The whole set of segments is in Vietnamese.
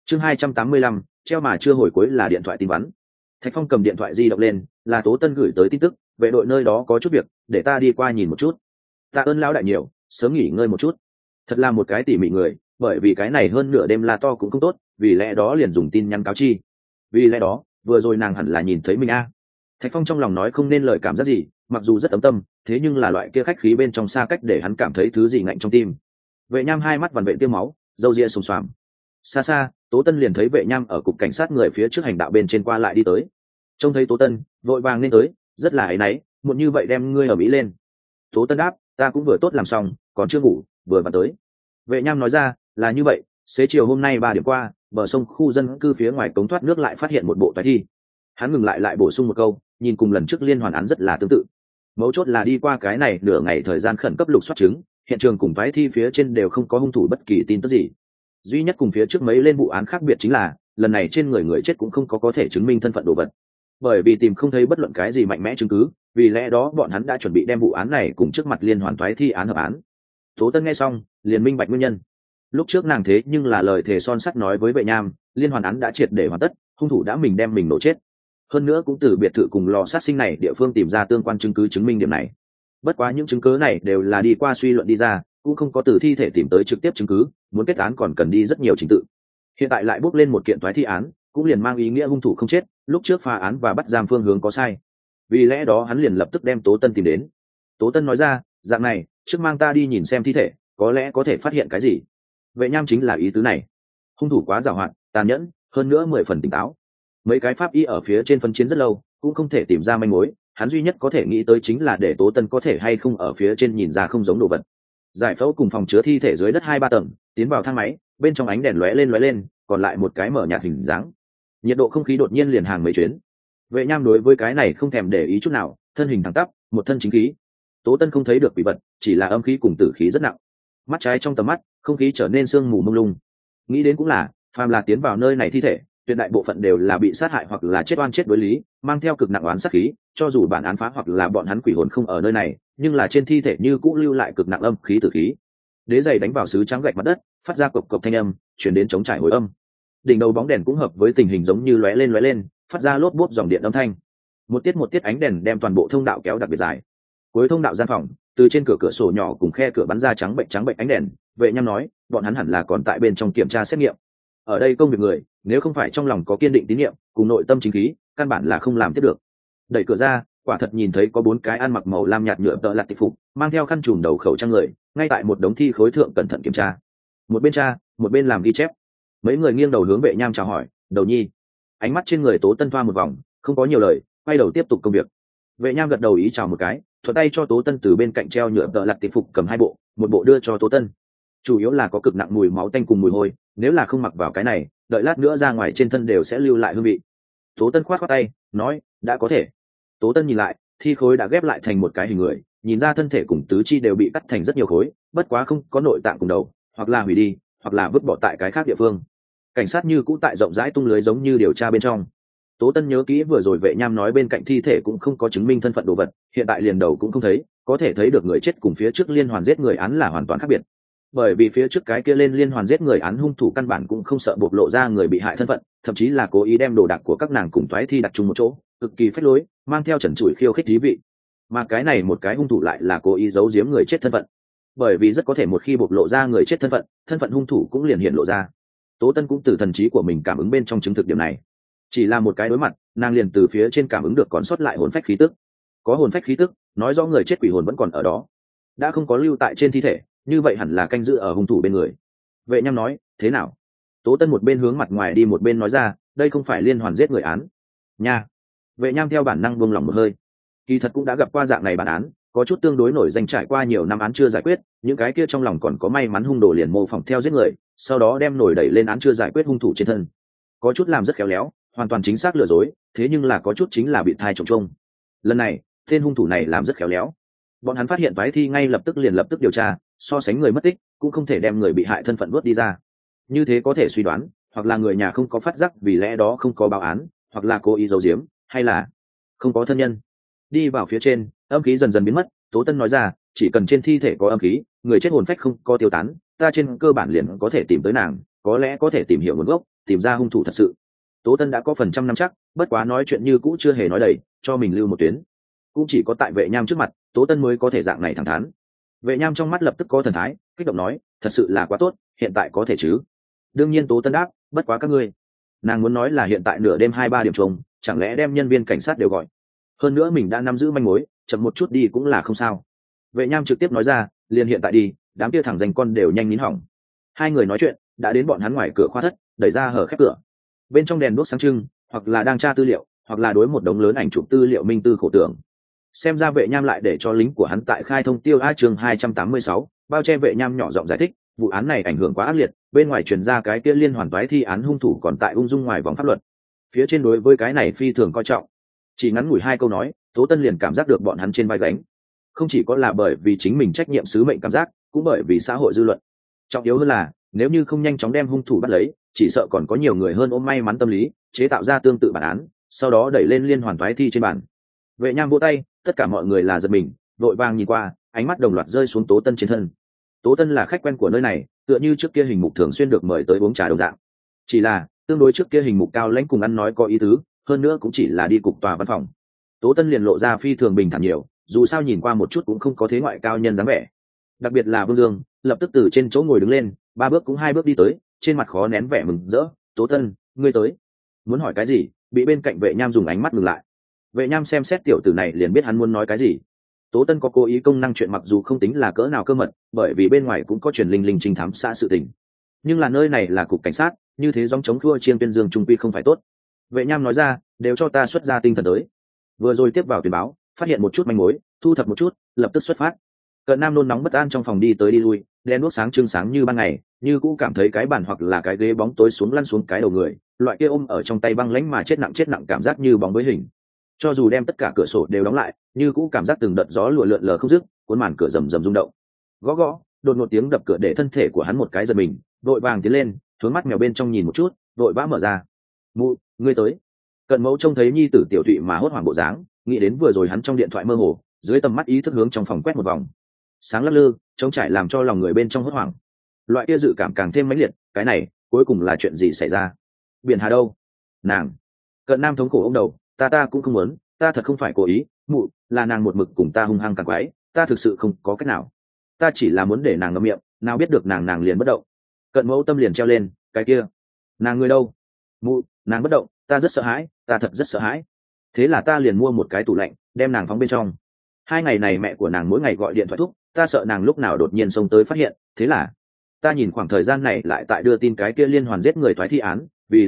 Chương 285, treo mà chưa hồi cuối là điện thoại tin vắn. Thạch Phong cầm điện thoại di động lên, là Tố Tân gửi tới tin tức, vệ đội nơi đó có chút việc, để ta đi qua nhìn một chút. Tạ ơn lão đại nhiều, sớm nghỉ ngơi một chút. Thật là một cái tỉ mỉ người, bởi vì cái này hơn nửa đêm la to cũng không tốt, vì lẽ đó liền dùng tin nhắn cáo chi. Vì lẽ đó, vừa rồi nàng hẳn là nhìn thấy mình a. Thạch Phong trong lòng nói không nên lời cảm giác gì, mặc dù rất ấm tâm, thế nhưng là loại kia khách khí bên trong xa cách để hắn cảm thấy thứ gì ngạnh trong tim. Vệ Nham hai mắt vằn vện tiêu máu, râu ria xồm xoàm. Xa xa, Tố Tân liền thấy Vệ Nham ở cục cảnh sát người phía trước hành đạo bên trên qua lại đi tới. Trông thấy Tố Tân, vội vàng lên tới, rất là áy náy, muộn như vậy đem ngươi ở mỹ lên. Tố Tân đáp, ta cũng vừa tốt làm xong, còn chưa ngủ, vừa vào tới. Vệ Nham nói ra, là như vậy, xế chiều hôm nay 3 điểm qua, bờ sông khu dân cư phía ngoài cống thoát nước lại phát hiện một bộ toái thi. Hắn ngừng lại bổ sung một câu, nhìn cùng lần trước liên hoàn án rất là tương tự. Mấu chốt là đi qua cái này nửa ngày thời gian khẩn cấp lục soát chứng, hiện trường cùng toái thi phía trên đều không có hung thủ bất kỳ tin tức gì. Duy nhất cùng phía trước mấy lên vụ án khác biệt chính là, lần này trên người chết cũng không có thể chứng minh thân phận đồ vật. Bởi vì tìm không thấy bất luận cái gì mạnh mẽ chứng cứ, vì lẽ đó bọn hắn đã chuẩn bị đem vụ án này cùng trước mặt liên hoàn toái thi án hợp án. Tố Tân nghe xong, liền minh bạch nguyên nhân. Lúc trước nàng thế nhưng là lời thề son sắt nói với Vệ Nham, liên hoàn án đã triệt để hoàn tất, hung thủ đã mình đem mình nổ chết. Hơn nữa cũng từ biệt thự cùng lò sát sinh này địa phương tìm ra tương quan chứng cứ chứng minh điểm này. Bất quá những chứng cứ này đều là đi qua suy luận đi ra, cũng không có từ thi thể tìm tới trực tiếp chứng cứ, muốn kết án còn cần đi rất nhiều trình tự. Hiện tại lại bước lên một kiện toái thi án, cũng liền mang ý nghĩa hung thủ không chết, lúc trước phá án và bắt giam phương hướng có sai. Vì lẽ đó hắn liền lập tức đem Tố Tân tìm đến. Tố Tân nói ra, dạng này, trước mang ta đi nhìn xem thi thể, có lẽ có thể phát hiện cái gì. Vệ Nham chính là ý tứ này. Hung thủ quá giàu hoạt, tàn nhẫn, hơn nữa 10 phần tỉnh táo. Mấy cái pháp y ở phía trên phân chiến rất lâu, cũng không thể tìm ra manh mối, hắn duy nhất có thể nghĩ tới chính là để Tố Tân có thể hay không ở phía trên nhìn ra không giống đồ vật. Giải phẫu cùng phòng chứa thi thể dưới đất 2-3 tầng, tiến vào thang máy, bên trong ánh đèn lóe lên, còn lại một cái mở nhạt hình dáng. Nhiệt độ không khí đột nhiên liền hàng mấy chuyến. Vệ Nham đối với cái này không thèm để ý chút nào, thân hình thẳng tắp, một thân chính khí. Tố Tân không thấy được quỷ vật, chỉ là âm khí cùng tử khí rất nặng. Mắt trái trong tầm mắt, không khí trở nên sương mù mông lung. Nghĩ đến cũng là, phàm là tiến vào nơi này thi thể, tuyệt đại bộ phận đều là bị sát hại hoặc là chết oan chết đối lý, mang theo cực nặng oán sát khí, cho dù bản án phá hoặc là bọn hắn quỷ hồn không ở nơi này, nhưng là trên thi thể như cũ lưu lại cực nặng âm khí tử khí. Đế giày đánh vào sứ trắng gạch mặt đất, phát ra cộc cộc thanh âm, chuyển đến chống trải hồi âm. Đỉnh đầu bóng đèn cũng hợp với tình hình giống như lóe lên, phát ra lốp bốp dòng điện âm thanh. Một tiết ánh đèn đem toàn bộ thông đạo kéo đặc biệt dài. Cuối thông đạo gian phòng, từ trên cửa sổ nhỏ cùng khe cửa bắn ra trắng bệnh ánh đèn. Vệ Nham nói, bọn hắn hẳn là còn tại bên trong kiểm tra xét nghiệm. Ở đây công việc người, nếu không phải trong lòng có kiên định tín nhiệm cùng nội tâm chính khí, căn bản là không làm tiếp được. Đẩy cửa ra, quả thật nhìn thấy có 4 cái ăn mặc màu lam nhạt nhựa tợ lặt tịch phục, mang theo khăn trùm đầu khẩu trang người, ngay tại một đống thi khối thượng cẩn thận kiểm tra. Một bên tra, một bên làm ghi chép. Mấy người nghiêng đầu hướng Vệ Nham chào hỏi, đầu nhi. Ánh mắt trên người Tố Tân thoa một vòng, không có nhiều lời, quay đầu tiếp tục công việc. Vệ Nham gật đầu ý chào một cái, thuận tay cho Tố Tân từ bên cạnh treo nhựa tợ lặt tịch phục cầm 2 bộ, một bộ đưa cho Tố Tân. Chủ yếu là có cực nặng mùi máu tanh cùng mùi hôi, nếu là không mặc vào cái này, đợi lát nữa ra ngoài trên thân đều sẽ lưu lại hương vị. Tố Tân khoát tay, nói, đã có thể. Tố Tân nhìn lại, thi khối đã ghép lại thành một cái hình người, nhìn ra thân thể cùng tứ chi đều bị cắt thành rất nhiều khối, bất quá không có nội tạng cùng đầu, hoặc là hủy đi, hoặc là vứt bỏ tại cái khác địa phương. Cảnh sát như cũ tại rộng rãi tung lưới giống như điều tra bên trong. Tố Tân nhớ kỹ vừa rồi Vệ Nham nói bên cạnh thi thể cũng không có chứng minh thân phận đồ vật, hiện tại liền đầu cũng không thấy, có thể thấy được người chết cùng phía trước liên hoàn giết người án là hoàn toàn khác biệt. Bởi vì phía trước cái kia lên liên hoàn giết người án hung thủ căn bản cũng không sợ bộc lộ ra người bị hại thân phận, thậm chí là cố ý đem đồ đạc của các nàng cùng toái thi đặt chung một chỗ, cực kỳ phách lối, mang theo trần trụi khiêu khích thí vị. Mà cái này một cái hung thủ lại là cố ý giấu giếm người chết thân phận, bởi vì rất có thể một khi bộc lộ ra người chết thân phận hung thủ cũng liền hiện lộ ra. Tố Tân cũng từ thần trí của mình cảm ứng bên trong chứng thực điểm này. Chỉ là một cái đối mặt, nàng liền từ phía trên cảm ứng được còn sót lại hồn phách khí tức. Có hồn phách khí tức, nói rõ người chết quỷ hồn vẫn còn ở đó, đã không có lưu tại trên thi thể, như vậy hẳn là canh giữ ở hung thủ bên người. Vệ Nham nói, thế nào? Tố Tân một bên hướng mặt ngoài đi một bên nói ra, đây không phải liên hoàn giết người án nha. Vệ Nham theo bản năng buông lòng một hơi. Kỳ thật cũng đã gặp qua dạng này bản án, có chút tương đối nổi danh trải qua nhiều năm án chưa giải quyết, những cái kia trong lòng còn có may mắn hung đồ liền mô phỏng theo giết người, sau đó đem nổi đẩy lên án chưa giải quyết hung thủ trên thân. Có chút làm rất khéo léo, hoàn toàn chính xác lừa dối, thế nhưng là có chút chính là bị thai trồng trông. Lần này, tên hung thủ này làm rất khéo léo. Bọn hắn phát hiện toái thi ngay lập tức điều tra, so sánh người mất tích, cũng không thể đem người bị hại thân phận vớt đi ra. Như thế có thể suy đoán, hoặc là người nhà không có phát giác vì lẽ đó không có báo án, hoặc là cố ý giấu giếm, hay là không có thân nhân. Đi vào phía trên, âm khí dần dần biến mất. Tố Tân nói ra, chỉ cần trên thi thể có âm khí, người chết hồn phách không có tiêu tán, ta trên cơ bản liền có thể tìm tới nàng, có lẽ có thể tìm hiểu nguồn gốc, tìm ra hung thủ thật sự. Tố Tân đã có phần trăm năm chắc, bất quá nói chuyện như cũ chưa hề nói đầy, cho mình lưu một tuyến. Cũng chỉ có tại Vệ Nham trước mặt, Tố Tân mới có thể dạng này thẳng thắn. Vệ Nham trong mắt lập tức có thần thái, kích động nói, thật sự là quá tốt, hiện tại có thể chứ? Đương nhiên Tố Tân đáp, bất quá các ngươi. Nàng muốn nói là hiện tại nửa đêm 2-3 điểm trùng, chẳng lẽ đem nhân viên cảnh sát đều gọi? Hơn nữa mình đã nắm giữ manh mối, chậm một chút đi cũng là không sao. Vệ Nham trực tiếp nói ra, liền hiện tại đi, đám kia thẳng danh con đều nhanh nín hỏng. Hai người nói chuyện, đã đến bọn hắn ngoài cửa khoa thất, đẩy ra hở khép cửa. Bên trong đèn đuốc sáng trưng, hoặc là đang tra tư liệu, hoặc là đối một đống lớn ảnh chụp tư liệu minh tư khổ tưởng. Xem ra Vệ Nham lại để cho lính của hắn tại khai thông tiêu a chương 286, bao che Vệ Nham nhỏ giọng giải thích, vụ án này ảnh hưởng quá ác liệt, bên ngoài truyền ra cái kia liên hoàn toái thi án hung thủ còn tại ung dung ngoài vòng pháp luật. Phía trên đối với cái này phi thường coi trọng. Chỉ ngắn ngủi hai câu nói, Tố Tân liền cảm giác được bọn hắn trên vai gánh. Không chỉ có là bởi vì chính mình trách nhiệm sứ mệnh cảm giác, cũng bởi vì xã hội dư luận. Trọng yếu hơn là, nếu như không nhanh chóng đem hung thủ bắt lấy, chỉ sợ còn có nhiều người hơn ôm may mắn tâm lý, chế tạo ra tương tự bản án, sau đó đẩy lên liên hoàn toái thi trên bàn. Vệ Nham vỗ tay, tất cả mọi người là giật mình, vội vàng nhìn qua, ánh mắt đồng loạt rơi xuống Tố Tân trên thân. Tố Tân là khách quen của nơi này, tựa như trước kia hình mục thường xuyên được mời tới uống trà đồng dạng. Chỉ là tương đối trước kia hình mục cao lãnh cùng ăn nói có ý tứ, hơn nữa cũng chỉ là đi cục tòa văn phòng. Tố Tân liền lộ ra phi thường bình thản nhiều, dù sao nhìn qua một chút cũng không có thế ngoại cao nhân dáng vẻ. Đặc biệt là Vương Dương, lập tức từ trên chỗ ngồi đứng lên, 3 bước cũng 2 bước đi tới, trên mặt khó nén vẻ mừng rỡ. Tố Tân, ngươi tới. Muốn hỏi cái gì? Bị bên cạnh Vệ Nham dùng ánh mắt ngừng lại. Vệ Nham xem xét tiểu tử này liền biết hắn muốn nói cái gì. Tố Tân có cố ý công năng chuyện mặc dù không tính là cỡ nào cơ mật, bởi vì bên ngoài cũng có truyền linh linh trinh thám xã sự tình. Nhưng là nơi này là cục cảnh sát, như thế dòng chống thua chiên tuyên dương trung quy không phải tốt. Vệ Nham nói ra, đều cho ta xuất ra tinh thần tới. Vừa rồi tiếp vào tuyên báo, phát hiện một chút manh mối, thu thập một chút, lập tức xuất phát. Cận Nam nôn nóng bất an trong phòng đi tới đi lui, đèn đuốc sáng trưng sáng như ban ngày, như cũ cảm thấy cái bàn hoặc là cái ghế bóng tối xuống lăn xuống cái đầu người, loại kia ôm ở trong tay băng lãnh mà chết nặng cảm giác như bóng với hình. Cho dù đem tất cả cửa sổ đều đóng lại, như cũ cảm giác từng đợt gió lùa lượn lờ không dứt, cuốn màn cửa rầm rầm rung động. Gõ gõ, đột ngột tiếng đập cửa để thân thể của hắn một cái giật mình, vội vàng tiến lên, hướng mắt mèo bên trong nhìn một chút, vội vã mở ra. Mụ, ngươi tới. Cận Mẫu trông thấy nhi tử Tiểu Thụy mà hốt hoảng bộ dáng, nghĩ đến vừa rồi hắn trong điện thoại mơ hồ, dưới tầm mắt ý thức hướng trong phòng quét một vòng. Sáng lắc lư, trống trải làm cho lòng người bên trong hốt hoảng. Loại kia dự cảm càng thêm mãnh liệt, cái này, cuối cùng là chuyện gì xảy ra? Biển Hà đâu? Nàng. Cận Nam thống khổ ôm đầu, ta cũng không muốn, ta thật không phải cố ý, mụ, là nàng một mực cùng ta hung hăng càng quái, ta thực sự không có cách nào. Ta chỉ là muốn để nàng ngậm miệng, nào biết được nàng liền bất động. Cận Mẫu tâm liền treo lên, cái kia, nàng người đâu? Mụ, nàng bất động, ta rất sợ hãi, ta thật rất sợ hãi. Thế là ta liền mua một cái tủ lạnh, đem nàng phóng bên trong. 2 ngày này mẹ của nàng mỗi ngày gọi điện thoại thúc, ta sợ nàng lúc nào đột nhiên xông tới phát hiện, thế là ta nhìn khoảng thời gian này lại tại đưa tin cái kia liên hoàn giết người thoái thi án, vì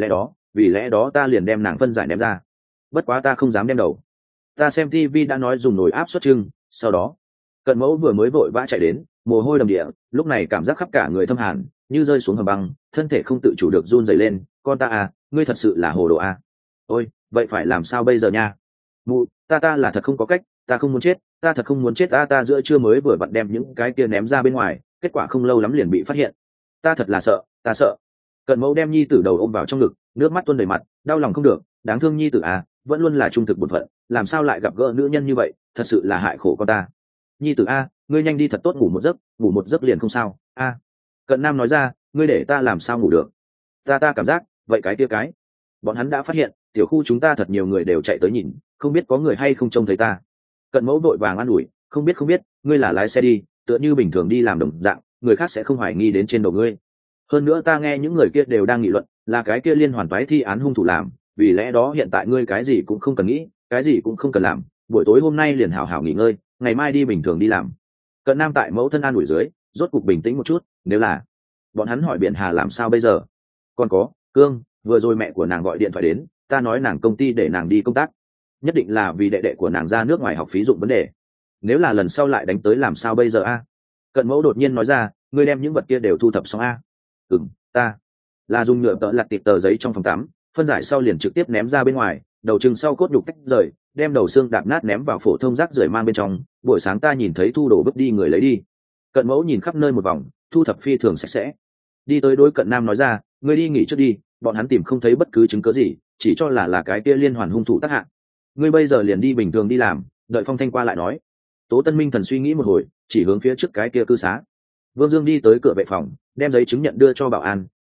lẽ đó ta liền đem nàng phân giải ném ra. Bất quá ta không dám đem đầu. Ta xem TV đã nói dùng nồi áp suất trưng, sau đó Cận Mẫu vừa mới vội vã chạy đến, mồ hôi đầm địa, lúc này cảm giác khắp cả người thâm hàn, như rơi xuống hầm băng, thân thể không tự chủ được run rẩy lên. Con ta à, ngươi thật sự là hồ đồ à? Ôi, vậy phải làm sao bây giờ nha? Mụ, ta là thật không có cách, ta không muốn chết, ta thật không muốn chết. Ta giữa trưa mới vừa vặn đem những cái kia ném ra bên ngoài, kết quả không lâu lắm liền bị phát hiện. Ta thật là sợ, ta sợ. Cận Mẫu đem nhi tử đầu ôm vào trong ngực, nước mắt tuôn đầy mặt, đau lòng không được, đáng thương nhi tử à, vẫn luôn là trung thực bổn phận, làm sao lại gặp gỡ nữ nhân như vậy, thật sự là hại khổ con ta. Nhi tử a, ngươi nhanh đi thật tốt ngủ một giấc liền không sao. A. Cận Nam nói ra, ngươi để ta làm sao ngủ được? Ta cảm giác, vậy cái kia cái. Bọn hắn đã phát hiện, tiểu khu chúng ta thật nhiều người đều chạy tới nhìn, không biết có người hay không trông thấy ta. Cận Mẫu vội vàng an ủi, không biết, ngươi là lái xe đi, tựa như bình thường đi làm đồng dạng, người khác sẽ không hoài nghi đến trên đầu ngươi. Hơn nữa ta nghe những người kia đều đang nghị luận, là cái kia liên hoàn toái thi án hung thủ làm, vì lẽ đó hiện tại ngươi cái gì cũng không cần nghĩ, cái gì cũng không cần làm, buổi tối hôm nay liền hảo hảo nghỉ ngơi, ngày mai đi bình thường đi làm. Cận Nam tại mẫu thân an ủi dưới, rốt cục bình tĩnh một chút. Nếu là bọn hắn hỏi Biển Hà làm sao bây giờ? Còn có Cương, vừa rồi mẹ của nàng gọi điện thoại đến, ta nói nàng công ty để nàng đi công tác, nhất định là vì đệ đệ của nàng ra nước ngoài học phí dụng vấn đề. Nếu là lần sau lại đánh tới làm sao bây giờ a? Cận Mẫu đột nhiên nói ra, ngươi đem những vật kia đều thu thập xong a? Ta là dùng nhựa tợ lặt tiệp tờ giấy trong phòng tắm, phân giải sau liền trực tiếp ném ra bên ngoài, đầu chừng sau cốt nhục tách rời, đem đầu xương đạp nát ném vào phổ thông rác rưởi mang bên trong. Buổi sáng ta nhìn thấy thu đồ vứt đi người lấy đi. Cận Mẫu nhìn khắp nơi một vòng, thu thập phi thường sạch sẽ, đi tới đối Cận Nam nói ra, ngươi đi nghỉ trước đi, bọn hắn tìm không thấy bất cứ chứng cứ gì, chỉ cho là cái kia liên hoàn hung thủ tác hạng. Ngươi bây giờ liền đi bình thường đi làm, đợi Phong Thanh qua lại nói. Tố Tân Minh thần suy nghĩ một hồi, chỉ hướng phía trước cái kia cư xá. Vương Dương đi tới cửa vệ phòng, đem giấy chứng nhận đưa cho bảo an,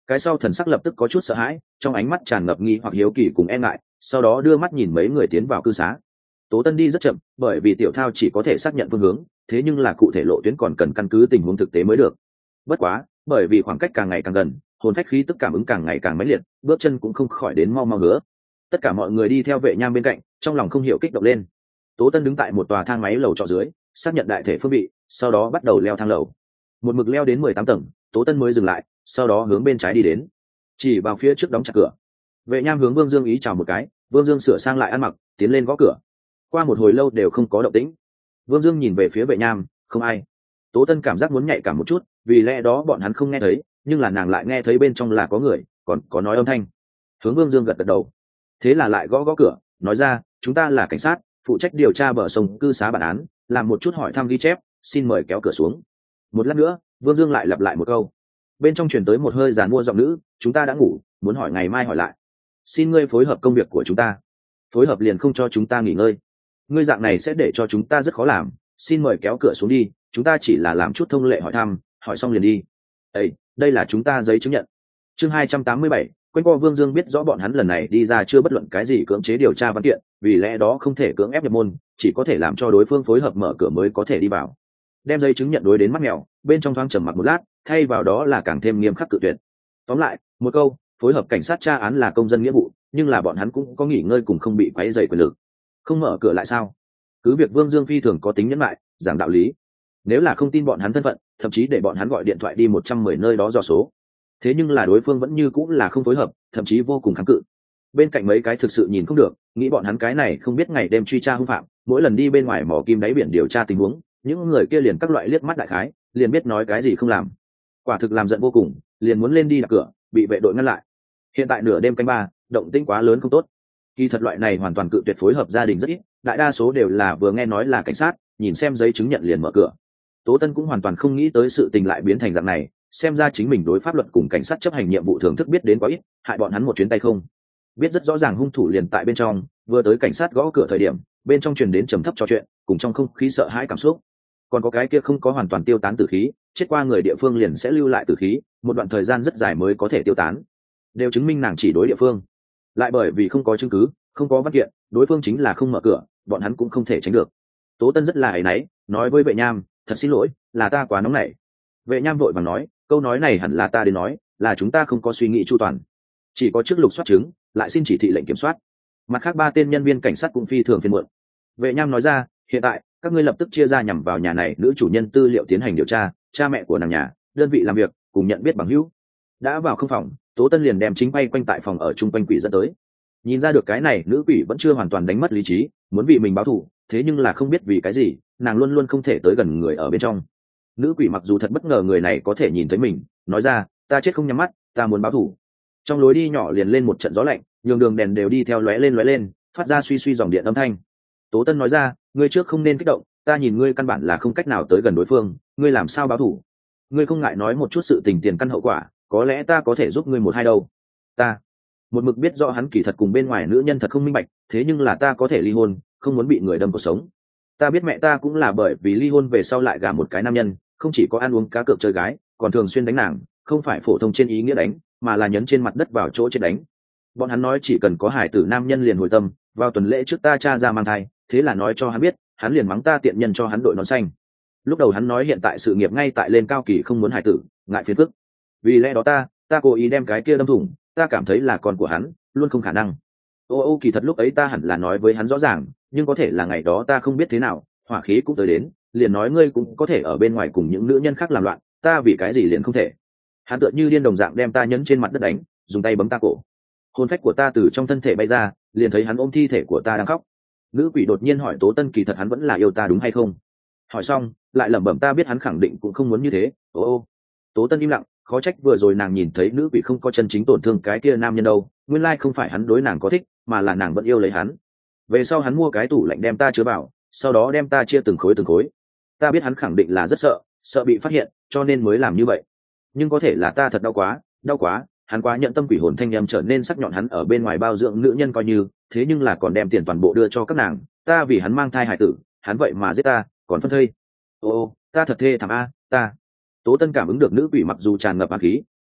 Cái sau thần sắc lập tức có chút sợ hãi, trong ánh mắt tràn ngập nghi hoặc hiếu kỳ cùng e ngại, sau đó đưa mắt nhìn mấy người tiến vào cư xá. Tố Tân đi rất chậm, bởi vì tiểu thao chỉ có thể xác nhận phương hướng, thế nhưng là cụ thể lộ tuyến còn cần căn cứ tình huống thực tế mới được. Bất quá, bởi vì khoảng cách càng ngày càng gần, hồn phách khí tức cảm ứng càng ngày càng mãnh liệt, bước chân cũng không khỏi đến mau mau hứa. Tất cả mọi người đi theo Vệ Nham bên cạnh, trong lòng không hiểu kích động lên. Tố Tân đứng tại một tòa thang máy lầu trọ dưới, xác nhận đại thể phương vị, sau đó bắt đầu leo thang lầu. Một mực leo đến 18 tầng, Tố Tân mới dừng lại, sau đó hướng bên trái đi đến, chỉ vào phía trước đóng chặt cửa. Vệ Nham hướng Vương Dương ý chào một cái, Vương Dương sửa sang lại ăn mặc, tiến lên gõ cửa. Qua một hồi lâu đều không có động tĩnh. Vương Dương nhìn về phía Vệ Nham, không ai. Tố Tân cảm giác muốn nhạy cảm một chút, vì lẽ đó bọn hắn không nghe thấy, nhưng là nàng lại nghe thấy bên trong là có người, còn có nói âm thanh. Hướng Vương Dương gật gật đầu, thế là lại gõ gõ cửa, nói ra, chúng ta là cảnh sát, phụ trách điều tra bờ sông cư xá bản án, làm một chút hỏi thăm ghi chép, xin mời kéo cửa xuống. Một lát nữa, Vương Dương lại lặp lại một câu. Bên trong truyền tới một hơi giàn mua giọng nữ, chúng ta đã ngủ, muốn hỏi ngày mai hỏi lại. Xin ngươi phối hợp công việc của chúng ta. Phối hợp liền không cho chúng ta nghỉ ngơi. Ngươi dạng này sẽ để cho chúng ta rất khó làm, xin mời kéo cửa xuống đi, chúng ta chỉ là làm chút thông lệ hỏi thăm, hỏi xong liền đi. Ê, đây là chúng ta giấy chứng nhận. Chương 287, quanh co Vương Dương biết rõ bọn hắn lần này đi ra chưa bất luận cái gì cưỡng chế điều tra văn kiện, vì lẽ đó không thể cưỡng ép nhập môn, chỉ có thể làm cho đối phương phối hợp mở cửa mới có thể đi vào. Đem giấy chứng nhận đối đến mắt mèo, bên trong thoáng trầm mặc một lát, thay vào đó là càng thêm nghiêm khắc cự tuyệt. Tóm lại, một câu, phối hợp cảnh sát tra án là công dân nghĩa vụ, nhưng là bọn hắn cũng có nghỉ ngơi cùng không bị quấy rầy quyền lực. Không mở cửa lại sao? Cứ việc Vương Dương phi thường có tính nhẫn lại, giảng đạo lý. Nếu là không tin bọn hắn thân phận, thậm chí để bọn hắn gọi điện thoại đi 110 nơi đó dò số. Thế nhưng là đối phương vẫn như cũng là không phối hợp, thậm chí vô cùng kháng cự. Bên cạnh mấy cái thực sự nhìn không được, nghĩ bọn hắn cái này không biết ngày đêm truy tra hung phạm, mỗi lần đi bên ngoài mỏ kim đáy biển điều tra tình huống, những người kia liền các loại liếc mắt đại khái, liền biết nói cái gì không làm. Quả thực làm giận vô cùng, liền muốn lên đi đập cửa, bị vệ đội ngăn lại. Hiện tại nửa đêm canh ba, động tĩnh quá lớn không tốt. Kỳ thật loại này hoàn toàn cự tuyệt phối hợp gia đình rất ít, đại đa số đều là vừa nghe nói là cảnh sát, nhìn xem giấy chứng nhận liền mở cửa. Tố Tân cũng hoàn toàn không nghĩ tới sự tình lại biến thành dạng này, xem ra chính mình đối pháp luật cùng cảnh sát chấp hành nhiệm vụ thưởng thức biết đến quá ít, hại bọn hắn một chuyến tay không. Biết rất rõ ràng hung thủ liền tại bên trong, vừa tới cảnh sát gõ cửa thời điểm, bên trong truyền đến trầm thấp trò chuyện, cùng trong không khí sợ hãi cảm xúc. Còn có cái kia không có hoàn toàn tiêu tán tử khí, chết qua người địa phương liền sẽ lưu lại tử khí, một đoạn thời gian rất dài mới có thể tiêu tán. Đều chứng minh nàng chỉ đối địa phương. Lại bởi vì không có chứng cứ, không có văn kiện, đối phương chính là không mở cửa, bọn hắn cũng không thể tránh được. Tố Tân rất là áy náy, nói với Vệ Nham, thật xin lỗi, là ta quá nóng nảy. Vệ Nham vội vàng nói, câu nói này hẳn là ta đến nói, là chúng ta không có suy nghĩ chu toàn, chỉ có trước lục soát chứng, lại xin chỉ thị lệnh kiểm soát. Mặt khác ba tên nhân viên cảnh sát cũng phi thường phiền muộn. Vệ Nham nói ra, hiện tại các ngươi lập tức chia ra nhằm vào nhà này nữ chủ nhân tư liệu tiến hành điều tra, cha mẹ của nàng nhà, đơn vị làm việc, cùng nhận biết bằng hữu. Đã vào không phòng, Tố Tân liền đem chính bay quanh tại phòng ở chung quanh quỷ dẫn tới. Nhìn ra được cái này nữ quỷ vẫn chưa hoàn toàn đánh mất lý trí, muốn vì mình báo thù, thế nhưng là không biết vì cái gì, nàng luôn luôn không thể tới gần người ở bên trong. Nữ quỷ mặc dù thật bất ngờ người này có thể nhìn thấy mình, nói ra, ta chết không nhắm mắt, ta muốn báo thù. Trong lối đi nhỏ liền lên một trận gió lạnh, nhường đường đèn đều đi theo lóe lên, phát ra suy suy dòng điện âm thanh. Tố Tân nói ra, ngươi trước không nên kích động, ta nhìn ngươi căn bản là không cách nào tới gần đối phương, ngươi làm sao báo thù? Ngươi không ngại nói một chút sự tình tiền căn hậu quả, có lẽ ta có thể giúp ngươi một hai đâu. Ta một mực biết rõ hắn kỳ thật cùng bên ngoài nữ nhân thật không minh bạch, thế nhưng là ta có thể ly hôn, không muốn bị người đâm cuộc sống. Ta biết mẹ ta cũng là bởi vì ly hôn về sau lại gả một cái nam nhân, không chỉ có ăn uống cá cược chơi gái, còn thường xuyên đánh nàng, không phải phổ thông trên ý nghĩa đánh, mà là nhấn trên mặt đất vào chỗ chết đánh. Bọn hắn nói chỉ cần có hải tử nam nhân liền hồi tâm, vào tuần lễ trước ta cha ra mang thai, thế là nói cho hắn biết, hắn liền mắng ta tiện nhân cho hắn đội nón xanh. Lúc đầu hắn nói hiện tại sự nghiệp ngay tại lên cao kỳ không muốn hải tử, ngại phiền phức. Vì lẽ đó ta cố ý đem cái kia đâm thủng, ta cảm thấy là con của hắn, luôn không khả năng. Kỳ thật lúc ấy ta hẳn là nói với hắn rõ ràng, nhưng có thể là ngày đó ta không biết thế nào, hỏa khí cũng tới đến, liền nói ngươi cũng có thể ở bên ngoài cùng những nữ nhân khác làm loạn, ta vì cái gì liền không thể. Hắn tựa như điên đồng dạng đem ta nhấn trên mặt đất đánh, dùng tay bấm ta cổ. Hồn phách của ta từ trong thân thể bay ra, liền thấy hắn ôm thi thể của ta đang khóc. Nữ quỷ đột nhiên hỏi Tố Tân kỳ thật hắn vẫn là yêu ta đúng hay không. Hỏi xong lại lẩm bẩm ta biết hắn khẳng định cũng không muốn như thế. Tố Tân im lặng, khó trách vừa rồi nàng nhìn thấy nữ quỷ không có chân chính tổn thương cái kia nam nhân đâu, nguyên lai không phải hắn đối nàng có thích, mà là nàng vẫn yêu lấy hắn. Về sau hắn mua cái tủ lạnh đem ta chứa vào, sau đó đem ta chia từng khối. Ta biết hắn khẳng định là rất sợ bị phát hiện, cho nên mới làm như vậy. Nhưng có thể là ta thật đau quá, hắn quá nhận tâm, quỷ hồn thanh em trở nên sắc nhọn, hắn ở bên ngoài bao dưỡng nữ nhân coi như, thế nhưng là còn đem tiền toàn bộ đưa cho các nàng, ta vì hắn mang thai hài tử, hắn vậy mà giết ta, còn phân thây. Ta thật thê thảm a, ta. Tố Tân cảm ứng được nữ quỷ mặc dù tràn ngập ác khí,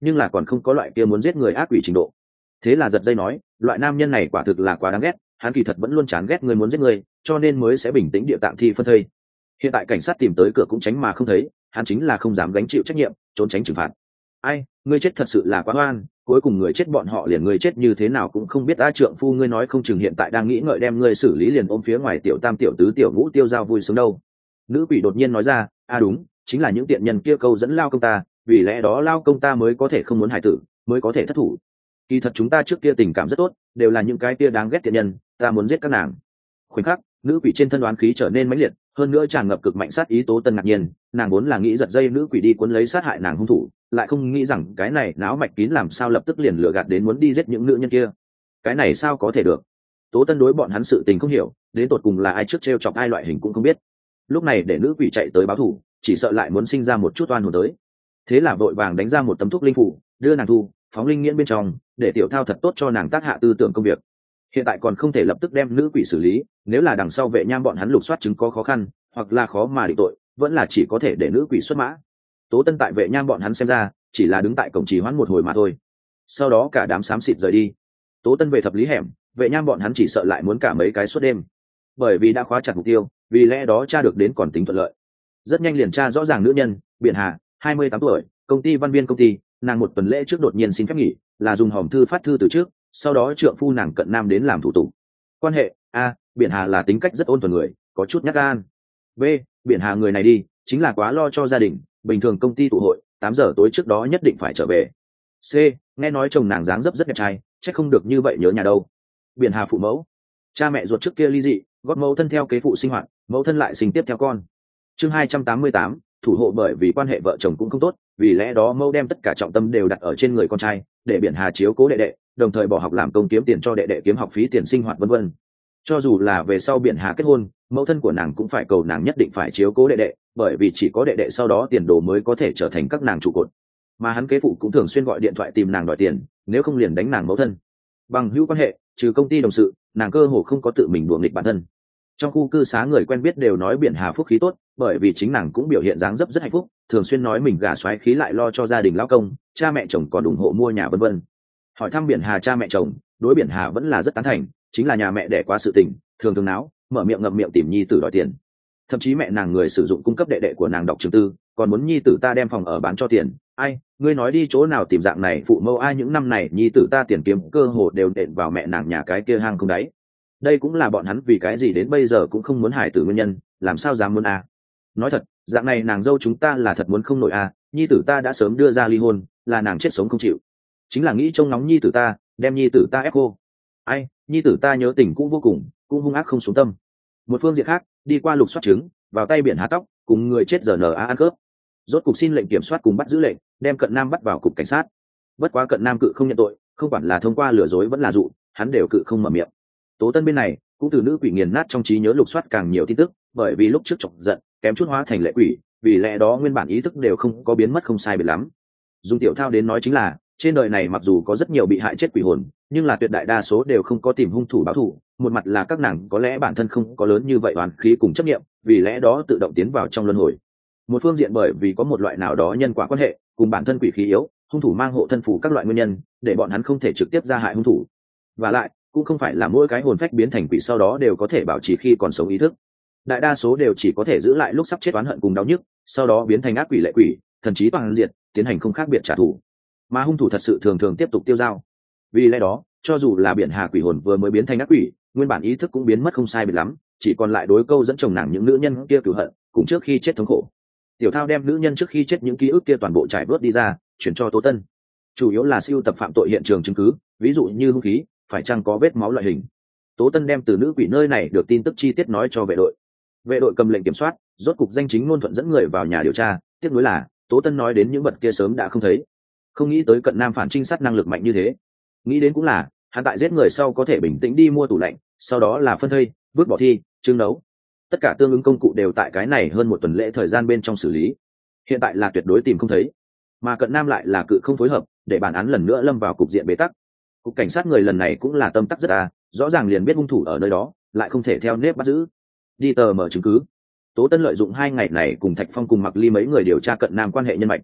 nhưng là còn không có loại kia muốn giết người ác quỷ trình độ. Thế là giật dây nói, loại nam nhân này quả thực là quá đáng ghét, hắn kỳ thật vẫn luôn chán ghét người muốn giết người, cho nên mới sẽ bình tĩnh địa tạng thi phân thây. Hiện tại cảnh sát tìm tới cửa cũng tránh mà không thấy, hắn chính là không dám gánh chịu trách nhiệm, trốn tránh trừng phạt. Ai, ngươi chết thật sự là quá oan, cuối cùng người chết bọn họ liền người chết như thế nào cũng không biết. A trượng phu ngươi nói không chừng hiện tại đang nghĩ ngợi đem ngươi xử lý, liền ôm phía ngoài tiểu tam tiểu tứ tiểu ngũ tiêu giao vui sướng đâu. Nữ quỷ đột nhiên nói ra, đúng, chính là những tiện nhân kia câu dẫn lao công ta, vì lẽ đó lao công ta mới có thể không muốn hài tử, mới có thể thất thủ. Kỳ thật chúng ta trước kia tình cảm rất tốt, đều là những cái kia đáng ghét tiện nhân, ta muốn giết các nàng. Khoảnh khắc, nữ quỷ trên thân đoán khí trở nên mãnh liệt, hơn nữa tràn ngập cực mạnh sát ý. Tố Tân ngạc nhiên, nàng vốn là nghĩ giật dây nữ quỷ đi cuốn lấy sát hại nàng hung thủ, lại không nghĩ rằng cái này não mạch kín làm sao lập tức liền lừa gạt đến muốn đi giết những nữ nhân kia. Cái này sao có thể được? Tố Tân đối bọn hắn sự tình không hiểu, đến tột cùng là ai trước trêu chọc ai loại hình cũng không biết. Lúc này để nữ quỷ chạy tới báo thù, chỉ sợ lại muốn sinh ra một chút oan hồn tới. Thế là vội vàng đánh ra một tấm thuốc linh phủ, đưa nàng thu phóng linh nghiễn bên trong, để tiểu thao thật tốt cho nàng tác hạ tư tưởng công việc. Hiện tại còn không thể lập tức đem nữ quỷ xử lý, nếu là đằng sau vệ nham bọn hắn lục soát chứng có khó khăn, hoặc là khó mà định tội, vẫn là chỉ có thể để nữ quỷ xuất mã. Tố Tân tại vệ nham bọn hắn xem ra chỉ là đứng tại cổng trì hoãn một hồi mà thôi, sau đó cả đám xám xịt rời đi. Tố Tân về thập lý hẻm, vệ nham bọn hắn chỉ sợ lại muốn cả mấy cái suốt đêm, bởi vì đã khóa chặt mục tiêu, vì lẽ đó tra được đến còn tính thuận lợi. Rất nhanh liền tra rõ ràng nữ nhân Biển Hà, 28 tuổi, công ty văn viên công ty, nàng một tuần lễ trước đột nhiên xin phép nghỉ, là dùng hòm thư phát thư từ trước, sau đó trượng phu nàng Cận Nam đến làm thủ tục. Quan hệ Biển Hà là tính cách rất ôn thuần người, có chút nhát gan. B, Biển Hà người này đi chính là quá lo cho gia đình, bình thường công ty tụ hội 8 giờ tối trước đó nhất định phải trở về. C, nghe nói chồng nàng dáng dấp rất đẹp trai, chắc không được như vậy nhớ nhà đâu. Biển Hà phụ mẫu, cha mẹ ruột trước kia ly dị, gót mẫu thân theo kế phụ sinh hoạt, mẫu thân lại sinh tiếp theo con. Chương 288, thủ hộ. Bởi vì quan hệ vợ chồng cũng không tốt, vì lẽ đó mẫu đem tất cả trọng tâm đều đặt ở trên người con trai, để Biển Hà chiếu cố đệ đệ, đồng thời bỏ học làm công kiếm tiền cho đệ đệ kiếm học phí tiền sinh hoạt vân vân. Cho dù là về sau Biển Hà kết hôn, mẫu thân của nàng cũng phải cầu nàng nhất định phải chiếu cố đệ đệ, bởi vì chỉ có đệ đệ sau đó tiền đồ mới có thể trở thành các nàng trụ cột. Mà hắn kế phụ cũng thường xuyên gọi điện thoại tìm nàng đòi tiền, nếu không liền đánh nàng mẫu thân. Bằng hữu quan hệ, trừ công ty đồng sự, nàng cơ hồ không có tự mình đùa nghịch bản thân. Trong khu cư xá người quen biết đều nói Biển Hà phúc khí tốt, bởi vì chính nàng cũng biểu hiện dáng dấp rất hạnh phúc, thường xuyên nói mình gả xoáy khí lại lo cho gia đình lão công, cha mẹ chồng còn ủng hộ mua nhà vân vân. Hỏi thăm Biển Hà cha mẹ chồng, đối Biển Hà vẫn là rất tán thành, chính là nhà mẹ đẻ quá sự tình, thường thường náo, mở miệng ngậm miệng tìm nhi tử đòi tiền. Thậm chí mẹ nàng người sử dụng cung cấp đệ đệ của nàng đọc trường tư, còn muốn nhi tử ta đem phòng ở bán cho tiền. Ai, ngươi nói đi chỗ nào tìm dạng này phụ mẫu ai, những năm này nhi tử ta tiền kiếm cơ hồ đều đệm vào mẹ nàng nhà cái kia hang không đáy. Đây cũng là bọn hắn vì cái gì đến bây giờ cũng không muốn hài tử nguyên nhân, làm sao dám muốn Nói thật, dạng này nàng dâu chúng ta là thật muốn không nổi nhi tử ta đã sớm đưa ra ly hôn, là nàng chết sống không chịu. Chính là nghĩ trông nóng nhi tử ta, đem nhi tử ta ép cô. Ai, nhi tử ta nhớ tình cũ vô cùng, cũng hung ác không xuống tâm. Một phương diện khác, đi qua lục soát chứng, vào tay Biển Hà tóc, cùng người chết giờ NA ăn cướp. Rốt cục xin lệnh kiểm soát cùng bắt giữ lệnh, đem Cận Nam bắt vào cục cảnh sát. Bất quá Cận Nam cự không nhận tội, không quản là thông qua lừa dối vẫn là dụ, hắn đều cự không mở miệng. Tố Tân bên này cũng từ nữ quỷ nghiền nát trong trí nhớ lục soát càng nhiều tin tức, bởi vì lúc trước chọc giận kém chút hóa thành lệ quỷ, vì lẽ đó nguyên bản ý thức đều không có biến mất không sai biệt lắm. Dùng tiểu thao đến nói chính là, trên đời này mặc dù có rất nhiều bị hại chết quỷ hồn, nhưng là tuyệt đại đa số đều không có tìm hung thủ báo thù. Một mặt là các nàng có lẽ bản thân không có lớn như vậy oán khí cùng chấp niệm, vì lẽ đó tự động tiến vào trong luân hồi. Một phương diện bởi vì có một loại nào đó nhân quả quan hệ, cùng bản thân quỷ khí yếu, hung thủ mang hộ thân phủ các loại nguyên nhân, để bọn hắn không thể trực tiếp ra hại hung thủ. Và lại, cũng không phải là mỗi cái hồn phách biến thành quỷ sau đó đều có thể bảo trì khi còn sống ý thức. Đại đa số đều chỉ có thể giữ lại lúc sắp chết oán hận cùng đau nhức, sau đó biến thành ác quỷ lệ quỷ, thần trí toàn diện, tiến hành không khác biệt trả thù. Mà hung thủ thật sự thường thường tiếp tục tiêu dao. Vì lẽ đó, cho dù là Biển Hà quỷ hồn vừa mới biến thành ác quỷ, nguyên bản ý thức cũng biến mất không sai biệt lắm, chỉ còn lại đối câu dẫn chồng nàng những nữ nhân kia cửu hận, cùng trước khi chết thống khổ. Tiểu thao đem nữ nhân trước khi chết những ký ức kia toàn bộ trải vớt đi ra, chuyển cho Tố Tân. Chủ yếu là siêu tập phạm tội hiện trường chứng cứ, ví dụ như hung khí, phải chăng có vết máu loại hình. Tố Tân đem từ nữ quỷ nơi này được tin tức chi tiết nói cho vệ đội. Vệ đội cầm lệnh kiểm soát, rốt cục danh chính ngôn thuận dẫn người vào nhà điều tra. Tiếc nuối là Tố Tân nói đến những vật kia sớm đã không thấy. Không nghĩ tới Cận Nam phản trinh sát năng lực mạnh như thế. Nghĩ đến cũng là hắn tại giết người sau có thể bình tĩnh đi mua tủ lạnh, sau đó là phân thây, vứt bỏ thi, trưng nấu. Tất cả tương ứng công cụ đều tại cái này hơn một tuần lễ thời gian bên trong xử lý. Hiện tại là tuyệt đối tìm không thấy, mà Cận Nam lại là cự không phối hợp, để bản án lần nữa lâm vào cục diện bế tắc. Cục cảnh sát người lần này cũng là tâm tắc rất rõ ràng liền biết hung thủ ở nơi đó, lại không thể theo nếp bắt giữ. Đi tờ mở chứng cứ. Tố Tân lợi dụng 2 ngày này cùng Thạch Phong cùng Mặc Ly mấy người điều tra Cận Nam quan hệ nhân mạch.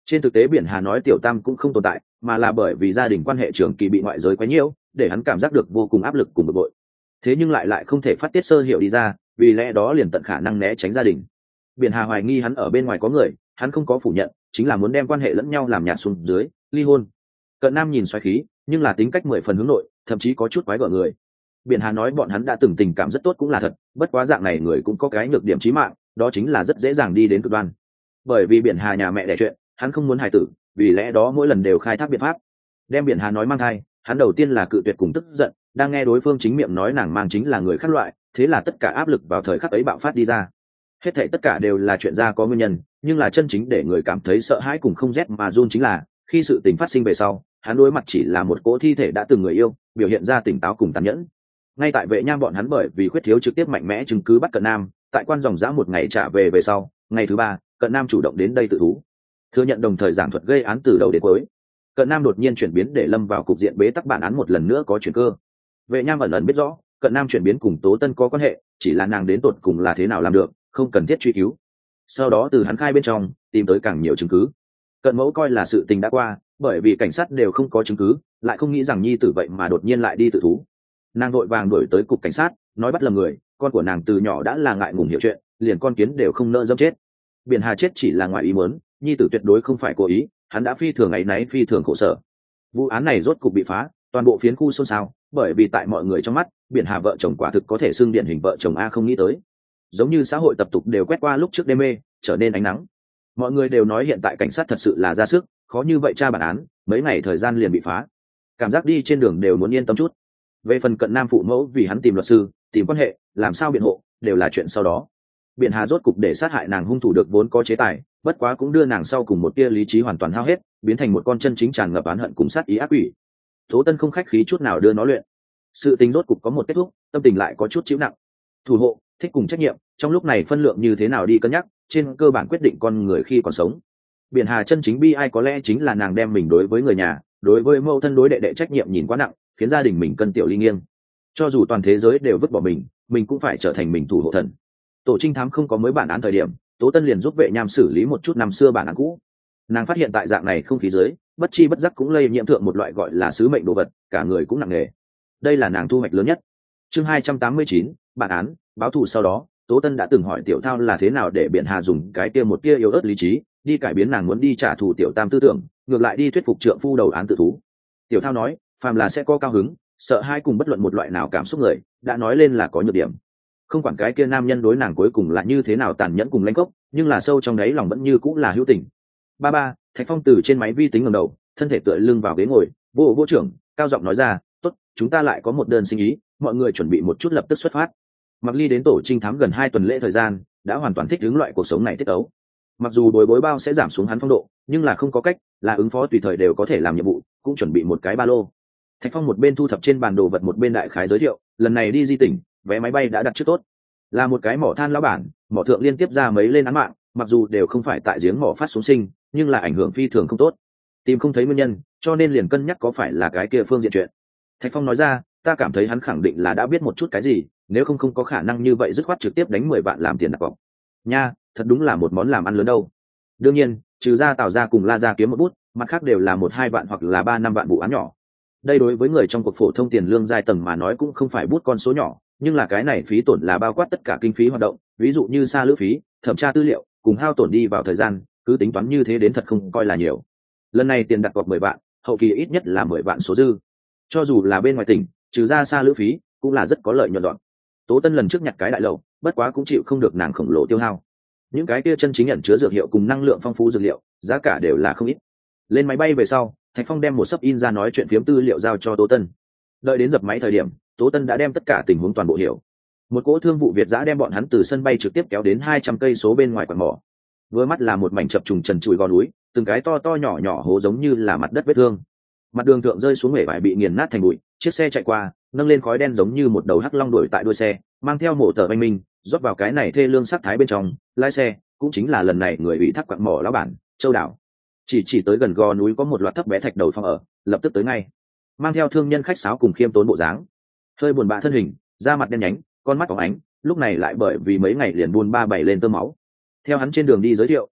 Trên thực tế biển Hà nói Tiểu Tam cũng không tồn tại, mà là bởi vì gia đình quan hệ trường kỳ bị ngoại giới quấy nhiễu, để hắn cảm giác được vô cùng áp lực cùng bực bội. Thế nhưng lại không thể phát tiết sơ hiểu đi ra, vì lẽ đó liền tận khả năng né tránh gia đình. Biển Hà hoài nghi hắn ở bên ngoài có người, hắn không có phủ nhận, chính là muốn đem quan hệ lẫn nhau làm nhạt xuống dưới, ly hôn. Cận Nam nhìn xoáy khí, nhưng là tính cách 10 phần hướng nội, thậm chí có chút quái gở người. Biển Hà nói bọn hắn đã từng tình cảm rất tốt cũng là thật, bất quá dạng này người cũng có cái nhược điểm chí mạng, đó chính là rất dễ dàng đi đến cực đoan. Bởi vì Biển Hà nhà mẹ đẻ chuyện, hắn không muốn hài tử, vì lẽ đó mỗi lần đều khai thác biện pháp đem Biển Hà nói mang thai. Hắn đầu tiên là cự tuyệt cùng tức giận, đang nghe đối phương chính miệng nói nàng mang chính là người khác loại, thế là tất cả áp lực vào thời khắc ấy bạo phát đi ra. Hết thảy tất cả đều là chuyện ra có nguyên nhân, nhưng là chân chính để người cảm thấy sợ hãi cùng không rét mà run chính là khi sự tình phát sinh về sau, hắn đối mặt chỉ là một cỗ thi thể đã từng người yêu, biểu hiện ra tỉnh táo cùng tàn nhẫn. Ngay tại Vệ Nham bọn hắn bởi vì khuyết thiếu trực tiếp mạnh mẽ chứng cứ bắt Cận Nam, tại quan dòng dã một ngày trả về sau, ngày thứ ba, Cận Nam chủ động đến đây tự thú, thừa nhận đồng thời giảng thuật gây án từ đầu đến cuối. Cận Nam đột nhiên chuyển biến để lâm vào cục diện bế tắc bản án một lần nữa có chuyển cơ. Vệ Nham ẩn ẩn biết rõ Cận Nam chuyển biến cùng Tố Tân có quan hệ, chỉ là nàng đến tột cùng là thế nào làm được, không cần thiết truy cứu. Sau đó từ hắn khai bên trong tìm tới càng nhiều chứng cứ. Cận Mẫu coi là sự tình đã qua, bởi vì cảnh sát đều không có chứng cứ, lại không nghĩ rằng nhi tử vậy mà đột nhiên lại đi tự thú. Nàng vội vàng đuổi tới cục cảnh sát, nói bắt lầm người, con của nàng từ nhỏ đã là ngại ngùng hiểu chuyện, liền con kiến đều không nỡ dẫm chết. Biển Hà chết chỉ là ngoài ý muốn, nhi tử tuyệt đối không phải cố ý, hắn đã phi thường áy náy phi thường khổ sở. Vụ án này rốt cục bị phá, toàn bộ phiến khu xôn xao, bởi vì tại mọi người trong mắt, Biển Hà vợ chồng quả thực có thể xưng điển hình vợ chồng a không nghĩ tới. Giống như xã hội tập tục đều quét qua lúc trước đê mê, trở nên ánh nắng. Mọi người đều nói hiện tại cảnh sát thật sự là ra sức, khó như vậy tra bản án, mấy ngày thời gian liền bị phá. Cảm giác đi trên đường đều muốn yên tâm chút. Về phần Cận Nam phụ mẫu vì hắn tìm luật sư, tìm quan hệ, làm sao biện hộ, đều là chuyện sau đó. Biển Hà rốt cục để sát hại nàng hung thủ được vốn có chế tài, bất quá cũng đưa nàng sau cùng một tia lý trí hoàn toàn hao hết, biến thành một con chân chính tràn ngập oán hận cùng sát ý ác quỷ. Tố Tân không khách khí chút nào đưa nó luyện. Sự tình rốt cục có một kết thúc, tâm tình lại có chút chịu nặng. Thủ hộ, thích cùng trách nhiệm, trong lúc này phân lượng như thế nào đi cân nhắc, trên cơ bản quyết định con người khi còn sống. Biển Hà chân chính bi ai có lẽ chính là nàng đem mình đối với người nhà, đối với mẫu thân đối đệ đệ trách nhiệm nhìn quá nặng, khiến gia đình mình cân tiểu ly nghiêng. Cho dù toàn thế giới đều vứt bỏ mình cũng phải trở thành mình thủ hộ thần. Tổ trinh thám không có mới bản án thời điểm, Tố Tân liền giúp Vệ Nham xử lý một chút năm xưa bản án cũ. Nàng phát hiện tại dạng này không khí dưới, bất chi bất giác cũng lây nhiễm thượng một loại gọi là sứ mệnh đồ vật, cả người cũng nặng nề. Đây là nàng thu hoạch lớn nhất. Chương 289, bản án, báo thù. Sau đó, Tố Tân đã từng hỏi Tiểu Thao là thế nào để Biển Hà dùng cái kia một tia yếu ớt lý trí, đi cải biến nàng muốn đi trả thù Tiểu Tam tư tưởng, ngược lại đi thuyết phục trượng phu đầu án tự thú. Tiểu Thao nói, phàm là sẽ có cao hứng, sợ hai cùng bất luận một loại nào cảm xúc người, đã nói lên là có nhược điểm. Không quản cái kia nam nhân đối nàng cuối cùng là như thế nào tàn nhẫn cùng lãnh gốc, nhưng là sâu trong đấy lòng vẫn như cũng là hữu tình. Ba, Thạch Phong từ trên máy vi tính ngẩng đầu, thân thể tựa lưng vào ghế ngồi, vô trưởng cao giọng nói ra, tốt, chúng ta lại có một đơn sinh ý, mọi người chuẩn bị một chút lập tức xuất phát. Mặc Ly đến tổ trinh thám gần 2 tuần lễ thời gian, đã hoàn toàn thích ứng loại cuộc sống này tiết ấu. Mặc dù bối bao sẽ giảm xuống hắn phong độ, nhưng là không có cách, là ứng phó tùy thời đều có thể làm nhiệm vụ, cũng chuẩn bị một cái ba lô. Thạch Phong một bên thu thập trên bàn đồ vật một bên đại khái giới thiệu, lần này đi Di tỉnh, vé máy bay đã đặt trước tốt. Là một cái mỏ than lão bản, mỏ thượng liên tiếp ra mấy lên án mạng, mặc dù đều không phải tại giếng mỏ phát xuống sinh, nhưng là ảnh hưởng phi thường không tốt. Tìm không thấy nguyên nhân, cho nên liền cân nhắc có phải là cái kia phương diện chuyện. Thạch Phong nói ra, ta cảm thấy hắn khẳng định là đã biết một chút cái gì, nếu không có khả năng như vậy dứt khoát trực tiếp đánh 10 vạn làm tiền đặt cọc. Nha, thật đúng là một món làm ăn lớn đâu. Đương nhiên, trừ ra Tào gia cùng La gia kiếm một bút, mặt khác đều là 1-2 vạn hoặc là 3-5 vạn vụ án nhỏ. Đây đối với người trong cuộc phổ thông tiền lương giai tầng mà nói cũng không phải bút con số nhỏ, nhưng là cái này phí tổn là bao quát tất cả kinh phí hoạt động, ví dụ như xa lữ phí, thẩm tra tư liệu, cùng hao tổn đi vào thời gian, cứ tính toán như thế đến thật không coi là nhiều. Lần này tiền đặt cọc 10 vạn, hậu kỳ ít nhất là 10 vạn số dư. Cho dù là bên ngoài tỉnh, trừ ra xa lữ phí, cũng là rất có lợi nhuận đoạn. Tố Tân lần trước nhặt cái đại lầu, bất quá cũng chịu không được nàng khổng lồ tiêu hao. Những cái kia chân chính ẩn chứa dược hiệu cùng năng lượng phong phú dược liệu, giá cả đều là không ít. Lên máy bay về sau, Thạch Phong đem một sấp in ra nói chuyện phiếm tư liệu giao cho Tố Tân. Đợi đến dập máy thời điểm, Tố Tân đã đem tất cả tình huống toàn bộ hiểu. Một cỗ thương vụ Việt giã đem bọn hắn từ sân bay trực tiếp kéo đến 200 cây số bên ngoài quặng mỏ. Vừa mắt là một mảnh chập trùng trần trụi gò núi, từng cái to nhỏ hố giống như là mặt đất vết thương. Mặt đường thượng rơi xuống bể vải bị nghiền nát thành bụi, chiếc xe chạy qua, nâng lên khói đen giống như một đầu hắc long đuổi tại đuôi xe, mang theo mổ tờ anh minh, rót vào cái này thê lương sắc thái bên trong, lái xe cũng chính là lần này người bị thác quặng mỏ lão bản, Châu Đảo. Chỉ tới gần gò núi có một loạt thấp bé thạch đầu phòng ở, lập tức tới ngay. Mang theo thương nhân khách sáo cùng khiêm tốn bộ dáng, hơi buồn bã thân hình, da mặt đen nhánh, con mắt óng ánh, lúc này lại bởi vì mấy ngày liền buôn ba bảy lên tơ máu. Theo hắn trên đường đi giới thiệu,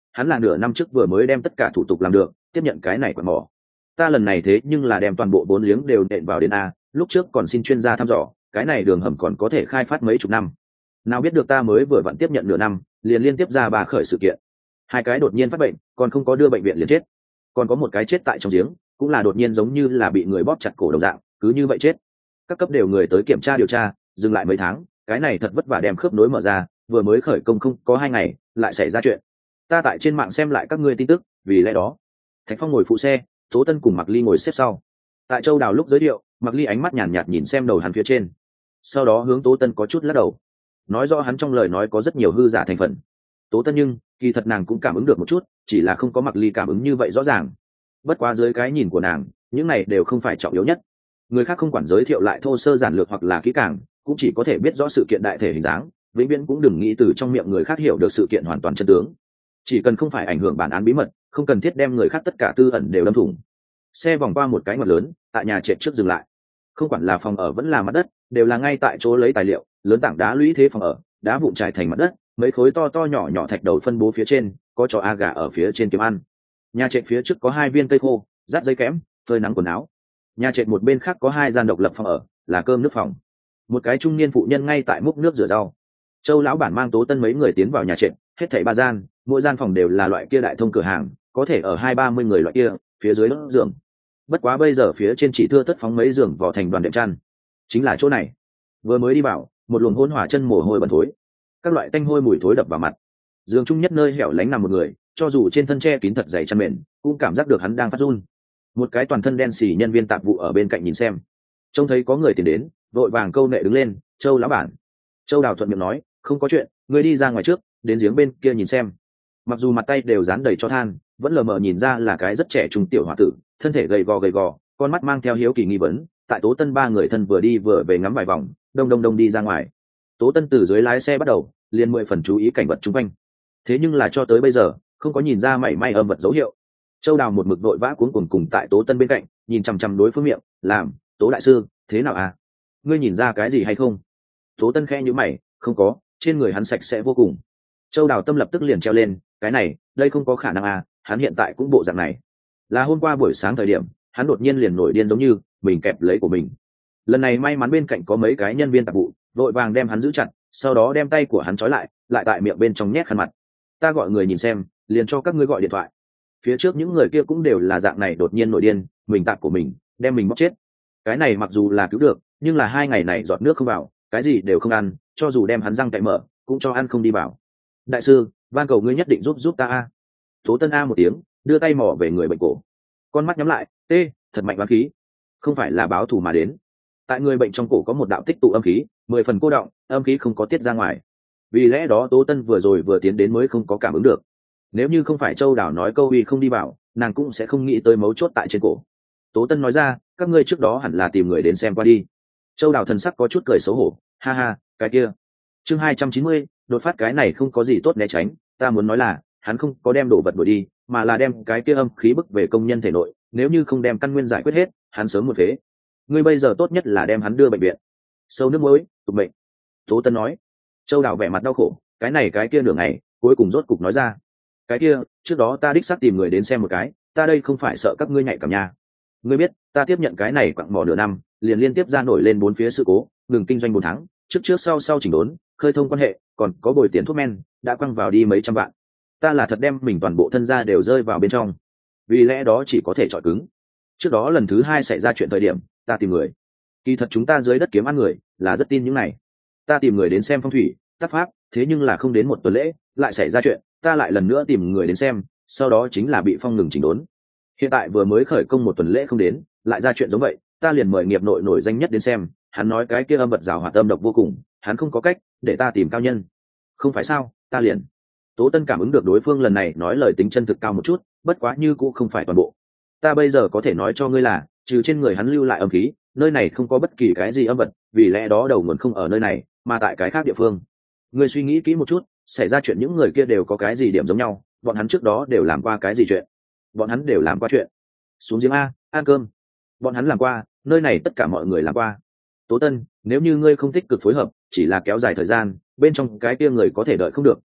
hắn là nửa năm trước vừa mới đem tất cả thủ tục làm được tiếp nhận cái này quạt mỏ. Ta lần này thế nhưng là đem toàn bộ vốn liếng đều nện vào đến a, lúc trước còn xin chuyên gia thăm dò cái này đường hầm còn có thể khai phát mấy chục năm, nào biết được ta mới vừa vặn tiếp nhận nửa năm liền liên tiếp ra 3 khởi sự kiện. 2 cái đột nhiên phát bệnh còn không có đưa bệnh viện liền chết, còn có một cái chết tại trong giếng cũng là đột nhiên giống như là bị người bóp chặt cổ đồng dạng cứ như vậy chết. Các cấp đều người tới kiểm tra điều tra, dừng lại mấy tháng, cái này thật vất vả đem khớp nối mở ra, vừa mới khởi công không có 2 ngày lại xảy ra chuyện. Ta tại trên mạng xem lại các ngươi tin tức, vì lẽ đó Thạch Phong ngồi phụ xe, Tố Tân cùng Mạc Ly ngồi xếp sau. Tại Châu Đào lúc giới thiệu, Mạc Ly ánh mắt nhàn nhạt nhìn xem đầu hắn phía trên, sau đó hướng Tố Tân có chút lắc đầu, nói rõ hắn trong lời nói có rất nhiều hư giả thành phần. Tố Tân nhưng kỳ thật nàng cũng cảm ứng được một chút, chỉ là không có Mạc Ly cảm ứng như vậy rõ ràng. Bất quá dưới cái nhìn của nàng, những này đều không phải trọng yếu nhất. Người khác không quản giới thiệu lại thô sơ giản lược hoặc là kỹ càng, cũng chỉ có thể biết rõ sự kiện đại thể hình dáng, vĩnh viễn cũng đừng nghĩ từ trong miệng người khác hiểu được sự kiện hoàn toàn chân tướng. Chỉ cần không phải ảnh hưởng bản án bí mật, không cần thiết đem người khác tất cả tư ẩn đều đâm thủng. Xe vòng qua một cái ngoặt lớn, tại nhà trệt trước dừng lại. Không quản là phòng ở vẫn là mặt đất, đều là ngay tại chỗ lấy tài liệu, lớn tảng đá lũy thế phòng ở, đá vụn trải thành mặt đất, mấy khối to to nhỏ nhỏ thạch đầu phân bố phía trên, có chó a gà ở phía trên kiếm ăn. Nhà trệt phía trước có 2 viên cây khô, dắt dây kẽm, phơi nắng quần áo. Nhà trệt một bên khác có 2 gian độc lập phòng ở, là cơm nước phòng. Một cái trung niên phụ nhân ngay tại múc nước rửa rau. Châu lão bản mang Tố Tân mấy người tiến vào nhà trệt, hết thảy 3 gian, mỗi gian phòng đều là loại kia đại thông cửa hàng, có thể ở 20-30 người loại kia, phía dưới đốt giường. Bất quá bây giờ phía trên chỉ thưa thất phóng mấy giường vỏ thành đoàn đệm chăn. Chính là chỗ này. Vừa mới đi vào, một luồng hỗn hỏa chân mồ hôi bẩn thối, các loại tanh hôi mùi thối đập vào mặt. Giường chung nhất nơi hẻo lánh nằm một người, cho dù trên thân che kín thật dày chăn mền, cũng cảm giác được hắn đang phát run. Một cái toàn thân đen xì nhân viên tạp vụ ở bên cạnh nhìn xem, trông thấy có người tiến đến, vội vàng câu nệ đứng lên, Châu lão bản. Châu Đào thuận miệng nói, không có chuyện, ngươi đi ra ngoài trước, đến giếng bên kia nhìn xem. Mặc dù mặt tay đều dán đầy cho than, vẫn lờ mờ nhìn ra là cái rất trẻ trung tiểu hòa tử, thân thể gầy gò, con mắt mang theo hiếu kỳ nghi vấn. Tại Tố Tân 3 người thân vừa đi vừa về ngắm vài vòng, đông đi ra ngoài. Tố Tân từ dưới lái xe bắt đầu, liền 10 phần chú ý cảnh vật xung quanh. Thế nhưng là cho tới bây giờ, không có nhìn ra mảy may âm vật dấu hiệu. Châu Đào một mực vội vã cuống cuồng cùng tại Tố Tân bên cạnh, nhìn chằm chằm đối phương miệng, làm, Tố đại sư, thế nào à? Ngươi nhìn ra cái gì hay không? Tố Tân khẽ nhíu mày, không có, trên người hắn sạch sẽ vô cùng. Châu Đào tâm lập tức liền treo lên, cái này, đây không có khả năng à, hắn hiện tại cũng bộ dạng này. Là hôm qua buổi sáng thời điểm, hắn đột nhiên liền nổi điên giống như mình kẹp lấy của mình. Lần này may mắn bên cạnh có mấy cái nhân viên tạp vụ, vội vàng đem hắn giữ chặt, sau đó đem tay của hắn trói lại, lại tại miệng bên trong nhét khăn mặt. Ta gọi người nhìn xem, liền cho các ngươi gọi điện thoại. Phía trước những người kia cũng đều là dạng này đột nhiên nổi điên, mình tạp của mình, đem mình bóc chết. Cái này mặc dù là cứu được, nhưng là 2 ngày này giọt nước không vào, cái gì đều không ăn, cho dù đem hắn răng cạy mở, cũng cho ăn không đi vào. Đại sư, van cầu ngươi nhất định giúp ta a. Tố Tân a một tiếng, đưa tay mò về người bệnh cổ. Con mắt nhắm lại, thật mạnh oán khí. Không phải là báo thù mà đến. Tại người bệnh trong cổ có một đạo tích tụ âm khí, 10 phần cô đọng, âm khí không có tiết ra ngoài. Vì lẽ đó Tố Tân vừa tiến đến mới không có cảm ứng được. Nếu như không phải Châu Đào nói câu uy không đi vào, nàng cũng sẽ không nghĩ tới mấu chốt tại trên cổ. Tố Tân nói ra, các ngươi trước đó hẳn là tìm người đến xem qua đi. Châu Đào thần sắc có chút cười xấu hổ, ha ha, cái kia. Chương 290, đột phát cái này không có gì tốt né tránh, ta muốn nói là, hắn không có đem đồ vật đuổi đi, mà là đem cái kia âm khí bức về công nhân thể nội, nếu như không đem căn nguyên giải quyết hết, hắn sớm một phế. Ngươi bây giờ tốt nhất là đem hắn đưa bệnh viện. Sâu nước muối, tục bệnh. Tố Tân nói. Châu Đào vẻ mặt đau khổ, cái này cái kia nửa ngày, cuối cùng rốt cục nói ra. Cái kia, trước đó ta đích xác tìm người đến xem một cái, ta đây không phải sợ các ngươi nhạy cảm nhà. Ngươi biết, ta tiếp nhận cái này quặng mỏ nửa năm, liền liên tiếp ra nổi lên 4 phía sự cố, ngừng kinh doanh 4 tháng, trước sau chỉnh đốn, khơi thông quan hệ, còn có bồi tiền thuốc men, đã quăng vào đi mấy trăm vạn. Ta là thật đem mình toàn bộ thân gia đều rơi vào bên trong, vì lẽ đó chỉ có thể chọi cứng. Trước đó lần thứ 2 xảy ra chuyện thời điểm, ta tìm người. Kỳ thật chúng ta dưới đất kiếm ăn người, là rất tin những này. Ta tìm người đến xem phong thủy, tác pháp, thế nhưng là không đến 1 tuần lễ, lại xảy ra chuyện, ta lại lần nữa tìm người đến xem, sau đó chính là bị phong ngừng chỉnh đốn. Hiện tại vừa mới khởi công 1 tuần lễ không đến, lại ra chuyện giống vậy, ta liền mời nghiệp nội nổi danh nhất đến xem, hắn nói cái kia âm vật rào hoạt âm độc vô cùng, hắn không có cách, để ta tìm cao nhân. Không phải sao, ta liền. Tố Tân cảm ứng được đối phương lần này nói lời tính chân thực cao một chút, bất quá như cũng không phải toàn bộ. Ta bây giờ có thể nói cho ngươi là, trừ trên người hắn lưu lại âm khí, nơi này không có bất kỳ cái gì âm vật, vì lẽ đó đầu nguồn không ở nơi này, mà tại cái khác địa phương. Ngươi suy nghĩ kỹ một chút, xảy ra chuyện những người kia đều có cái gì điểm giống nhau, bọn hắn trước đó đều làm qua cái gì chuyện? Bọn hắn đều làm qua chuyện. Xuống giếng a, ăn cơm. Bọn hắn làm qua, nơi này tất cả mọi người làm qua. Tố Tân, nếu như ngươi không tích cực phối hợp, chỉ là kéo dài thời gian, bên trong cái kia người có thể đợi không được,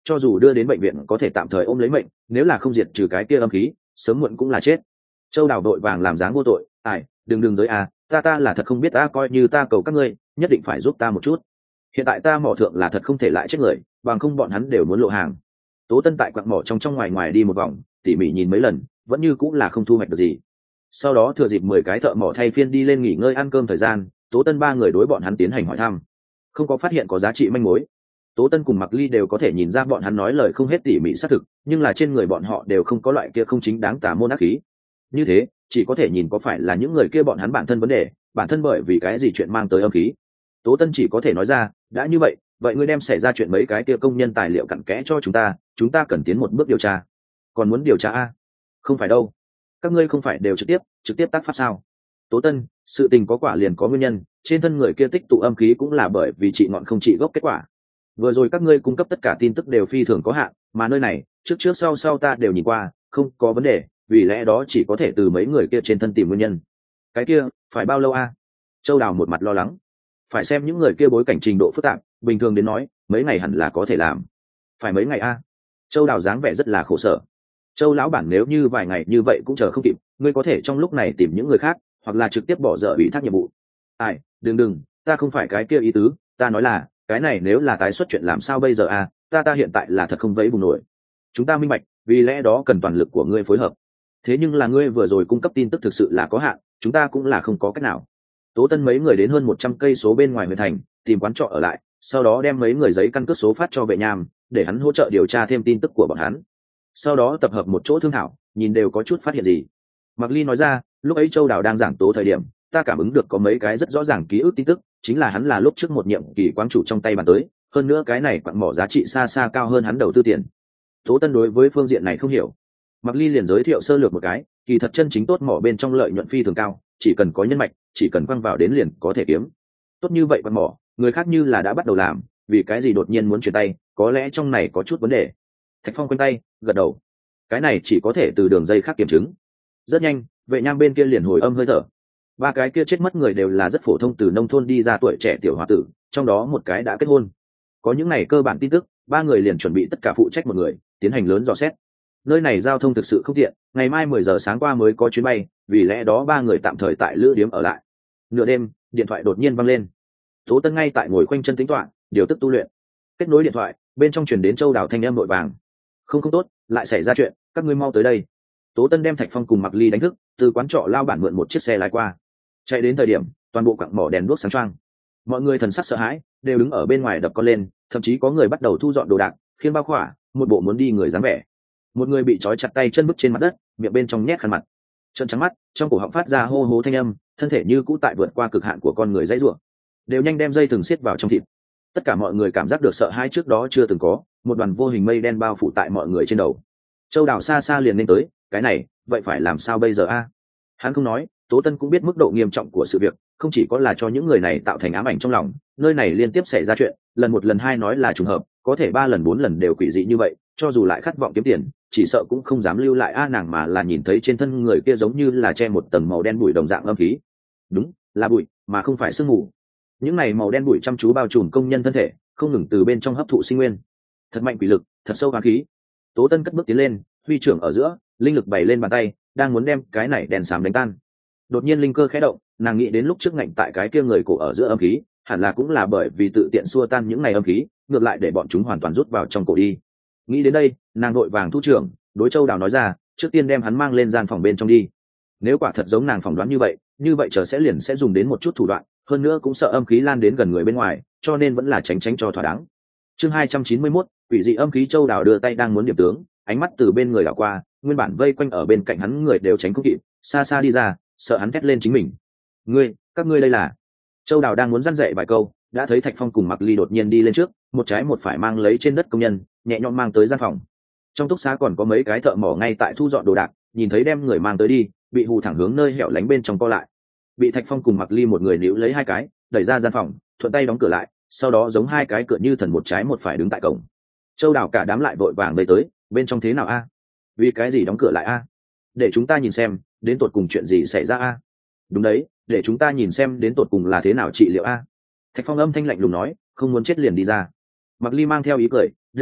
cho dù đưa đến bệnh viện có thể tạm thời ôm lấy mệnh, nếu là không diệt trừ cái kia âm khí sớm muộn cũng là chết. Châu Đào đội vàng làm dáng vô tội, ai, đừng giới à, ta là thật không biết, ta coi như ta cầu các ngươi nhất định phải giúp ta một chút. Hiện tại ta mỏ thượng là thật không thể lại chết người, bằng không bọn hắn đều muốn lộ hàng. Tố Tân tại quặng mỏ trong ngoài đi một vòng, tỉ mỉ nhìn mấy lần, vẫn như cũng là không thu hoạch được gì. Sau đó thừa dịp 10 cái thợ mỏ thay phiên đi lên nghỉ ngơi ăn cơm thời gian, Tố Tân ba người đối bọn hắn tiến hành hỏi thăm, không có phát hiện có giá trị manh mối. Tố Tân cùng Mặc Ly đều có thể nhìn ra bọn hắn nói lời không hết tỉ mỉ xác thực, nhưng là trên người bọn họ đều không có loại kia không chính đáng tà môn ác khí. Như thế, chỉ có thể nhìn có phải là những người kia bọn hắn bản thân vấn đề, bản thân bởi vì cái gì chuyện mang tới âm khí. Tố Tân chỉ có thể nói ra, đã như vậy, vậy ngươi đem xảy ra chuyện mấy cái kia công nhân tài liệu cặn kẽ cho chúng ta cần tiến một bước điều tra. Còn muốn điều tra a? Không phải đâu, các ngươi không phải đều trực tiếp tác pháp sao? Tố Tân, sự tình có quả liền có nguyên nhân, trên thân người kia tích tụ âm khí cũng là bởi vì trị ngọn không trị gốc kết quả. Vừa rồi các ngươi cung cấp tất cả tin tức đều phi thường có hạn, mà nơi này trước sau ta đều nhìn qua, không có vấn đề, vì lẽ đó chỉ có thể từ mấy người kia trên thân tìm nguyên nhân. Cái kia phải bao lâu a? Châu Đào một mặt lo lắng. Phải xem những người kia bối cảnh trình độ phức tạp, bình thường đến nói mấy ngày hẳn là có thể làm. Phải mấy ngày a? Châu Đào dáng vẻ rất là khổ sở. Châu lão bản, nếu như vài ngày như vậy cũng chờ không kịp, ngươi có thể trong lúc này tìm những người khác, hoặc là trực tiếp bỏ dở ủy thác nhiệm vụ. Ai, đừng, ta không phải cái kia ý tứ, ta nói là cái này nếu là tái xuất chuyện làm sao bây giờ a? Ta hiện tại là thật không vẫy vùng nổi. Chúng ta minh bạch, vì lẽ đó cần toàn lực của ngươi phối hợp. Thế nhưng là ngươi vừa rồi cung cấp tin tức thực sự là có hạn, chúng ta cũng là không có cách nào. Tố Tân mấy người đến hơn 100 cây số bên ngoài huyện thành, tìm quán trọ ở lại, sau đó đem mấy người giấy căn cước số phát cho vệ nham, để hắn hỗ trợ điều tra thêm tin tức của bọn hắn. Sau đó tập hợp một chỗ thương thảo, nhìn đều có chút phát hiện gì. Mạc Ly nói ra, lúc ấy Châu Đào đang giảng tố thời điểm, ta cảm ứng được có mấy cái rất rõ ràng ký ức tin tức, chính là hắn là lúc trước một nhiệm kỳ quán chủ trong tay bàn tới, hơn nữa cái này quặng mỏ giá trị xa cao hơn hắn đầu tư tiền. Tố Tân đối với phương diện này không hiểu. Mạc Ly liền giới thiệu sơ lược một cái, kỳ thật chân chính tốt mỏ bên trong lợi nhuận phi thường cao, chỉ cần có nhân mạch, chỉ cần quăng vào đến liền có thể kiếm. Tốt như vậy quặng mỏ, người khác như là đã bắt đầu làm, vì cái gì đột nhiên muốn chuyển tay, có lẽ trong này có chút vấn đề. Thạch Phong quanh tay, gật đầu. Cái này chỉ có thể từ đường dây khác kiểm chứng. Rất nhanh, vệ nham bên kia liền hồi âm hơi thở. Ba cái kia chết mất người đều là rất phổ thông từ nông thôn đi ra tuổi trẻ tiểu hòa tử, trong đó một cái đã kết hôn. Có những này cơ bản tin tức, ba người liền chuẩn bị tất cả phụ trách một người, tiến hành lớn dò xét. Nơi này giao thông thực sự không tiện, ngày mai 10 giờ sáng qua mới có chuyến bay, vì lẽ đó ba người tạm thời tại lữ điếm ở lại. Nửa đêm, điện thoại đột nhiên vang lên. Tố Tân ngay tại ngồi khoanh chân tính toán, điều tức tu luyện. Kết nối điện thoại, bên trong truyền đến Châu Đào thanh âm vội vàng. Không tốt, lại xảy ra chuyện, các ngươi mau tới đây. Tố Tân đem Thạch Phong cùng Mạc Ly đánh thức, từ quán trọ lao bản mượn một chiếc xe lái qua. Chạy đến thời điểm, toàn bộ quặng mỏ đèn đuốc sáng choang. Mọi người thần sắc sợ hãi, đều đứng ở bên ngoài đập con lên, thậm chí có người bắt đầu thu dọn đồ đạc, khiêng bao khỏa, một bộ muốn đi người dáng vẻ. Một người bị trói chặt tay chân bức trên mặt đất, miệng bên trong nhét khăn mặt, trợn trắng mắt, trong cổ họng phát ra hô hố thanh âm, thân thể như cũ tại vượt qua cực hạn của con người dãy rủa. Đều nhanh đem dây thừng siết vào trong thịt. Tất cả mọi người cảm giác được sợ hãi trước đó chưa từng có, một đoàn vô hình mây đen bao phủ tại mọi người trên đầu. Châu Đào xa xa liền lên tới, cái này, vậy phải làm sao bây giờ a? Hắn không nói, Tố Tân cũng biết mức độ nghiêm trọng của sự việc, không chỉ có là cho những người này tạo thành ám ảnh trong lòng, nơi này liên tiếp xảy ra chuyện, lần một lần hai nói là trùng hợp, có thể 3 lần 4 lần đều quỷ dị như vậy, cho dù lại khát vọng kiếm tiền, chỉ sợ cũng không dám lưu lại nàng, mà là nhìn thấy trên thân người kia giống như là che một tầng màu đen bụi đồng dạng âm khí. Đúng, là bụi, mà không phải sương mù. Những này màu đen bụi chăm chú bao trùm công nhân thân thể, không ngừng từ bên trong hấp thụ sinh nguyên. Thật mạnh quỷ lực, thật sâu hàn khí. Tố Tân cất bước tiến lên, huy trưởng ở giữa, linh lực bày lên bàn tay, đang muốn đem cái này đèn xám đánh tan. Đột nhiên linh cơ khẽ động, nàng nghĩ đến lúc trước ngạnh tại cái kia người cổ ở giữa âm khí, hẳn là cũng là bởi vì tự tiện xua tan những này âm khí, ngược lại để bọn chúng hoàn toàn rút vào trong cổ đi. Nghĩ đến đây, nàng vội vàng thu trưởng, đối Châu Đào nói ra, trước tiên đem hắn mang lên gian phòng bên trong đi. Nếu quả thật giống nàng phỏng đoán như vậy chờ sẽ dùng đến một chút thủ đoạn, hơn nữa cũng sợ âm khí lan đến gần người bên ngoài, cho nên vẫn là tránh cho thỏa đáng. Chương 291, quỷ dị âm khí. Châu Đào đưa tay đang muốn điểm tướng, ánh mắt từ bên người đảo qua, nguyên bản vây quanh ở bên cạnh hắn người đều tránh không kịp, xa xa đi ra, sợ hắn thét lên chính mình. Các ngươi đây là? Châu Đào đang muốn răn dạy vài câu, đã thấy Thạch Phong cùng Mạc Ly đột nhiên đi lên trước, một trái một phải mang lấy trên đất công nhân, nhẹ nhõm mang tới gian phòng. Trong túc xá còn có mấy cái thợ mỏ ngay tại thu dọn đồ đạc, nhìn thấy đem người mang tới đi, bị hù thẳng hướng nơi hẻo lánh bên trong co lại. Bị Thạch Phong cùng Mạc Ly một người níu lấy hai cái, đẩy ra gian phòng, thuận tay đóng cửa lại, sau đó giống hai cái cửa như thần một trái một phải đứng tại cổng. Châu Đào cả đám lại vội vàng bay tới, bên trong thế nào a? Vì cái gì đóng cửa lại a? Để chúng ta nhìn xem, đến tột cùng chuyện gì xảy ra a? Đúng đấy, để chúng ta nhìn xem đến tột cùng là thế nào trị liệu a. Thạch Phong âm thanh lạnh lùng nói, không muốn chết liền đi ra. Mạc Ly mang theo ý cười, đương nhiên,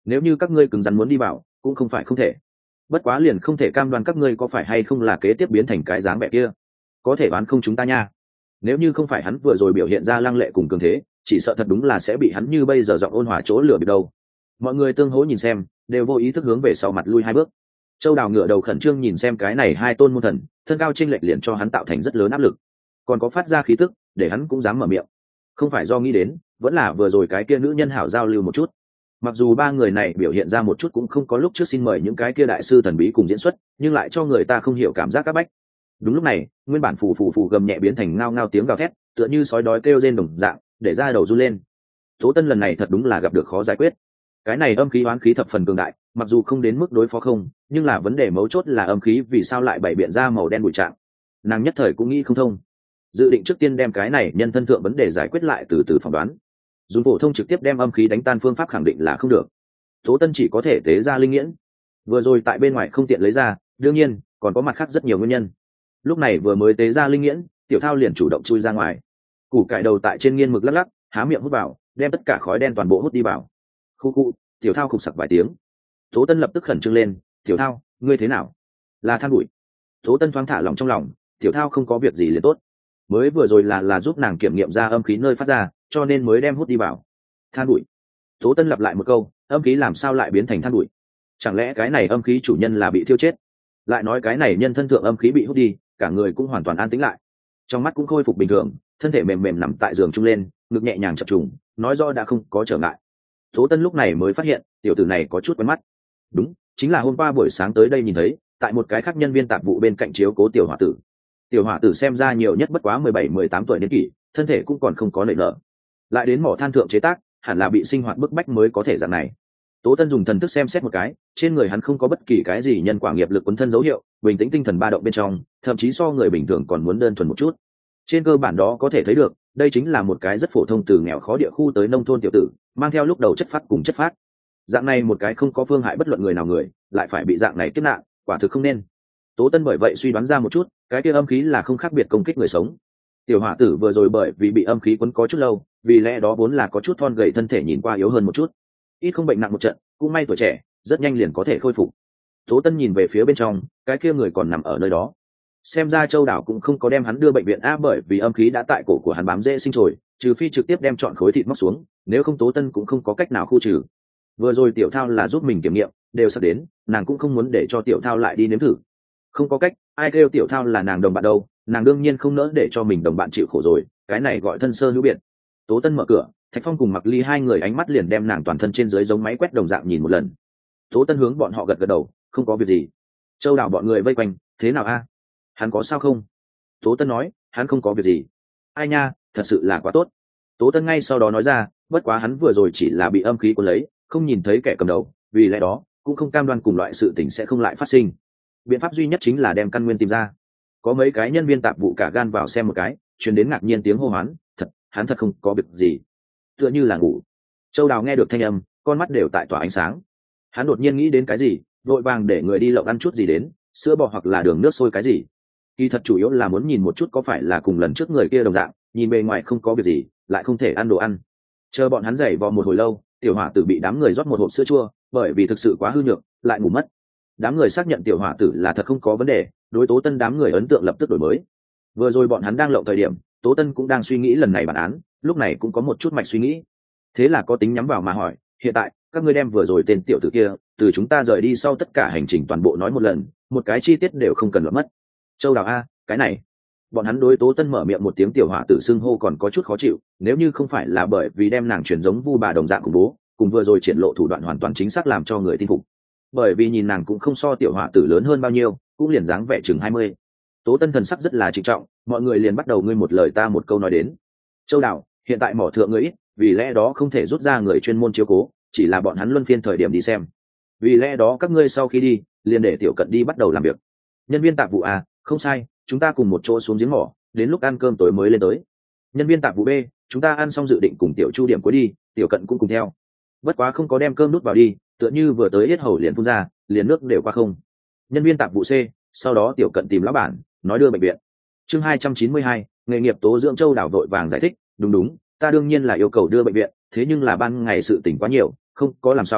nếu như các ngươi cứng rắn muốn đi vào cũng không phải không thể, bất quá liền không thể cam đoan các ngươi có phải hay không là kế tiếp biến thành cái dáng vẻ kia, có thể đoán không chúng ta nha. Nếu như không phải hắn vừa rồi biểu hiện ra lăng lệ cùng cường thế, chỉ sợ thật đúng là sẽ bị hắn như bây giờ giọng ôn hòa chỗ lừa bịp đâu. Mọi người tương hỗ nhìn xem, đều vô ý thức hướng về sau mặt lui 2 bước. Châu Đào ngửa đầu khẩn trương nhìn xem cái này 2 tôn môn thần, thân cao chênh lệch liền cho hắn tạo thành rất lớn áp lực, còn có phát ra khí tức để hắn cũng dám mở miệng. Không phải do nghĩ đến, vẫn là vừa rồi cái kia nữ nhân hảo giao lưu một chút. Mặc dù 3 người này biểu hiện ra một chút cũng không có lúc trước xin mời những cái kia đại sư thần bí cùng diễn xuất, nhưng lại cho người ta không hiểu cảm giác các bách. Đúng lúc này, nguyên bản phù gầm nhẹ biến thành ngao ngao tiếng gào thét, tựa như sói đói kêu rên đồng dạng, để ra đầu run lên. Tố Tân lần này thật đúng là gặp được khó giải quyết. Cái này âm khí oán khí thập phần cường đại, mặc dù không đến mức đối phó không, nhưng là vấn đề mấu chốt là âm khí vì sao lại bảy biện ra màu đen bụi trạng. Nàng nhất thời cũng nghĩ không thông, dự định trước tiên đem cái này nhân thân thượng vấn đề giải quyết lại từ từ phỏng đoán. Dùng phổ thông trực tiếp đem âm khí đánh tan phương pháp khẳng định là không được. Tố Tân chỉ có thể tế ra linh nghiễn. Vừa rồi tại bên ngoài không tiện lấy ra, đương nhiên còn có mặt khác rất nhiều nguyên nhân. Lúc này vừa mới tế ra linh nghiễn, Tiểu Thao liền chủ động chui ra ngoài. Củ cải đầu tại trên nghiên mực lắc lắc, há miệng hút vào, đem tất cả khói đen toàn bộ hút đi vào. Khu khu, Tiểu Thao khục sặc vài tiếng. Tố Tân lập tức khẩn trương lên, Tiểu Thao, ngươi thế nào? Là than bụi. Tố Tân thoáng thả lòng trong lòng, Tiểu Thao không có việc gì liền tốt. Mới vừa rồi là giúp nàng kiểm nghiệm ra âm khí nơi phát ra, cho nên mới đem hút đi vào. Than bụi. Tố Tân lặp lại một câu, âm khí làm sao lại biến thành than bụi? Chẳng lẽ cái này âm khí chủ nhân là bị thiêu chết? Lại nói cái này nhân thân thượng âm khí bị hút đi, cả người cũng hoàn toàn an tĩnh lại, trong mắt cũng khôi phục bình thường, thân thể mềm mềm nằm tại giường chung lên, ngực nhẹ nhàng chập trùng, nói rõ đã không có trở ngại. Tố Tân lúc này mới phát hiện tiểu tử này có chút quen mắt. Đúng, chính là hôm qua buổi sáng tới đây nhìn thấy, tại một cái khác nhân viên tạp vụ bên cạnh chiếu cố tiểu hỏa tử. Tiểu hỏa tử xem ra nhiều nhất bất quá 17-18 tuổi niên kỷ, thân thể cũng còn không có nảy nở, lại đến mỏ than thượng chế tác, hẳn là bị sinh hoạt bức bách mới có thể dạng này. Tố Tân dùng thần thức xem xét một cái, trên người hắn không có bất kỳ cái gì nhân quả nghiệp lực quấn thân dấu hiệu, bình tĩnh tinh thần ba động bên trong, thậm chí so người bình thường còn muốn đơn thuần một chút. Trên cơ bản đó có thể thấy được, đây chính là một cái rất phổ thông từ nghèo khó địa khu tới nông thôn tiểu tử, mang theo lúc đầu chất phát cùng chất phát. Dạng này một cái không có phương hại bất luận người nào người, lại phải bị dạng này kiếp nạn, quả thực không nên. Tố Tân bởi vậy suy đoán ra một chút, cái kia âm khí là không khác biệt công kích người sống. Tiểu hỏa tử vừa rồi bởi vì bị âm khí quấn có chút lâu, vì lẽ đó vốn là có chút thon gầy, thân thể nhìn qua yếu hơn một chút. Ít không bệnh nặng một trận, cũng may tuổi trẻ, rất nhanh liền có thể khôi phục. Tố Tân nhìn về phía bên trong, cái kia người còn nằm ở nơi đó. Xem ra Châu Đảo cũng không có đem hắn đưa bệnh viện a, bởi vì âm khí đã tại cổ của hắn bám rễ sinh trồi, trừ phi trực tiếp đem chọn khối thịt móc xuống, nếu không Tố Tân cũng không có cách nào khu trừ. Vừa rồi Tiểu Thao là giúp mình kiểm nghiệm, đều sắp đến, nàng cũng không muốn để cho Tiểu Thao lại đi nếm thử. Không có cách, ai kêu Tiểu Thao là nàng đồng bạn đâu, nàng đương nhiên không nỡ để cho mình đồng bạn chịu khổ rồi, cái này gọi thân sơ hữu biệt. Tố Tân mở cửa, Thạch Phong cùng Mặc Ly hai người ánh mắt liền đem nàng toàn thân trên dưới giống máy quét đồng dạng nhìn một lần. Tố Tân hướng bọn họ gật gật đầu, không có việc gì. Châu Đào bọn người vây quanh, thế nào a? Hắn có sao không? Tố Tân nói, hắn không có việc gì. Ai nha, thật sự là quá tốt. Tố Tân ngay sau đó nói ra, bất quá hắn vừa rồi chỉ là bị âm khí cuốn lấy, không nhìn thấy kẻ cầm đầu, vì lẽ đó cũng không cam đoan cùng loại sự tình sẽ không lại phát sinh. Biện pháp duy nhất chính là đem căn nguyên tìm ra. Có mấy cái nhân viên tạp vụ cả gan vào xem một cái, truyền đến ngạc nhiên tiếng hô hoán, thật, hắn thật không có việc gì, tựa như là ngủ. Châu Đào nghe được thanh âm, con mắt đều tại tỏa ánh sáng. Hắn đột nhiên nghĩ đến cái gì, vội vàng để người đi lộng ăn chút gì đến, sữa bò hoặc là đường nước sôi cái gì. Kỳ thật chủ yếu là muốn nhìn một chút có phải là cùng lần trước người kia đồng dạng, nhìn bề ngoài không có việc gì, lại không thể ăn đồ ăn. Chờ bọn hắn giày vò một hồi lâu, tiểu hỏa tử bị đám người rót một hộp sữa chua, bởi vì thực sự quá hư nhược, lại ngủ mất. Đám người xác nhận tiểu hỏa tử là thật không có vấn đề, đối Tố Tân đám người ấn tượng lập tức đổi mới. Vừa rồi bọn hắn đang lộng thời điểm, Tố Tân cũng đang suy nghĩ lần này bản án, lúc này cũng có một chút mạch suy nghĩ. Thế là có tính nhắm vào mà hỏi, hiện tại các ngươi đem vừa rồi tên tiểu tử kia từ chúng ta rời đi sau tất cả hành trình toàn bộ nói một lần, một cái chi tiết đều không cần lọt mất. Châu Đào a, cái này. Bọn hắn đối Tố Tân mở miệng một tiếng tiểu hỏa tử xưng hô còn có chút khó chịu, nếu như không phải là bởi vì đem nàng chuyển giống vu bà đồng dạng khủng bố, cùng vừa rồi triển lộ thủ đoạn hoàn toàn chính xác làm cho người tin phục. Bởi vì nhìn nàng cũng không so tiểu hỏa tử lớn hơn bao nhiêu, cũng liền dáng vẻ chừng 20. Tố Tân thần sắc rất là trịnh trọng, mọi người liền bắt đầu ngươi một lời ta một câu nói đến. Châu Đào, hiện tại mỏ thượng người ít, vì lẽ đó không thể rút ra người chuyên môn chiếu cố, chỉ là bọn hắn luân phiên thời điểm đi xem. Vì lẽ đó các ngươi sau khi đi, liền để tiểu cận đi bắt đầu làm việc. Nhân viên tạp vụ A, không sai, chúng ta cùng một chỗ xuống giếng mỏ, đến lúc ăn cơm tối mới lên tới. Nhân viên tạp vụ B, chúng ta ăn xong dự định cùng tiểu Chu điểm cuối đi, tiểu cận cũng cùng theo. Bất quá không có đem cơm nút vào đi, tựa như vừa tới yết hầu liền phun ra, liền nước đều qua không. Nhân viên tạp vụ C, sau đó tiểu cận tìm lão bản, nói đưa bệnh viện. Chương 292, nghề nghiệp Tố Dưỡng. Châu Đào vội vàng giải thích, đúng, ta đương nhiên là yêu cầu đưa bệnh viện, thế nhưng là ban ngày sự tỉnh quá nhiều, không có làm xong,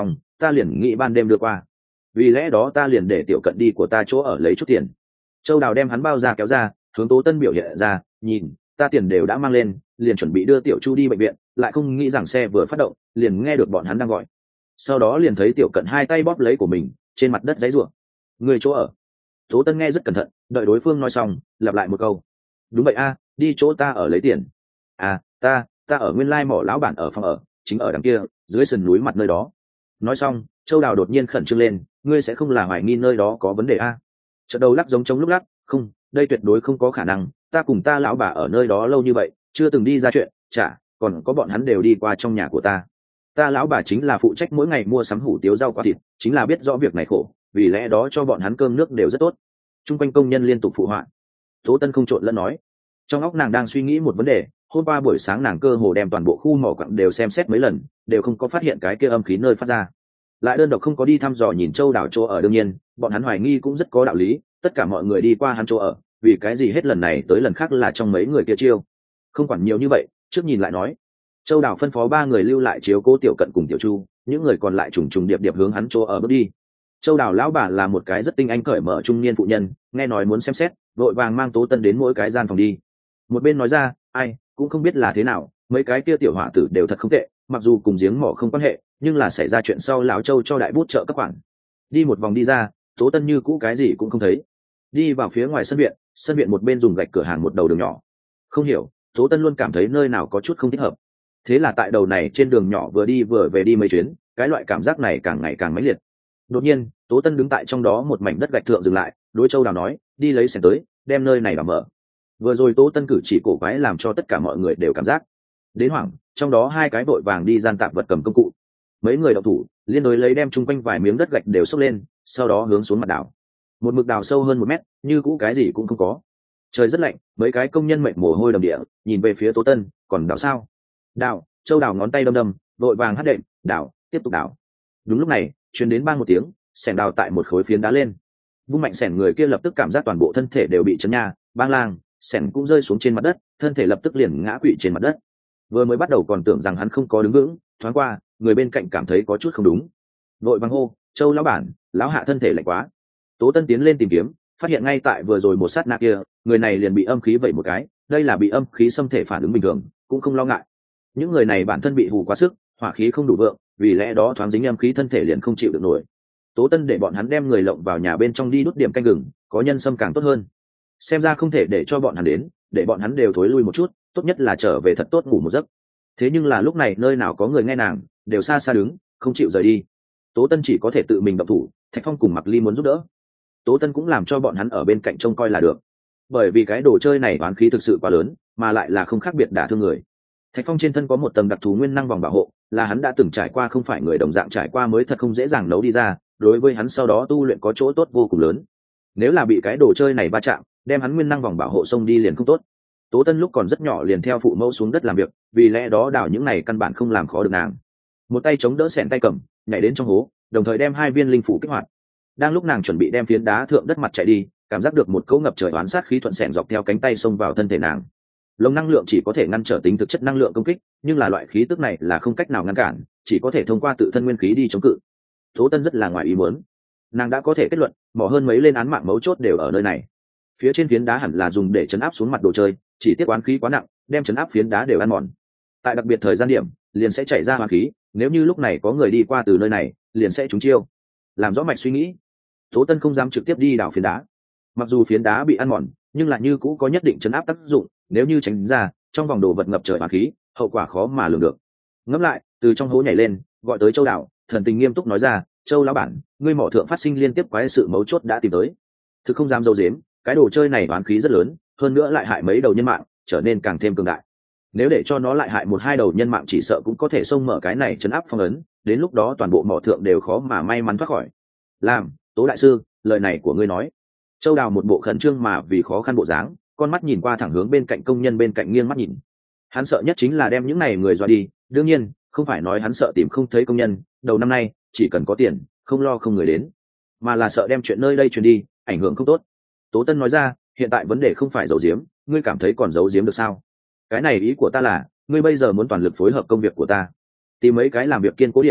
ta liền nghĩ ban đêm đưa qua, vì lẽ đó ta liền để tiểu cận đi của ta chỗ ở lấy chút tiền. Châu Đào đem hắn bao ra kéo ra, hướng Tố Tân biểu hiện ra, nhìn, ta tiền đều đã mang lên, liền chuẩn bị đưa tiểu Chu đi bệnh viện, lại không nghĩ rằng xe vừa phát động, liền nghe được bọn hắn đang gọi. Sau đó liền thấy tiểu cận hai tay bóp lấy của mình, trên mặt đất giãy giụa. Người chỗ ở. Tố Tân nghe rất cẩn thận, đợi đối phương nói xong, lặp lại một câu. Đúng vậy a, đi chỗ ta ở lấy tiền. À, ta ở nguyên lai mỏ lão bản ở phòng ở, chính ở đằng kia, dưới sườn núi mặt nơi đó. Nói xong, Châu Đào đột nhiên khẩn trương lên, ngươi sẽ không là hoài nghi nơi đó có vấn đề a? Chợt đầu lắc giống trống lúc lắc, không, đây tuyệt đối không có khả năng, ta cùng ta lão bà ở nơi đó lâu như vậy, chưa từng đi ra chuyện, chả, còn có bọn hắn đều đi qua trong nhà của ta. Ta lão bà chính là phụ trách mỗi ngày mua sắm hủ tiếu rau quả thịt, chính là biết rõ việc này khổ, vì lẽ đó cho bọn hắn cơm nước đều rất tốt. Trung quanh công nhân liên tục phụ họa. Tố Tân không trộn lẫn nói, trong óc nàng đang suy nghĩ một vấn đề, hôm qua buổi sáng nàng cơ hồ đem toàn bộ khu mỏ quặng đều xem xét mấy lần, đều không có phát hiện cái kia âm khí nơi phát ra. Lại đơn độc không có đi thăm dò nhìn Châu Đào chỗ ở, đương nhiên bọn hắn hoài nghi cũng rất có đạo lý, tất cả mọi người đi qua hắn chỗ ở, vì cái gì hết lần này tới lần khác là trong mấy người kia chiêu. Không quản nhiều như vậy, trước nhìn lại nói. Châu Đào phân phó 3 người lưu lại chiếu cố tiểu cận cùng tiểu Chu, những người còn lại trùng trùng điệp điệp hướng hắn chỗ ở bước đi. Châu Đào lão bà là một cái rất tinh anh cởi mở trung niên phụ nhân, nghe nói muốn xem xét, vội vàng mang Tố Tân đến mỗi cái gian phòng đi. Một bên nói ra, ai cũng không biết là thế nào, mấy cái kia tiểu hỏa tử đều thật không tệ, mặc dù cùng giếng mỏ không quan hệ, nhưng là xảy ra chuyện sau lão Châu cho đại bút trợ các khoản. Đi một vòng đi ra, Tố Tân như cũ cái gì cũng không thấy. Đi vào phía ngoài sân viện một bên dùng gạch cửa hàng một đầu đường nhỏ. Không hiểu, Tố Tân luôn cảm thấy nơi nào có chút không thích hợp. Thế là tại đầu này trên đường nhỏ vừa đi vừa về đi mấy chuyến, cái loại cảm giác này càng ngày càng mãnh liệt. Đột nhiên, Tố Tân đứng tại trong đó một mảnh đất gạch thượng dừng lại, đối Châu Đào nói, đi lấy xẻng tới, đem nơi này đảm mở. Vừa rồi Tố Tân cử chỉ cổ quái làm cho tất cả mọi người đều cảm giác đến hoảng, trong đó 2 cái vội vàng đi gian tạp vật cầm công cụ. Mấy người động thủ, liên đối lấy đem chung quanh vài miếng đất gạch đều xốc lên, sau đó hướng xuống mặt đào. Một mực đào sâu hơn 1 mét, như cũ cái gì cũng không có. Trời rất lạnh, mấy cái công nhân mệt mồ hôi đầm địa, nhìn về phía Tố Tân, còn đào sao? Đào, Châu Đào ngón tay đâm đâm, vội vàng hất đệm, đào, tiếp tục đào. Đúng lúc này, truyền đến bang một tiếng, xẻng đào tại một khối phiến đá lên. Vung mạnh xẻng, người kia lập tức cảm giác toàn bộ thân thể đều bị chấn nha, bang lang, xẻng cũng rơi xuống trên mặt đất, thân thể lập tức liền ngã quỵ trên mặt đất. Vừa mới bắt đầu còn tưởng rằng hắn không có đứng vững, thoáng qua, người bên cạnh cảm thấy có chút không đúng, vội vàng hô, Châu lão bản, lão hạ thân thể lạnh quá. Tố Tân tiến lên tìm kiếm, phát hiện ngay tại vừa rồi một sát na kia, người này liền bị âm khí vẩy một cái, đây là bị âm khí xâm thể phản ứng bình thường, cũng không lo ngại. Những người này bản thân bị hù quá sức, hỏa khí không đủ vượng, vì lẽ đó thoáng dính âm khí thân thể liền không chịu được nổi. Tố Tân để bọn hắn đem người lộng vào nhà bên trong đi đốt điểm canh gừng, có nhân sâm càng tốt hơn. Xem ra không thể để cho bọn hắn đến, để bọn hắn đều thối lui một chút, tốt nhất là trở về thật tốt ngủ một giấc. Thế nhưng là lúc này nơi nào có người nghe nàng, đều xa xa đứng, không chịu rời đi. Tố Tân chỉ có thể tự mình động thủ, Thạch Phong cùng Mặc Ly muốn giúp đỡ. Tố Tân cũng làm cho bọn hắn ở bên cạnh trông coi là được, bởi vì cái đồ chơi này oán khí thực sự quá lớn, mà lại là không khác biệt đả thương người. Thạch Phong trên thân có một tầng đặc thù nguyên năng vòng bảo hộ, là hắn đã từng trải qua, không phải người đồng dạng trải qua mới thật không dễ dàng nấu đi ra, đối với hắn sau đó tu luyện có chỗ tốt vô cùng lớn. Nếu là bị cái đồ chơi này va chạm, đem hắn nguyên năng vòng bảo hộ xông đi liền không tốt. Tố Tân lúc còn rất nhỏ liền theo phụ mẫu xuống đất làm việc, vì lẽ đó đào những này căn bản không làm khó được nàng. Một tay chống đỡ xẻng tay cầm, nhảy đến trong hố, đồng thời đem 2 viên linh phủ kích hoạt. Đang lúc nàng chuẩn bị đem phiến đá thượng đất mặt chạy đi, cảm giác được một cỗ ngập trời oán sát khí thuận xẻng dọc theo cánh tay xông vào thân thể nàng. Lồng năng lượng chỉ có thể ngăn trở tính thực chất năng lượng công kích, nhưng là loại khí tức này là không cách nào ngăn cản, chỉ có thể thông qua tự thân nguyên khí đi chống cự. Tố Tân rất là ngoài ý muốn, nàng đã có thể kết luận, mỏ hơn mấy lên án mạng mấu chốt đều ở nơi này. Phía trên phiến đá hẳn là dùng để chấn áp xuống mặt đồ chơi, chỉ tiếc oán khí quá nặng, đem chấn áp phiến đá đều ăn mòn. Tại đặc biệt thời gian điểm, liền sẽ chảy ra oán khí, nếu như lúc này có người đi qua từ nơi này, liền sẽ trúng chiêu. Làm rõ mạch suy nghĩ, Tố Tân không dám trực tiếp đi đào phiến đá. Mặc dù phiến đá bị ăn mòn, nhưng là như cũ có nhất định chấn áp tác dụng, nếu như tránh ra, trong vòng đồ vật ngập trời oán khí, hậu quả khó mà lường được. Ngẫm lại, từ trong hố nhảy lên, gọi tới Châu Đào, thần tình nghiêm túc nói ra, Châu lão bản, ngươi mỏ thượng phát sinh liên tiếp quái sự mấu chốt đã tìm tới. Thực không dám dâu dếm, cái đồ chơi này oán khí rất lớn, hơn nữa lại hại mấy đầu nhân mạng, trở nên càng thêm cường đại. Nếu để cho nó lại hại 1-2 đầu nhân mạng, chỉ sợ cũng có thể xông mở cái này chấn áp phong ấn, đến lúc đó toàn bộ mỏ thượng đều khó mà may mắn thoát khỏi. Làm, Tố đại sư, lời này của ngươi nói. Châu Đào một bộ khẩn trương mà vì khó khăn bộ dáng, con mắt nhìn qua thẳng hướng bên cạnh công nhân bên cạnh nghiêng mắt nhìn. Hắn sợ nhất chính là đem những này người dọa đi, đương nhiên, không phải nói hắn sợ tìm không thấy công nhân, đầu năm nay, chỉ cần có tiền, không lo không người đến, mà là sợ đem chuyện nơi đây truyền đi, ảnh hưởng không tốt. Tố Tân nói ra, hiện tại vấn đề không phải giấu giếm, ngươi cảm thấy còn giấu giếm được sao? Cái này ý của ta là, ngươi bây giờ muốn toàn lực phối hợp công việc của ta, tìm mấy cái làm việc kiên cố điểm,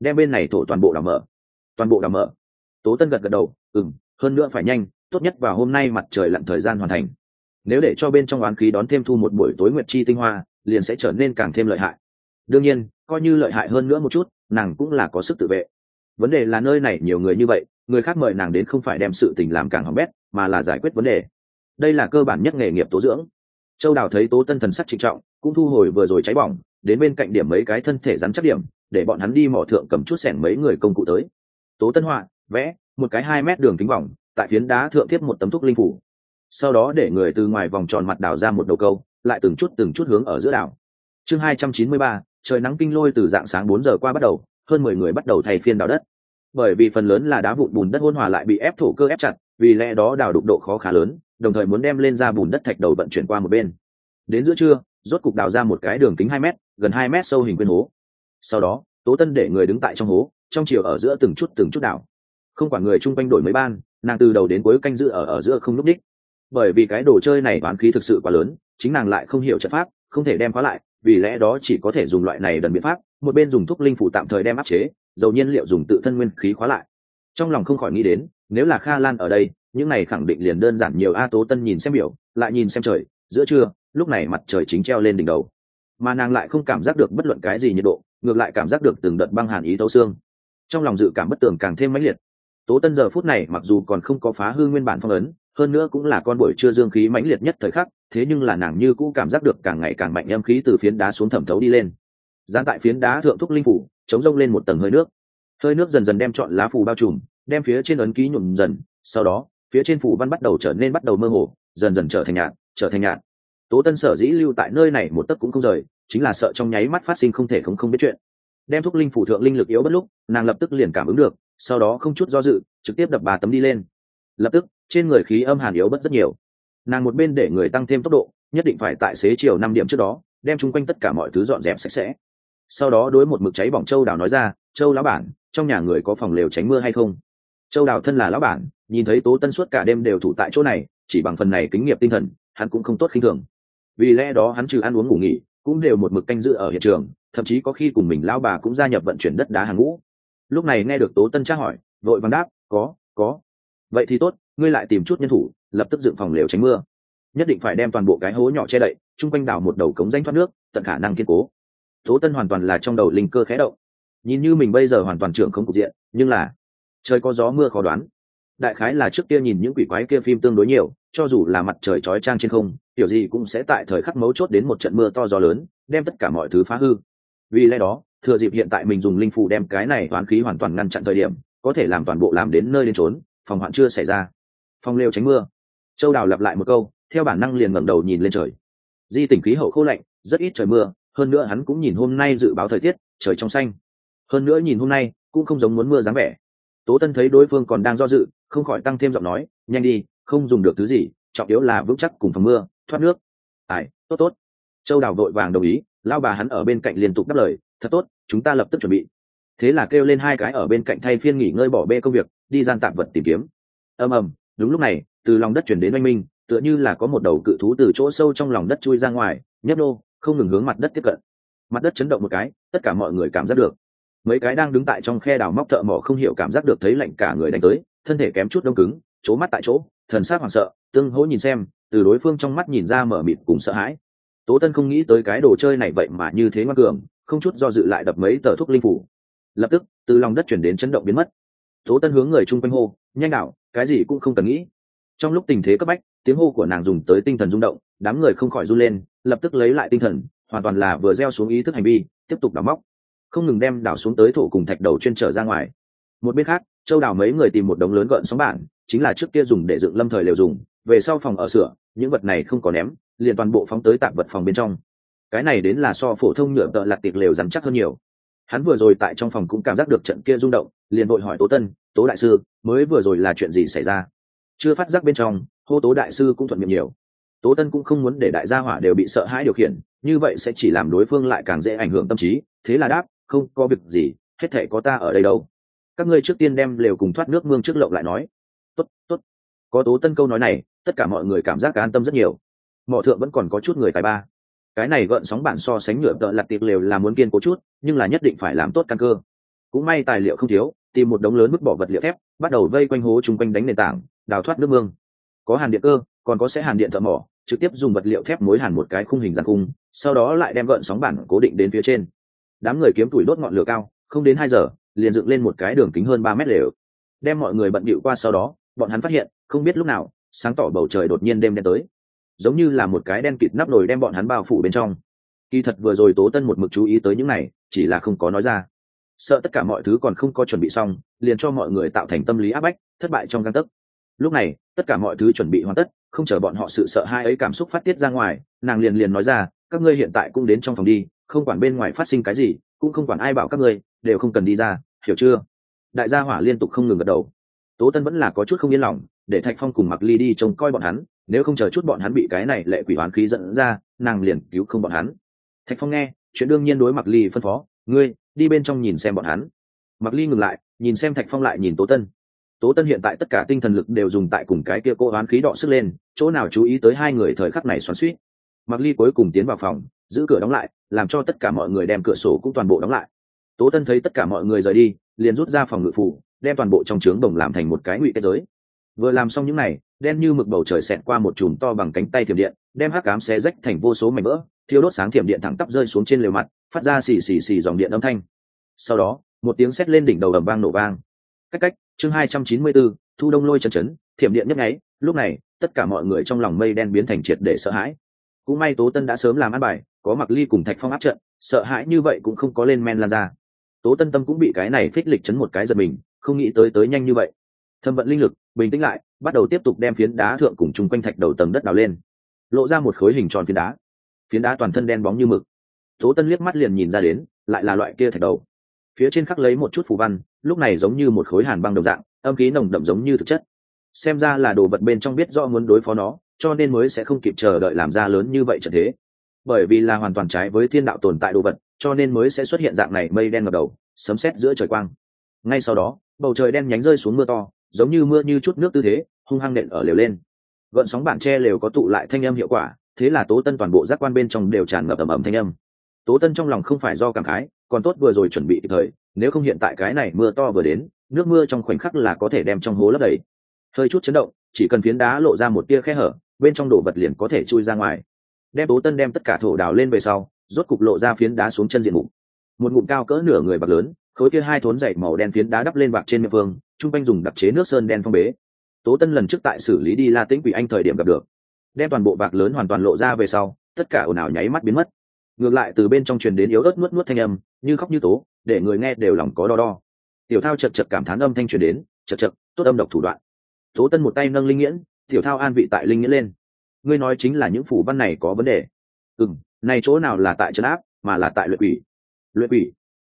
đem bên này thổ toàn bộ đào mở. Toàn bộ đào mở. Tố Tân gật gật đầu, hơn nữa phải nhanh, tốt nhất vào hôm nay mặt trời lặn thời gian hoàn thành. Nếu để cho bên trong oán khí đón thêm thu một buổi tối nguyệt chi tinh hoa, liền sẽ trở nên càng thêm lợi hại. Đương nhiên, coi như lợi hại hơn nữa một chút, nàng cũng là có sức tự vệ. Vấn đề là nơi này nhiều người như vậy, người khác mời nàng đến không phải đem sự tình làm càng hỏng bét, mà là giải quyết vấn đề. Đây là cơ bản nhất nghề nghiệp tố dưỡng. Châu Đào thấy Tố Tân thần sắc trịnh trọng, cũng thu hồi vừa rồi cháy bỏng, đến bên cạnh điểm mấy cái thân thể rắn chắc điểm, để bọn hắn đi mỏ thượng cầm chút xẻng mấy người công cụ tới. Tố Tân họa, vẽ một cái 2 mét đường kính vòng, tại phiến đá thượng tiếp một tấm thuốc linh phủ. Sau đó để người từ ngoài vòng tròn mặt đào ra một đầu câu, lại từng chút hướng ở giữa đảo. Chương 293, trời nắng kinh lôi từ dạng sáng 4 giờ qua bắt đầu, hơn 10 người bắt đầu thay phiên đào đất. Bởi vì phần lớn là đá vụn bùn đất hỗn hòa lại bị ép thổ cơ ép chặt, vì lẽ đó đào đục độ khó khá lớn, đồng thời muốn đem lên ra bùn đất thạch đầu vận chuyển qua một bên. Đến giữa trưa, rốt cục đào ra một cái đường kính 2 mét, gần 2 mét sâu hình quyên hố. Sau đó, Tố Tân để người đứng tại trong hố, trong chiều ở giữa từng chút đào. Không quản người chung quanh đổi mấy ban, nàng từ đầu đến cuối canh giữ ở giữa không lúc đích. Bởi vì cái đồ chơi này toán khí thực sự quá lớn, chính nàng lại không hiểu trận pháp, không thể đem khóa lại, vì lẽ đó chỉ có thể dùng loại này đần biện pháp, một bên dùng thuốc linh phủ tạm thời đem áp chế, dầu nhiên liệu dùng tự thân nguyên khí khóa lại. Trong lòng không khỏi nghĩ đến, nếu là Kha Lan ở đây, những này khẳng định liền đơn giản nhiều. Tố Tân nhìn xem biểu, lại nhìn xem trời, giữa trưa, lúc này mặt trời chính treo lên đỉnh đầu, mà nàng lại không cảm giác được bất luận cái gì nhiệt độ, ngược lại cảm giác được từng đợt băng hàn ý thấu xương. Trong lòng dự cảm bất tường càng thêm mãnh liệt. Tố Tân giờ phút này mặc dù còn không có phá hư nguyên bản phong ấn, hơn nữa cũng là con buổi trưa dương khí mãnh liệt nhất thời khắc, thế nhưng là nàng như cũng cảm giác được càng ngày càng mạnh âm khí từ phiến đá xuống thẩm thấu đi lên. Dán tại phiến đá thượng thúc linh phủ, chống rông lên một tầng hơi nước. Hơi nước dần dần đem trọn lá phù bao trùm, đem phía trên ấn ký nhuộm dần, sau đó, phía trên phù văn bắt đầu mơ hồ, dần dần trở thành nhạt. Tố Tân sở dĩ lưu tại nơi này một tấc cũng không rời, chính là sợ trong nháy mắt phát sinh không thể không biết chuyện. Đem thuốc linh phủ thượng linh lực yếu bất lúc, nàng lập tức liền cảm ứng được, sau đó không chút do dự, trực tiếp đập 3 tấm đi lên. Lập tức, trên người khí âm hàn yếu bất rất nhiều. Nàng một bên để người tăng thêm tốc độ, nhất định phải tại xế chiều 5 điểm trước đó, đem chung quanh tất cả mọi thứ dọn dẹp sạch sẽ. Sau đó đối một mực cháy bỏng Châu Đào nói ra, Châu lão bản, trong nhà người có phòng lều tránh mưa hay không? Châu Đào thân là lão bản, nhìn thấy Tố Tân suốt cả đêm đều thủ tại chỗ này, chỉ bằng phần này kinh nghiệm tinh thần, hắn cũng không tốt khinh thường. Vì lẽ đó hắn trừ ăn uống ngủ nghỉ, cũng đều một mực canh giữ ở hiện trường, thậm chí có khi cùng mình lão bà cũng gia nhập vận chuyển đất đá hàng ngũ. Lúc này nghe được Tố Tân tra hỏi, vội vàng đáp, có. Vậy thì tốt, ngươi lại tìm chút nhân thủ, lập tức dựng phòng lều tránh mưa. Nhất định phải đem toàn bộ cái hố nhỏ che đậy, chung quanh đào một đầu cống rãnh thoát nước, tận khả năng kiên cố. Tố Tân hoàn toàn là trong đầu linh cơ khẽ động. Nhìn như mình bây giờ hoàn toàn trưởng không cục diện, nhưng là trời có gió mưa khó đoán. Đại khái là trước kia nhìn những quỷ quái kia phim tương đối nhiều, cho dù là mặt trời chói chang trên không, kiểu gì cũng sẽ tại thời khắc mấu chốt đến một trận mưa to gió lớn, đem tất cả mọi thứ phá hư. Vì lẽ đó, thừa dịp hiện tại mình dùng linh phù đem cái này toán khí hoàn toàn ngăn chặn thời điểm, có thể làm toàn bộ làm đến nơi đến trốn, phòng hoạn chưa xảy ra. Phòng lều tránh mưa. Châu Đào lặp lại một câu, theo bản năng liền ngẩng đầu nhìn lên trời. Di tỉnh khí hậu khô lạnh, rất ít trời mưa, hơn nữa hắn cũng nhìn hôm nay dự báo thời tiết, trời trong xanh. Hơn nữa nhìn hôm nay, cũng không giống muốn mưa dáng vẻ. Tố Tân thấy đối phương còn đang do dự, không khỏi tăng thêm giọng nói, nhanh đi, không dùng được thứ gì, trọng yếu là vững chắc cùng phòng mưa, thoát nước. Tốt. Châu Đào vội vàng đồng ý, lao bà hắn ở bên cạnh liên tục đáp lời, thật tốt, chúng ta lập tức chuẩn bị. Thế là kêu lên 2 cái ở bên cạnh thay phiên nghỉ ngơi bỏ bê công việc, đi gian tạm vật tìm kiếm. Ầm, đúng lúc này, từ lòng đất chuyển đến oanh minh, tựa như là có một đầu cự thú từ chỗ sâu trong lòng đất chui ra ngoài, nhấp nô, không ngừng hướng mặt đất tiếp cận. Mặt đất chấn động một cái, tất cả mọi người cảm giác được. Mấy cái đang đứng tại trong khe đào móc thợ mỏ không hiểu cảm giác được thấy lạnh cả người đánh tới, thân thể kém chút đông cứng, chố mắt tại chỗ, thần sắc hoảng sợ, tương hỗ nhìn xem, từ đối phương trong mắt nhìn ra mở mịt cùng sợ hãi. Tố Tân không nghĩ tới cái đồ chơi này vậy mà như thế ngoan cường, không chút do dự lại đập mấy tờ thuốc linh phủ. Lập tức, từ lòng đất chuyển đến chấn động biến mất. Tố Tân hướng người chung quanh hô, nhanh đảo, cái gì cũng không cần nghĩ. Trong lúc tình thế cấp bách, tiếng hô của nàng dùng tới tinh thần rung động, đám người không khỏi run lên, lập tức lấy lại tinh thần, hoàn toàn là vừa gieo xuống ý thức hành vi, tiếp tục đào móc, không ngừng đem đào xuống tới thổ cùng thạch đầu chuyên trở ra ngoài. Một bên khác, Châu Đào mấy người tìm một đống lớn gợn sóng bản, chính là trước kia dùng để dựng lâm thời lều dùng, về sau phòng ở sửa, những vật này không có ném, liền toàn bộ phóng tới tạp vật phòng bên trong. Cái này đến là so phổ thông nhựa tợ lặt tiệc lều rắn chắc hơn nhiều. Hắn vừa rồi tại trong phòng cũng cảm giác được trận kia rung động, liền vội hỏi Tố Tân, Tố đại sư, mới vừa rồi là chuyện gì xảy ra? Chưa phát giác bên trong, hô Tố đại sư cũng thuận miệng nhiều. Tố Tân cũng không muốn để đại gia hỏa đều bị sợ hãi điều khiển, như vậy sẽ chỉ làm đối phương lại càng dễ ảnh hưởng tâm trí, thế là đáp, không có việc gì, hết thể có ta ở đây đâu. Các ngươi trước tiên đem lều cùng thoát nước mương trước lộng lại nói. Tốt. Có Tố Tân câu nói này, tất cả mọi người cảm giác an tâm rất nhiều. Mỏ thượng vẫn còn có chút người tài ba. Cái này gợn sóng bản so sánh nhựa tợ lặt tiệc lều là muốn kiên cố chút, nhưng là nhất định phải làm tốt căn cơ. cũng may tài liệu không thiếu, tìm một đống lớn vứt bỏ vật liệu thép, bắt đầu vây quanh hố chung quanh đánh nền tảng, đào thoát nước mương. Có hàn điện cơ, còn có sẽ hàn điện thợ mỏ, trực tiếp dùng vật liệu thép mối hàn một cái khung hình giàn khung, sau đó lại đem gợn sóng bản cố định đến phía trên. Đám người kiếm tuổi đốt ngọn lửa cao, không đến 2 giờ liền dựng lên một cái đường kính hơn 3 mét lều. Đem mọi người bận bịu qua sau đó, bọn hắn phát hiện không biết lúc nào sáng tỏ bầu trời đột nhiên đêm đen tới, giống như là một cái đen kịt nắp nồi đem bọn hắn bao phủ bên trong. Kỳ thật vừa rồi Tố Tân một mực chú ý tới những này, chỉ là không có nói ra, sợ tất cả mọi thứ còn không có chuẩn bị xong liền cho mọi người tạo thành tâm lý áp bách, thất bại trong gang tấc. Lúc này tất cả mọi thứ chuẩn bị hoàn tất, không chờ bọn họ sự sợ hãi ấy cảm xúc phát tiết ra ngoài, nàng liền nói ra, các ngươi hiện tại cũng đến trong phòng đi, không quản bên ngoài phát sinh cái gì, cũng không quản ai bảo các ngươi, đều không cần đi ra, hiểu chưa? Đại gia hỏa liên tục không ngừng gật đầu. Tố Tân vẫn là có chút không yên lòng, để Thạch Phong cùng Mặc Ly đi trông coi bọn hắn, nếu không chờ chút bọn hắn bị cái này lệ quỷ oán khí dẫn ra, nàng liền cứu không bọn hắn. Thạch Phong nghe chuyện đương nhiên đối Mặc Ly phân phó, ngươi đi bên trong nhìn xem bọn hắn. Mặc Ly ngừng lại, nhìn xem Thạch Phong lại nhìn Tố Tân. Tố Tân hiện tại tất cả tinh thần lực đều dùng tại cùng cái kia cô oán khí đọ sức lên, chỗ nào chú ý tới hai người thời khắc này xoắn xuýt. Mặc Ly cuối cùng tiến vào phòng, giữ cửa đóng lại, làm cho tất cả mọi người đem cửa sổ cũng toàn bộ đóng lại. Tố Tân thấy tất cả mọi người rời đi, liền rút ra phòng ngự phủ, đem toàn bộ trong trướng đồng làm thành một cái ngụy kết giới. Vừa làm xong những này, đen như mực bầu trời xẹt qua một chùm to bằng cánh tay thiểm điện, đem hắc ám xé rách thành vô số mảnh vỡ, thiêu đốt sáng thiểm điện thẳng tắp rơi xuống trên lều mặt, phát ra xì xì xì dòng điện âm thanh. Sau đó, một tiếng sét lên đỉnh đầu ầm vang nổ vang. Cách, chương 294, thu đông lôi chấn, thiểm điện nhấp nháy, lúc này, tất cả mọi người trong lòng mây đen biến thành triệt để sợ hãi. Cũng may Tố Tân đã sớm làm ăn bài, có Mặc Ly cùng Thạch Phong áp trận, sợ hãi như vậy cũng không có lên men lan ra. Tố Tân tâm cũng bị cái này phích lịch chấn một cái giật mình, không nghĩ tới nhanh như vậy. Thâm vận linh lực, bình tĩnh lại, bắt đầu tiếp tục đem phiến đá thượng cùng chung quanh thạch đầu tầng đất đào lên, lộ ra một khối hình tròn phiến đá. Phiến đá toàn thân đen bóng như mực. Tố Tân liếc mắt liền nhìn ra đến, lại là loại kia thạch đầu. Phía trên khắc lấy một chút phù văn, lúc này giống như một khối hàn băng đồng dạng, âm khí nồng đậm giống như thực chất. Xem ra là đồ vật bên trong biết rõ muốn đối phó nó, cho nên mới sẽ không kịp chờ đợi làm ra lớn như vậy trận thế. Bởi vì là hoàn toàn trái với thiên đạo tồn tại đồ vật, cho nên mới sẽ xuất hiện dạng này mây đen ngập đầu, sấm sét giữa trời quang. Ngay sau đó, bầu trời đen nhánh rơi xuống mưa to, giống như mưa như chút nước tư thế, hung hăng nện ở lều lên. Gợn sóng bản tre lều có tụ lại thanh âm hiệu quả, thế là Tố Tân toàn bộ giác quan bên trong đều tràn ngập ầm ầm thanh âm. Tố Tân trong lòng không phải do cảm khái, còn tốt vừa rồi chuẩn bị kịp thời, nếu không hiện tại cái này mưa to vừa đến, nước mưa trong khoảnh khắc là có thể đem trong hố lấp đầy. Hơi chút chấn động, chỉ cần phiến đá lộ ra một tia khe hở, bên trong đồ vật liền có thể chui ra ngoài. Đem Tố Tân đem tất cả thổ đào lên về sau, rốt cục lộ ra phiến đá xuống chân diện mục. Một ngụm cao cỡ nửa người bạc lớn, khối kia hai thốn dày màu đen phiến đá đắp lên bạc trên miệng phương, trung quanh dùng đặc chế nước sơn đen phong bế. Tố Tân lần trước tại xử lý đi La Tĩnh Quỷ Anh thời điểm gặp được, đem toàn bộ bạc lớn hoàn toàn lộ ra về sau, tất cả ồn ào nháy mắt biến mất. Ngược lại từ bên trong truyền đến yếu ớt nuốt thanh âm, như khóc như tố, để người nghe đều lòng có đo đo. Tiểu Thao chật chật cảm thán âm thanh truyền đến, chật, tốt âm độc thủ đoạn. Tố Tân một tay nâng linh nghiễn, Tiểu Thao an vị tại linh nghiễn lên. Ngươi nói chính là những phủ văn này có vấn đề. Này chỗ nào là tại trấn áp, mà là tại luyện quỷ. Luyện quỷ?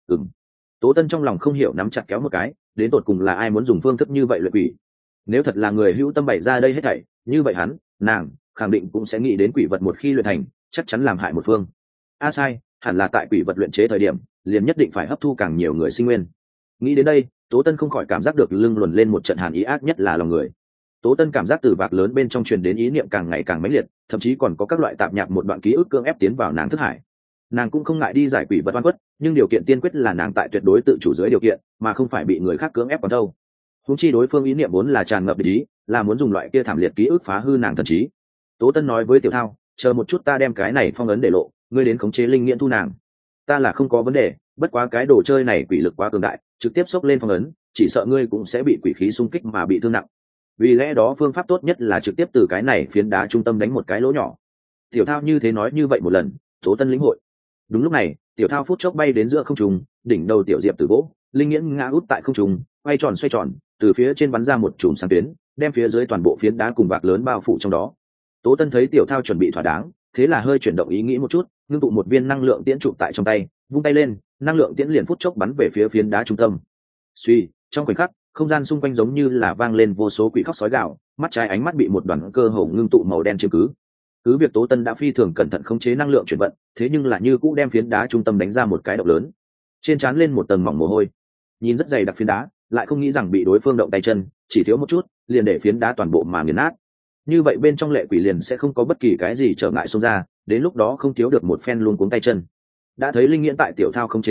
Tố Tân trong lòng không hiểu nắm chặt kéo một cái, đến tột cùng là ai muốn dùng phương thức như vậy luyện quỷ? Nếu thật là người hữu tâm bày ra đây hết thảy, như vậy hắn, nàng, khẳng định cũng sẽ nghĩ đến quỷ vật một khi luyện thành, chắc chắn làm hại một phương. Sai, hẳn là tại quỷ vật luyện chế thời điểm, liền nhất định phải hấp thu càng nhiều người sinh nguyên. Nghĩ đến đây, Tố Tân không khỏi cảm giác được lưng luồn lên một trận hàn ý ác nhất là lòng người. Tố Tân cảm giác từ vạc lớn bên trong truyền đến ý niệm càng ngày càng mãnh liệt, thậm chí còn có các loại tạp nhạp một đoạn ký ức cưỡng ép tiến vào nàng thức hải. Nàng cũng không ngại đi giải quỷ vật oan khuất, nhưng điều kiện tiên quyết là nàng tại tuyệt đối tự chủ dưới điều kiện, mà không phải bị người khác cưỡng ép vào đâu. Huống chi đối phương ý niệm vốn là tràn ngập địch ý, là muốn dùng loại kia thảm liệt ký ức phá hư nàng thần trí. Tố Tân nói với Tiểu Thao, chờ một chút ta đem cái này phong ấn để lộ, ngươi đến khống chế linh nghiễn thu nàng. Ta là không có vấn đề, bất quá cái đồ chơi này quỷ lực quá cường đại, trực tiếp xốc lên phong ấn, chỉ sợ ngươi cũng sẽ bị quỷ khí xung kích mà bị thương nặng. Vì lẽ đó phương pháp tốt nhất là trực tiếp từ cái này phiến đá trung tâm đánh một cái lỗ nhỏ. Tiểu Thao như thế nói như vậy một lần, Tố Tân lĩnh hội. Đúng lúc này, Tiểu Thao phút chốc bay đến giữa không trung, đỉnh đầu Tiểu Diệp Tử vỗ, linh nghiễn ngã út tại không trung, quay tròn xoay tròn, từ phía trên bắn ra một chùm sáng tuyến, đem phía dưới toàn bộ phiến đá cùng vạc lớn bao phủ trong đó. Tố Tân thấy Tiểu Thao chuẩn bị thỏa đáng, thế là hơi chuyển động ý nghĩ một chút, ngưng tụ một viên năng lượng tiễn trụ tại trong tay, vung tay lên, năng lượng tiễn liền phút chốc bắn về phía phiến đá trung tâm. Suy, trong khoảnh khắc, không gian xung quanh giống như là vang lên vô số quỷ khóc sói gào, mắt trái ánh mắt bị một đoàn cơ hồ ngưng tụ màu đen chiếm cứ. Cứ việc Tố Tân đã phi thường cẩn thận khống chế năng lượng chuyển vận, thế nhưng là như cũ đem phiến đá trung tâm đánh ra một cái động lớn, trên trán lên một tầng mỏng mồ hôi. Nhìn rất dày đặc phiến đá, lại không nghĩ rằng bị đối phương động tay chân, chỉ thiếu một chút, liền để phiến đá toàn bộ mà nghiền nát. Như vậy bên trong lệ quỷ liền sẽ không có bất kỳ cái gì trở ngại xông ra, đến lúc đó không thiếu được một phen luôn cuống tay chân. Đã thấy linh nghiễn tại Tiểu Thao không chế giới,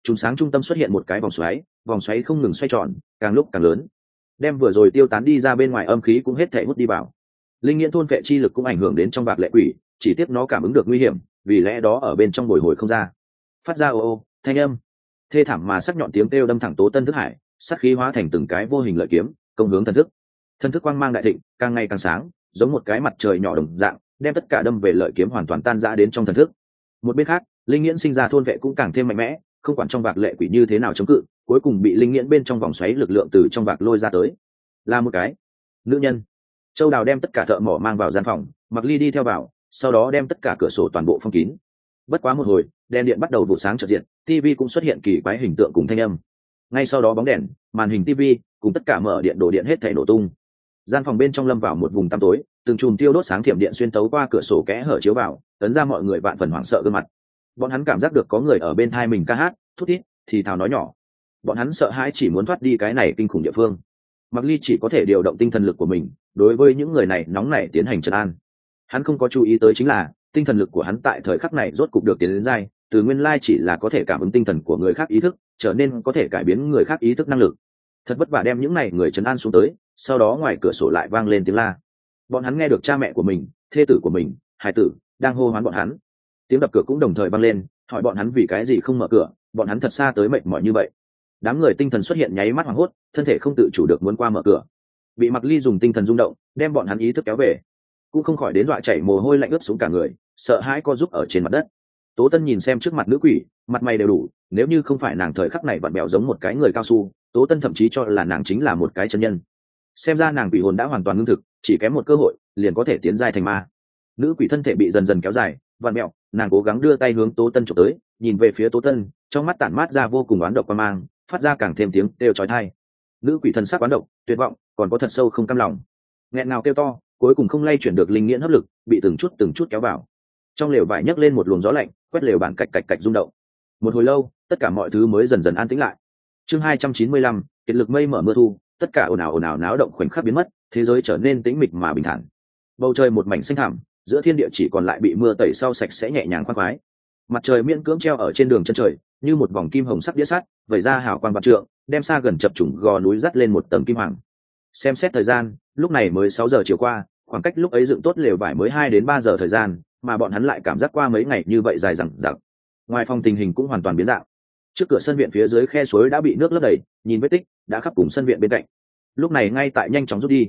chùm sáng trung tâm xuất hiện một cái vòng xoáy không ngừng xoay tròn, càng lúc càng lớn, đem vừa rồi tiêu tán đi ra bên ngoài âm khí cũng hết thể hút đi vào. Linh nghiễn thôn vệ chi lực cũng ảnh hưởng đến trong bạc lệ quỷ, chỉ tiếc nó cảm ứng được nguy hiểm, vì lẽ đó ở bên trong bồi hồi không ra, phát ra ô ô thanh âm thê thảm mà sắc nhọn tiếng kêu đâm thẳng Tố Tân thức hải, sát khí hóa thành từng cái vô hình lợi kiếm công hướng thần thức quang mang đại thịnh, càng ngày càng sáng, giống một cái mặt trời nhỏ đồng dạng, đem tất cả đâm về lợi kiếm hoàn toàn tan rã đến trong thần thức. Một bên khác, linh nghiễn sinh ra thôn vệ cũng càng thêm mạnh mẽ, không quản trong bạc lệ quỷ như thế nào chống cự, cuối cùng bị linh nghiễn bên trong vòng xoáy lực lượng từ trong bạc lôi ra tới, là một cái nữ nhân. Châu Đào đem tất cả thợ mỏ mang vào gian phòng, Mặc Ly đi theo vào, sau đó đem tất cả cửa sổ toàn bộ phong kín. Bất quá một hồi, đèn điện bắt đầu vụ sáng chợt diệt, TV cũng xuất hiện kỳ quái hình tượng cùng thanh âm. Ngay sau đó bóng đèn, màn hình TV cùng tất cả mở điện đổ điện hết thảy nổ tung. Gian phòng bên trong lâm vào một vùng tăm tối, từng chùm tiêu đốt sáng thiểm điện xuyên tấu qua cửa sổ kẽ hở chiếu vào, ấn ra mọi người vạn phần hoảng sợ gương mặt. Bọn hắn cảm giác được có người ở bên tai mình ca hát, thút thít, thì thào nói nhỏ. Bọn hắn sợ hãi chỉ muốn thoát đi cái này kinh khủng địa phương. Mặc Ly chỉ có thể điều động tinh thần lực của mình, đối với những người này nóng nảy tiến hành trấn an. Hắn không có chú ý tới chính là tinh thần lực của hắn tại thời khắc này rốt cục được tiến đến giai, từ nguyên lai chỉ là có thể cảm ứng tinh thần của người khác ý thức, trở nên có thể cải biến người khác ý thức năng lực. Thật vất vả đem những này người trấn an xuống tới, sau đó ngoài cửa sổ lại vang lên tiếng la. Bọn hắn nghe được cha mẹ của mình, thê tử của mình, hải tử đang hô hoán bọn hắn. Tiếng đập cửa cũng đồng thời vang lên, hỏi bọn hắn vì cái gì không mở cửa, bọn hắn thật xa tới mệt mỏi như vậy. Đám người tinh thần xuất hiện nháy mắt hoảng hốt, thân thể không tự chủ được muốn qua mở cửa. Bị Mặc Ly dùng tinh thần rung động, đem bọn hắn ý thức kéo về, cũng không khỏi đến dọa chảy mồ hôi lạnh ướt xuống cả người, sợ hãi co giúp ở trên mặt đất. Tố Tân nhìn xem trước mặt nữ quỷ, mặt mày đều đủ, nếu như không phải nàng thời khắc này vặn bèo giống một cái người cao su, Tố Tân thậm chí cho là nàng chính là một cái chân nhân. Xem ra nàng quỷ hồn đã hoàn toàn ngưng thực, chỉ kém một cơ hội liền có thể tiến giai thành ma. Nữ quỷ thân thể bị dần dần kéo dài, vặn bèo, nàng cố gắng đưa tay hướng Tố Tân chụp tới, nhìn về phía Tố Tân, trong mắt tản mát ra vô cùng oán độc quang mang, phát ra càng thêm tiếng kêu chói tai. Nữ quỷ thân sắc oán độc, tuyệt vọng, còn có thật sâu không cam lòng. Nghẹn ngào kêu to, cuối cùng không lay chuyển được linh nghiễn hấp lực, bị từng chút kéo vào. Trong lều vải nhấc lên một luồng gió lạnh, quét lều bàn cạch cạch cạch rung động. Một hồi lâu, tất cả mọi thứ mới dần dần an tĩnh lại. Chương 295, kiệt lực mây mở mưa thu, tất cả ồn ào náo động khoảnh khắc biến mất, thế giới trở nên tĩnh mịch mà bình thản. Bầu trời một mảnh xanh thẳm, giữa thiên địa chỉ còn lại bị mưa tẩy sau sạch sẽ nhẹ nhàng khoan khoái. Mặt trời miễn cưỡng treo ở trên đường chân trời, như một vòng kim hồng sắc đĩa sắt, vẩy ra hào quang vạn trượng, đem xa gần chập trùng gò núi dắt lên một tầng kim hoàng. Xem xét thời gian, lúc này mới 6 giờ chiều qua, khoảng cách lúc ấy dựng tốt lều vải mới 2 đến 3 giờ thời gian, mà bọn hắn lại cảm giác qua mấy ngày như vậy dài dằng dặc. Ngoài phòng tình hình cũng hoàn toàn biến dạng. Trước cửa sân viện phía dưới khe suối đã bị nước lấp đầy, nhìn vết tích đã khắp cùng sân viện bên cạnh. Lúc này ngay tại nhanh chóng rút đi.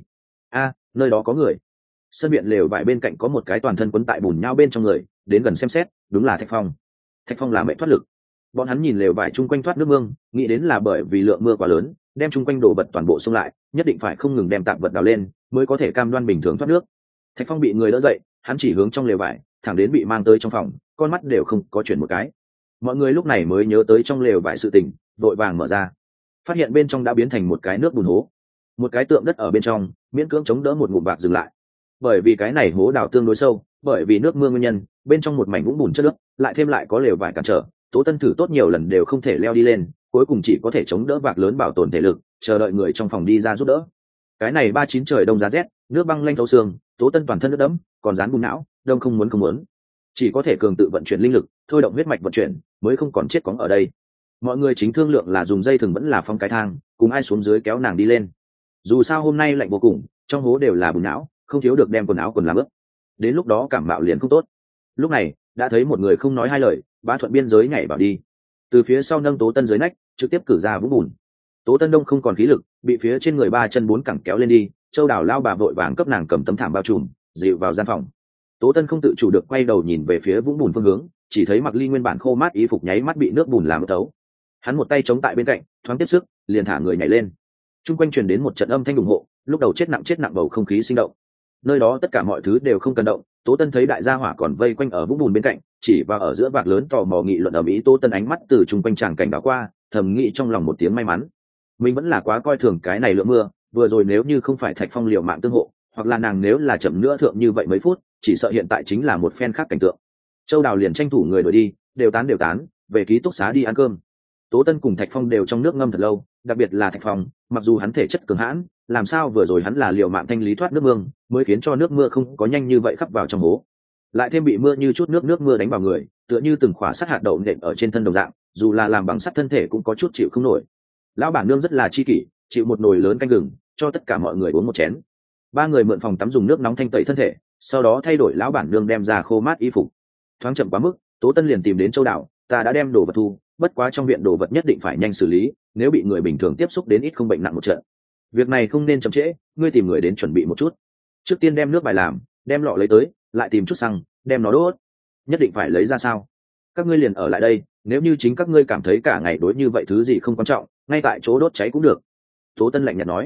Nơi đó có người. Sân viện lều vải bên cạnh có một cái toàn thân quấn tại bùn nhau bên trong người, đến gần xem xét, đúng là Thạch Phong. Thạch Phong là mẹ thoát lực. Bọn hắn nhìn lều vải chung quanh thoát nước mương, nghĩ đến là bởi vì lượng mưa quá lớn, đem chung quanh đồ vật toàn bộ xông lại, nhất định phải không ngừng đem tạp vật đào lên, mới có thể cam đoan bình thường thoát nước. Thạch Phong bị người đỡ dậy, hắn chỉ hướng trong lều vải, thẳng đến bị mang tới trong phòng, con mắt đều không có chuyển một cái. Mọi người lúc này mới nhớ tới trong lều vải sự tình, vội vàng mở ra, phát hiện bên trong đã biến thành một cái nước bùn hố, một cái tượng đất ở bên trong, miễn cưỡng chống đỡ một ngụm bạc dừng lại. Bởi vì cái này hố đào tương đối sâu, bởi vì nước mưa nguyên nhân, bên trong một mảnh vũng bùn chất nước, lại có lều vải cản trở, Tố Tân thử tốt nhiều lần đều không thể leo đi lên, cuối cùng chỉ có thể chống đỡ vạc lớn bảo tồn thể lực, chờ đợi người trong phòng đi ra giúp đỡ. Cái này 39 trời đông giá rét, nước băng lanh thấu xương, Tố Tân toàn thân nước đẫm, còn dán bùn não, đông không muốn, chỉ có thể cường tự vận chuyển linh lực, thôi động huyết mạch vận chuyển, mới không còn chết cóng ở đây. Mọi người chính thương lượng là dùng dây thừng vẫn là phong cái thang, cùng ai xuống dưới kéo nàng đi lên. Dù sao hôm nay lạnh vô cùng, trong hố đều là bùn não, không thiếu được đem quần áo làm ướt. Đến lúc đó cảm mạo liền không tốt. Lúc này, đã thấy một người không nói hai lời, Bá Thuận biên giới nhảy vào đi, từ phía sau nâng Tố Tân dưới nách, trực tiếp cử ra vũng bùn. Tố Tân đông không còn khí lực, bị phía trên người 3 chân 4 cẳng kéo lên đi. Châu Đào lao bà vội vàng cấp nàng cầm tấm thảm bao trùm, dịu vào gian phòng. Tố Tân không tự chủ được quay đầu nhìn về phía vũng bùn phương hướng, chỉ thấy Mặc Ly nguyên bản khô mát y phục nháy mắt bị nước bùn làm ướt thấu. Hắn một tay chống tại bên cạnh, thoáng tiếp sức, liền thả người nhảy lên. Trung quanh truyền đến một trận âm thanh ủng hộ, lúc đầu chết nặng bầu không khí sinh động. Nơi đó tất cả mọi thứ đều không cần động. Tố Tân thấy đại gia hỏa còn vây quanh ở vũng bùn bên cạnh, chỉ vào ở giữa vạc lớn tò mò nghị luận ở mỹ. Tố Tân ánh mắt từ trung quanh tràng cảnh đảo qua, thầm nghĩ trong lòng một tiếng may mắn. Mình vẫn là quá coi thường cái này lượng mưa, vừa rồi nếu như không phải Thạch Phong liều mạng tương hộ, hoặc là nàng nếu là chậm nữa thượng như vậy mấy phút, chỉ sợ hiện tại chính là một phen khác cảnh tượng. Châu Đào liền tranh thủ người đuổi đi, đều tán, về ký túc xá đi ăn cơm. Tố Tân cùng Thạch Phong đều trong nước ngâm thật lâu, đặc biệt là Thạch Phong, mặc dù hắn thể chất cường hãn, làm sao vừa rồi hắn là liều mạng thanh lý thoát nước mương, mới khiến cho nước mưa không có nhanh như vậy khắp vào trong hố. Lại thêm bị mưa như chút nước mưa đánh vào người, tựa như từng khỏa sắt hạt đậu nện ở trên thân đồng dạng, dù là làm bằng sắt thân thể cũng có chút chịu không nổi. Lão bản nương rất là chi kỷ, chịu một nồi lớn canh gừng cho tất cả mọi người uống một chén. Ba người mượn phòng tắm dùng nước nóng thanh tẩy thân thể, sau đó thay đổi lão bản nương đem ra khô mát y phục. Thoáng chậm quá mức, Tố Tân liền tìm đến Châu Đào, ta đã đem đồ vật thu, bất quá trong viện đồ vật nhất định phải nhanh xử lý, nếu bị người bình thường tiếp xúc đến ít không bệnh nặng một trận. Việc này không nên chậm trễ, ngươi tìm người đến chuẩn bị một chút. Trước tiên đem nước bài làm, đem lọ lấy tới, lại tìm chút xăng, đem nó đốt. Nhất định phải lấy ra sao? Các ngươi liền ở lại đây, nếu như chính các ngươi cảm thấy cả ngày đối như vậy thứ gì không quan trọng, ngay tại chỗ đốt cháy cũng được. Tố Tân lạnh nhạt nói.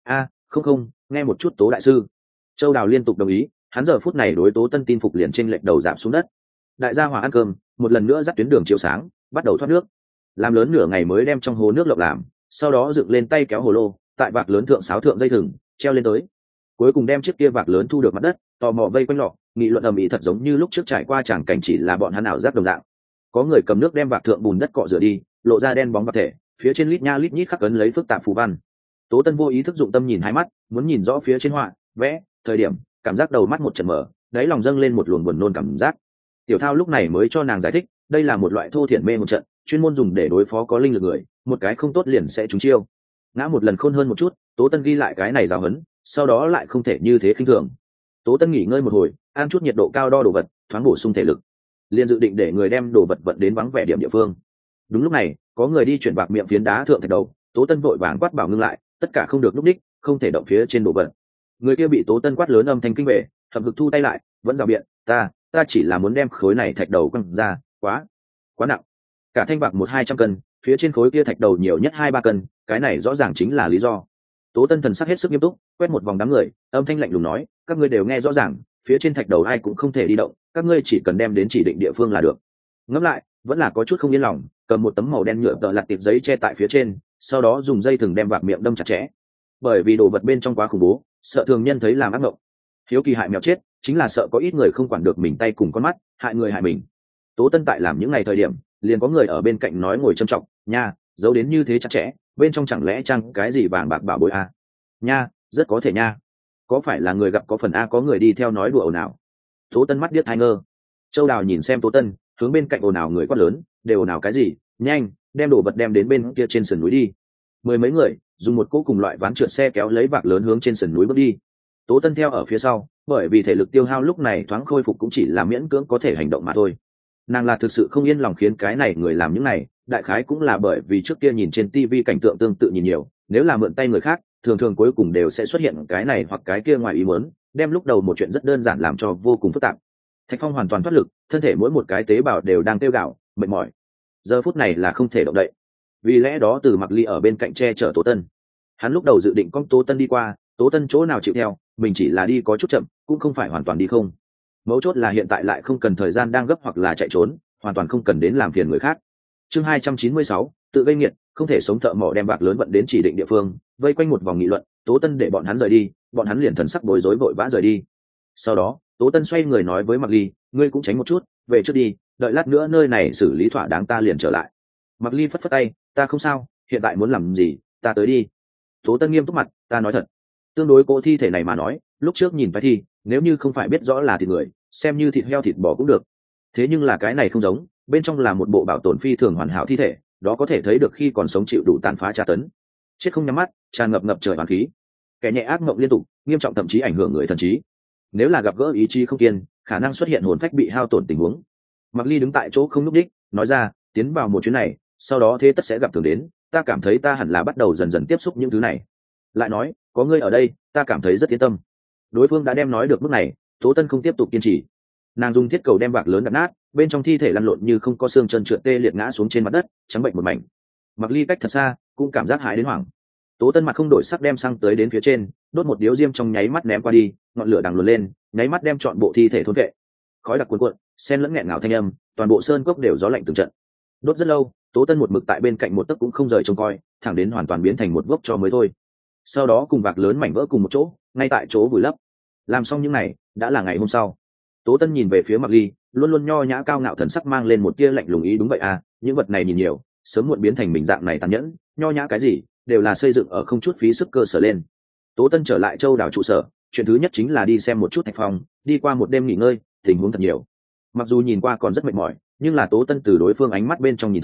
Không, nghe một chút Tố đại sư. Châu Đào liên tục đồng ý, hắn giờ phút này đối Tố Tân tin phục liền chênh lệch đầu giảm xuống đất. Đại gia hòa ăn cơm, một lần nữa dắt tuyến đường chiếu sáng, bắt đầu thoát nước. Làm lớn nửa ngày mới đem trong hồ nước lộng làm, sau đó dựng lên tay kéo hồ lô, tại vạc lớn thượng sáo thượng dây thừng, treo lên tới. Cuối cùng đem chiếc kia vạc lớn thu được mặt đất, tò mò vây quanh lọ, nghị luận ầm ĩ thật giống như lúc trước trải qua chẳng cảnh chỉ là bọn hắn ảo giác đồng dạng. Có người cầm nước đem vạc thượng bùn đất cọ rửa đi, lộ ra đen bóng vật thể, phía trên lít nha lít nhít khắc ấn lấy phức tạp phù văn. Tố Tân vô ý thức dụng tâm nhìn hai mắt, muốn nhìn rõ phía trên họa vẽ, thời điểm cảm giác đầu mắt một trận mở, đáy lòng dâng lên một luồng buồn nôn cảm giác. Tiểu Thao lúc này mới cho nàng giải thích, đây là một loại thô thiển mê một trận, chuyên môn dùng để đối phó có linh lực người, một cái không tốt liền sẽ trúng chiêu. Ngã một lần khôn hơn một chút, Tố Tân ghi lại cái này giáo huấn, sau đó lại không thể như thế khinh thường. Tố Tân nghỉ ngơi một hồi, ăn chút nhiệt độ cao đo đồ vật, thoáng bổ sung thể lực. Liền dự định để người đem đồ vật vận đến vắng vẻ điểm địa phương. Đúng lúc này, có người đi chuyển bạc miệng phiến đá thượng thạch đầu, Tố Tân vội vàng quát bảo ngưng lại, tất cả không được núp đích, không thể động phía trên đồ vật. Người kia bị Tố Tân quát lớn âm thanh kinh vệ, hậm hực thu tay lại, vẫn rào biện, ta chỉ là muốn đem khối này thạch đầu quăng ra, quá nặng. Cả thanh bạc 100-200 cân, phía trên khối kia thạch đầu nhiều nhất 2-3 cân, cái này rõ ràng chính là lý do. Tố Tân thần sắc hết sức nghiêm túc, quét một vòng đám người, âm thanh lạnh lùng nói, các ngươi đều nghe rõ ràng, phía trên thạch đầu ai cũng không thể đi động, các ngươi chỉ cần đem đến chỉ định địa phương là được. Ngẫm lại, vẫn là có chút không yên lòng, cầm một tấm màu đen nhựa tợ lặt tiệp giấy che tại phía trên, sau đó dùng dây thừng đem vạc miệng đâm chặt chẽ. Bởi vì đồ vật bên trong quá khủng bố, sợ thường nhân thấy làm ác mộng. Hiếu kỳ hại mèo chết, chính là sợ có ít người không quản được mình tay cùng con mắt, hại người hại mình. Tố Tân tại làm những ngày thời điểm, liền có người ở bên cạnh nói ngồi trầm trọng, nha, giấu đến như thế chặt chẽ, bên trong chẳng lẽ chăng cái gì vàng bạc bảo bối a? Nha, rất có thể nha. Có phải là người gặp có phần a, có người đi theo nói đùa ồn ào. Tố Tân mắt điếc tai ngơ. Châu Đào nhìn xem Tố Tân, hướng bên cạnh ồn ào người quát lớn, đều ồn ào cái gì, nhanh, đem đồ vật đem đến bên kia trên sườn núi đi. Mười mấy người dùng một cỗ cùng loại ván trượt xe kéo lấy vạc lớn hướng trên sườn núi bước đi. Tố Tân theo ở phía sau, bởi vì thể lực tiêu hao lúc này thoáng khôi phục cũng chỉ là miễn cưỡng có thể hành động mà thôi. Nàng là thực sự không yên lòng khiến cái này người làm những này, đại khái cũng là bởi vì trước kia nhìn trên TV cảnh tượng tương tự nhìn nhiều, nếu là mượn tay người khác, thường thường cuối cùng đều sẽ xuất hiện cái này hoặc cái kia ngoài ý muốn, đem lúc đầu một chuyện rất đơn giản làm cho vô cùng phức tạp. Thạch Phong hoàn toàn thoát lực, thân thể mỗi một cái tế bào đều đang tiêu gạo, mệt mỏi. Giờ phút này là không thể động đậy. Vì lẽ đó Từ Mặc Ly ở bên cạnh che chở Tố Tân. Hắn lúc đầu dự định con Tố Tân đi qua, Tố Tân chỗ nào chịu theo, mình chỉ là đi có chút chậm, cũng không phải hoàn toàn đi không. Mấu chốt là hiện tại lại không cần thời gian đang gấp hoặc là chạy trốn, hoàn toàn không cần đến làm phiền người khác. Chương 296, tự gây nghiệt, không thể sống thợ mỏ đem bạc lớn vận đến chỉ định địa phương, vây quanh một vòng nghị luận, Tố Tân để bọn hắn rời đi, bọn hắn liền thần sắc bối rối vội vã rời đi. Sau đó, Tố Tân xoay người nói với Mặc Ly, ngươi cũng tránh một chút, về trước đi, đợi lát nữa nơi này xử lý thỏa đáng ta liền trở lại. Mặc Ly phất phất tay, ta không sao, hiện tại muốn làm gì, ta tới đi. Tố Tân nghiêm túc mặt, ta nói thật, tương đối cỗ thi thể này mà nói, lúc trước nhìn phải thi, nếu như không phải biết rõ là thịt người, xem như thịt heo thịt bò cũng được. Thế nhưng là cái này không giống, bên trong là một bộ bảo tồn phi thường hoàn hảo thi thể, đó có thể thấy được khi còn sống chịu đủ tàn phá tra tấn, chết không nhắm mắt, tràn ngập trời hoàn khí, kẻ nhẹ ác mộng liên tục, nghiêm trọng thậm chí ảnh hưởng người thần trí. Nếu là gặp gỡ ý chí không kiên, khả năng xuất hiện hồn phách bị hao tổn tình huống. Mặc Ly đứng tại chỗ không nhúc đích, nói ra, tiến vào một chuyến này, sau đó thế tất sẽ gặp thường đến, ta cảm thấy ta hẳn là bắt đầu dần dần tiếp xúc những thứ này. Lại nói, có ngươi ở đây, ta cảm thấy rất yên tâm. Đối phương đã đem nói được mức này, Tố Tân không tiếp tục kiên trì. Nàng dùng thiết cầu đem bạc lớn đập nát, bên trong thi thể lăn lộn như không có xương chân trượt tê liệt ngã xuống trên mặt đất, trắng bệnh một mảnh. Mặc Ly cách thật xa, cũng cảm giác hãi đến hoảng. Tố Tân mặt không đổi sắc đem xăng tới đến phía trên, đốt một điếu diêm trong nháy mắt ném qua đi, ngọn lửa đằng luồn lên, nháy mắt đem trọn bộ thi thể thôn vệ. Khói đặc cuồn cuộn, xen lẫn nghẹn ngào thanh âm, toàn bộ sơn cốc đều gió lạnh từng trận. Đốt rất lâu, Tố Tân một mực tại bên cạnh một tấc cũng không rời trông coi, thẳng đến hoàn toàn biến thành một gốc cho mới thôi. Sau đó cùng vạc lớn mảnh vỡ cùng một chỗ, ngay tại chỗ vùi lấp. Làm xong những này, đã là ngày hôm sau. Tố Tân nhìn về phía Mặc Ly, luôn luôn nho nhã cao ngạo thần sắc mang lên một tia lạnh lùng ý, đúng vậy à, những vật này nhìn nhiều, sớm muộn biến thành mình dạng này tàn nhẫn, nho nhã cái gì, đều là xây dựng ở không chút phí sức cơ sở lên. Tố Tân trở lại Châu Đào trụ sở, chuyện thứ nhất chính là đi xem một chút Thạch Phong, đi qua một đêm nghỉ ngơi, tình huống thật nhiều. Mặc dù nhìn qua còn rất mệt mỏi, nhưng là Tố Tân từ đối phương ánh mắt bên trong nhìn thấy,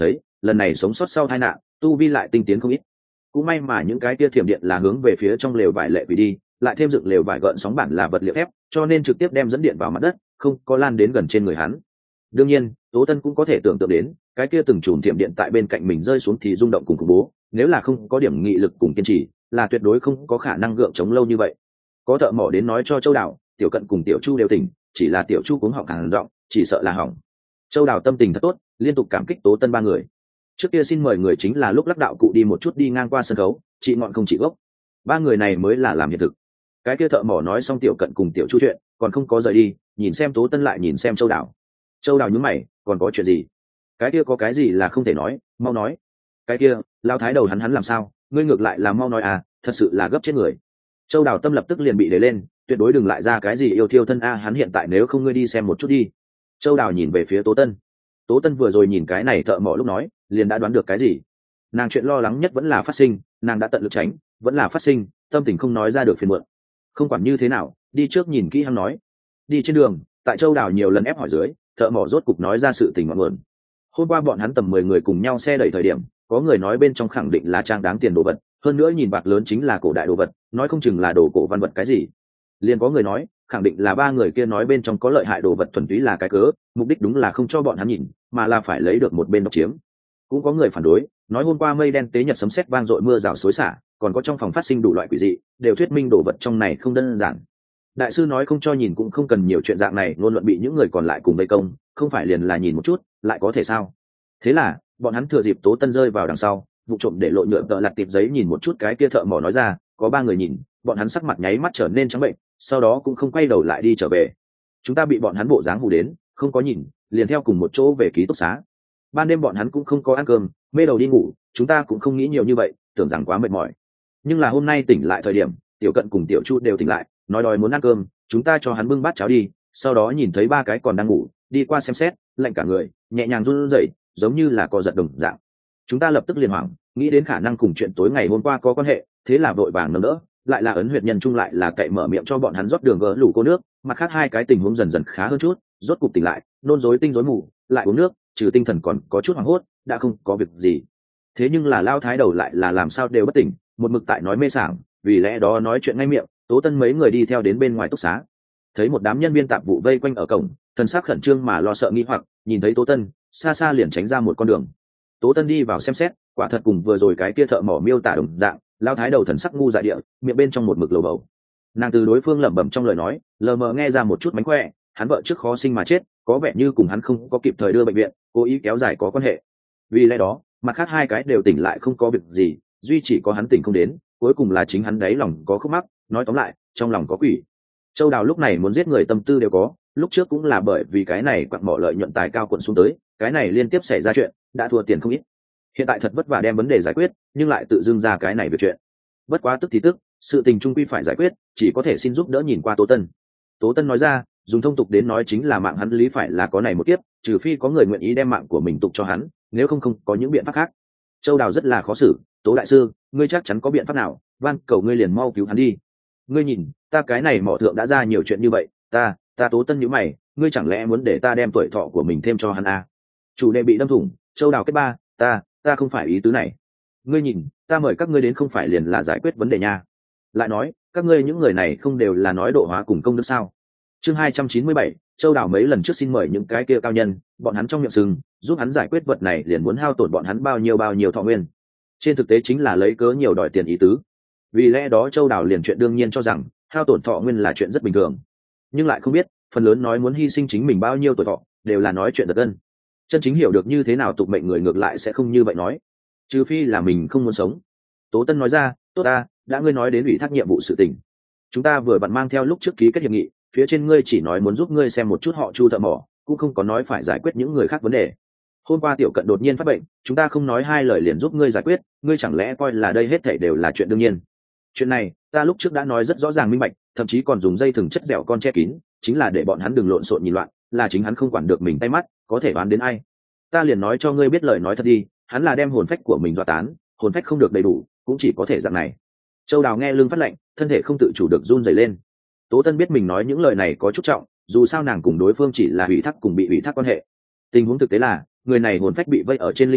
lần này sống sót sau tai nạn tu vi lại tinh tiến không ít. Cũng may mà những cái kia thiểm điện là hướng về phía trong lều vải lệ quỷ đi, lại thêm dựng lều vải gợn sóng bản là vật liệu thép, cho nên trực tiếp đem dẫn điện vào mặt đất, không có lan đến gần trên người hắn. Đương nhiên Tố Tân cũng có thể tưởng tượng đến cái kia từng chùm thiểm điện tại bên cạnh mình rơi xuống thì rung động cùng khủng bố, nếu là không có điểm nghị lực cùng kiên trì là tuyệt đối không có khả năng gượng chống lâu như vậy. Có thợ mỏ đến nói cho Châu Đào, Tiểu Cận cùng Tiểu Chu đều tỉnh, chỉ là Tiểu Chu cuống họng càng giọng, chỉ sợ là hỏng. Châu Đào tâm tình thật tốt, liên tục cảm kích Tố Tân ba người. Trước kia xin mời người chính là lúc lắc đạo cụ đi một chút đi ngang qua sân khấu, chị ngọn không chỉ gốc, ba người này mới là làm hiện thực. Cái kia thợ mỏ nói xong Tiểu Cận cùng Tiểu Chu chuyện, còn không có rời đi, nhìn xem Tố Tân lại nhìn xem Châu Đào. Châu Đào nhướng mày, còn có chuyện gì? Cái kia có cái gì là không thể nói, mau nói. Cái kia lao thái đầu hắn làm sao, ngươi ngược lại là mau nói à, thật sự là gấp chết người. Châu Đào tâm lập tức liền bị đẩy lên, tuyệt đối đừng lại ra cái gì yêu thiêu thân a, hắn hiện tại nếu không ngươi đi xem một chút đi. Châu Đào nhìn về phía Tố Tân. Tố Tân vừa rồi nhìn cái này thợ mỏ lúc nói, liền đã đoán được cái gì. Nàng chuyện lo lắng nhất vẫn là phát sinh, nàng đã tận lực tránh, vẫn là phát sinh, tâm tình không nói ra được phiền muộn. Không quản như thế nào, đi trước nhìn kỹ hắn nói. Đi trên đường, tại Châu Đào nhiều lần ép hỏi dưới, thợ mỏ rốt cục nói ra sự tình ngọn nguồn. Hôm qua bọn hắn tầm 10 người cùng nhau xe đẩy thời điểm, có người nói bên trong khẳng định là trang đáng tiền đồ vật, hơn nữa nhìn bạc lớn chính là cổ đại đồ vật, nói không chừng là đồ cổ văn vật cái gì. Liền có người nói khẳng định là ba người kia nói bên trong có lợi hại đồ vật thuần túy là cái cớ, mục đích đúng là không cho bọn hắn nhìn, mà là phải lấy được một bên độc chiếm. Cũng có người phản đối, nói hôm qua mây đen tế nhật sấm sét vang dội mưa rào xối xả, còn có trong phòng phát sinh đủ loại quỷ dị, đều thuyết minh đồ vật trong này không đơn giản. Đại sư nói không cho nhìn cũng không cần nhiều chuyện dạng này, luôn luận bị những người còn lại cùng vây công, không phải liền là nhìn một chút lại có thể sao? Thế là bọn hắn thừa dịp Tố Tân rơi vào đằng sau, vụ trộm để lộ nhựa tợ lặt tiệp giấy nhìn một chút. Cái kia thợ mỏ nói ra, có ba người nhìn, bọn hắn sắc mặt nháy mắt trở nên trắng bệnh, sau đó cũng không quay đầu lại đi trở về. Chúng ta bị bọn hắn bộ dáng hù đến, không có nhìn, liền theo cùng một chỗ về ký túc xá. Ban đêm bọn hắn cũng không có ăn cơm, mê đầu đi ngủ, chúng ta cũng không nghĩ nhiều như vậy, tưởng rằng quá mệt mỏi. Nhưng là hôm nay tỉnh lại thời điểm, Tiểu Cận cùng Tiểu Chu đều tỉnh lại, nói đòi muốn ăn cơm, chúng ta cho hắn bưng bát cháo đi, sau đó nhìn thấy ba cái còn đang ngủ, đi qua xem xét, lạnh cả người, nhẹ nhàng run rẩy, giống như là co giật đồng dạng. Chúng ta lập tức liền hoảng, nghĩ đến khả năng cùng chuyện tối ngày hôm qua có quan hệ, thế là vội vàng nâng đỡ, lại là ấn huyệt nhân trung, lại là cậy mở miệng cho bọn hắn rót đường gỡ lủ cô nước. Mặt khác hai cái tình huống dần dần khá hơn chút, rốt cục tỉnh lại, nôn rối tinh rối mù, lại uống nước, trừ tinh thần còn có chút hoảng hốt, đã không có việc gì. Thế nhưng là lao thái đầu lại là làm sao đều bất tỉnh, một mực tại nói mê sảng, vì lẽ đó nói chuyện ngay miệng. Tố Tân mấy người đi theo đến bên ngoài túc xá, thấy một đám nhân viên tạp vụ vây quanh ở cổng, thần sắc khẩn trương mà lo sợ nghi hoặc, nhìn thấy Tố Tân, xa xa liền tránh ra một con đường. Tố Tân đi vào xem xét, quả thật cùng vừa rồi cái kia thợ mỏ miêu tả đồng dạng, lao thái đầu thần sắc ngu dại địa, miệng bên trong một mực lầu bầu. Nàng từ đối phương lẩm bẩm trong lời nói, lờ mờ nghe ra một chút mánh khỏe, hắn vợ trước khó sinh mà chết, có vẻ như cùng hắn không có kịp thời đưa bệnh viện, cố ý kéo dài có quan hệ. Vì lẽ đó, mặt khác hai cái đều tỉnh lại không có việc gì, duy chỉ có hắn tỉnh không đến, cuối cùng là chính hắn đáy lòng có khúc mắc, nói tóm lại, trong lòng có quỷ. Châu Đào lúc này muốn giết người tâm tư đều có, lúc trước cũng là bởi vì cái này quặng mỏ lợi nhuận tài cao cuộn xuống tới, cái này liên tiếp xảy ra chuyện, đã thua tiền không ít. Hiện tại thật vất vả đem vấn đề giải quyết, nhưng lại tự dưng ra cái này việc chuyện. Bất quá tức thì tức, sự tình trung quy phải giải quyết, chỉ có thể xin giúp đỡ nhìn qua Tố Tân. Tố Tân nói ra, dùng thông tục đến nói chính là mạng hắn lý phải là có này một kiếp, trừ phi có người nguyện ý đem mạng của mình tục cho hắn, nếu không có những biện pháp khác. Châu Đào rất là khó xử, Tố đại sư, ngươi chắc chắn có biện pháp nào, van cầu ngươi liền mau cứu hắn đi. Ngươi nhìn, ta cái này mỏ thượng đã ra nhiều chuyện như vậy, ta Tố Tân nhíu mày, ngươi chẳng lẽ muốn để ta đem tuổi thọ của mình thêm cho hắn à? Chủ đề bị đâm thủng, Châu Đào kết ba, ta không phải ý tứ này. Ngươi nhìn, ta mời các ngươi đến không phải liền là giải quyết vấn đề nha. Lại nói, các ngươi những người này không đều là nói độ hóa cùng công đức sao? Chương 297, Châu Đào mấy lần trước xin mời những cái kia cao nhân, bọn hắn trong miệng sừng, giúp hắn giải quyết vật này liền muốn hao tổn bọn hắn bao nhiêu thọ nguyên. Trên thực tế chính là lấy cớ nhiều đòi tiền ý tứ. Vì lẽ đó Châu Đào liền chuyện đương nhiên cho rằng hao tổn thọ nguyên là chuyện rất bình thường, nhưng lại không biết phần lớn nói muốn hy sinh chính mình bao nhiêu tuổi thọ đều là nói chuyện giật gân. Chân chính hiểu được như thế nào tục mệnh người ngược lại sẽ không như vậy nói, trừ phi là mình không muốn sống. Tố Tân nói ra, tốt ta, đã ngươi nói đến ủy thác nhiệm vụ sự tình, chúng ta vừa vặn mang theo lúc trước ký kết hiệp nghị, phía trên ngươi chỉ nói muốn giúp ngươi xem một chút họ Chu thợ mỏ, cũng không có nói phải giải quyết những người khác vấn đề. Hôm qua Tiểu Cận đột nhiên phát bệnh, chúng ta không nói hai lời liền giúp ngươi giải quyết, ngươi chẳng lẽ coi là đây hết thảy đều là chuyện đương nhiên? Chuyện này ta lúc trước đã nói rất rõ ràng minh bạch, thậm chí còn dùng dây thừng chất dẻo con che kín, chính là để bọn hắn đừng lộn xộn nhìn loạn, là chính hắn không quản được mình tay mắt, có thể đoán đến ai. Ta liền nói cho ngươi biết lời nói thật đi, hắn là đem hồn phách của mình dọa tán, hồn phách không được đầy đủ, cũng chỉ có thể dạng này. Châu Đào nghe lưng phát lạnh, thân thể không tự chủ được run rẩy lên. Tố Tân biết mình nói những lời này có chút trọng, dù sao nàng cùng đối phương chỉ là ủy thác cùng bị ủy thác quan hệ. Tình huống thực tế là, người này hồn phách bị vây ở trên linh đài,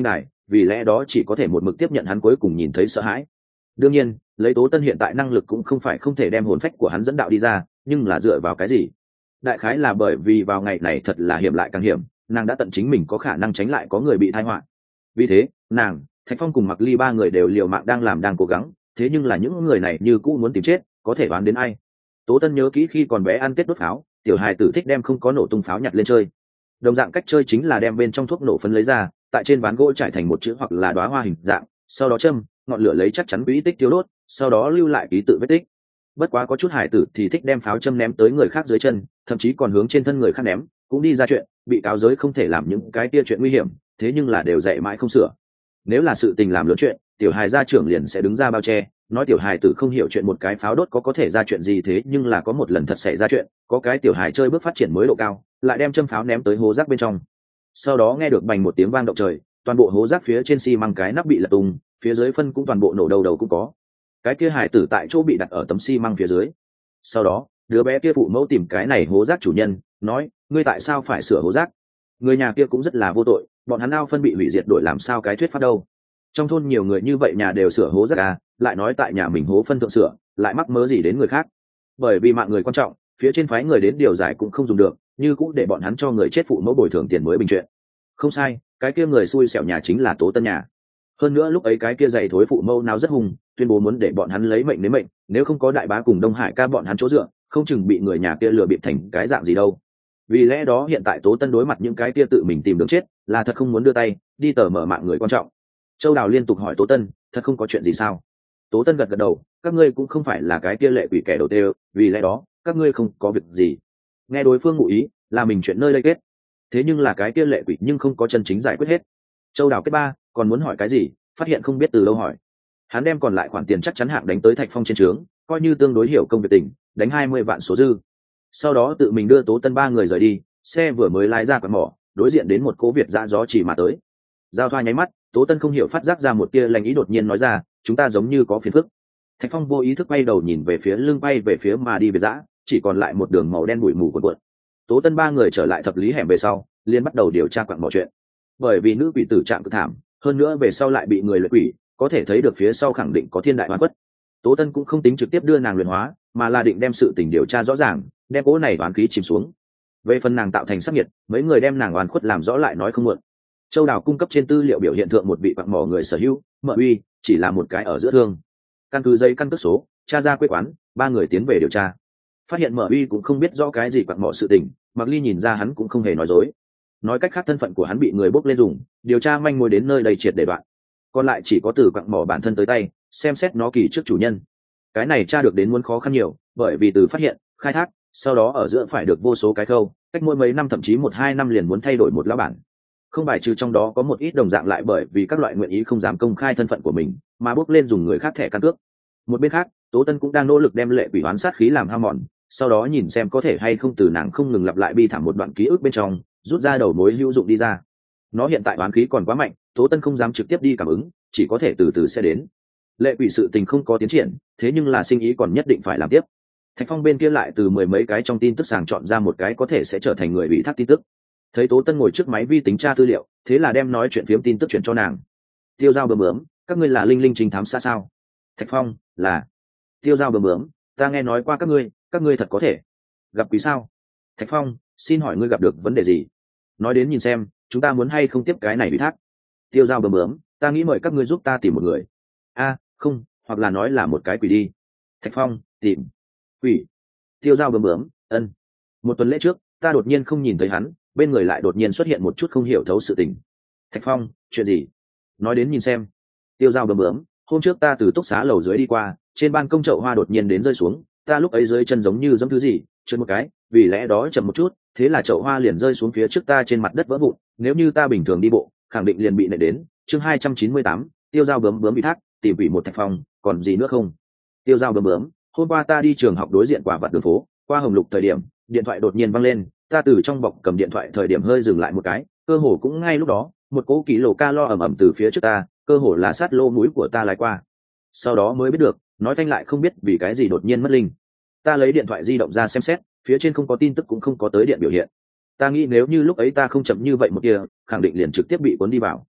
vì lẽ đó chỉ có thể một mực tiếp nhận hắn cuối cùng nhìn thấy sợ hãi. Đương nhiên lấy Tố Tân hiện tại năng lực cũng không phải không thể đem hồn phách của hắn dẫn đạo đi ra, nhưng là dựa vào cái gì? Đại khái là bởi vì vào ngày này thật là hiểm lại càng hiểm, nàng đã tận chính mình có khả năng tránh lại có người bị tai họa. Vì thế nàng, Thạch Phong cùng Mặc Ly ba người đều liều mạng đang cố gắng, thế nhưng là những người này như cũ muốn tìm chết, có thể đoán đến ai. Tố Tân nhớ kỹ khi còn bé ăn Tết đốt pháo, tiểu hài tử thích đem không có nổ tung pháo nhặt lên chơi. Đồng dạng cách chơi chính là đem bên trong thuốc nổ phấn lấy ra, tại trên ván gỗ trải thành một chữ hoặc là đóa hoa hình dạng, sau đó châm ngọn lửa lấy chắc chắn quỹ tích tiêu đốt, sau đó lưu lại ký tự vết tích. Bất quá có chút hài tử thì thích đem pháo châm ném tới người khác dưới chân, thậm chí còn hướng trên thân người khác ném, cũng đi ra chuyện bị cáo giới không thể làm những cái kia chuyện nguy hiểm, thế nhưng là đều dạy mãi không sửa. Nếu là sự tình làm lớn chuyện, tiểu hài gia trưởng liền sẽ đứng ra bao che, nói tiểu hài tử không hiểu chuyện, một cái pháo đốt có thể ra chuyện gì. Thế nhưng là có một lần thật xảy ra chuyện, có cái tiểu hài chơi bước phát triển mới độ cao, lại đem châm pháo ném tới hố rác bên trong, sau đó nghe được bành một tiếng vang động trời, toàn bộ hố rác phía trên xi măng cái nắp bị lật tung, phía dưới phân cũng toàn bộ nổ đầu cũng có. Cái kia hài tử tại chỗ bị đặt ở tấm xi măng phía dưới. Sau đó đứa bé kia phụ mẫu tìm cái này hố rác chủ nhân, nói ngươi tại sao phải sửa hố rác? Người nhà kia cũng rất là vô tội, bọn hắn ao phân bị hủy diệt đổi làm sao cái thuyết pháp đâu. Trong thôn nhiều người như vậy nhà đều sửa hố rác à, lại nói tại nhà mình hố phân thượng sửa, lại mắc mớ gì đến người khác? Bởi vì mạng người quan trọng, phía trên phái người đến điều giải cũng không dùng được, như cũng để bọn hắn cho người chết phụ mẫu bồi thường tiền mới bình chuyện. Không sai, cái kia người xui xẻo nhà chính là Tố Tân nhà. Hơn nữa lúc ấy cái kia dày thối phụ mẫu nào rất hung, tuyên bố muốn để bọn hắn lấy mệnh đến mệnh, nếu không có đại bá cùng Đông Hải ca bọn hắn chỗ dựa, không chừng bị người nhà kia lừa bịp thành cái dạng gì đâu. Vì lẽ đó hiện tại Tố Tân đối mặt những cái kia tự mình tìm đường chết, là thật không muốn đưa tay đi tờ mở mạng người quan trọng. Châu Đào liên tục hỏi Tố Tân, thật không có chuyện gì sao? Tố Tân gật gật đầu, các ngươi cũng không phải là cái kia lệ quỷ kẻ đầu tê, vì lẽ đó các ngươi không có việc gì. Nghe đối phương ngụ ý là mình chuyện nơi đây kết, thế nhưng là cái kia lệ quỷ nhưng không có chân chính giải quyết hết. Châu Đào kết ba còn muốn hỏi cái gì, phát hiện không biết từ lâu hỏi. Hắn đem còn lại khoản tiền chắc chắn hạng đánh tới Thạch Phong trên trướng, coi như tương đối hiểu công việc tình, đánh 20 vạn số dư. Sau đó tự mình đưa Tố Tân ba người rời đi, xe vừa mới lái ra quán mỏ, đối diện đến một cố Việt dã gió chỉ mà tới. Giao thoa nháy mắt, Tố Tân không hiểu phát giác ra một tia lành ý, đột nhiên nói ra, chúng ta giống như có phiền phức. Thạch Phong vô ý thức quay đầu nhìn về phía lưng bay về phía mà đi Việt dã, chỉ còn lại một đường màu đen bụi mù cuộn cuộn. Tố Tân ba người trở lại thập lý hẻm về sau, liền bắt đầu điều tra quặng mỏ chuyện. Bởi vì nữ quỷ tử trạng cực thảm, hơn nữa về sau lại bị người luyện quỷ, có thể thấy được phía sau khẳng định có thiên đại oán khuất. Tố Tân cũng không tính trực tiếp đưa nàng luyện hóa, mà là định đem sự tình điều tra rõ ràng, đem cỗ này oán khí chìm xuống. Về phần nàng tạo thành sắc nhiệt, mấy người đem nàng oán khuất làm rõ lại nói không muộn. Châu Đào cung cấp trên tư liệu biểu hiện thượng một vị quặng mỏ người sở hữu, Mợ Uy chỉ là một cái ở giữa thương. Căn cứ giấy căn cước số, tra ra quê quán, ba người tiến về điều tra. Phát hiện Mợ Uy cũng không biết rõ cái gì quặng mỏ sự tình, Mặc Ly nhìn ra hắn cũng không hề nói dối. Nói cách khác thân phận của hắn bị người bốc lên dùng, điều tra manh mối đến nơi đây triệt để đoạn. Còn lại chỉ có từ quặng mỏ bản thân tới tay, xem xét nó kỳ trước chủ nhân. Cái này tra được đến muốn khó khăn nhiều, bởi vì từ phát hiện, khai thác, sau đó ở giữa phải được vô số cái khâu, cách mỗi mấy năm thậm chí 1-2 năm liền muốn thay đổi một lão bản. Không bài trừ trong đó có một ít đồng dạng lại bởi vì các loại nguyện ý không dám công khai thân phận của mình, mà bốc lên dùng người khác thẻ căn cước. Một bên khác, Tố Tân cũng đang nỗ lực đem lệ quỷ oán sát khí làm hao mòn, sau đó nhìn xem có thể hay không từ nàng không ngừng lặp lại bi thảm một đoạn ký ức bên trong, rút ra đầu mối hữu dụng đi ra. Nó hiện tại oán khí còn quá mạnh, Tố Tân không dám trực tiếp đi cảm ứng, chỉ có thể từ từ sẽ đến. Lệ quỷ sự tình không có tiến triển, thế nhưng là sinh ý còn nhất định phải làm tiếp. Thạch Phong bên kia lại từ mười mấy cái trong tin tức sàng chọn ra một cái có thể sẽ trở thành người bị thác tin tức. Thấy Tố Tân ngồi trước máy vi tính tra tư liệu, thế là đem nói chuyện phiếm tin tức chuyển cho nàng. Tiêu Giao bướm bướm, các ngươi là linh linh trinh thám xã sao? Thạch Phong, là. Tiêu Giao bướm bướm, ta nghe nói qua các ngươi thật có thể gặp quý sao? Thạch Phong, xin hỏi ngươi gặp được vấn đề gì? Nói đến nhìn xem, chúng ta muốn hay không tiếp cái này bị thác. Tiêu Giao bướm bướm, ta nghĩ mời các ngươi giúp ta tìm một người. Không, hoặc là nói là một cái quỷ đi. Thạch Phong, tìm quỷ. Tiêu Giao bướm bướm, ân. Một tuần lễ trước, ta đột nhiên không nhìn thấy hắn, bên người lại đột nhiên xuất hiện một chút không hiểu thấu sự tình. Thạch Phong, chuyện gì? Nói đến nhìn xem. Tiêu Giao bướm bướm, hôm trước ta từ túc xá lầu dưới đi qua, trên ban công chậu hoa đột nhiên đến rơi xuống, ta lúc ấy dưới chân giống như giẫm thứ gì, trượt một cái, vì lẽ đó chậm một chút, thế là chậu hoa liền rơi xuống phía trước ta trên mặt đất vỡ vụn, nếu như ta bình thường đi bộ, khẳng định liền bị nện đến. Chương 298, Tiêu Giao bướm bướm bị thác, tìm quỷ một Thạch Phong, còn gì nữa không? Tiêu Giao bướm bướm, hôm qua ta đi trường học đối diện quả vật đường phố, qua Hồng Lục thời điểm, điện thoại đột nhiên văng lên, ta từ trong bọc cầm điện thoại thời điểm hơi dừng lại một cái, cơ hồ cũng ngay lúc đó, một cỗ ký lô ca lo ầm ầm từ phía trước ta, cơ hồ là sát lô mũi của ta lái qua. Sau đó mới biết được, nói phanh lại không biết vì cái gì đột nhiên mất linh. Ta lấy điện thoại di động ra xem xét, phía trên không có tin tức cũng không có tới điện biểu hiện. Ta nghĩ nếu như lúc ấy ta không chậm như vậy một kia, khẳng định liền trực tiếp bị cuốn đi vào.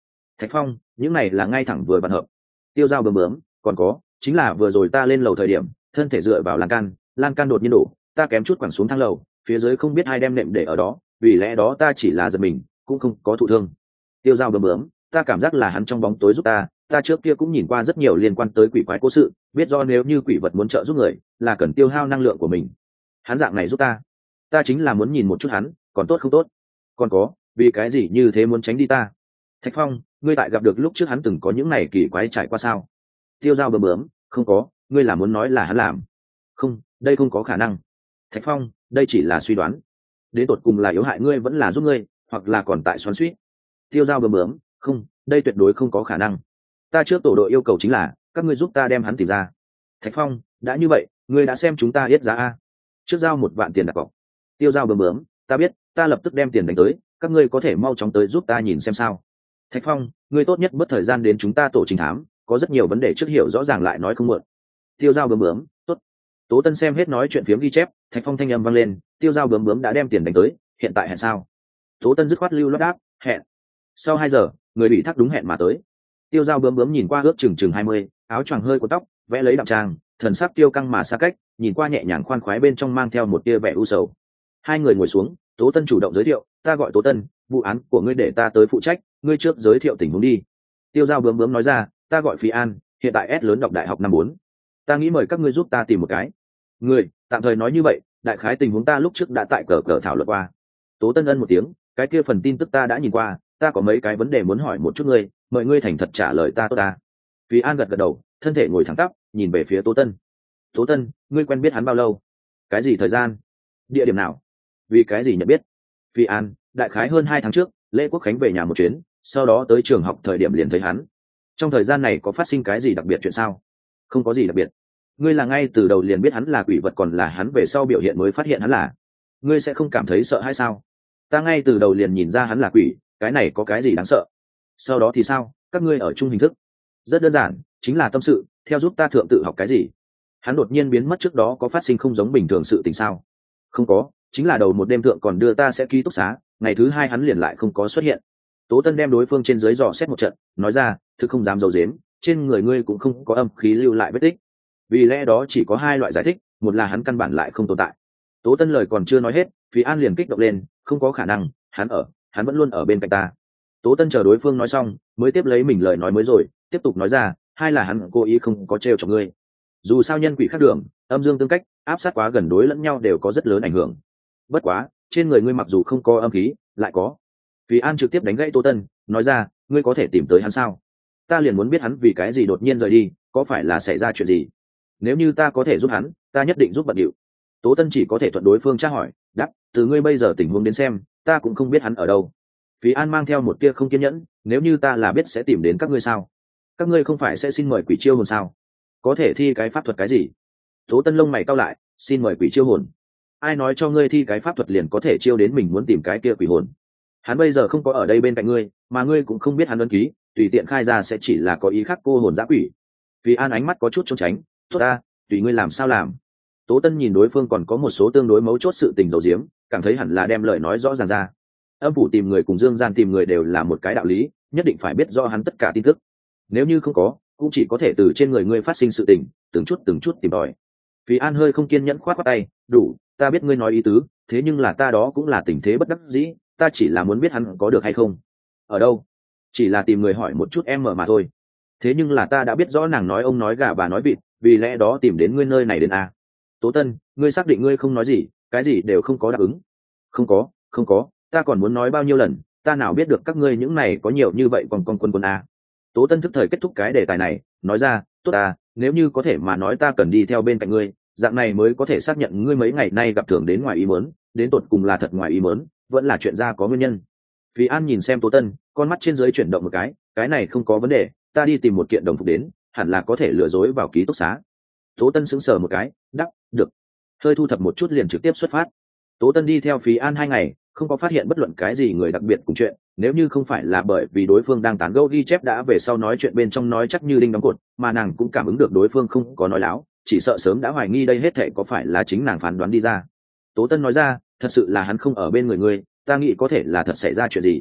Thạch Phong, những này là ngay thẳng vừa vặn hợp. Tiêu Giao bướm bướm, còn có, chính là vừa rồi ta lên lầu thời điểm, thân thể dựa vào lan can đột nhiên đổ, ta kém chút quẳng xuống thang lầu, phía dưới không biết ai đem nệm để ở đó, vì lẽ đó ta chỉ là giật mình, cũng không có thụ thương. Tiêu Giao bướm bướm, ta cảm giác là hắn trong bóng tối giúp ta trước kia cũng nhìn qua rất nhiều liên quan tới quỷ quái cố sự, biết do nếu như quỷ vật muốn trợ giúp người, là cần tiêu hao năng lượng của mình. Hắn dạng này giúp ta chính là muốn nhìn một chút hắn, còn tốt không tốt. Còn có, vì cái gì như thế muốn tránh đi ta? Thạch Phong, ngươi tại gặp được lúc trước hắn từng có những này kỳ quái trải qua sao? Tiêu Giao bướm bướm, không có, ngươi là muốn nói là hắn làm? Không, đây không có khả năng. Thạch Phong, đây chỉ là suy đoán. Đến tột cùng là yếu hại ngươi vẫn là giúp ngươi, hoặc là còn tại xoắn xuýt. Tiêu Giao bướm bướm, không, đây tuyệt đối không có khả năng. Ta trước tổ đội yêu cầu chính là các ngươi giúp ta đem hắn tìm ra. Thạch Phong, đã như vậy, ngươi đã xem chúng ta yết giá a? Trước giao 1 vạn tiền đặt cọc. Tiêu Giao bướm bướm, ta biết, ta lập tức đem tiền đánh tới, các ngươi có thể mau chóng tới giúp ta nhìn xem sao. Thạch Phong, ngươi tốt nhất mất thời gian đến chúng ta tổ trình thám, có rất nhiều vấn đề trước hiểu rõ ràng lại nói không muộn. Tiêu Giao bướm bướm, tốt. Tố Tân xem hết nói chuyện phiếm ghi chép, Thạch Phong thanh âm vang lên, Tiêu Giao bướm bướm đã đem tiền đánh tới, hiện tại hẹn sao? Tố Tân dứt khoát lưu loát đáp, hẹn. Sau 2 giờ, người bị thác đúng hẹn mà tới. Tiêu Giao bướm bướm nhìn qua ước chừng 20, áo choàng hơi của tóc, vẽ lấy đậm trang, thần sắc tiêu căng mà xa cách, nhìn qua nhẹ nhàng khoan khoái bên trong mang theo một tia vẻ u sầu. Hai người ngồi xuống, Tố Tân chủ động giới thiệu, ta gọi Tố Tân, vụ án của ngươi để ta tới phụ trách, ngươi trước giới thiệu tình huống đi. Tiêu Giao bướm bướm nói ra, ta gọi Phi An, hiện tại S lớn đọc đại học năm 4. Ta nghĩ mời các ngươi giúp ta tìm một cái. Người, tạm thời nói như vậy, đại khái tình huống ta lúc trước đã tại cờ thảo luận qua. Tố Tân ân một tiếng, cái kia phần tin tức ta đã nhìn qua, ta có mấy cái vấn đề muốn hỏi một chút ngươi, mời ngươi thành thật trả lời ta tốt ta. Phi An gật gật đầu, thân thể ngồi thẳng tắp, nhìn về phía Tố Tân. Tố Tân, ngươi quen biết hắn bao lâu? Cái gì thời gian? Địa điểm nào? Vì cái gì nhận biết? Phi An, đại khái hơn 2 tháng trước, Lễ Quốc Khánh về nhà một chuyến, sau đó tới trường học thời điểm liền thấy hắn. Trong thời gian này có phát sinh cái gì đặc biệt chuyện sao? Không có gì đặc biệt. Ngươi là ngay từ đầu liền biết hắn là quỷ vật còn là hắn về sau biểu hiện mới phát hiện hắn là? Ngươi sẽ không cảm thấy sợ hay sao? Ta ngay từ đầu liền nhìn ra hắn là quỷ, cái này có cái gì đáng sợ? Sau đó thì sao? Các ngươi ở chung hình thức? Rất đơn giản, chính là tâm sự, theo giúp ta thượng tự học cái gì? Hắn đột nhiên biến mất trước đó có phát sinh không giống bình thường sự tình sao? Không có, chính là đầu một đêm thượng còn đưa ta sẽ ký túc xá, ngày thứ 2 hắn liền lại không có xuất hiện. Tố Tân đem đối phương trên dưới dò xét một trận, nói ra, thực không dám giấu giếm, trên người ngươi cũng không có âm khí lưu lại vết tích. Vì lẽ đó chỉ có 2 loại giải thích, một là hắn căn bản lại không tồn tại. Tố Tân lời còn chưa nói hết, Phí An liền kích động lên, không có khả năng, hắn vẫn luôn ở bên cạnh ta. Tố Tân chờ đối phương nói xong, mới tiếp lấy mình lời nói mới rồi, tiếp tục nói ra, 2 là hắn cố ý không có trêu chọc ngươi. Dù sao nhân quỷ khác đường, âm dương tương cách, áp sát quá gần đối lẫn nhau đều có rất lớn ảnh hưởng. Bất quá, trên người ngươi mặc dù không có âm khí, lại có. Phí An trực tiếp đánh gãy Tố Tân, nói ra, ngươi có thể tìm tới hắn sao? Ta liền muốn biết hắn vì cái gì đột nhiên rời đi, có phải là xảy ra chuyện gì? Nếu như ta có thể giúp hắn, ta nhất định giúp bận điệu. Tố Tân chỉ có thể thuận đối phương tra hỏi, đáp, từ ngươi bây giờ tình huống đến xem, ta cũng không biết hắn ở đâu. Phí An mang theo một tia không kiên nhẫn, nếu như ta là biết sẽ tìm đến các ngươi sao? Các ngươi không phải sẽ xin mời quỷ chiêu hồn sao? Có thể thi cái pháp thuật cái gì? Tố Tân lông mày cau lại, xin mời quỷ chiêu hồn. Ai nói cho ngươi thi cái pháp thuật liền có thể chiêu đến mình muốn tìm cái kia quỷ hồn? Hắn bây giờ không có ở đây bên cạnh ngươi, mà ngươi cũng không biết hắn ấn ký, tùy tiện khai ra sẽ chỉ là có ý khác cô hồn dã quỷ. Phí An ánh mắt có chút trốn tránh, tốt ta, tùy ngươi làm sao làm. Tố Tân nhìn đối phương còn có một số tương đối mấu chốt sự tình dầu diếm, cảm thấy hẳn là đem lời nói rõ ràng ra. Âm phủ tìm người cùng dương gian tìm người đều là một cái đạo lý, nhất định phải biết rõ hắn tất cả tin tức. Nếu như không có, cũng chỉ có thể từ trên người ngươi phát sinh sự tình, từng chút tìm tòi. Phí An hơi không kiên nhẫn khoát khoát tay, đủ, ta biết ngươi nói ý tứ, thế nhưng là ta đó cũng là tình thế bất đắc dĩ, ta chỉ là muốn biết hắn có được hay không. Ở đâu? Chỉ là tìm người hỏi một chút em mở mà thôi. Thế nhưng là ta đã biết rõ nàng nói ông nói gà bà nói vịt, vì lẽ đó tìm đến ngươi nơi này đến à. Tố Tân, ngươi xác định ngươi không nói gì, cái gì đều không có đáp ứng? Không có, ta còn muốn nói bao nhiêu lần, ta nào biết được các ngươi những này có nhiều như vậy còn con quân à. Tố Tân thức thời kết thúc cái đề tài này, nói ra, tốt à, nếu như có thể mà nói ta cần đi theo bên cạnh ngươi, dạng này mới có thể xác nhận ngươi mấy ngày nay gặp thường đến ngoài ý muốn, đến tột cùng là thật ngoài ý muốn, vẫn là chuyện ra có nguyên nhân. Phí An nhìn xem Tố Tân, con mắt trên dưới chuyển động một cái này không có vấn đề, ta đi tìm một kiện đồng phục đến, hẳn là có thể lừa dối vào ký túc xá. Tố Tân sững sờ một cái, đắc, được. Hơi thu thập một chút liền trực tiếp xuất phát. Tố Tân đi theo Phí An 2 ngày, không có phát hiện bất luận cái gì người đặc biệt cùng chuyện, nếu như không phải là bởi vì đối phương đang tán gẫu ghi chép đã về sau nói chuyện bên trong nói chắc như đinh đóng cột, mà nàng cũng cảm ứng được đối phương không có nói láo, chỉ sợ sớm đã hoài nghi đây hết thảy có phải là chính nàng phán đoán đi ra. Tố Tân nói ra, thật sự là hắn không ở bên người ngươi, ta nghĩ có thể là thật xảy ra chuyện gì.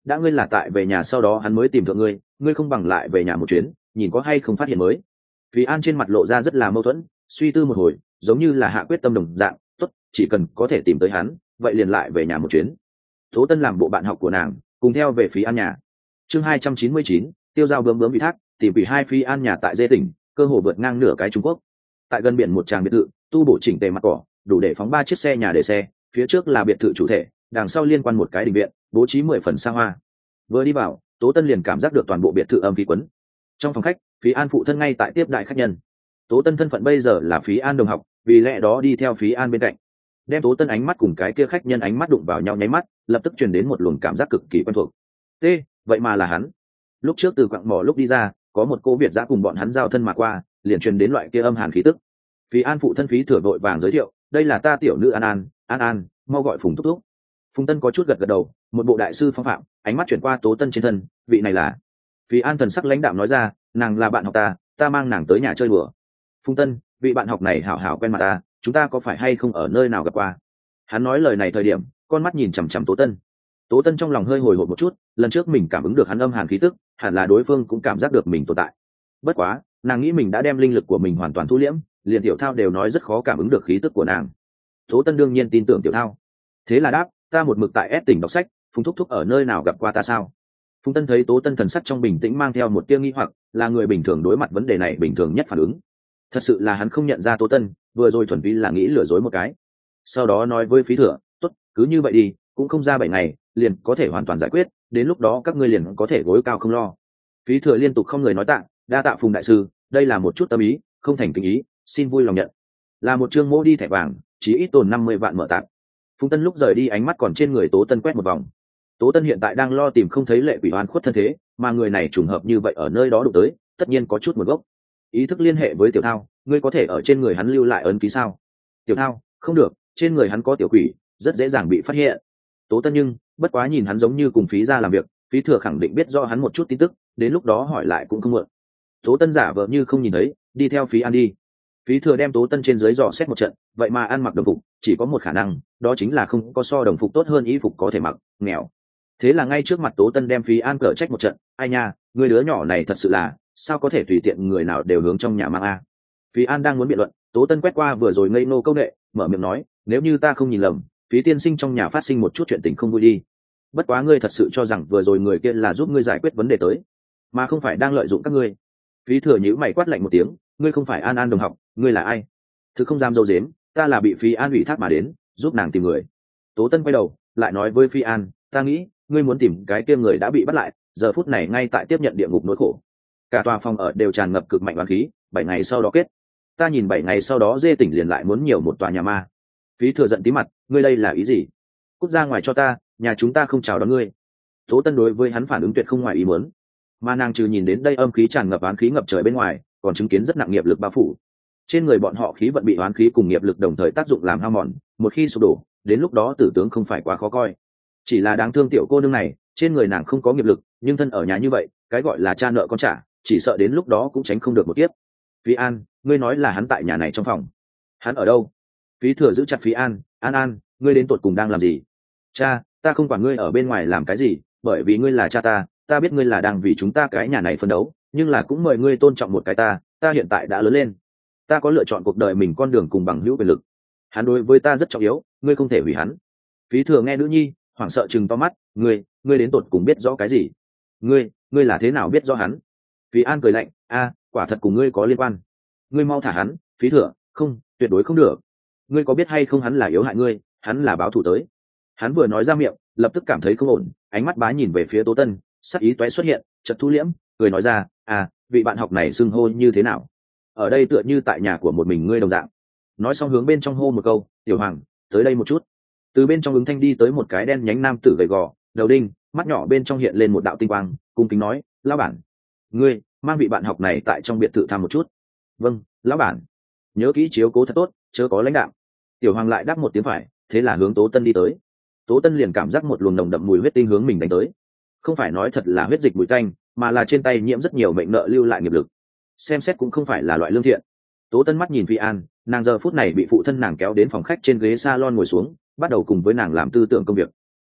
đã ngươi là tại về nhà sau đó hắn mới tìm thượng ngươi, ngươi không bằng lại về nhà một chuyến, nhìn có hay không phát hiện mới. Phí An trên mặt lộ ra rất là mâu thuẫn, suy tư một hồi, giống như là hạ quyết tâm đồng dạng, tốt, chỉ cần có thể tìm tới hắn, vậy liền lại về nhà một chuyến. Tố Tân làm bộ bạn học của nàng, cùng theo về Phí An nhà. Chương 299, tiêu giao bướm bướm bị thác, tìm vì hai Phí An nhà tại Dê tỉnh, cơ hồ vượt ngang nửa cái Trung Quốc. Tại gần biển một tràng biệt thự, tu bổ chỉnh tề mặt cỏ, đủ để phóng 3 chiếc xe nhà để xe, phía trước là biệt thự chủ thể, đằng sau liên quan một cái đình viện, bố trí 10 phần xa hoa. Vừa đi vào, Tố Tân liền cảm giác được toàn bộ biệt thự âm khí quấn. Trong phòng khách, Phí An phụ thân ngay tại tiếp đại khách nhân. Tố Tân thân phận bây giờ là Phí An đồng học, vì lẽ đó đi theo Phí An bên cạnh. Đem Tố Tân ánh mắt cùng cái kia khách nhân ánh mắt đụng vào nhau nháy mắt, lập tức truyền đến một luồng cảm giác cực kỳ quen thuộc. Vậy mà là hắn. Lúc trước từ quặng mỏ lúc đi ra, có một cô Việt dã cùng bọn hắn giao thân mà qua, liền truyền đến loại kia âm hàn khí tức. Phí An phụ thân Phí Thừa vội vàng giới thiệu, đây là ta tiểu nữ An, mau gọi Phùng thúc thúc. Phùng Tân có chút gật gật đầu, một bộ đại sư phong phạm, ánh mắt chuyển qua Tố Tân trên thân, vị này là. Phí An thần sắc lãnh đạm nói ra, nàng là bạn học ta mang nàng tới nhà chơi đùa. Phùng Tân, vị bạn học này hảo hảo quen mặt ta, chúng ta có phải hay không ở nơi nào gặp qua? Hắn nói lời này thời điểm, con mắt nhìn chằm chằm Tố Tân. Tố Tân trong lòng hơi hồi hộp một chút, lần trước mình cảm ứng được hắn âm hàn khí tức, hẳn là đối phương cũng cảm giác được mình tồn tại. Bất quá, nàng nghĩ mình đã đem linh lực của mình hoàn toàn thu liễm, liền Tiểu Thao đều nói rất khó cảm ứng được khí tức của nàng. Tố Tân đương nhiên tin tưởng Tiểu Thao, thế là đáp, ta một mực tại S tỉnh đọc sách, Phùng thúc thúc ở nơi nào gặp qua ta sao? Phùng Tân thấy Tố Tân thần sắc trong bình tĩnh mang theo một tia nghi hoặc, là người bình thường đối mặt vấn đề này bình thường nhất phản ứng. Thật sự là hắn không nhận ra Tố Tân, vừa rồi thuần vi là nghĩ lừa dối một cái. Sau đó nói với Phí Thừa, tốt, cứ như vậy đi, cũng không ra 7 ngày, liền có thể hoàn toàn giải quyết, đến lúc đó các ngươi liền có thể gối cao không lo. Phí Thừa liên tục không người nói tạ, đa tạ Phùng đại sư, đây là một chút tâm ý, không thành kính ý, xin vui lòng nhận. Là một chương mô đi thẻ vàng, chỉ ít tồn 50 vạn mở tạm. Phùng Tân lúc rời đi ánh mắt còn trên người Tố Tân quét một vòng. Tố Tân hiện tại đang lo tìm không thấy Lệ Quỷ oan khuất thân thế, mà người này trùng hợp như vậy ở nơi đó đụng tới, tất nhiên có chút nguồn gốc. Ý thức liên hệ với Tiểu Thao, ngươi có thể ở trên người hắn lưu lại ấn ký sao? Tiểu Thao, không được, trên người hắn có tiểu quỷ, rất dễ dàng bị phát hiện. Tố Tân nhưng, bất quá nhìn hắn giống như cùng Phí ra làm việc, Phí Thừa khẳng định biết do hắn một chút tin tức, đến lúc đó hỏi lại cũng không muộn. Tố Tân giả vờ như không nhìn thấy, đi theo Phí An đi. Phí Thừa đem Tố Tân trên dưới dò xét một trận, vậy mà ăn mặc đồng phục, chỉ có một khả năng, đó chính là không có so đồng phục tốt hơn y phục có thể mặc, nghèo. Thế là ngay trước mặt Tố Tân đem Phí An cở trách một trận, ai nha, người đứa nhỏ này thật sự là, sao có thể tùy tiện người nào đều hướng trong nhà mang a. Phí An đang muốn biện luận, Tố Tân quét qua vừa rồi ngây nô câu nệ, mở miệng nói, nếu như ta không nhìn lầm, Phí tiên sinh trong nhà phát sinh một chút chuyện tình không vui đi. Bất quá ngươi thật sự cho rằng vừa rồi người kia là giúp ngươi giải quyết vấn đề tới, mà không phải đang lợi dụng các ngươi. Phí Thừa nhíu mày quát lạnh một tiếng, ngươi không phải An đồng học, ngươi là ai? Thứ không dám dâu dếm, ta là bị Phí An ủy thác mà đến, giúp nàng tìm người. Tố Tân quay đầu, lại nói với Phí An, ta nghĩ, ngươi muốn tìm cái kia người đã bị bắt lại, giờ phút này ngay tại tiếp nhận địa ngục nỗi khổ. Cả tòa phòng ở đều tràn ngập cực mạnh oán khí, 7 ngày sau đó kết. Ta nhìn 7 ngày sau đó Dê tỉnh liền lại muốn nhiều một tòa nhà ma. Phí Thừa giận tí mặt, ngươi đây là ý gì? Cút ra ngoài cho ta, nhà chúng ta không chào đón ngươi. Tố Tân đối với hắn phản ứng tuyệt không ngoài ý muốn, mà nàng trừ nhìn đến đây âm khí tràn ngập oán khí ngập trời bên ngoài, còn chứng kiến rất nặng nghiệp lực bao phủ. Trên người bọn họ khí vận bị oán khí cùng nghiệp lực đồng thời tác dụng làm hao mòn, một khi sụp đổ, đến lúc đó tử tướng không phải quá khó coi. Chỉ là đáng thương tiểu cô nương này, trên người nàng không có nghiệp lực, nhưng thân ở nhà như vậy, cái gọi là cha nợ con trả, chỉ sợ đến lúc đó cũng tránh không được một kiếp. Phí An, ngươi nói là hắn tại nhà này trong phòng, hắn ở đâu? Phí Thừa giữ chặt Phí An, An, ngươi đến tột cùng đang làm gì? Cha, ta không quản ngươi ở bên ngoài làm cái gì, bởi vì ngươi là cha ta biết ngươi là đang vì chúng ta cái nhà này phấn đấu, nhưng là cũng mời ngươi tôn trọng một cái ta hiện tại đã lớn lên, ta có lựa chọn cuộc đời mình con đường cùng bằng hữu quyền lực. Hắn đối với ta rất trọng yếu, ngươi không thể hủy hắn. Phí Thừa nghe nữ nhi, hoảng sợ chừng to mắt, ngươi đến tột cùng biết rõ cái gì? Ngươi là thế nào biết rõ hắn? Phí An cười lạnh, quả thật cùng ngươi có liên quan. Ngươi mau thả hắn. Phí Thừa, không, tuyệt đối không được. Ngươi có biết hay không hắn là yếu hại ngươi, hắn là báo thù tới. Hắn vừa nói ra miệng, lập tức cảm thấy không ổn, ánh mắt bá nhìn về phía Tố Tân, sắc ý toé xuất hiện, chợt thu liễm, cười nói ra, vị bạn học này xưng hô như thế nào? Ở đây tựa như tại nhà của một mình ngươi đồng dạng. Nói xong hướng bên trong hô một câu, Tiểu Hoàng, tới đây một chút. Từ bên trong ứng thanh đi tới một cái đen nhánh nam tử gầy gò, đầu đinh, mắt nhỏ bên trong hiện lên một đạo tinh quang, cung kính nói, lão bản, ngươi mang vị bạn học này tại trong biệt thự thăm một chút. Vâng, lão bản. Nhớ kỹ chiếu cố thật tốt, chớ có lãnh đạo. Tiểu Hoàng lại đáp một tiếng phải, thế là hướng Tố Tân đi tới. Tố Tân liền cảm giác một luồng nồng đậm mùi huyết tinh hướng mình đánh tới. Không phải nói thật là huyết dịch mùi tanh, mà là trên tay nhiễm rất nhiều mệnh nợ lưu lại nghiệp lực. Xem xét cũng không phải là loại lương thiện. Tố Tân mắt nhìn Phi An, nàng giờ phút này bị phụ thân nàng kéo đến phòng khách trên ghế salon ngồi xuống, bắt đầu cùng với nàng làm tư tưởng công việc.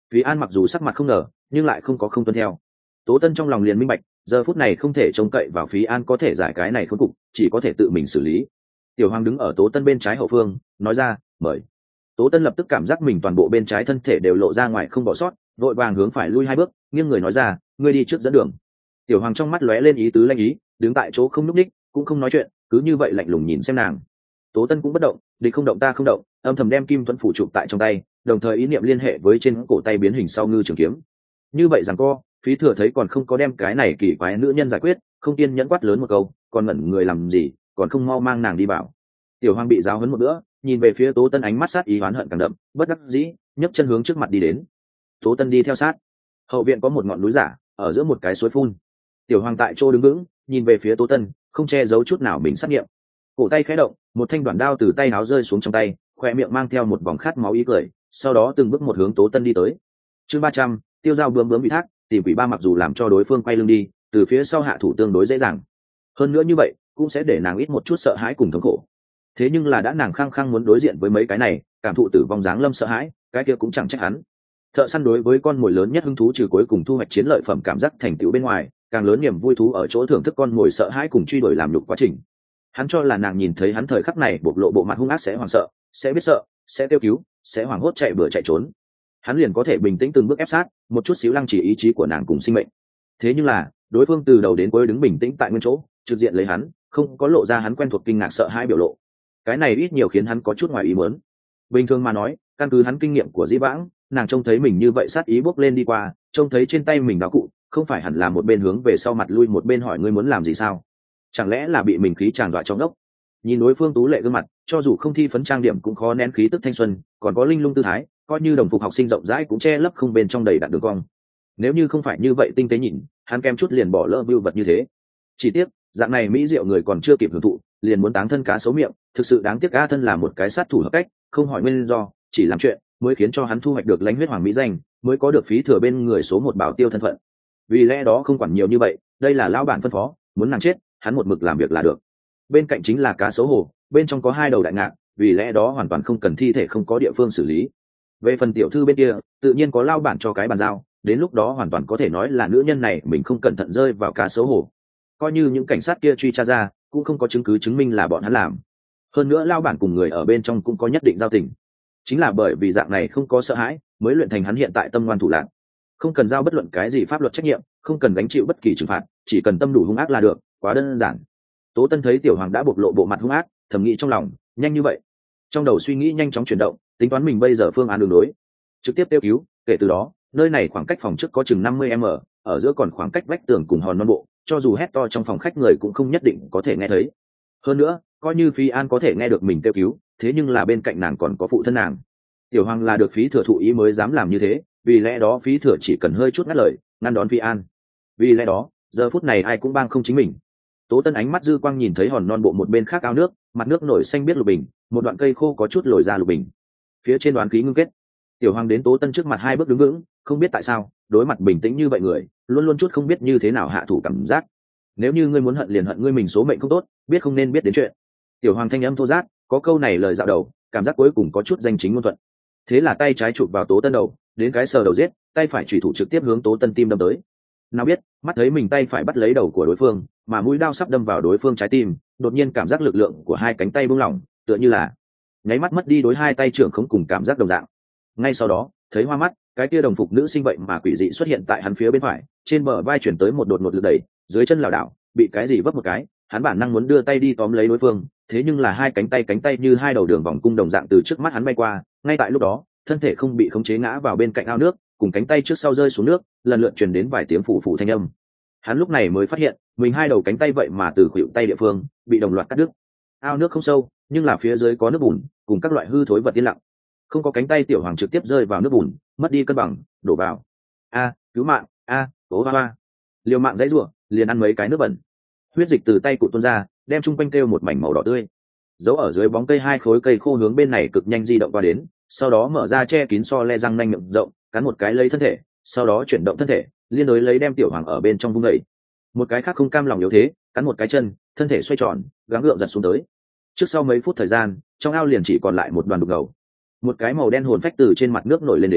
Phí An mặc dù sắc mặt không nở nhưng lại không có không tuân theo. Tố Tân trong lòng liền minh bạch, giờ phút này không thể trông cậy vào Phí An có thể giải cái này khốn cục, chỉ có thể tự mình xử lý. Tiểu Hoàng đứng ở Tố Tân bên trái hậu phương, nói ra, mời. Tố Tân lập tức cảm giác mình toàn bộ bên trái thân thể đều lộ ra ngoài không bỏ sót, vội vàng hướng phải lui 2 bước, nghiêng người nói ra, ngươi đi trước dẫn đường. Tiểu Hoàng trong mắt lóe lên ý tứ lanh ý, đứng tại chỗ không nhúc nhích, cũng không nói chuyện, cứ như vậy lạnh lùng nhìn xem nàng. Tố Tân cũng bất động, địch không động ta không động, âm thầm đem kim thuẫn phủ chụp tại trong tay, đồng thời ý niệm liên hệ với trên cổ tay biến hình sau ngư trường kiếm. Như vậy rằng co, Phí Thừa thấy còn không có đem cái này kỳ quái nữ nhân giải quyết, không kiên nhẫn quát lớn một câu, còn ngẩn người làm gì, còn không mau mang nàng đi vào. Tiểu Hoàng bị giáo huấn một bữa, nhìn về phía Tố Tân ánh mắt sát ý oán hận càng đậm, bất đắc dĩ nhấc chân hướng trước mặt đi đến. Tố Tân đi theo sát. Hậu viện có một ngọn núi giả, ở giữa một cái suối phun. Tiểu Hoàng tại chỗ đứng vững, nhìn về phía Tố Tân, không che giấu chút nào mình sát nghiệm. Cổ tay khẽ động, một thanh đoạn đao từ tay áo rơi xuống trong tay, khoe miệng mang theo một vòng khát máu ý cười, sau đó từng bước một hướng Tố Tân đi tới. Chương 300, tiêu dao bướm bướm bị thác, tìm quỷ ba mặc dù làm cho đối phương quay lưng đi, từ phía sau hạ thủ tương đối dễ dàng. Hơn nữa như vậy, cũng sẽ để nàng ít một chút sợ hãi cùng thống khổ. Thế nhưng là đã nàng khăng khăng muốn đối diện với mấy cái này, cảm thụ tử vong dáng lâm sợ hãi, cái kia cũng chẳng trách hắn. Thợ săn đối với con mồi lớn nhất hứng thú trừ cuối cùng thu hoạch chiến lợi phẩm cảm giác thành tựu bên ngoài, càng lớn niềm vui thú ở chỗ thưởng thức con mồi sợ hãi cùng truy đuổi làm nhục quá trình. Hắn cho là nàng nhìn thấy hắn thời khắc này bộc lộ bộ mặt hung ác sẽ hoảng sợ, sẽ biết sợ, sẽ kêu cứu, sẽ hoảng hốt chạy bừa chạy trốn. Hắn liền có thể bình tĩnh từng bước ép sát, một chút xíu lăng trì ý chí của nàng cùng sinh mệnh. Thế nhưng là, đối phương từ đầu đến cuối đứng bình tĩnh tại nguyên chỗ, trực diện lấy hắn, không có lộ ra hắn quen thuộc kinh ngạc sợ hãi biểu lộ. Cái này ít nhiều khiến hắn có chút ngoài ý muốn. Bình thường mà nói, căn cứ hắn kinh nghiệm của dĩ vãng, nàng trông thấy mình như vậy sát ý bốc lên đi qua, trông thấy trên tay mình đao cụ, không phải hẳn là một bên hướng về sau mặt lui một bên hỏi ngươi muốn làm gì sao? Chẳng lẽ là bị mình khí tràn dọa trong ốc? Nhìn đối phương tú lệ gương mặt, cho dù không thi phấn trang điểm cũng khó nén khí tức thanh xuân, còn có linh lung tư thái, coi như đồng phục học sinh rộng rãi cũng che lấp không bên trong đầy đặn đường cong. Nếu như không phải như vậy tinh tế nhìn, hắn kem chút liền bỏ lỡ view vật như thế. Chỉ tiếc, dạng này mỹ diệu người còn chưa kịp hưởng thụ, liền muốn táng thân cá xấu miệng, thực sự đáng tiếc. A thân là một cái sát thủ hợp cách, không hỏi nguyên do, chỉ làm chuyện, mới khiến cho hắn thu hoạch được lãnh huyết hoàng mỹ danh, mới có được Phí Thừa bên người số 1 bảo tiêu thân phận. Vì lẽ đó không quản nhiều như vậy, đây là lão bản phân phó, muốn nàng chết, hắn một mực làm việc là được. Bên cạnh chính là cá sấu hồ, bên trong có 2 đầu đại ngạc, vì lẽ đó hoàn toàn không cần thi thể không có địa phương xử lý. Về phần tiểu thư bên kia, tự nhiên có lão bản cho cái bàn giao, đến lúc đó hoàn toàn có thể nói là nữ nhân này mình không cẩn thận rơi vào cá sấu hồ. Coi như những cảnh sát kia truy tra ra, cũng không có chứng cứ chứng minh là bọn hắn làm. Hơn nữa lão bản cùng người ở bên trong cũng có nhất định giao tình. Chính là bởi vì dạng này không có sợ hãi, mới luyện thành hắn hiện tại tâm ngoan thủ lạn, không cần giao bất luận cái gì pháp luật trách nhiệm, không cần gánh chịu bất kỳ trừng phạt, chỉ cần tâm đủ hung ác là được, quá đơn giản. Tố Tân thấy Tiểu Hoàng đã bộc lộ bộ mặt hung ác, thầm nghĩ trong lòng, nhanh như vậy. Trong đầu suy nghĩ nhanh chóng chuyển động, tính toán mình bây giờ phương án đường đối, trực tiếp tiêu cứu. Kể từ đó, nơi này khoảng cách phòng trước có chừng 50m, ở giữa còn khoảng cách vách tường cùng hòn non bộ, cho dù hét to trong phòng khách người cũng không nhất định có thể nghe thấy. Hơn nữa, coi như Phi An có thể nghe được mình tiêu cứu, thế nhưng là bên cạnh nàng còn có phụ thân nàng. Tiểu Hoàng là được Phí Thừa thụ ý mới dám làm như thế, vì lẽ đó Phí Thừa chỉ cần hơi chút ngắt lời, ngăn đón Phi An. Vì lẽ đó, giờ phút này ai cũng bang không chính mình. Tố Tân ánh mắt dư quang nhìn thấy hòn non bộ một bên khác ao nước, mặt nước nổi xanh biếc lục bình, một đoạn cây khô có chút lồi ra lục bình. Phía trên đoán khí ngưng kết. Tiểu Hoàng đến Tố Tân trước mặt 2 bước đứng vững, không biết tại sao, đối mặt bình tĩnh như vậy người, luôn luôn chút không biết như thế nào hạ thủ cảm giác. Nếu như ngươi muốn hận liền hận ngươi mình số mệnh không tốt, biết không nên biết đến chuyện. Tiểu Hoàng thanh âm thô ráp, có câu này lời dạo đầu, cảm giác cuối cùng có chút danh chính ngôn thuận. Thế là tay trái chụp vào Tố Tân đầu, đến cái sờ đầu giết, tay phải chủy thủ trực tiếp hướng Tố Tân tim đâm tới. Nào biết, mắt thấy mình tay phải bắt lấy đầu của đối phương, mà mũi đao sắp đâm vào đối phương trái tim, đột nhiên cảm giác lực lượng của 2 cánh tay buông lỏng, tựa như là nháy mắt mất đi đối 2 tay trưởng không cùng cảm giác đồng dạng. Ngay sau đó, thấy hoa mắt, cái kia đồng phục nữ sinh vậy mà quỷ dị xuất hiện tại hắn phía bên phải, trên bờ vai chuyển tới một đột ngột lực đẩy, dưới chân lảo đảo, bị cái gì vấp một cái, hắn bản năng muốn đưa tay đi tóm lấy đối phương, thế nhưng là 2 cánh tay như 2 đầu đường vòng cung đồng dạng từ trước mắt hắn bay qua, ngay tại lúc đó, thân thể không bị khống chế ngã vào bên cạnh ao nước, cùng cánh tay trước sau rơi xuống nước, lần lượt truyền đến vài tiếng phủ phủ thanh âm. Hắn lúc này mới phát hiện, mình 2 đầu cánh tay vậy mà từ khuỷu tay địa phương bị đồng loạt cắt đứt. Ao nước không sâu, nhưng là phía dưới có nước bùn, cùng các loại hư thối vật tiên lặng. Không có cánh tay Tiểu Hoàng trực tiếp rơi vào nước bùn, mất đi cân bằng, đổ vào. A, cứu mạng, ố ba. Liều mạng dãy rủa, liền ăn mấy cái nước bẩn. Huyết dịch từ tay cụ tuôn ra, đem chung quanh kêu một mảnh màu đỏ tươi. Giấu ở dưới bóng cây 2 khối cây khô hướng bên này cực nhanh di động qua đến, sau đó mở ra che kín so le răng nanh miệng rộng, cắn một cái lấy thân thể, sau đó chuyển động thân thể, liên đối lấy đem Tiểu Hoàng ở bên trong vung đẩy. Một cái khác không cam lòng yếu thế, cắn một cái chân, thân thể xoay tròn, gắng gượng giật xuống tới. Trước sau mấy phút thời gian, trong ao liền chỉ còn lại một đoàn đục ngầu. Một cái màu đen hồn phách từ trên mặt nước nổi lên đến,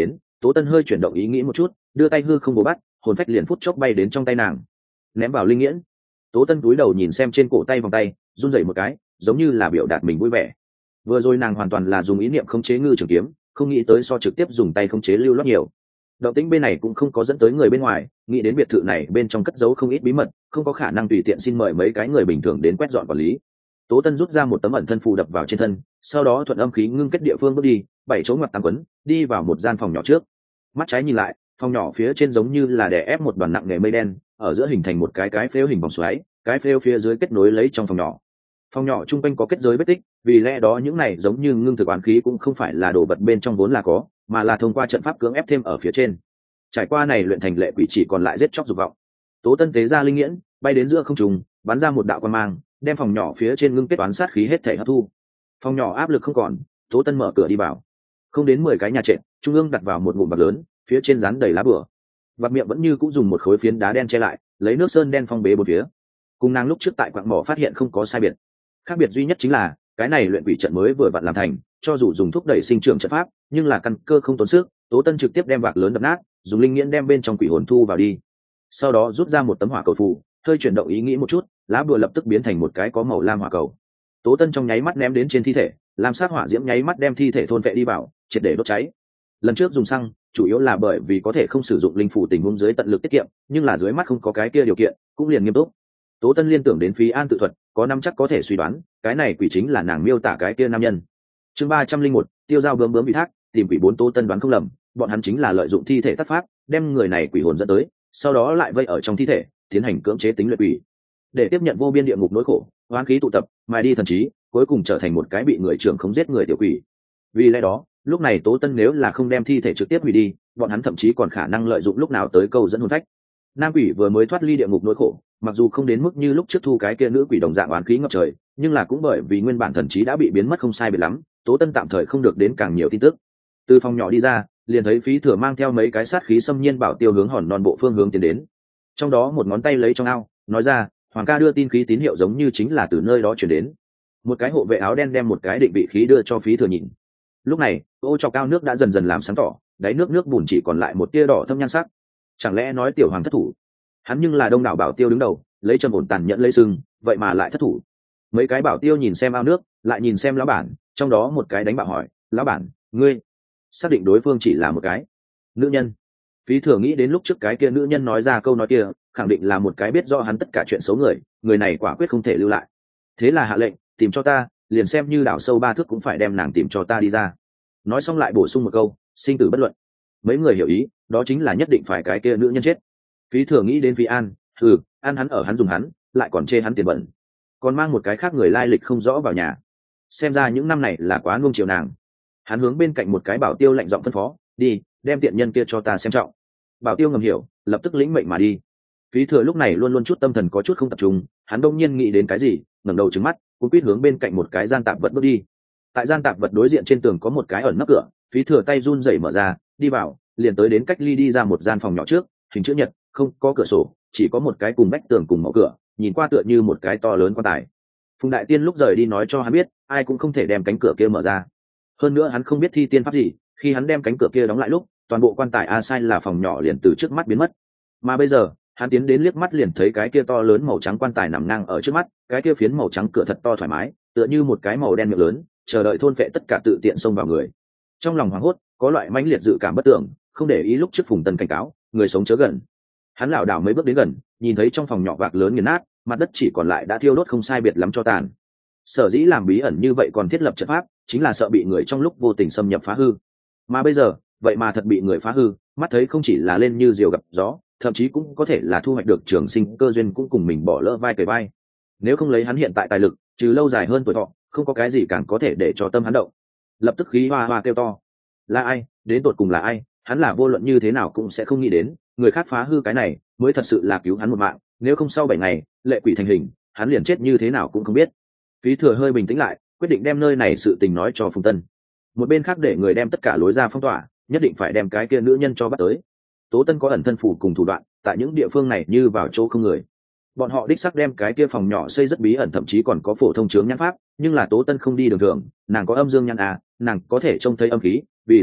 Tố Tân hơi chuyển động ý nghĩ một chút, đưa tay hư không bổ bắt, hồn phách liền phút chốc bay đến trong tay nàng, ném vào linh nghiễn. Tố Tân cúi đầu nhìn xem trên cổ tay vòng tay, run rẩy một cái, giống như là biểu đạt mình vui vẻ. Vừa rồi nàng hoàn toàn là dùng ý niệm khống chế ngư trường kiếm, không nghĩ tới so trực tiếp dùng tay khống chế lưu loát nhiều. Động tĩnh bên này cũng không có dẫn tới người bên ngoài, nghĩ đến biệt thự này bên trong cất giấu không ít bí mật, không có khả năng tùy tiện xin mời mấy cái người bình thường đến quét dọn quản lý. Tố Tân rút ra một tấm ẩn thân phù đập vào trên thân, sau đó thuận âm khí ngưng kết địa phương bước đi, 7 chỗ ngoặt tám quấn, đi vào một gian phòng nhỏ trước. Mắt trái nhìn lại, phòng nhỏ phía trên giống như là đè ép một đoàn nặng nề mây đen, ở giữa hình thành một cái phếu hình vòng xoáy, cái phếu phía dưới kết nối lấy trong phòng nhỏ. Phòng nhỏ trung quanh có kết giới vết tích, vì lẽ đó những này giống như ngưng thực oán khí cũng không phải là đồ vật bên trong vốn là có, mà là thông qua trận pháp cưỡng ép thêm ở phía trên. Trải qua này luyện thành lệ quỷ chỉ còn lại giết chóc dục vọng. Tố Tân tế ra linh nghiễn, bay đến giữa không trung, bắn ra một đạo quang mang, đem phòng nhỏ phía trên ngưng kết toán sát khí hết thể hấp thu. Phòng nhỏ áp lực không còn, Tố Tân mở cửa đi vào. Không đến 10 cái nhà trệt, trung ương đặt vào một ngụm bạc lớn, phía trên dán đầy lá bửa. Bạc miệng vẫn như cũng dùng một khối phiến đá đen che lại, lấy nước sơn đen phong bế bốn phía. Cùng nàng lúc trước tại quặng mỏ phát hiện không có sai biệt. Khác biệt duy nhất chính là, cái này luyện quỷ trận mới vừa vặn làm thành, cho dù dùng thúc đẩy sinh trưởng trận pháp, nhưng là căn cơ không tốn sức, Tố Tân trực tiếp đem bạc lớn đập nát, dùng linh nghiễn đem bên trong quỷ hồn thu vào đi. Sau đó rút ra một tấm hỏa cầu phù, hơi chuyển động ý nghĩ một chút, lá bùa lập tức biến thành một cái có màu lam hỏa cầu. Tố Tân trong nháy mắt ném đến trên thi thể, lam sắc hỏa diễm nháy mắt đem thi thể thôn vệ đi vào, triệt để đốt cháy. Lần trước dùng xăng, chủ yếu là bởi vì có thể không sử dụng linh phủ tình huống dưới tận lực tiết kiệm, nhưng là dưới mắt không có cái kia điều kiện, cũng liền nghiêm túc. Tố Tân liên tưởng đến Phí An tự thuật, có năm chắc có thể suy đoán, cái này quỷ chính là nàng miêu tả cái kia nam nhân. Chương 301, tiêu giao bướm bướm bị thác, tìm quỷ 4. Tố Tân đoán không lầm, bọn hắn chính là lợi dụng thi thể tác pháp, đem người này quỷ hồn dẫn tới, sau đó lại vây ở trong thi thể, tiến hành cưỡng chế tính luyện quỷ, để tiếp nhận vô biên địa ngục nỗi khổ, oán khí tụ tập, mài đi thần trí, cuối cùng trở thành một cái bị người trưởng không giết người tiểu quỷ. Vì lẽ đó, lúc này Tố Tân nếu là không đem thi thể trực tiếp hủy đi, bọn hắn thậm chí còn khả năng lợi dụng lúc nào tới câu dẫn hồn phách. Nam quỷ vừa mới thoát ly địa ngục nỗi khổ, mặc dù không đến mức như lúc trước thu cái kia nữ quỷ đồng dạng oán khí ngập trời, nhưng là cũng bởi vì nguyên bản thần trí đã bị biến mất không sai biệt lắm, Tố Tân tạm thời không được đến càng nhiều tin tức. Từ phòng nhỏ đi ra, liền thấy Phí Thừa mang theo mấy cái sát khí xâm nhiên bảo tiêu hướng hòn non bộ phương hướng tiến đến. Trong đó một ngón tay lấy trong ao, nói ra, Hoàng ca đưa tin khí tín hiệu giống như chính là từ nơi đó chuyển đến. Một cái hộ vệ áo đen đem một cái định vị khí đưa cho Phí Thừa nhìn. Lúc này, ô chọc cao nước đã dần dần làm sáng tỏ, đáy nước bùn chỉ còn lại một tia đỏ thâm nhan sắc. Chẳng lẽ nói tiểu hoàng thất thủ? Hắn nhưng là đông đảo bảo tiêu đứng đầu, lấy trầm ổn tàn nhẫn lấy sưng, vậy mà lại thất thủ. Mấy cái bảo tiêu nhìn xem ao nước, lại nhìn xem lão bản, trong đó một cái đánh bạo hỏi, lão bản, ngươi xác định đối phương chỉ là một cái nữ nhân? Phí Thừa nghĩ đến lúc trước cái kia nữ nhân nói ra câu nói kia, khẳng định là một cái biết rõ hắn tất cả chuyện xấu người, người này quả quyết không thể lưu lại. Thế là hạ lệnh, tìm cho ta, liền xem như đảo sâu 3 thước cũng phải đem nàng tìm cho ta đi ra. Nói xong lại bổ sung một câu, sinh tử bất luận. Mấy người hiểu ý, đó chính là nhất định phải cái kia nữ nhân chết. Phí Thừa nghĩ đến Phi An, ăn hắn ở hắn dùng hắn, lại còn chê hắn tiền bẩn, còn mang một cái khác người lai lịch không rõ vào nhà. Xem ra những năm này là quá nuông chiều nàng. Hắn hướng bên cạnh một cái bảo tiêu lạnh giọng phân phó, đi, đem tiện nhân kia cho ta xem trọng. Bảo tiêu ngầm hiểu, lập tức lĩnh mệnh mà đi. Phí Thừa lúc này luôn luôn chút tâm thần có chút không tập trung, hắn đông nhiên nghĩ đến cái gì, ngẩng đầu trừng mắt, cũng quýt hướng bên cạnh một cái gian tạp vật bước đi. Tại gian tạp vật đối diện trên tường có một cái ẩn nắp cửa, Phí Thừa tay run rẩy mở ra, đi vào, liền tới đến cách ly đi ra một gian phòng nhỏ trước, hình chữ nhật, không có cửa sổ, chỉ có một cái cùng vách tường cùng mẫu cửa, nhìn qua tựa như một cái to lớn quan tài. Phùng Đại Tiên lúc rời đi nói cho hắn biết, ai cũng không thể đem cánh cửa kia mở ra. Hơn nữa hắn không biết thi tiên pháp gì, khi hắn đem cánh cửa kia đóng lại lúc, toàn bộ quan tài a sai là phòng nhỏ liền từ trước mắt biến mất. Mà bây giờ, hắn tiến đến liếc mắt liền thấy cái kia to lớn màu trắng quan tài nằm ngang ở trước mắt, cái kia phiến màu trắng cửa thật to thoải mái, tựa như một cái màu đen miệng lớn, chờ đợi thôn phệ tất cả tự tiện xông vào người. Trong lòng hoảng hốt, có loại mãnh liệt dự cảm bất tưởng, không để ý lúc trước Phùng Tân cảnh cáo, người sống chớ gần. Hắn lảo đảo mấy bước đến gần, nhìn thấy trong phòng nhỏ vạc lớn nghiền nát, mặt đất chỉ còn lại đã thiêu đốt không sai biệt lắm cho tàn. Sở dĩ làm bí ẩn như vậy còn thiết lập trận pháp, chính là sợ bị người trong lúc vô tình xâm nhập phá hư. Mà bây giờ, vậy mà thật bị người phá hư, mắt thấy không chỉ là lên như diều gặp gió, thậm chí cũng có thể là thu hoạch được trường sinh cơ duyên cũng cùng mình bỏ lỡ vai kề vai. Nếu không lấy hắn hiện tại tài lực, trừ lâu dài hơn tuổi thọ, không có cái gì càng có thể để cho tâm hắn động. Lập tức khí hoa hoa kêu to, là ai, đến tột cùng là ai? Hắn là vô luận như thế nào cũng sẽ không nghĩ đến, người khác phá hư cái này mới thật sự là cứu hắn một mạng, nếu không sau 7 ngày lệ quỷ thành hình, hắn liền chết như thế nào cũng không biết. Phí Thừa hơi bình tĩnh lại, quyết định đem nơi này sự tình nói cho Phùng Tân. Một bên khác để người đem tất cả lối ra phong tỏa, nhất định phải đem cái kia nữ nhân cho bắt tới. Tố Tân có ẩn thân phủ cùng thủ đoạn, tại những địa phương này như vào chỗ không người. Bọn họ đích xác đem cái kia phòng nhỏ xây rất bí ẩn, thậm chí còn có phổ thông chướng nhãn pháp, nhưng là Tố Tân không đi đường thường, nàng có âm dương nhãn nàng có thể trông thấy âm khí, vì lẽ đó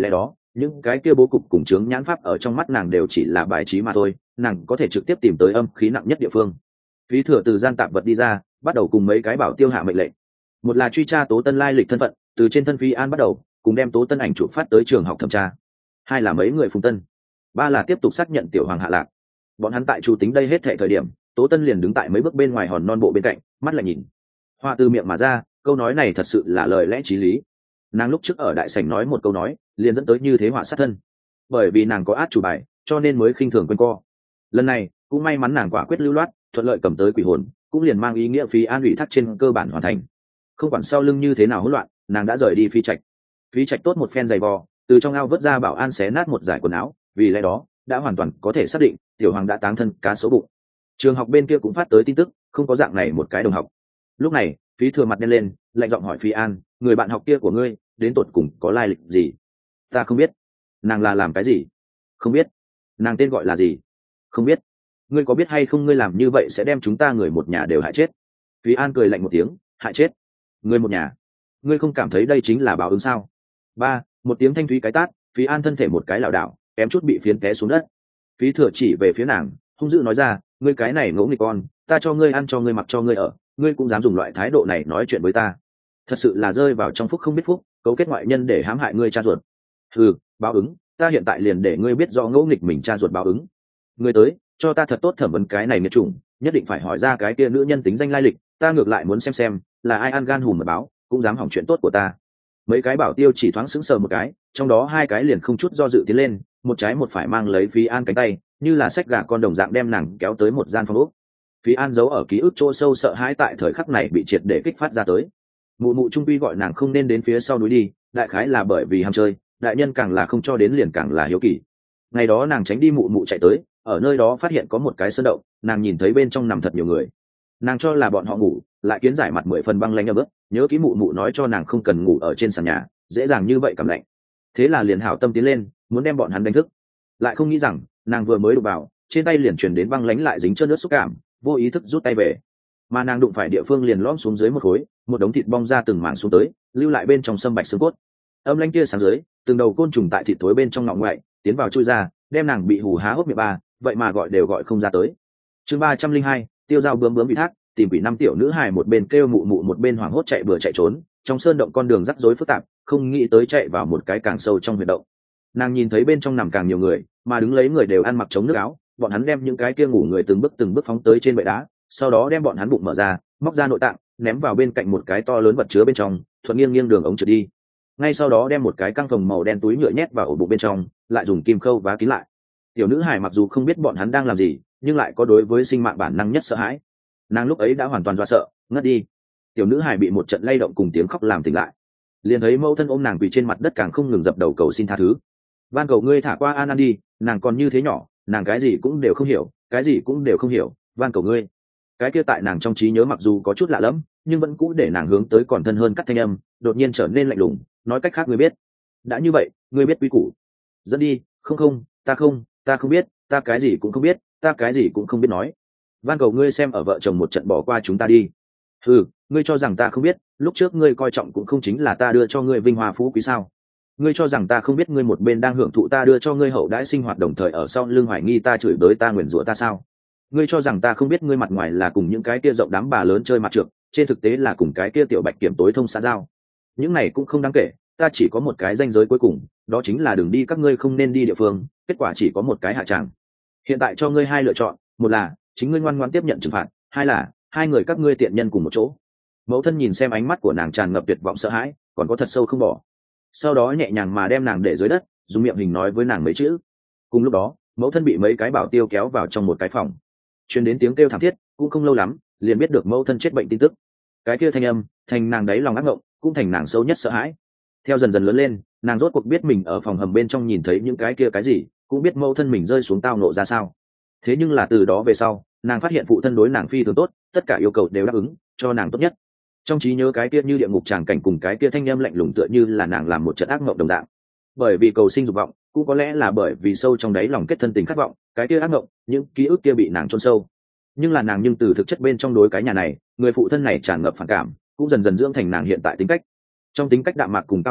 những cái kia bố cục cùng chướng nhãn pháp ở trong mắt nàng đều chỉ là bài trí mà thôi, nàng có thể trực tiếp tìm tới âm khí nặng nhất địa phương. Phí Thừa từ gian tạp vật đi ra, bắt đầu cùng mấy cái bảo tiêu hạ mệnh lệnh. Một là truy tra Tố Tân lai lịch thân phận, từ trên thân Phi An bắt đầu, cùng đem Tố Tân ảnh chụp phát tới trường học thẩm tra. Hai là mấy người Phùng Tân. Ba là tiếp tục xác nhận tiểu hoàng hạ lạc. Bọn hắn tại chủ tính đây hết thệ thời điểm, Tố Tân liền đứng tại mấy bước bên ngoài hòn non bộ bên cạnh, mắt lại nhìn. Hoa từ miệng mà ra, câu nói này thật sự là lời lẽ chí lý. Nàng lúc trước ở đại sảnh nói một câu nói, liền dẫn tới như thế họa sát thân. Bởi vì nàng có át chủ bài, cho nên mới khinh thường quên co. Lần này cũng may mắn nàng quả quyết lưu loát, thuận lợi cầm tới quỷ hồn, cũng liền mang ý nghĩa Phi An ủy thác trên cơ bản hoàn thành. Không quản sau lưng như thế nào hỗn loạn, nàng đã rời đi Phi Trạch. Phi Trạch tốt một phen giày vò, từ trong ao vớt ra Bảo An xé nát một dải quần áo, vì lẽ đó đã hoàn toàn có thể xác định tiểu hoàng đã táng thân cá sấu bụng. Trường học bên kia cũng phát tới tin tức, không có dạng này một cái đồng học. Lúc này Phí Thừa mặt đen lên, lạnh giọng hỏi Phi An, người bạn học kia của ngươi đến tột cùng có lai lịch gì? Ta không biết. Nàng là làm cái gì? Không biết. Nàng tên gọi là gì? Không biết. Ngươi có biết hay không, ngươi làm như vậy sẽ đem chúng ta người một nhà đều hại chết. Phi An cười lạnh một tiếng, hại chết người một nhà? Ngươi không cảm thấy đây chính là báo ứng sao? Ba, một tiếng thanh thúy cái tát, Phi An thân thể một cái lảo đảo, kém chút bị phiến té xuống đất. Phí Thừa chỉ về phía nàng, hung dữ nói ra, ngươi cái này ngỗ nghịch con, ta cho ngươi ăn cho ngươi mặc cho ngươi ở, ngươi cũng dám dùng loại thái độ này nói chuyện với ta, thật sự là rơi vào trong phúc không biết phúc, cấu kết ngoại nhân để hãm hại ngươi cha ruột. Ừ, báo ứng, ta hiện tại liền để ngươi biết do ngỗ nghịch mình cha ruột báo ứng. Ngươi tới, cho ta thật tốt thẩm vấn cái này nghiệt chủng, nhất định phải hỏi ra cái kia nữ nhân tính danh lai lịch, ta ngược lại muốn xem là ai ăn gan hùm mật báo, cũng dám hỏng chuyện tốt của ta. Mấy cái bảo tiêu chỉ thoáng sững sờ một cái, trong đó hai cái liền không chút do dự tiến lên, một trái một phải mang lấy Phi An cánh tay, như là xách gà con đồng dạng đem nàng kéo tới một gian phòng ốc. Phi An giấu ở ký ức chỗ sâu sợ hãi tại thời khắc này bị triệt để kích phát ra tới. Mụ mụ trung quy gọi nàng không nên đến phía sau núi đi, đại khái là bởi vì ham chơi, đại nhân càng là không cho đến liền càng là hiếu kỳ. Ngày đó nàng tránh đi mụ mụ chạy tới, ở nơi đó phát hiện có một cái sơn động, nàng nhìn thấy bên trong nằm thật nhiều người. Nàng cho là bọn họ ngủ, lại kiến giải mặt 10 phần băng lanh ấm ức, nhớ kỹ mụ mụ nói cho nàng không cần ngủ ở trên sàn nhà, dễ dàng như vậy cảm lạnh. Thế là liền hảo tâm tiến lên, muốn đem bọn hắn đánh thức. Lại không nghĩ rằng, nàng vừa mới đụng vào, trên tay liền truyền đến băng lánh lại dính trơn nước xúc cảm, vô ý thức rút tay về. Mà nàng đụng phải địa phương liền lõm xuống dưới một khối, một đống thịt bong ra từng mảng xuống tới, lưu lại bên trong sâm bạch xương cốt. Âm lãnh kia sáng dưới, từng đầu côn trùng tại thịt thối bên trong ngọ ngoại, tiến vào chui ra, đem nàng bị hù há hốc miệng ba, vậy mà gọi đều gọi không ra tới. Chương 302, tiêu dao bướm bướm bị thác, tìm quỷ năm tiểu nữ hài một bên kêu mụ mụ một bên hoảng hốt chạy bừa chạy trốn, trong sơn động con đường rắc rối phức tạp, không nghĩ tới chạy vào một cái càng sâu trong huyệt động. Nàng nhìn thấy bên trong nằm càng nhiều người, mà đứng lấy người đều ăn mặc chống nước áo, bọn hắn đem những cái kia ngủ người từng bước phóng tới trên bệ đá, sau đó đem bọn hắn bụng mở ra, móc ra nội tạng, ném vào bên cạnh một cái to lớn vật chứa bên trong, thuận nghiêng đường ống trượt đi. Ngay sau đó đem một cái căng phồng màu đen túi nhựa nhét vào ổ bụng bên trong, lại dùng kim khâu vá kín lại. Tiểu nữ hải mặc dù không biết bọn hắn đang làm gì, nhưng lại có đối với sinh mạng bản năng nhất sợ hãi. Nàng lúc ấy đã hoàn toàn dọa sợ, ngất đi. Tiểu nữ hải bị một trận lay động cùng tiếng khóc làm tỉnh lại, liền thấy mẫu thân ôm nàng quỳ trên mặt đất càng không ngừng dập đầu cầu xin tha thứ. Van cầu ngươi thả qua An đi, nàng còn như thế nhỏ, nàng cái gì cũng đều không hiểu, cái gì cũng đều không hiểu, van cầu ngươi. Cái kia tại nàng trong trí nhớ mặc dù có chút lạ lẫm, nhưng vẫn cũ để nàng hướng tới còn thân hơn cắt thanh âm, đột nhiên trở nên lạnh lùng, nói cách khác ngươi biết. Đã như vậy, ngươi biết quy củ. Dẫn đi, không, ta không biết, ta cái gì cũng không biết, ta cái gì cũng không biết nói. Van cầu ngươi xem ở vợ chồng một trận bỏ qua chúng ta đi. Ừ, ngươi cho rằng ta không biết, lúc trước ngươi coi trọng cũng không chính là ta đưa cho ngươi vinh hoa phú quý sao? Ngươi cho rằng ta không biết ngươi một bên đang hưởng thụ ta đưa cho ngươi hậu đãi sinh hoạt, đồng thời ở sau lưng hoài nghi ta, chửi bới ta, nguyền rủa ta sao? Ngươi cho rằng ta không biết ngươi mặt ngoài là cùng những cái kia rộng đám bà lớn chơi mặt trược, trên thực tế là cùng cái kia tiểu bạch kiểm tối thông xã giao. Những này cũng không đáng kể, ta chỉ có một cái ranh giới cuối cùng, đó chính là đường đi các ngươi không nên đi địa phương, kết quả chỉ có một cái hạ tràng. Hiện tại cho ngươi hai lựa chọn, một là chính ngươi ngoan ngoãn tiếp nhận trừng phạt, hai là hai người các ngươi tiện nhân cùng một chỗ. Mẫu thân nhìn xem ánh mắt của nàng tràn ngập tuyệt vọng sợ hãi, còn có thật sâu không bỏ. Sau đó nhẹ nhàng mà đem nàng để dưới đất, dùng miệng hình nói với nàng mấy chữ. Cùng lúc đó, mẫu thân bị mấy cái bảo tiêu kéo vào trong một cái phòng, truyền đến tiếng kêu thảm thiết, cũng không lâu lắm liền biết được mẫu thân chết bệnh tin tức. Cái kia thanh âm thành nàng đáy lòng ác mộng, cũng thành nàng sâu nhất sợ hãi. Theo dần dần lớn lên, nàng rốt cuộc biết mình ở phòng hầm bên trong nhìn thấy những cái kia cái gì, cũng biết mẫu thân mình rơi xuống tao nộ ra sao. Thế nhưng là từ đó về sau, nàng phát hiện phụ thân đối nàng phi thường tốt, tất cả yêu cầu đều đáp ứng cho nàng tốt nhất. Trong trí nhớ cái kia như địa ngục tràng cảnh cùng cái kia thanh âm lạnh lùng tựa như là nàng làm một trận ác mộng đồng dạng. Bởi vì cầu sinh dục vọng, cũng có lẽ là bởi vì sâu trong đáy lòng kết thân tình khát vọng, cái kia ác mộng, những ký ức kia bị nàng chôn sâu. Nhưng là nàng từ thực chất bên trong đối cái nhà này, người phụ thân này tràn ngập phản cảm, cũng dần dần dưỡng thành nàng hiện tại tính cách. Trong tính cách đạm mạc cùng cao ngạo,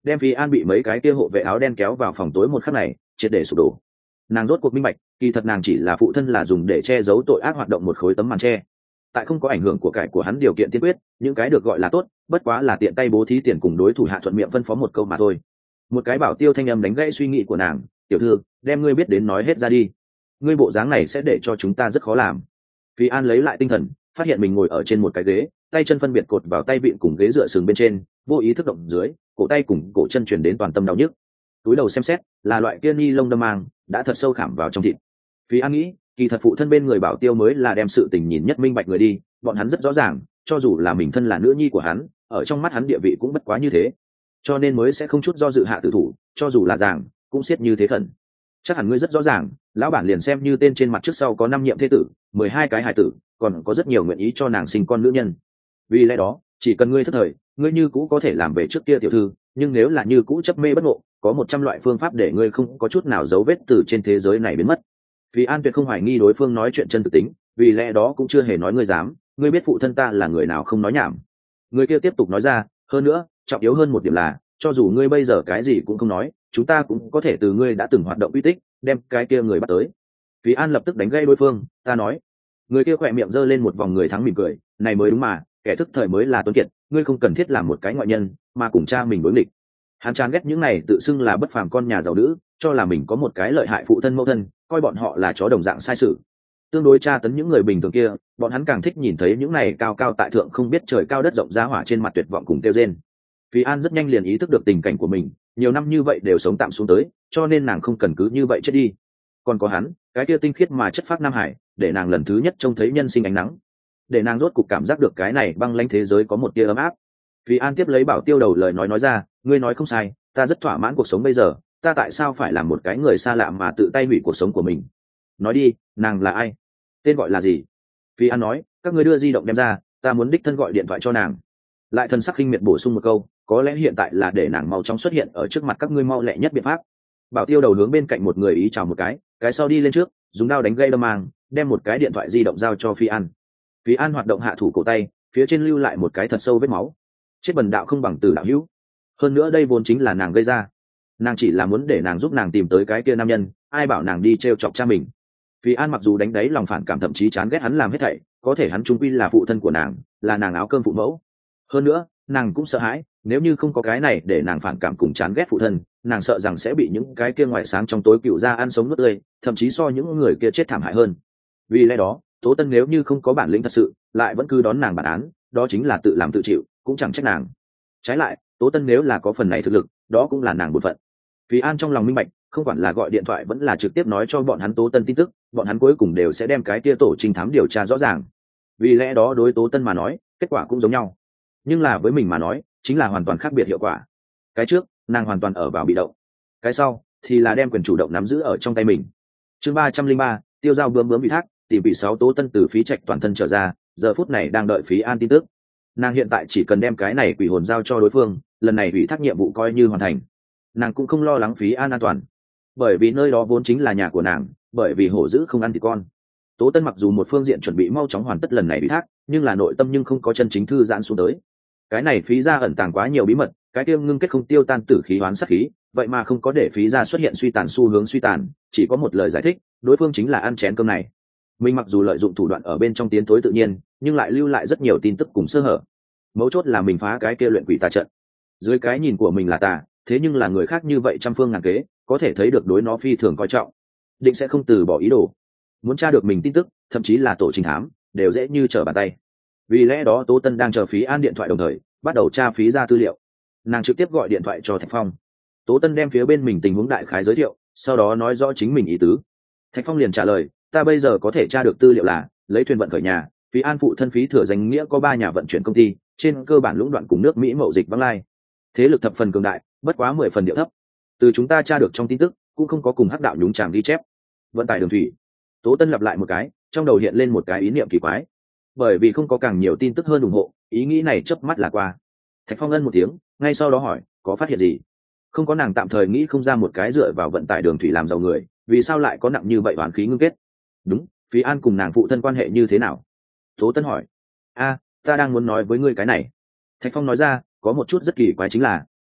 đem Phí An bị mấy cái kia hộ vệ áo đen kéo vào phòng tối một khắc này triệt để sụp đổ. Nàng rốt cuộc minh bạch, kỳ thật nàng chỉ là phụ thân là dùng để che giấu tội ác hoạt động một khối tấm màn che. Tại không có ảnh hưởng của cải của hắn điều kiện tiên quyết, những cái được gọi là tốt bất quá là tiện tay bố thí tiền cùng đối thủ hạ thuận miệng phân phó một câu mà thôi. Một cái bảo tiêu thanh âm đánh gãy suy nghĩ của nàng. Tiểu thư, đem ngươi biết đến nói hết ra đi, ngươi bộ dáng này sẽ để cho chúng ta rất khó làm. Phi An lấy lại tinh thần, phát hiện mình ngồi ở trên một cái ghế, tay chân phân biệt cột vào tay vịn cùng ghế dựa sừng bên trên, vô ý thức động dưới, cổ tay cùng cổ chân truyền đến toàn tâm đau nhức. Túi đầu xem xét, là loại kia ni lông đâm mang, đã thật sâu khảm vào trong thịt. Phi An nghĩ, kỳ thật phụ thân bên người bảo tiêu mới là đem sự tình nhìn nhất minh bạch người đi, bọn hắn rất rõ ràng, cho dù là mình thân là nữ nhi của hắn, ở trong mắt hắn địa vị cũng bất quá như thế, cho nên mới sẽ không chút do dự hạ tử thủ, cho dù là giảng cũng siết như thế khẩn. Chắc hẳn ngươi rất rõ ràng, lão bản liền xem như tên trên mặt trước sau có 5 nhiệm thế tử, 12 cái hài tử, còn có rất nhiều nguyện ý cho nàng sinh con nữ nhân. Vì lẽ đó, chỉ cần ngươi thất thời, ngươi như cũ có thể làm về trước kia tiểu thư, nhưng nếu là như cũ chấp mê bất ngộ, có 100 loại phương pháp để ngươi không có chút nào dấu vết từ trên thế giới này biến mất. Vì An tuyệt không hoài nghi đối phương nói chuyện chân thực tính, vì lẽ đó cũng chưa hề nói ngươi dám, ngươi biết phụ thân ta là người nào không nói nhảm. Người kia tiếp tục nói ra, hơn nữa, trọng yếu hơn một điểm là, cho dù ngươi bây giờ cái gì cũng không nói, chúng ta cũng có thể từ ngươi đã từng hoạt động uy tích đem cái kia người bắt tới. Phí An lập tức đánh gây đối phương, ta nói. Người kia khỏe miệng giơ lên một vòng người thắng mỉm cười, này mới đúng mà, kẻ thức thời mới là tuấn kiệt, ngươi không cần thiết làm một cái ngoại nhân mà cùng cha mình đối nghịch. Hắn chán ghét những này tự xưng là bất phàm con nhà giàu nữ, cho là mình có một cái lợi hại phụ thân mẫu thân, coi bọn họ là chó đồng dạng sai sự. Tương đối tra tấn những người bình thường kia, bọn hắn càng thích nhìn thấy những này cao cao tại thượng không biết trời cao đất rộng giá hỏa trên mặt tuyệt vọng cùng kêu rên. Phí An rất nhanh liền ý thức được tình cảnh của mình, nhiều năm như vậy đều sống tạm xuống tới, cho nên nàng không cần cứ như vậy chết đi. Còn có hắn, cái kia tinh khiết mà chất phác Nam Hải, để nàng lần thứ nhất trông thấy nhân sinh ánh nắng, để nàng rốt cục cảm giác được cái này băng lãnh thế giới có một tia ấm áp. Phí An tiếp lấy bảo tiêu đầu lời nói ra, ngươi nói không sai, ta rất thỏa mãn cuộc sống bây giờ, ta tại sao phải làm một cái người xa lạ mà tự tay hủy cuộc sống của mình? Nói đi, nàng là ai? Tên gọi là gì? Phí An nói, các ngươi đưa di động đem ra, ta muốn đích thân gọi điện thoại cho nàng. Lại thần sắc khinh miệt bổ sung một câu, có lẽ hiện tại là để nàng mau chóng xuất hiện ở trước mặt các ngươi mau lẹ nhất biện pháp. Bảo tiêu đầu hướng bên cạnh một người ý chào một cái sau đi lên trước, dùng đao đánh gây đâm mang, đem một cái điện thoại di động giao cho Phi An. Phi An hoạt động hạ thủ cổ tay, phía trên lưu lại một cái thật sâu vết máu. Chết bần đạo không bằng tử đạo hữu. Hơn nữa đây vốn chính là nàng gây ra, nàng chỉ là muốn để nàng giúp nàng tìm tới cái kia nam nhân, ai bảo nàng đi trêu chọc cha mình. Phi An mặc dù đánh đáy lòng phản cảm thậm chí chán ghét hắn làm hết thảy, có thể hắn trung quy là phụ thân của nàng, là nàng áo cơm phụ mẫu. Hơn nữa, nàng cũng sợ hãi, nếu như không có cái này để nàng phản cảm cùng chán ghét phụ thân, nàng sợ rằng sẽ bị những cái kia ngoài sáng trong tối cựu ra ăn sống nuốt tươi, thậm chí so những người kia chết thảm hại hơn. Vì lẽ đó, Tố Tân nếu như không có bản lĩnh thật sự, lại vẫn cứ đón nàng bản án, đó chính là tự làm tự chịu, cũng chẳng trách nàng. Trái lại, Tố Tân nếu là có phần này thực lực, đó cũng là nàng bổn phận. Vì An trong lòng minh bạch, không quản là gọi điện thoại vẫn là trực tiếp nói cho bọn hắn Tố Tân tin tức, bọn hắn cuối cùng đều sẽ đem cái kia tổ trinh thám điều tra rõ ràng. Vì lẽ đó đối Tố Tân mà nói, kết quả cũng giống nhau, nhưng là với mình mà nói chính là hoàn toàn khác biệt hiệu quả. Cái trước, nàng hoàn toàn ở vào bị động, cái sau thì là đem quyền chủ động nắm giữ ở trong tay mình. Chương 303, tiêu giao bướm bướm bị thác, tìm vị 6 Tố Tân từ Phí Trạch toàn thân trở ra, giờ phút này đang đợi Phí An tin tức. Nàng hiện tại chỉ cần đem cái này quỷ hồn giao cho đối phương, lần này ủy thác nhiệm vụ coi như hoàn thành. Nàng cũng không lo lắng Phí An an toàn, bởi vì nơi đó vốn chính là nhà của nàng, bởi vì hổ dữ không ăn thịt con. Tố Tân mặc dù một phương diện chuẩn bị mau chóng hoàn tất lần này ủy thác, nhưng là nội tâm nhưng không có chân chính thư giãn xuống tới. Cái này Phí gia ẩn tàng quá nhiều bí mật, cái tiêu ngưng kết không tiêu tan tử khí hoán sát khí, vậy mà không có để Phí gia xuất hiện suy tàn xu hướng suy tàn, chỉ có một lời giải thích, đối phương chính là ăn chén cơm này. Mình mặc dù lợi dụng thủ đoạn ở bên trong tiến tối tự nhiên, nhưng lại lưu lại rất nhiều tin tức cùng sơ hở. Mấu chốt là mình phá cái kia luyện quỷ tà trận. Dưới cái nhìn của mình là tà, thế nhưng là người khác như vậy trăm phương ngàn kế, có thể thấy được đối nó phi thường coi trọng, định sẽ không từ bỏ ý đồ. Muốn tra được mình tin tức, thậm chí là tổ trinh thám, đều dễ như trở bàn tay. Vì lẽ đó Tố Tân đang chờ Phí An điện thoại đồng thời bắt đầu tra Phí gia tư liệu. Nàng trực tiếp gọi điện thoại cho Thạch Phong. Tố Tân đem phía bên mình tình huống đại khái giới thiệu, sau đó nói rõ chính mình ý tứ. Thạch Phong liền trả lời, ta bây giờ có thể tra được tư liệu là lấy thuyền vận khởi nhà, Phí An phụ thân Phí thừa danh nghĩa có 3 nhà vận chuyển công ty, trên cơ bản lũng đoạn cùng nước Mỹ mậu dịch vắng lai, thế lực thập phần cường đại, bất quá 10 phần điệu thấp. Từ chúng ta tra được trong tin tức cũng không có cùng hắc đạo nhúng chàm ghi chép. Vận tải đường thủy. Tố Tân lặp lại một cái, trong đầu hiện lên một cái ý niệm kỳ quái, bởi vì không có càng nhiều tin tức hơn ủng hộ, ý nghĩ này chớp mắt là qua. Thạch Phong ân một tiếng, ngay sau đó hỏi, có phát hiện gì? Không có, nàng tạm thời nghĩ không ra một cái dựa vào vận tải đường thủy làm giàu người, vì sao lại có nặng như vậy oán khí ngưng kết? Đúng, Phí An cùng nàng phụ thân quan hệ như thế nào? Tố Tân hỏi. Ta đang muốn nói với ngươi cái này. Thạch Phong nói ra, có một chút rất kỳ quái chính là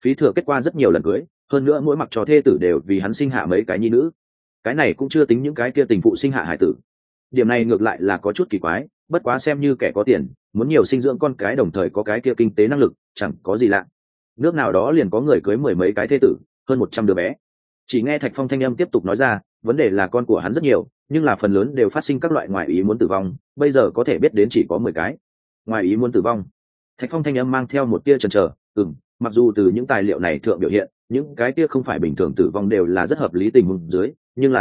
Phí Thừa kết qua rất nhiều lần cưới, hơn nữa mỗi mặc cho thê tử đều vì hắn sinh hạ mấy cái nhi nữ. Cái này cũng chưa tính những cái kia tình phụ sinh hạ hải tử. Điểm này ngược lại là có chút kỳ quái, bất quá xem như kẻ có tiền, muốn nhiều sinh dưỡng con cái đồng thời có cái kia kinh tế năng lực, chẳng có gì lạ. Nước nào đó liền có người cưới mười mấy cái thê tử, hơn 100 đứa bé. Chỉ nghe Thạch Phong thanh âm tiếp tục nói ra, vấn đề là con của hắn rất nhiều, nhưng là phần lớn đều phát sinh các loại ngoại ý muốn tử vong, bây giờ có thể biết đến chỉ có 10 cái. Ngoại ý muốn tử vong. Thạch Phong thanh âm mang theo một tia chần chờ, mặc dù từ những tài liệu này thượng biểu hiện, những cái tia không phải bình thường tử vong đều là rất hợp lý tình huống dưới, nhưng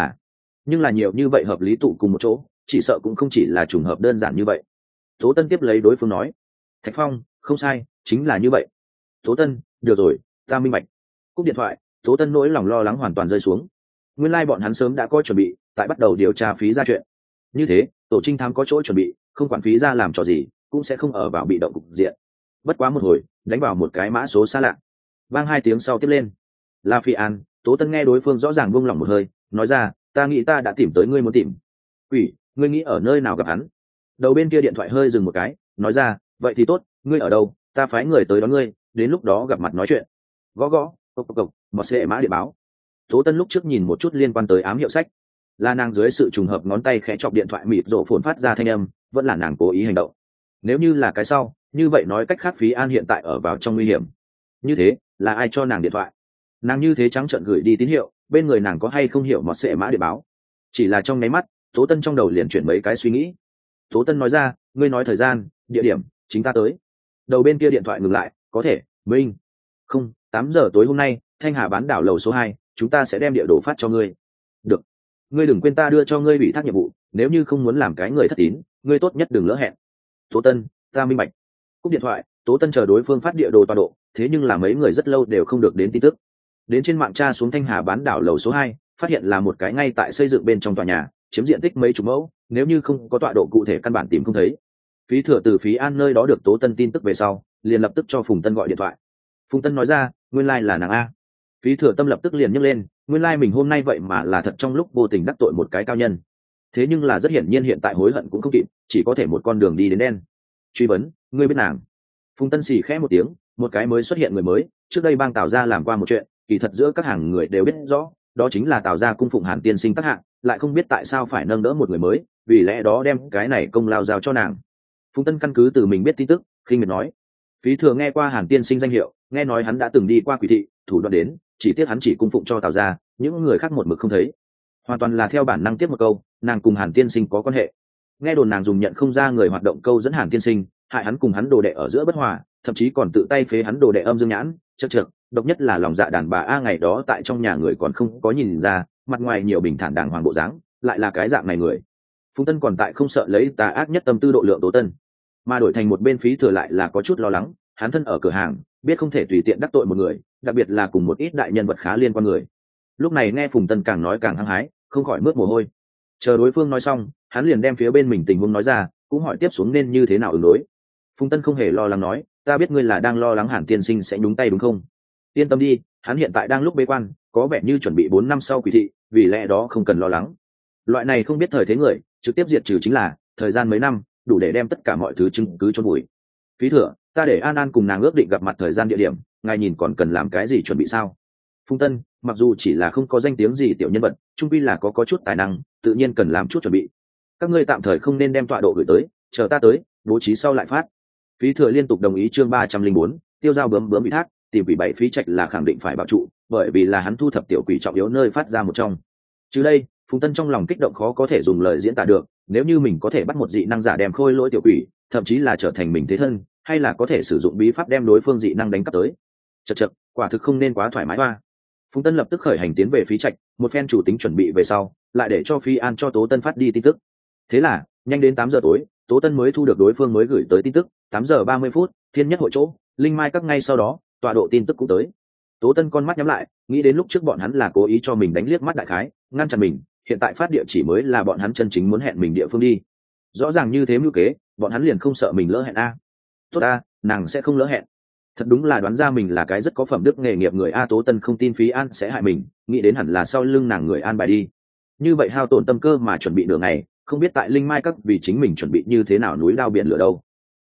là nhiều như vậy hợp lý tụ cùng một chỗ, chỉ sợ cũng không chỉ là trùng hợp đơn giản như vậy. Tố Tân tiếp lấy đối phương nói, Thạch Phong, không sai, chính là như vậy. Tố Tân, được rồi, ta minh bạch. Cúp điện thoại, Tố Tân nỗi lòng lo lắng hoàn toàn rơi xuống. Nguyên lai bọn hắn sớm đã có chuẩn bị, tại bắt đầu điều tra phí ra chuyện. Như thế, tổ trinh thám có chỗ chuẩn bị, không quản phí ra làm trò gì, cũng sẽ không ở vào bị động cục diện. Bất quá một hồi, đánh vào một cái mã số xa lạ. Vang 2 tiếng sau tiếp lên. La Phi An, Tố Tân nghe đối phương rõ ràng buông lỏng một hơi, nói ra, ta nghĩ ta đã tìm tới ngươi muốn tìm. Quỷ, ngươi nghĩ ở nơi nào gặp hắn? Đầu bên kia điện thoại hơi dừng một cái, nói ra, vậy thì tốt, ngươi ở đâu, ta phái người tới đón ngươi, đến lúc đó gặp mặt nói chuyện. Gõ gõ, cộc, một xe mã điện báo. Tố Tân lúc trước nhìn một chút liên quan tới ám hiệu sách, là nàng dưới sự trùng hợp ngón tay khẽ chọc điện thoại mịt rộ phồn phát ra thanh âm, vẫn là nàng cố ý hành động. Nếu như là cái sau, như vậy nói cách khác Phí An hiện tại ở vào trong nguy hiểm. Như thế, là ai cho nàng điện thoại? Nàng như thế trắng trợn gửi đi tín hiệu, bên người nàng có hay không hiểu một xe mã điện báo? Chỉ là trong nháy mắt, Tố Tân trong đầu liền chuyển mấy cái suy nghĩ. Tố Tân nói ra, ngươi nói thời gian, địa điểm, chính ta tới. Đầu bên kia điện thoại ngừng lại, có thể, Minh. Không, 8 giờ tối hôm nay, Thanh Hà bán đảo lầu số 2, chúng ta sẽ đem địa đồ phát cho ngươi. Được. Ngươi đừng quên ta đưa cho ngươi ủy thác nhiệm vụ, nếu như không muốn làm cái người thất tín, ngươi tốt nhất đừng lỡ hẹn. Tố Tân, ta minh bạch. Cúp điện thoại, Tố Tân chờ đối phương phát địa đồ tọa độ, thế nhưng là mấy người rất lâu đều không được đến tin tức. Đến trên mạng tra xuống Thanh Hà bán đảo lầu số 2, phát hiện là một cái ngay tại xây dựng bên trong tòa nhà, chiếm diện tích mấy chục mẫu, nếu như không có tọa độ cụ thể căn bản tìm không thấy. Phí Thừa từ Phí An nơi đó được Tố Tân tin tức về sau, liền lập tức cho Phùng Tân gọi điện thoại. Phùng Tân nói ra, nguyên lai là nàng a. Phí Thừa tâm lập tức liền nhấc lên, nguyên lai mình hôm nay vậy mà là thật trong lúc vô tình đắc tội một cái cao nhân. Thế nhưng là rất hiển nhiên hiện tại hối hận cũng không kịp, chỉ có thể một con đường đi đến đen. Truy vấn, ngươi biết nàng? Phùng Tân xì khẽ một tiếng, một cái mới xuất hiện người mới, trước đây bang Tào gia làm qua một chuyện, kỳ thật giữa các hàng người đều biết rõ, đó chính là Tào gia cung phụng Hàn tiên sinh tác hạng, lại không biết tại sao phải nâng đỡ một người mới, vì lẽ đó đem cái này công lao giao cho nàng. Phùng Tân căn cứ từ mình biết tin tức, khinh miệt nói. Phí Thừa nghe qua Hàn tiên sinh danh hiệu, nghe nói hắn đã từng đi qua Quỷ thị, thủ đoạn đến, chỉ tiếc hắn chỉ cung phụng cho Tào gia, những người khác một mực không thấy. Hoàn toàn là theo bản năng tiếp một câu, nàng cùng Hàn tiên sinh có quan hệ. Nghe đồn nàng dùng nhận không ra người hoạt động câu dẫn Hàn tiên sinh, hại hắn cùng hắn đồ đệ ở giữa bất hòa, thậm chí còn tự tay phế hắn đồ đệ Âm Dương Nhãn, chậc, độc nhất là lòng dạ đàn bà a ngày đó tại trong nhà người còn không có nhìn ra, mặt ngoài nhiều bình thản đàng hoàng bộ dáng, lại là cái dạng này người. Phùng Tân còn tại không sợ lấy tà ác nhất tâm tư độ lượng Tố Tân, mà đổi thành một bên Phí Thừa lại là có chút lo lắng, hắn thân ở cửa hàng, biết không thể tùy tiện đắc tội một người, đặc biệt là cùng một ít đại nhân vật khá liên quan người. Lúc này nghe Phùng Tân càng nói càng hăng hái, không khỏi mướt mồ hôi. Chờ đối phương nói xong, hắn liền đem phía bên mình tình huống nói ra, cũng hỏi tiếp xuống nên như thế nào ứng đối. Phùng Tân không hề lo lắng nói, ta biết ngươi là đang lo lắng Hàn tiên sinh sẽ nhúng tay đúng không? Yên tâm đi, hắn hiện tại đang lúc bế quan, có vẻ như chuẩn bị 4 năm sau Quỷ thị, vì lẽ đó không cần lo lắng. Loại này không biết thời thế người, trực tiếp diệt trừ chính là thời gian mấy năm, đủ để đem tất cả mọi thứ chứng cứ chôn vùi. Phí Thừa, ta để An An cùng nàng ước định gặp mặt thời gian địa điểm, ngài nhìn còn cần làm cái gì chuẩn bị sao? Phùng Tân, mặc dù chỉ là không có danh tiếng gì tiểu nhân vật, trung quy là có chút tài năng, tự nhiên cần làm chút chuẩn bị. Các ngươi tạm thời không nên đem tọa độ gửi tới, chờ ta tới, bố trí sau lại phát. Phí Thừa liên tục đồng ý chương 304, tiêu giao bướm bị thác, tìm quỷ bảy phí trạch là khẳng định phải bảo trụ, bởi vì là hắn thu thập tiểu quỷ trọng yếu nơi phát ra một trong. Chứ đây, Phùng Tân trong lòng kích động khó có thể dùng lời diễn tả được, nếu như mình có thể bắt một dị năng giả đem khôi lỗi tiểu quỷ, thậm chí là trở thành mình thế thân, hay là có thể sử dụng bí pháp đem đối phương dị năng đánh cắp tới. Chậc, quả thực không nên quá thoải mái hoa. Phùng Tân lập tức khởi hành tiến về phí trạch, một phen chủ tính chuẩn bị về sau, lại để cho Phi An cho Tố Tân phát đi tin tức. Thế là, nhanh đến 8 giờ tối, Tố Tân mới thu được đối phương mới gửi tới tin tức, 8 giờ 30 phút, Thiên Nhất hội chỗ, Linh Mai các ngay sau đó, tọa độ tin tức cũng tới. Tố Tân con mắt nhắm lại, nghĩ đến lúc trước bọn hắn là cố ý cho mình đánh liếc mắt đại khái, ngăn chặn mình, hiện tại phát địa chỉ mới là bọn hắn chân chính muốn hẹn mình địa phương đi. Rõ ràng như thế mưu kế, bọn hắn liền không sợ mình lỡ hẹn a. Tốt a, nàng sẽ không lỡ hẹn. Thật đúng là đoán ra mình là cái rất có phẩm đức nghề nghiệp người a. Tố Tân không tin Phí An sẽ hại mình, nghĩ đến hẳn là sau lưng nàng người an bài đi. Như vậy hao tổn tâm cơ mà chuẩn bị nửa ngày, không biết tại Linh Mai các vì chính mình chuẩn bị như thế nào núi đao biển lửa đâu.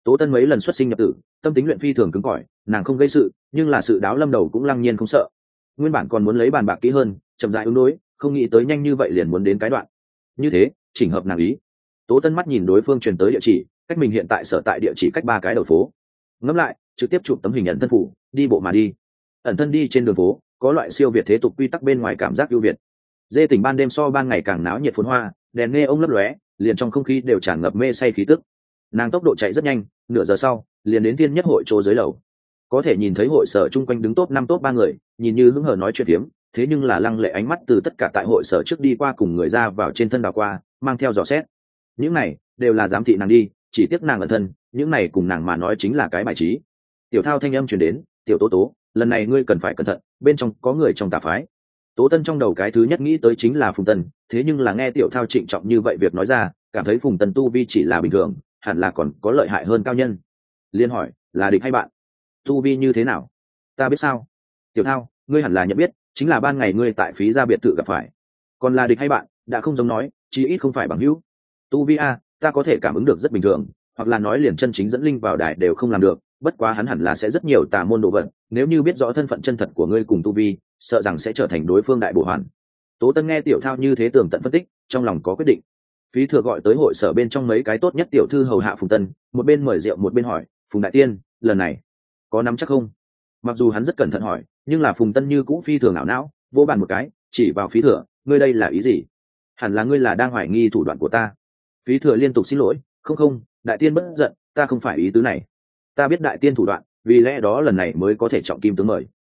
Tố Tân mấy lần xuất sinh nhập tử, tâm tính luyện phi thường cứng cỏi, nàng không gây sự, nhưng là sự đáo lâm đầu cũng lăng nhiên không sợ. Nguyên bản còn muốn lấy bàn bạc kỹ hơn, chậm rãi ứng đối, không nghĩ tới nhanh như vậy liền muốn đến cái đoạn. Như thế, chỉnh hợp nàng ý. Tố Tân mắt nhìn đối phương truyền tới địa chỉ, cách mình hiện tại sở tại địa chỉ cách 3 cái đầu phố. Ngẫm lại, trực tiếp chụp tấm hình ẩn thân phủ, đi bộ mà đi. Ẩn thân đi trên đường phố, có loại siêu việt thế tục quy tắc bên ngoài cảm giác ưu việt. Dê tỉnh ban đêm so ban ngày càng náo nhiệt phồn hoa, đèn nghe ông lấp lóe, liền trong không khí đều tràn ngập mê say khí tức. Nàng tốc độ chạy rất nhanh, nửa giờ sau liền đến Thiên Nhất hội chỗ dưới lầu. Có thể nhìn thấy hội sở chung quanh đứng top 5 top 3 người, nhìn như hứng hờ nói chuyện phiếm, thế nhưng là lăng lệ ánh mắt từ tất cả tại hội sở trước đi qua cùng người ra vào trên thân đào qua, mang theo dò xét. Những này đều là giám thị nàng đi, chỉ tiếc nàng ẩn thân, những này cùng nàng mà nói chính là cái bài trí. Tiểu Thao thanh âm truyền đến, "Tiểu Tố Tố, lần này ngươi cần phải cẩn thận, bên trong có người trong tà phái." Tố Tân trong đầu cái thứ nhất nghĩ tới chính là Phùng Tân, thế nhưng là nghe Tiểu Thao trịnh trọng như vậy việc nói ra, cảm thấy Phùng Tân tu vi chỉ là bình thường, hẳn là còn có lợi hại hơn cao nhân. Liên hỏi, "Là địch hay bạn? Tu vi như thế nào?" "Ta biết sao?" "Tiểu Thao, ngươi hẳn là nhận biết, chính là ban ngày ngươi tại phí gia biệt thự gặp phải. Còn là địch hay bạn, đã không giống nói, chí ít không phải bằng hữu. Tu vi a, ta có thể cảm ứng được rất bình thường, hoặc là nói liền chân chính dẫn linh vào đài đều không làm được, bất quá hắn hẳn là sẽ rất nhiều tà môn đồ vật, nếu như biết rõ thân phận chân thật của ngươi cùng tu vi, sợ rằng sẽ trở thành đối phương đại bổ hoàn." Tố Tân nghe Tiểu Thao như thế tường tận phân tích, trong lòng có quyết định. Phí Thừa gọi tới hội sở bên trong mấy cái tốt nhất tiểu thư hầu hạ Phùng Tân, một bên mời rượu một bên hỏi, "Phùng đại tiên, lần này có nắm chắc không?" Mặc dù hắn rất cẩn thận hỏi, nhưng là Phùng Tân như cũ phi thường ảo não, vô bàn một cái, chỉ vào Phí Thừa, "Ngươi đây là ý gì? Hẳn là ngươi là đang hoài nghi thủ đoạn của ta." Phí Thừa liên tục xin lỗi, "Không không, đại tiên bất giận, ta không phải ý tứ này. Ta biết đại tiên thủ đoạn, vì lẽ đó lần này mới có thể trọng kim tướng mời.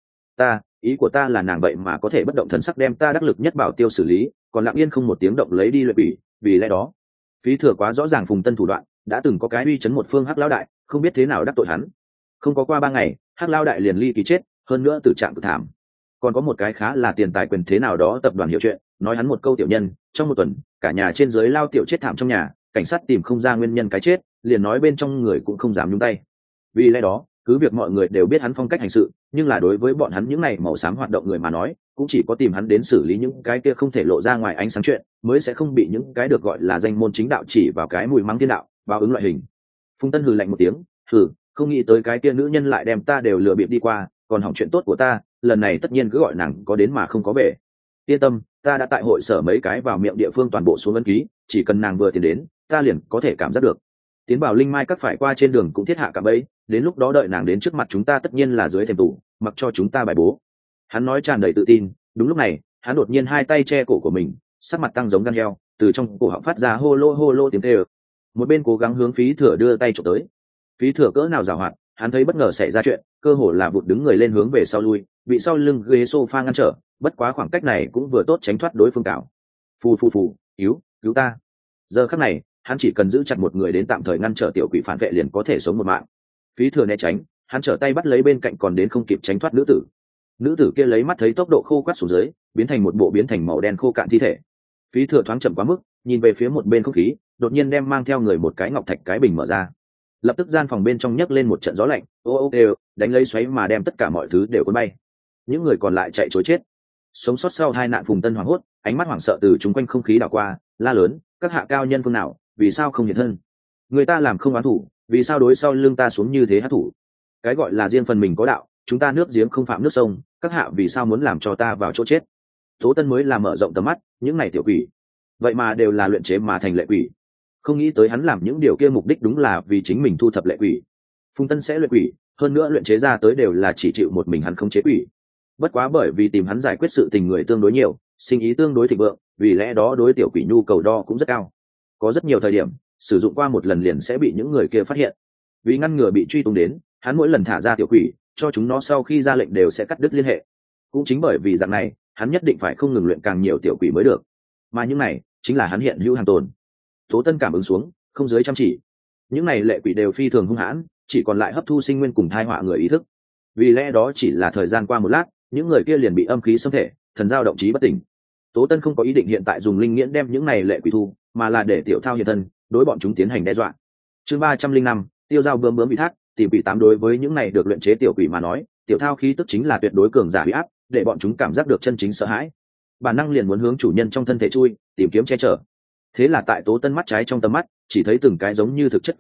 Ý của ta là nàng vậy mà có thể bất động thần sắc đem ta đắc lực nhất bảo tiêu xử lý, còn lặng yên không một tiếng động lấy đi luyện bỉ, vì lẽ đó." Phí Thừa quá rõ ràng Phùng Tân thủ đoạn, đã từng có cái uy chấn một phương Hắc lão đại, không biết thế nào đắc tội hắn. Không có qua 3 ngày, Hắc lão đại liền ly kỳ chết, hơn nữa tử trạng cực thảm. Còn có một cái khá là tiền tài quyền thế nào đó tập đoàn hiểu chuyện, nói hắn một câu tiểu nhân, trong một tuần, cả nhà trên dưới lao tiểu chết thảm trong nhà, cảnh sát tìm không ra nguyên nhân cái chết, liền nói bên trong người cũng không dám nhúng tay. Vì lẽ đó, cứ việc mọi người đều biết hắn phong cách hành sự, nhưng là đối với bọn hắn những này màu xám hoạt động người mà nói, cũng chỉ có tìm hắn đến xử lý những cái kia không thể lộ ra ngoài ánh sáng chuyện, mới sẽ không bị những cái được gọi là danh môn chính đạo chỉ vào cái mùi mắng thiên đạo, báo ứng loại hình. Phùng Tân hừ lạnh một tiếng, "Hừ, không nghĩ tới cái kia nữ nhân lại đem ta đều lừa bịp đi qua, còn hỏng chuyện tốt của ta, lần này tất nhiên cứ gọi nàng có đến mà không có về. Yên tâm, ta đã tại hội sở mấy cái vào miệng địa phương toàn bộ xuống ấn ký, chỉ cần nàng vừa tiến đến, ta liền có thể cảm giác được. Tiến bảo linh mai các phải qua trên đường cũng thiết hạ cả bẫy, đến lúc đó đợi nàng đến trước mặt chúng ta tất nhiên là dưới thềm tủ, mặc cho chúng ta bài bố." Hắn nói tràn đầy tự tin. Đúng lúc này, hắn đột nhiên hai tay che cổ của mình, sắc mặt tăng giống gan heo, từ trong cổ họng phát ra hô lô tiếng kêu. Một bên cố gắng hướng Phí Thừa đưa tay chụp tới. Phí Thừa cỡ nào giàu hoạt, hắn thấy bất ngờ xảy ra chuyện, cơ hồ là vụt đứng người lên hướng về sau lui, bị sau lưng ghế sofa ngăn trở, bất quá khoảng cách này cũng vừa tốt tránh thoát đối phương cào. Phù, cứu ta. Giờ khắc này, hắn chỉ cần giữ chặt một người đến tạm thời ngăn trở tiểu quỷ phản vệ liền có thể sống một mạng. Phí Thừa né tránh, hắn trở tay bắt lấy bên cạnh còn đến không kịp tránh thoát nữ tử. Nữ tử kia lấy mắt thấy tốc độ khô quắt xuống dưới, biến thành một bộ biến thành màu đen khô cạn thi thể. Phí Thừa thoáng chậm quá mức, nhìn về phía một bên không khí, đột nhiên đem mang theo người một cái ngọc thạch cái bình mở ra. Lập tức gian phòng bên trong nhấc lên một trận gió lạnh, đều đánh lấy xoáy mà đem tất cả mọi thứ đều cuốn bay. Những người còn lại chạy trối chết. Sống sót sau hai nạn Phùng Tân hoảng hốt, ánh mắt hoảng sợ từ chúng quanh không khí đảo qua, la lớn, "Các hạ cao nhân phương nào, vì sao không hiện thân? Người ta làm không oán thủ, vì sao đối sau lưng ta xuống như thế hát thủ? Cái gọi là riêng phần mình có đạo, chúng ta nước giếng không phạm nước sông, các hạ vì sao muốn làm cho ta vào chỗ chết?" Tố Tân mới là mở rộng tầm mắt, những này tiểu quỷ, vậy mà đều là luyện chế mà thành lệ quỷ. Không nghĩ tới hắn làm những điều kia mục đích đúng là vì chính mình thu thập lệ quỷ. Phùng Tân sẽ luyện quỷ, hơn nữa luyện chế ra tới đều là chỉ chịu một mình hắn không chế quỷ. Bất quá bởi vì tìm hắn giải quyết sự tình người tương đối nhiều, sinh ý tương đối thịnh vượng, vì lẽ đó đối tiểu quỷ nhu cầu đo cũng rất cao. Có rất nhiều thời điểm, sử dụng qua một lần liền sẽ bị những người kia phát hiện. Vì ngăn ngừa bị truy tung đến, hắn mỗi lần thả ra tiểu quỷ, cho chúng nó sau khi ra lệnh đều sẽ cắt đứt liên hệ. Cũng chính bởi vì dạng này, hắn nhất định phải không ngừng luyện càng nhiều tiểu quỷ mới được. Mà những này chính là hắn hiện hữu hàng tồn. Tố Tân cảm ứng xuống, không dưới chăm chỉ. Những này lệ quỷ đều phi thường hung hãn, chỉ còn lại hấp thu sinh nguyên cùng thai họa người ý thức. Vì lẽ đó chỉ là thời gian qua một lát, những người kia liền bị âm khí xâm thể, thần giao động trí bất tỉnh. Tố Tân không có ý định hiện tại dùng linh nghiễn đem những này lệ quỷ thu, mà là để Tiểu Thao hiện thân, đối bọn chúng tiến hành đe dọa. Chương 305, tiêu giao bướm bị thác, tìm quỷ tám đối với những này được luyện chế tiểu quỷ mà nói, Tiểu Thao khí tức chính là tuyệt đối cường giả uy áp, để bọn chúng cảm giác được chân chính sợ hãi. Bản năng liền muốn hướng chủ nhân trong thân thể chui, tìm kiếm che chở. Thế là tại Tố Tân mắt trái trong tầm mắt, chỉ thấy từng cái giống như thực chất quỷ ảnh,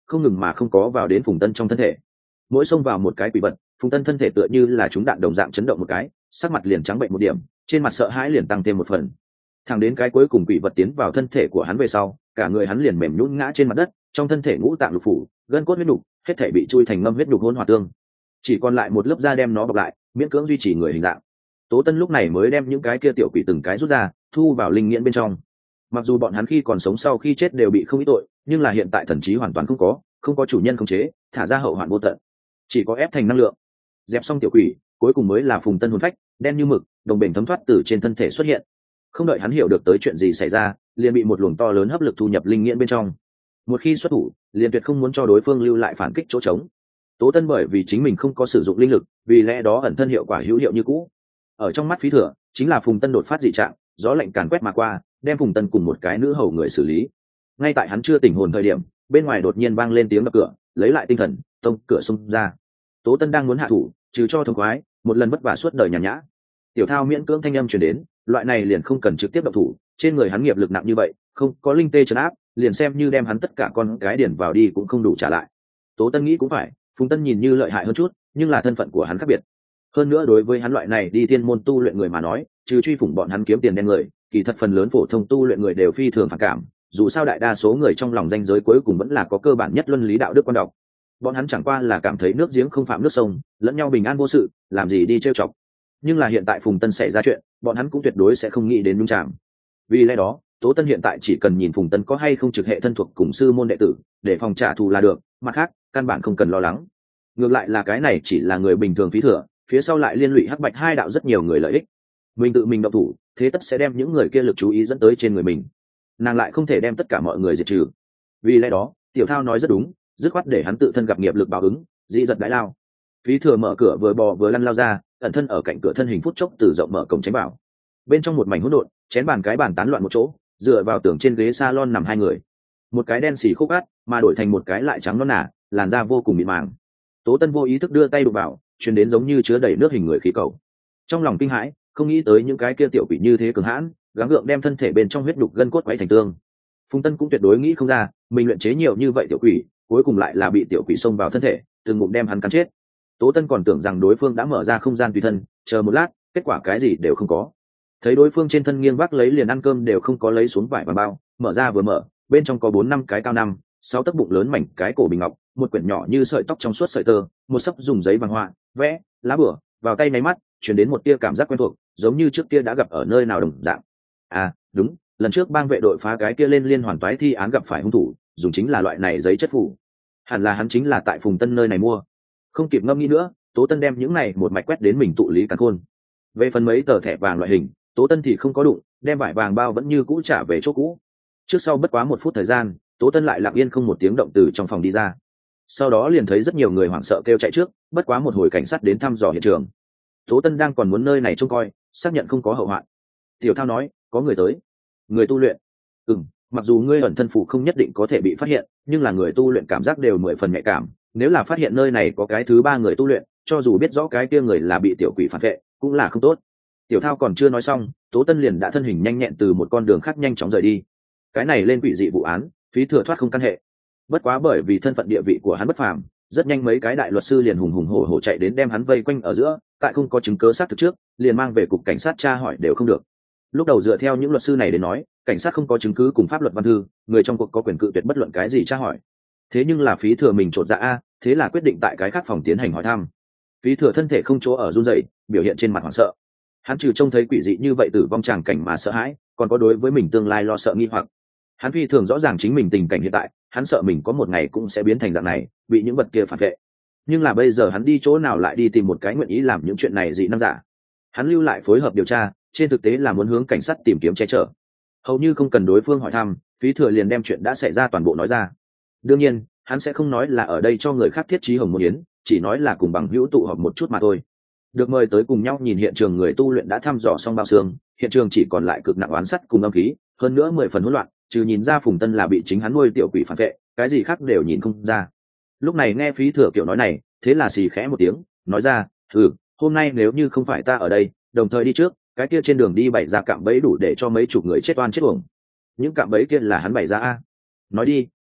không ngừng mà không có vào đến Phùng Tân trong thân thể. Mỗi xông vào một cái quỷ vật, Phùng Tân thân thể tựa như là trúng đạn đồng dạng chấn động một cái, sắc mặt liền trắng bệnh một điểm, trên mặt sợ hãi liền tăng thêm một phần. Thẳng đến cái cuối cùng quỷ vật tiến vào thân thể của hắn về sau, cả người hắn liền mềm nhũn ngã trên mặt đất, trong thân thể ngũ tạng lục phủ, gân cốt huyết nhục, hết thể bị chui thành ngâm huyết nhục hỗn hòa tương. Chỉ còn lại một lớp da đem nó bọc lại, miễn cưỡng duy trì người hình dạng. Tố Tân lúc này mới đem những cái kia tiểu quỷ từng cái rút ra, thu vào linh nghiễn bên trong. Mặc dù bọn hắn khi còn sống sau khi chết đều bị không ít tội, nhưng là hiện tại thần trí hoàn toàn không có chủ nhân khống chế, thả ra hậu hoạn vô tận, chỉ có ép thành năng lượng. Dẹp xong tiểu quỷ, cuối cùng mới là Phùng Tân hồn phách, đen như mực, đồng bền thấm thoát từ trên thân thể xuất hiện. Không đợi hắn hiểu được tới chuyện gì xảy ra, liền bị một luồng to lớn hấp lực thu nhập linh nghiễn bên trong. Một khi xuất thủ, liền tuyệt không muốn cho đối phương lưu lại phản kích chỗ trống. Tố Tân bởi vì chính mình không có sử dụng linh lực, vì lẽ đó ẩn thân hiệu quả hữu hiệu như cũ. Ở trong mắt Phí Thừa, chính là Phùng Tân đột phát dị trạng, gió lạnh càn quét mà qua, đem Phùng Tân cùng một cái nữ hầu người xử lý. Ngay tại hắn chưa tỉnh hồn thời điểm, bên ngoài đột nhiên vang lên tiếng đập cửa, lấy lại tinh thần, tông cửa xông ra. Tố Tân đang muốn hạ thủ, trừ cho thống khoái, một lần vất vả suốt đời nhàn nhã. Tiểu Thao miễn cưỡng thanh âm truyền đến, loại này liền không cần trực tiếp động thủ, trên người hắn nghiệp lực nặng như vậy, không có linh tê trấn áp, liền xem như đem hắn tất cả con cái điển vào đi cũng không đủ trả lại. Tố Tân nghĩ cũng phải, Phùng Tân nhìn như lợi hại hơn chút, nhưng là thân phận của hắn khác biệt. Hơn nữa đối với hắn loại này đi thiên môn tu luyện người mà nói, trừ truy phủng bọn hắn kiếm tiền đen người, kỳ thật phần lớn phổ thông tu luyện người đều phi thường phản cảm, dù sao đại đa số người trong lòng danh giới cuối cùng vẫn là có cơ bản nhất luân lý đạo đức quan đọc. Bọn hắn chẳng qua là cảm thấy nước giếng không phạm nước sông, lẫn nhau bình an vô sự, làm gì đi trêu chọc. Nhưng là hiện tại Phùng Tân xảy ra chuyện, bọn hắn cũng tuyệt đối sẽ không nghĩ đến nhúng chàm. Vì lẽ đó, Tố Tân hiện tại chỉ cần nhìn Phùng Tân có hay không trực hệ thân thuộc cùng sư môn đệ tử, để phòng trả thù là được, mặt khác, căn bản không cần lo lắng. Ngược lại là cái này chỉ là người bình thường Phí Thừa, phía sau lại liên lụy Hắc Bạch hai đạo rất nhiều người lợi ích. Mình tự mình động thủ, thế tất sẽ đem những người kia lực chú ý dẫn tới trên người mình. Nàng lại không thể đem tất cả mọi người diệt trừ. Vì lẽ đó, Tiểu Thao nói rất đúng, dứt khoát để hắn tự thân gặp nghiệp lực báo ứng, dị giật đãi lao. Phí Thừa mở cửa vừa bò vừa lăn lao ra, ẩn thân ở cạnh cửa thân hình phút chốc từ rộng mở cổng tránh vào. Bên trong một mảnh hỗn độn, chén bàn cái bàn tán loạn một chỗ, dựa vào tường trên ghế salon nằm hai người. Một cái đen xì khúc át, mà đổi thành một cái lại trắng nõn nà, làn da vô cùng mịn màng. Tố Tân vô ý thức đưa tay đụng vào, truyền đến giống như chứa đầy nước hình người khí cầu. Trong lòng kinh hãi, không nghĩ tới những cái kia tiểu quỷ như thế cường hãn, gắng gượng đem thân thể bên trong huyết đục gân cốt quấy thành tương. Phùng Tân cũng tuyệt đối nghĩ không ra, mình luyện chế nhiều như vậy tiểu quỷ, cuối cùng lại là bị tiểu quỷ xông vào thân thể, từng ngụm đem hắn cắn chết. Tố Tân còn tưởng rằng đối phương đã mở ra không gian tùy thân, chờ một lát, kết quả cái gì đều không có. Thấy đối phương trên thân nghiêng vác lấy liền ăn cơm đều không có lấy xuống vải và bao, mở ra vừa mở, bên trong có 4-5 cái cao 5-6 tấc bụng lớn mảnh cái cổ bình ngọc, một quyển nhỏ như sợi tóc trong suốt sợi tơ, một sấp dùng giấy bằng họa, vẽ, lá bửa, vào tay nháy mắt, truyền đến một tia cảm giác quen thuộc, giống như trước kia đã gặp ở nơi nào đồng dạng. À, đúng, lần trước bang vệ đội phá cái kia lên liên hoàn toái thi án gặp phải hung thủ, dùng chính là loại này giấy chất phủ. Hẳn là hắn chính là tại Phùng Tân nơi này mua. Không kịp ngâm nghĩ nữa, Tố Tân đem những này một mạch quét đến mình tụ lý càn khôn. Về phần mấy tờ thẻ vàng loại hình, Tố Tân thì không có đụng, đem vải vàng bao vẫn như cũ trả về chỗ cũ. Trước sau bất quá 1 phút thời gian, Tố Tân lại lặng yên không một tiếng động từ trong phòng đi ra. Sau đó liền thấy rất nhiều người hoảng sợ kêu chạy trước, bất quá một hồi cảnh sát đến thăm dò hiện trường. Tố Tân đang còn muốn nơi này trông coi, xác nhận không có hậu hoạn. Tiểu Thao nói, có người tới. Người tu luyện. Mặc dù ngươi ẩn thân phủ không nhất định có thể bị phát hiện, nhưng là người tu luyện cảm giác đều 10 phần nhạy cảm, nếu là phát hiện nơi này có cái thứ 3 người tu luyện, cho dù biết rõ cái kia người là bị tiểu quỷ phản vệ, cũng là không tốt. Tiểu Thao còn chưa nói xong, Tố Tân liền đã thân hình nhanh nhẹn từ một con đường khác nhanh chóng rời đi. Cái này lên quỷ dị vụ án, Phí Thừa thoát không căn hệ. Bất quá bởi vì thân phận địa vị của hắn bất phàm, rất nhanh mấy cái đại luật sư liền hùng hùng hổ hổ chạy đến đem hắn vây quanh ở giữa, tại không có chứng cứ xác thực trước, liền mang về cục cảnh sát tra hỏi đều không được. Lúc đầu dựa theo những luật sư này đến nói, cảnh sát không có chứng cứ cùng pháp luật văn thư, người trong cuộc có quyền cự tuyệt bất luận cái gì tra hỏi. Thế nhưng là Phí Thừa mình chột dạ a, thế là quyết định tại cái khác phòng tiến hành hỏi thăm. Phí Thừa thân thể không chỗ ở run rẩy, biểu hiện trên mặt hoảng sợ. Hắn trừ trông thấy quỷ dị như vậy tử vong tràng cảnh mà sợ hãi, còn có đối với mình tương lai lo sợ nghi hoặc. Hắn phi thường rõ ràng chính mình tình cảnh hiện tại, hắn sợ mình có một ngày cũng sẽ biến thành dạng này, bị những vật kia phản vệ. Nhưng là bây giờ hắn đi chỗ nào lại đi tìm một cái nguyện ý làm những chuyện này dị năng giả. Hắn lưu lại phối hợp điều tra, trên thực tế là muốn hướng cảnh sát tìm kiếm che chở. Hầu như không cần đối phương hỏi thăm, Phí Thừa liền đem chuyện đã xảy ra toàn bộ nói ra. Đương nhiên, hắn sẽ không nói là ở đây cho người khác thiết trí hồng môn yến, chỉ nói là cùng bằng hữu tụ họp một chút mà thôi. Được mời tới cùng nhau nhìn hiện trường người tu luyện đã thăm dò xong bao xương, hiện trường chỉ còn lại cực nặng oán sắt cùng âm khí, hơn nữa 10 phần hỗn loạn, trừ nhìn ra Phùng Tân là bị chính hắn nuôi tiểu quỷ phản vệ, cái gì khác đều nhìn không ra. Lúc này nghe Phí Thừa kiểu nói này, thế là xì khẽ một tiếng, nói ra, hôm nay nếu như không phải ta ở đây, đồng thời đi trước, cái kia trên đường đi bày ra cạm bẫy đủ để cho mấy chục người chết oan chết uổng. Những cạm bẫy kia là hắn bày ra a. Nói đi,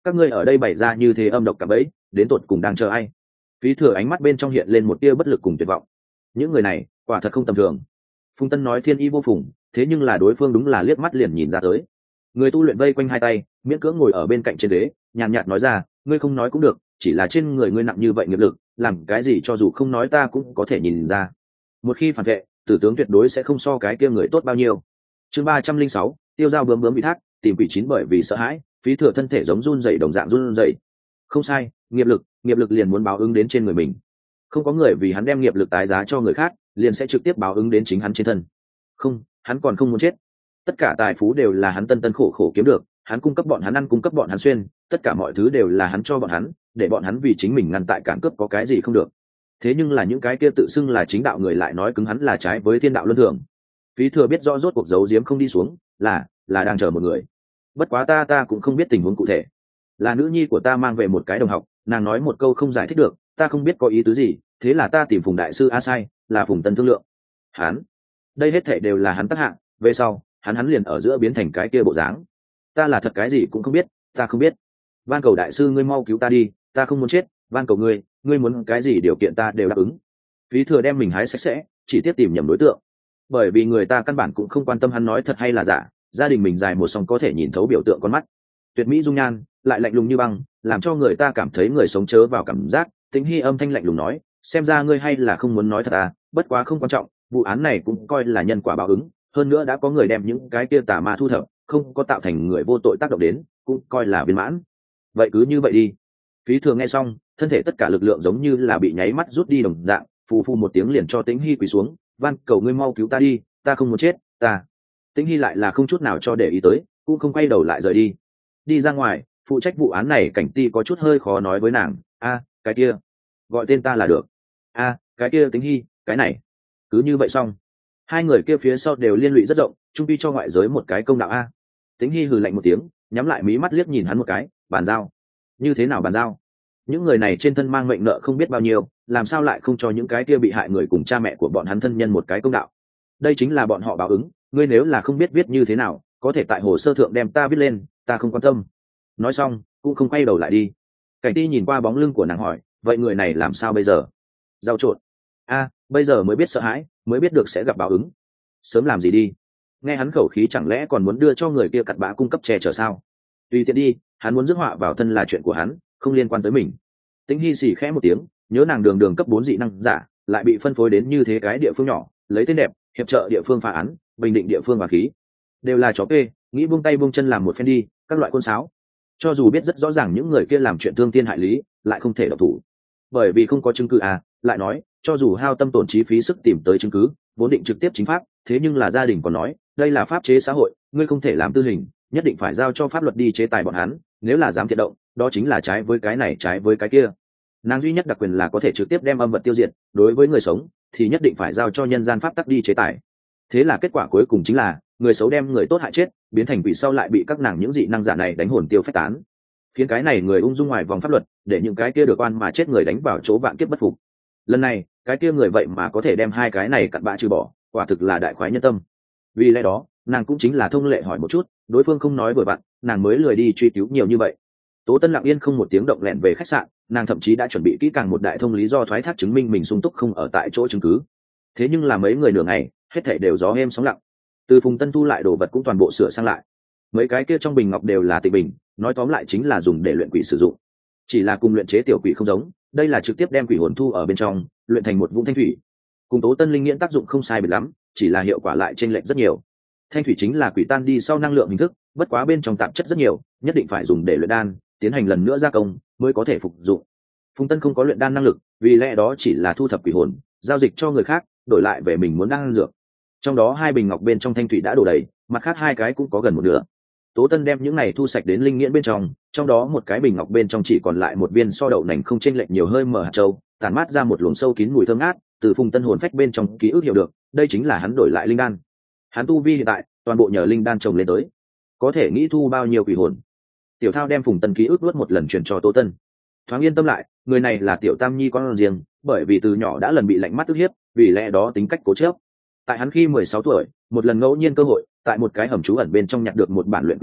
các ngươi ở đây bày ra như thế âm độc cả bấy, đến tột cùng đang chờ ai? Phí Thừa ánh mắt bên trong hiện lên một tia bất lực cùng tuyệt vọng. Những người này quả thật không tầm thường. Phùng Tân nói thiên y vô phùng, thế nhưng là đối phương đúng là liếc mắt liền nhìn ra tới. Người tu luyện vây quanh hai tay, miễn cưỡng ngồi ở bên cạnh trên ghế, nhàn nhạt nói ra, ngươi không nói cũng được, chỉ là trên người ngươi nặng như vậy nghiệp lực, làm cái gì cho dù không nói ta cũng có thể nhìn ra. Một khi phản vệ, tử tướng tuyệt đối sẽ không so cái kia người tốt bao nhiêu. Chương 306, tiêu dao bướm bướm bị thác, tìm quỷ chín bởi vì sợ hãi, Phí Thừa thân thể giống run rẩy đồng dạng run rẩy. Không sai, nghiệp lực liền muốn báo ứng đến trên người mình. Không có người vì hắn đem nghiệp lực tái giá cho người khác, liền sẽ trực tiếp báo ứng đến chính hắn trên thân. Không, hắn còn không muốn chết. Tất cả tài phú đều là hắn tân tân khổ khổ kiếm được, hắn cung cấp bọn hắn ăn, cung cấp bọn hắn xuyên, tất cả mọi thứ đều là hắn cho bọn hắn, để bọn hắn vì chính mình ngăn tại cản cướp có cái gì không được. Thế nhưng là những cái kia tự xưng là chính đạo người lại nói cứng hắn là trái với thiên đạo luân thường. Phí Thừa biết rõ rốt cuộc giấu giếm không đi xuống, là đang chờ một người. Bất quá ta cũng không biết tình huống cụ thể. Là nữ nhi của ta mang về một cái đồng học, nàng nói một câu không giải thích được, ta không biết có ý tứ gì, thế là ta tìm Phùng đại sư A Sai, là Phùng Tân thương lượng. Hắn, đây hết thảy đều là hắn tác hạ, về sau, hắn liền ở giữa biến thành cái kia bộ dáng. Ta là thật cái gì cũng không biết, ta không biết. Van cầu đại sư ngươi mau cứu ta đi, ta không muốn chết, van cầu ngươi muốn cái gì điều kiện ta đều đáp ứng. Phí Thừa đem mình hái sạch sẽ, chỉ tiếp tìm nhầm đối tượng. Bởi vì người ta căn bản cũng không quan tâm hắn nói thật hay là giả, gia đình mình dài một song có thể nhìn thấu biểu tượng con mắt. Tuyệt mỹ dung nhan, lại lạnh lùng như băng, làm cho người ta cảm thấy người sống chớ vào cảm giác. Tĩnh Hy âm thanh lạnh lùng nói, xem ra ngươi hay là không muốn nói thật à, bất quá không quan trọng, vụ án này cũng coi là nhân quả báo ứng, hơn nữa đã có người đem những cái kia tà ma thu thập, không có tạo thành người vô tội tác động đến, cũng coi là viên mãn. Vậy cứ như vậy đi. Phí Thừa nghe xong, thân thể tất cả lực lượng giống như là bị nháy mắt rút đi đồng dạng, phù phù một tiếng liền cho Tĩnh Hy quỳ xuống, van cầu ngươi mau cứu ta đi, ta không muốn chết, ta. Tĩnh Hy lại là không chút nào cho để ý tới, cũng không quay đầu lại rời đi. Đi ra ngoài, phụ trách vụ án này Cảnh Ti có chút hơi khó nói với nàng, a, cái kia, gọi tên ta là được. A, cái kia Tĩnh Hy, cái này. Cứ như vậy xong. Hai người kia phía sau đều liên lụy rất rộng, trung quy cho ngoại giới một cái công đạo a. Tĩnh Hy hừ lạnh một tiếng, nhắm lại mí mắt liếc nhìn hắn một cái, bàn giao. Như thế nào bàn giao? Những người này trên thân mang mệnh nợ không biết bao nhiêu, làm sao lại không cho những cái kia bị hại người cùng cha mẹ của bọn hắn thân nhân một cái công đạo? Đây chính là bọn họ báo ứng, ngươi nếu là không biết viết như thế nào, có thể tại hồ sơ thượng đem ta viết lên, ta không quan tâm. Nói xong, cũng không quay đầu lại đi. Cảnh Ti nhìn qua bóng lưng của nàng hỏi, vậy người này làm sao bây giờ? Giao trộn. A, bây giờ mới biết sợ hãi, mới biết được sẽ gặp báo ứng. Sớm làm gì đi? Nghe hắn khẩu khí chẳng lẽ còn muốn đưa cho người kia cặn bã cung cấp che chở sao? Tùy tiện đi, hắn muốn rước họa vào thân là chuyện của hắn, không liên quan tới mình. Tĩnh Hy xì khẽ một tiếng, nhớ nàng đường đường cấp 4 dị năng giả, lại bị phân phối đến như thế cái địa phương nhỏ, lấy tên đẹp, hiệp trợ địa phương phá án, bình định địa phương và khí. Đều là chó kê, nghĩ buông tay buông chân làm một phen đi, các loại côn sáo. Cho dù biết rất rõ ràng những người kia làm chuyện thương thiên hại lý, lại không thể động thủ. Bởi vì không có chứng cứ à, lại nói, cho dù hao tâm tổn trí phí sức tìm tới chứng cứ, vốn định trực tiếp chính pháp, thế nhưng là gia đình còn nói, đây là pháp chế xã hội, ngươi không thể làm tư hình, nhất định phải giao cho pháp luật đi chế tài bọn hắn, nếu là dám thiệt động, đó chính là trái với cái này trái với cái kia. Nàng duy nhất đặc quyền là có thể trực tiếp đem âm vật tiêu diệt, đối với người sống thì nhất định phải giao cho nhân gian pháp tắc đi chế tài. Thế là kết quả cuối cùng chính là người xấu đem người tốt hại chết, biến thành quỷ sau lại bị các nàng những dị năng giả này đánh hồn tiêu phách tán, khiến cái này người ung dung ngoài vòng pháp luật, để những cái kia được oan mà chết người đánh vào chỗ vạn kiếp bất phục. Lần này cái kia người vậy mà có thể đem hai cái này cặn bã trừ bỏ, quả thực là đại khoái nhân tâm. Vì lẽ đó nàng cũng chính là thông lệ hỏi một chút, đối phương không nói vừa vặn, nàng mới lười đi truy cứu nhiều như vậy. Tố Tân lặng yên không một tiếng động lẹn về khách sạn, nàng thậm chí đã chuẩn bị kỹ càng một đại thông lý do thoái thác chứng minh mình sung túc không ở tại chỗ chứng cứ. Thế nhưng là mấy người nửa ngày, hết thảy đều gió êm sóng lặng. Từ Phùng Tân thu lại đồ vật cũng toàn bộ sửa sang lại. Mấy cái kia trong bình ngọc đều là tịnh bình, nói tóm lại chính là dùng để luyện quỷ sử dụng. Chỉ là cùng luyện chế tiểu quỷ không giống, đây là trực tiếp đem quỷ hồn thu ở bên trong, luyện thành một vũng thanh thủy. Cùng Tố Tân linh nghiễn tác dụng không sai biệt lắm, chỉ là hiệu quả lại chênh lệch rất nhiều. Thanh thủy chính là quỷ tan đi sau năng lượng hình thức, bất quá bên trong tạp chất rất nhiều, nhất định phải dùng để luyện đan, tiến hành lần nữa gia công mới có thể phục dụng. Phùng Tân không có luyện đan năng lực, vì lẽ đó chỉ là thu thập quỷ hồn, giao dịch cho người khác, đổi lại về mình muốn đan dược. Trong đó 2 bình ngọc bên trong thanh thủy đã đổ đầy, mặt khác 2 cái cũng có gần một nửa. Tố Tân đem những này thu sạch đến linh nghiễn bên trong đó một cái bình ngọc bên trong chỉ còn lại một viên so đậu nành không chênh lệch nhiều hơi mở hạt châu, tản mát ra một luồng sâu kín mùi thơm ngát, từ Phùng Tân hồn phách bên trong ký ức hiểu được, đây chính là hắn đổi lại linh đan. Hắn tu vi hiện tại, toàn bộ nhờ linh đan trồng lên tới, có thể nghĩ thu bao nhiêu quỷ hồn. Tiểu Thao đem Phùng Tân ký ức luốt một lần truyền cho Tố Tân. Thoáng yên tâm lại, người này là Tiểu Tam Nhi con riêng, bởi vì từ nhỏ đã lần bị lạnh mắt ức hiếp, vì lẽ đó tính cách cố chấp. Tại hắn khi 16 tuổi, một lần ngẫu nhiên cơ hội, tại một cái hầm trú ẩn bên trong nhặt được một bản luyện quỷ sách,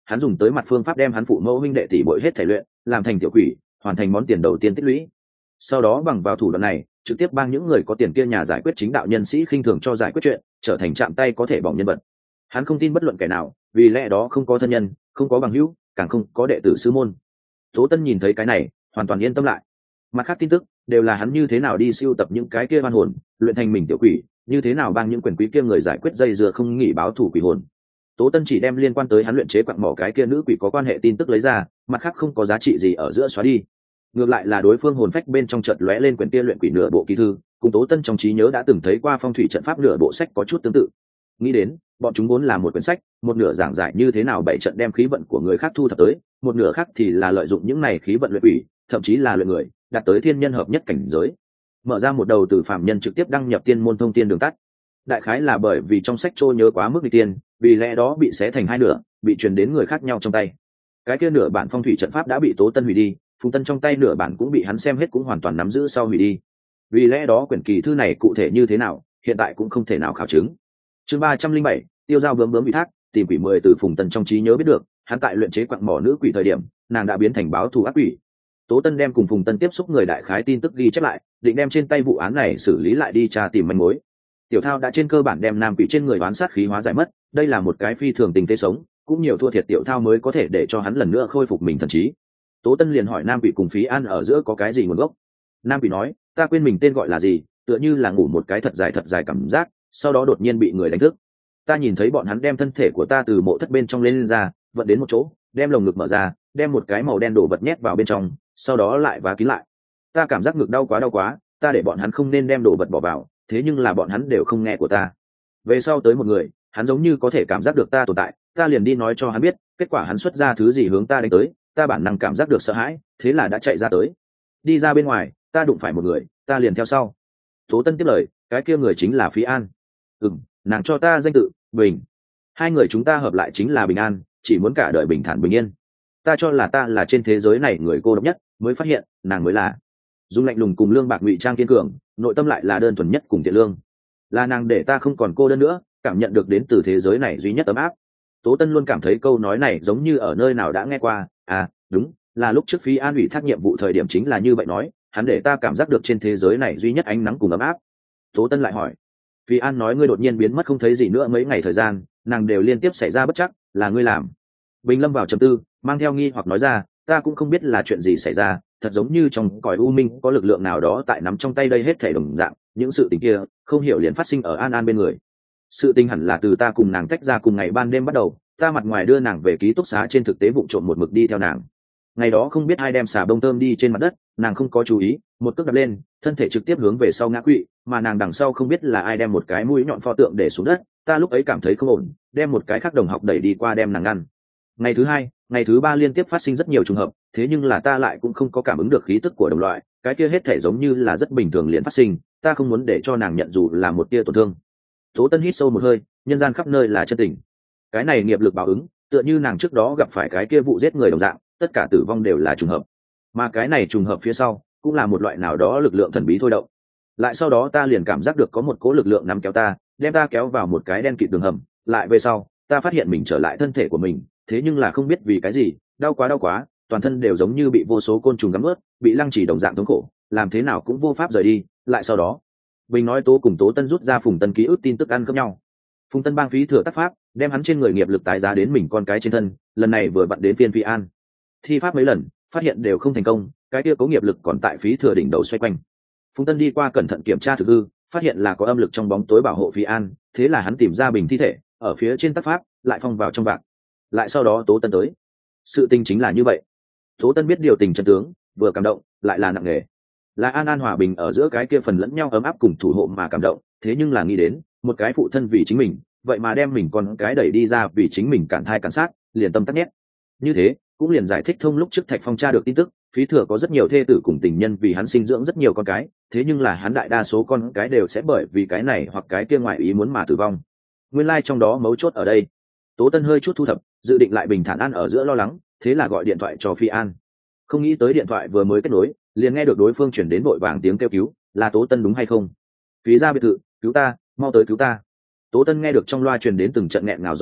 hắn dùng tới mặt phương pháp đem hắn phụ mẫu huynh đệ tỷ bội hết thể luyện làm thành tiểu quỷ, hoàn thành món tiền đầu tiên tích lũy. Sau đó bằng vào thủ đoạn này trực tiếp bang những người có tiền kia nhà giải quyết chính đạo nhân sĩ khinh thường cho giải quyết chuyện, trở thành chạm tay có thể bỏng nhân vật. Hắn không tin bất luận kẻ nào, vì lẽ đó không có thân nhân, không có bằng hữu, càng không có đệ tử sư môn. Tố Tân nhìn thấy cái này hoàn toàn yên tâm lại. Mặt khác tin tức đều là hắn như thế nào đi siêu tập những cái kia oan hồn, luyện thành mình tiểu quỷ, như thế nào bang những quyền quý kia người giải quyết dây dưa không nghỉ báo thù quỷ hồn. Tố Tân chỉ đem liên quan tới hắn luyện chế quặng mỏ cái kia nữ quỷ có quan hệ tin tức lấy ra, mặt khác không có giá trị gì ở giữa xóa đi. Ngược lại là đối phương hồn phách bên trong chợt lóe lên quyển kia luyện quỷ nửa bộ ký thư, cùng Tố Tân trong trí nhớ đã từng thấy qua phong thủy trận pháp nửa bộ sách có chút tương tự. Nghĩ đến bọn chúng vốn là một quyển sách, một nửa giảng giải như thế nào bảy trận đem khí vận của người khác thu thập tới, một nửa khác thì là lợi dụng những này khí vận luyện quỷ, thậm chí là luyện người, đạt tới thiên nhân hợp nhất cảnh giới. Mở ra một đầu từ phàm nhân trực tiếp đăng nhập tiên môn thông tiên đường tắt. Đại khái là bởi vì trong sách trôi nhớ quá mức nghịch tiên, vì lẽ đó bị xé thành hai nửa, bị truyền đến người khác nhau trong tay. Cái kia nửa bản phong thủy trận pháp đã bị Tố Tân hủy đi, Phùng Tân trong tay nửa bản cũng bị hắn xem hết, cũng hoàn toàn nắm giữ sau hủy đi. Vì lẽ đó quyển kỳ thư này cụ thể như thế nào, hiện tại cũng không thể nào khảo chứng. Chương 307, tiêu giao bướm bướm bị thác, tìm quỷ 10 từ Phùng Tân trong trí nhớ biết được, hắn tại luyện chế quặng mỏ nữ quỷ thời điểm, nàng đã biến thành báo thù ác quỷ. Tố Tân đem cùng Phùng Tân tiếp xúc người đại khái tin tức ghi chép lại, định đem trên tay vụ án này xử lý lại đi tra tìm manh mối. Tiểu Thao đã trên cơ bản đem nam quỷ trên người oán sát khí hóa giải mất, đây là một cái phi thường tình tế sống, cũng nhiều thua thiệt Tiểu Thao mới có thể để cho hắn lần nữa khôi phục mình thần trí. Tố Tân liền hỏi nam quỷ cùng Phí An ở giữa có cái gì nguồn gốc. Nam quỷ nói, ta quên mình tên gọi là gì, tựa như là ngủ một cái thật dài cảm giác, sau đó đột nhiên bị người đánh thức. Ta nhìn thấy bọn hắn đem thân thể của ta từ mộ thất bên trong lên ra, vận đến một chỗ, đem lồng ngực mở ra, đem một cái màu đen đổ vật nhét vào bên trong, sau đó lại vá kín lại. Ta cảm giác ngực đau quá, ta để bọn hắn không nên đem đồ vật bỏ vào, thế nhưng là bọn hắn đều không nghe của ta. Về sau tới một người, hắn giống như có thể cảm giác được ta tồn tại, ta liền đi nói cho hắn biết, kết quả hắn xuất ra thứ gì hướng ta đánh tới, ta bản năng cảm giác được sợ hãi, thế là đã chạy ra tới. Đi ra bên ngoài, ta đụng phải một người, ta liền theo sau. Tố Tân tiếp lời, cái kia người chính là Phí An. Nàng cho ta danh tự Bình. Hai người chúng ta hợp lại chính là Bình An, chỉ muốn cả đời bình thản bình yên. Ta cho là ta là trên thế giới này người cô độc nhất, mới phát hiện nàng mới là. Dung lạnh lùng cùng lương bạc ngụy trang kiên cường, nội tâm lại là đơn thuần nhất cùng thiện lương. Là nàng để ta không còn cô đơn nữa, cảm nhận được đến từ thế giới này duy nhất ấm áp. Tố Tân luôn cảm thấy câu nói này giống như ở nơi nào đã nghe qua. À đúng, là lúc trước Phí An ủy thác nhiệm vụ thời điểm chính là như vậy nói, hắn để ta cảm giác được trên thế giới này duy nhất ánh nắng cùng ấm áp. Tố Tân lại hỏi, Phí An nói ngươi đột nhiên biến mất không thấy gì nữa mấy ngày thời gian, nàng đều liên tiếp xảy ra bất trắc, là ngươi làm. Bình lâm vào trầm tư, mang theo nghi hoặc nói ra, ta cũng không biết là chuyện gì xảy ra, thật giống như trong cõi u minh có lực lượng nào đó tại nắm trong tay đây hết thảy đồng dạng, những sự tình kia không hiểu liền phát sinh ở An An bên người. Sự tình hẳn là từ ta cùng nàng tách ra cùng ngày ban đêm bắt đầu, ta mặt ngoài đưa nàng về ký túc xá, trên thực tế vụng trộm một mực đi theo nàng. Ngày đó không biết ai đem xà bông thơm đi trên mặt đất, nàng không có chú ý, một cước đập lên, thân thể trực tiếp hướng về sau ngã quỵ, mà nàng đằng sau không biết là ai đem một cái mũi nhọn pho tượng để xuống đất, ta lúc ấy cảm thấy không ổn, đem một cái khác đồng học đẩy đi qua đem nàng ngăn. Ngày thứ hai, ngày thứ ba liên tiếp phát sinh rất nhiều trùng hợp, thế nhưng là ta lại cũng không có cảm ứng được khí tức của đồng loại, cái kia hết thể giống như là rất bình thường liền phát sinh, ta không muốn để cho nàng nhận dù là một tia tổn thương. Tố Tân hít sâu một hơi, nhân gian khắp nơi là chân tình. Cái này nghiệp lực báo ứng, tựa như nàng trước đó gặp phải cái kia vụ giết người đồng dạng, tất cả tử vong đều là trùng hợp. Mà cái này trùng hợp phía sau, cũng là một loại nào đó lực lượng thần bí thôi động. Lại sau đó ta liền cảm giác được có một cỗ lực lượng nắm kéo ta, đem ta kéo vào một cái đen kịt đường hầm, lại về sau, ta phát hiện mình trở lại thân thể của mình, thế nhưng là không biết vì cái gì, đau quá, toàn thân đều giống như bị vô số côn trùng cắn ướt, bị lăng trì đồng dạng thống khổ, làm thế nào cũng vô pháp rời đi. Lại sau đó, Bình nói Tố cùng Tố Tân rút ra Phùng Tân ký ức tin tức ăn cướp nhau. Phùng Tân bang Phí Thừa tác pháp, đem hắn trên người nghiệp lực tái giá đến mình con cái trên thân, lần này vừa vặn đến phiên Phi An. Thi pháp mấy lần, phát hiện đều không thành công, cái kia cố nghiệp lực còn tại Phí Thừa đỉnh đầu xoay quanh. Phùng Tân đi qua cẩn thận kiểm tra thực hư, phát hiện là có âm lực trong bóng tối bảo hộ Phi An, thế là hắn tìm ra Bình thi thể, ở phía trên tác pháp, lại phong vào trong vạc. Lại sau đó Tố Tân tới. Sự tình chính là như vậy. Tố Tân biết điều tình chân tướng, vừa cảm động, lại là nặng nề. Là An An hòa bình ở giữa cái kia phần lẫn nhau ấm áp cùng thủ hộ mà cảm động, thế nhưng là nghĩ đến, một cái phụ thân vì chính mình, vậy mà đem mình con cái đẩy đi ra vì chính mình cản thai cản sát, liền tâm tắc nhét. Như thế, cũng liền giải thích thông lúc trước Thạch Phong tra được tin tức, Phí Thừa có rất nhiều thê tử cùng tình nhân vì hắn sinh dưỡng rất nhiều con cái, thế nhưng là hắn đại đa số con cái đều sẽ bởi vì cái này hoặc cái kia ngoài ý muốn mà tử vong. Nguyên lai trong đó mấu chốt ở đây. Tố Tân hơi chút thu thập, dự định lại bình thản ăn ở giữa lo lắng, thế là gọi điện thoại cho Phi An. Không nghĩ tới điện thoại vừa mới kết nối, liền nghe được đối phương chuyển đến vội vàng tiếng kêu cứu, là Tố Tân đúng hay không? Phí gia biệt thự, cứu ta, mau tới cứu ta. Tố Tân nghe được trong loa truyền đến từng trận nghẹn ngào gió lạnh,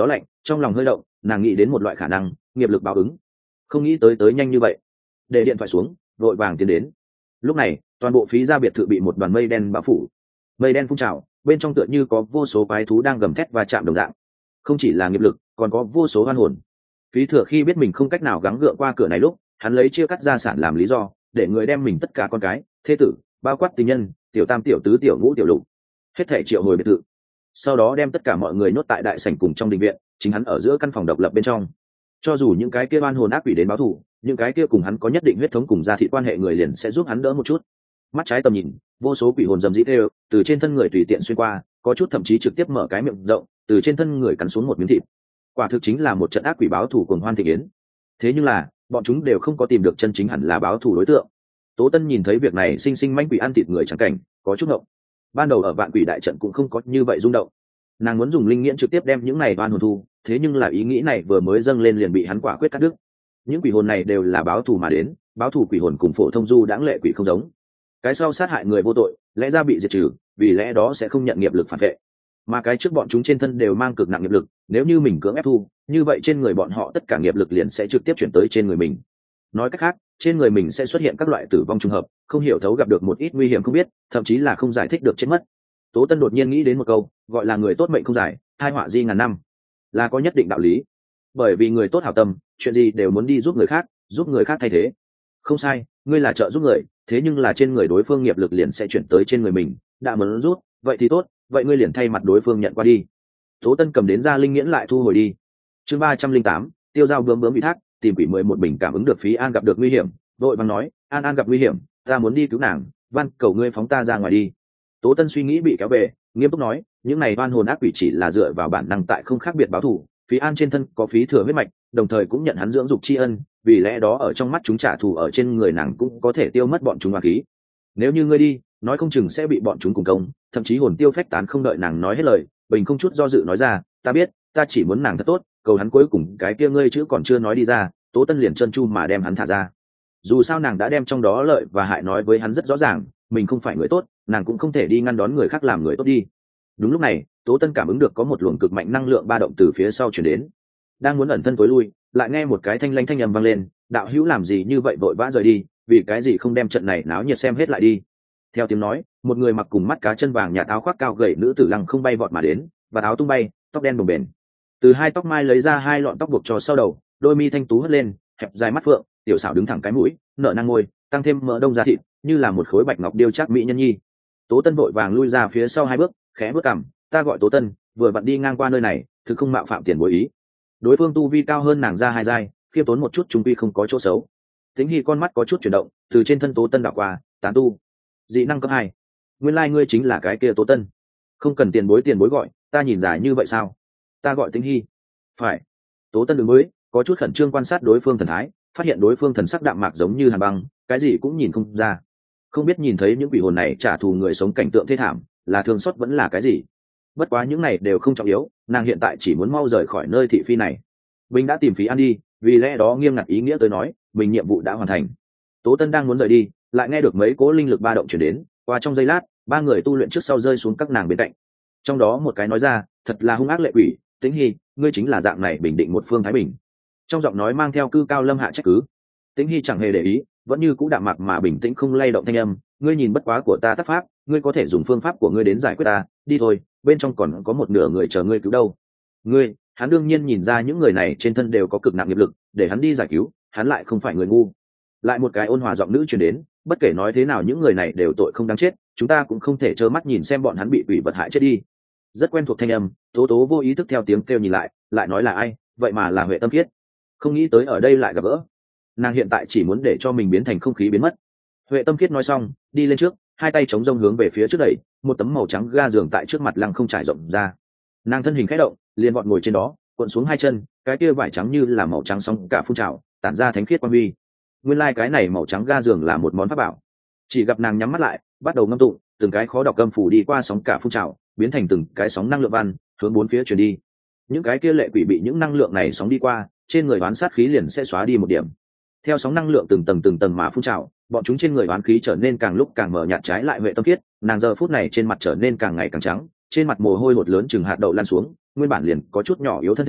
trong lòng hơi động, nàng nghĩ đến một loại khả năng, nghiệp lực báo ứng. Không nghĩ tới nhanh như vậy. Để điện thoại xuống, vội vàng tiến đến. Lúc này toàn bộ phí gia biệt thự bị một đoàn mây đen bao phủ. Mây đen phun trào, bên trong tựa như có vô số quái thú đang gầm thét và chạm đồng dạng. Không chỉ là nghiệp lực, còn có vô số oan hồn. Phí Thừa khi biết mình không cách nào gắng gượng qua cửa này lúc, hắn lấy chia cắt gia sản làm lý do, để người đem mình tất cả con cái, thế tử, bao quát tình nhân, tiểu tam, tiểu tứ, tiểu ngũ, tiểu lục, hết thảy triệu hồi biệt thự. Sau đó đem tất cả mọi người nhốt tại đại sảnh cùng trong đình viện, chính hắn ở giữa căn phòng độc lập bên trong. Cho dù những cái kia oan hồn ác quỷ đến báo thù, những cái kia cùng hắn có nhất định huyết thống cùng gia thị quan hệ người liền sẽ giúp hắn đỡ một chút. Mắt trái tầm nhìn, vô số quỷ hồn dầm dĩ đều từ trên thân người tùy tiện xuyên qua, có chút thậm chí trực tiếp mở cái miệng rộng, từ trên thân người cắn xuống một miếng thịt. Quả thực chính là một trận ác quỷ báo thù cùng hoan thị yến. Thế nhưng là, bọn chúng đều không có tìm được chân chính hẳn là báo thù đối tượng. Tố Tân nhìn thấy việc này sinh sinh manh quỷ ăn thịt người chẳng cảnh, có chút ngộng. Ban đầu ở vạn quỷ đại trận cũng không có như vậy rung động. Nàng muốn dùng linh nghiễn trực tiếp đem những này oan hồn thu, thế nhưng là ý nghĩ này vừa mới dâng lên liền bị hắn quả quyết cắt đứt. Những quỷ hồn này đều là báo thù mà đến, báo thù quỷ hồn cùng phổ thông du đãng lệ quỷ không giống. Cái sau sát hại người vô tội, lẽ ra bị diệt trừ, vì lẽ đó sẽ không nhận nghiệp lực phản vệ. Mà cái trước bọn chúng trên thân đều mang cực nặng nghiệp lực, nếu như mình cưỡng ép thu, như vậy trên người bọn họ tất cả nghiệp lực liền sẽ trực tiếp chuyển tới trên người mình. Nói cách khác, trên người mình sẽ xuất hiện các loại tử vong trùng hợp, không hiểu thấu gặp được một ít nguy hiểm không biết, thậm chí là không giải thích được chết mất. Tố Tân đột nhiên nghĩ đến một câu, gọi là người tốt mệnh không dài, hai họa di ngàn năm, là có nhất định đạo lý. Bởi vì người tốt hảo tâm, chuyện gì đều muốn đi giúp người khác thay thế. Không sai, ngươi là trợ giúp người, thế nhưng là trên người đối phương nghiệp lực liền sẽ chuyển tới trên người mình, đã muốn rút, vậy thì tốt, vậy ngươi liền thay mặt đối phương nhận qua đi. Tố Tân cầm đến ra linh nghiễn lại thu hồi đi. Chương 308, tiêu dao bướm bị thác, tìm quỷ 11 bình cảm ứng được Phí An gặp được nguy hiểm, vội vàng nói, An gặp nguy hiểm, ta muốn đi cứu nàng, van cầu ngươi phóng ta ra ngoài đi. Tố Tân suy nghĩ bị kéo về, nghiêm túc nói, những này oan hồn ác quỷ chỉ là dựa vào bản năng tại không khác biệt báo thù, Phí An trên thân có Phí Thừa huyết mạch, đồng thời cũng nhận hắn dưỡng dục tri ân, vì lẽ đó ở trong mắt chúng trả thù ở trên người nàng cũng có thể tiêu mất bọn chúng oán khí. Nếu như ngươi đi, nói không chừng sẽ bị bọn chúng cùng công, thậm chí hồn tiêu phách tán. Không đợi nàng nói hết lời, Bình không chút do dự nói ra, ta biết, ta chỉ muốn nàng thật tốt, cầu hắn cuối cùng cái kia ngươi chữ còn chưa nói đi ra. Tố Tân liền chân chu mà đem hắn thả ra. Dù sao nàng đã đem trong đó lợi và hại nói với hắn rất rõ ràng, mình không phải người tốt, nàng cũng không thể đi ngăn đón người khác làm người tốt đi. Đúng lúc này, Tố Tân cảm ứng được có một luồng cực mạnh năng lượng ba động từ phía sau chuyển đến, đang muốn ẩn thân tối lui, lại nghe một cái thanh lanh thanh âm vang lên, đạo hữu làm gì như vậy vội vã rời đi, vì cái gì không đem trận này náo nhiệt xem hết lại đi. Theo tiếng nói, một người mặc cùng mắt cá chân vàng nhạt áo khoác cao gầy nữ tử lăng không bay vọt mà đến, và áo tung bay, tóc đen bồng bềnh, từ hai tóc mai lấy ra hai lọn tóc buộc cho sau đầu, đôi mi thanh tú hất lên, hẹp dài mắt phượng, tiểu xảo đứng thẳng cái mũi, nở năng môi, tăng thêm mỡ đông da thịt, như là một khối bạch ngọc điêu chắc mỹ nhân nhi. Tố Tân vội vàng lui ra phía sau hai bước, khẽ bước cằm, ta gọi Tố Tân, vừa vặn đi ngang qua nơi này, thực không mạo phạm tiền bối ý. Đối phương tu vi cao hơn nàng ra hai giai, khiêm tốn một chút trung vi không có chỗ xấu. Tính Hy con mắt có chút chuyển động, từ trên thân Tố Tân đảo qua, tán tu, dị năng cấp 2. Nguyên lai ngươi chính là cái kia Tố Tân. Không cần tiền bối gọi, ta nhìn dài như vậy sao? Ta gọi Tính Hy. Phải. Tố Tân đứng mới, có chút khẩn trương quan sát đối phương thần thái, phát hiện đối phương thần sắc đạm mạc giống như hàn băng, cái gì cũng nhìn không ra. Không biết nhìn thấy những quỷ hồn này trả thù người sống cảnh tượng thê thảm, là thương xót vẫn là cái gì. Bất quá những này đều không trọng yếu, nàng hiện tại chỉ muốn mau rời khỏi nơi thị phi này. Bình đã tìm Phí An đi, vì lẽ đó nghiêm ngặt ý nghĩa tới nói, mình nhiệm vụ đã hoàn thành. Tố Tân đang muốn rời đi, lại nghe được mấy cỗ linh lực ba động chuyển đến, qua trong giây lát, ba người tu luyện trước sau rơi xuống các nàng bên cạnh. Trong đó một cái nói ra, thật là hung ác lệ quỷ, Tĩnh Hy, ngươi chính là dạng này bình định một phương thái bình. Trong giọng nói mang theo cư cao lâm hạ trách cứ. Tĩnh Hy chẳng hề để ý, vẫn như cũ đạm mạc mà bình tĩnh không lay động thanh âm, ngươi nhìn bất quá của ta tác pháp, ngươi có thể dùng phương pháp của ngươi đến giải quyết ta, đi thôi, bên trong còn có một nửa người chờ ngươi cứu đâu. Ngươi, hắn đương nhiên nhìn ra những người này trên thân đều có cực nặng nghiệp lực, để hắn đi giải cứu, hắn lại không phải người ngu. Lại một cái ôn hòa giọng nữ truyền đến, bất kể nói thế nào những người này đều tội không đáng chết, chúng ta cũng không thể trơ mắt nhìn xem bọn hắn bị quỷ vật hại chết đi. Rất quen thuộc thanh âm, Tố Tố vô ý thức theo tiếng kêu nhìn lại nói là ai, vậy mà là Huệ Tâm Khiết. Không nghĩ tới ở đây lại gặp gỡ. Nàng hiện tại chỉ muốn để cho mình biến thành không khí biến mất. Huệ Tâm Khiết nói xong, đi lên trước, hai tay chống rông hướng về phía trước đẩy, một tấm màu trắng ga giường tại trước mặt lăng không trải rộng ra. Nàng thân hình khẽ động, liền vọt ngồi trên đó, cuộn xuống hai chân, cái kia vải trắng như là màu trắng sóng cả phun trào, tản ra thánh khiết quang huy. Nguyên lai cái này màu trắng ga giường là một món pháp bảo. Chỉ gặp nàng nhắm mắt lại, bắt đầu ngâm tụng, từng cái khó đọc âm phủ đi qua sóng cả phun trào, biến thành từng cái sóng năng lượng văn, hướng bốn phía truyền đi. Những cái kia lệ quỷ bị những năng lượng này sóng đi qua, trên người oán sát khí liền sẽ xóa đi một điểm. Theo sóng năng lượng từng tầng mà phun trào, bọn chúng trên người oán khí trở nên càng lúc càng mờ nhạt. Trái lại Huệ Tâm Khiết, nàng giờ phút này trên mặt trở nên càng ngày càng trắng, trên mặt mồ hôi hột lớn chừng hạt đậu lan xuống, nguyên bản liền có chút nhỏ yếu thân thể,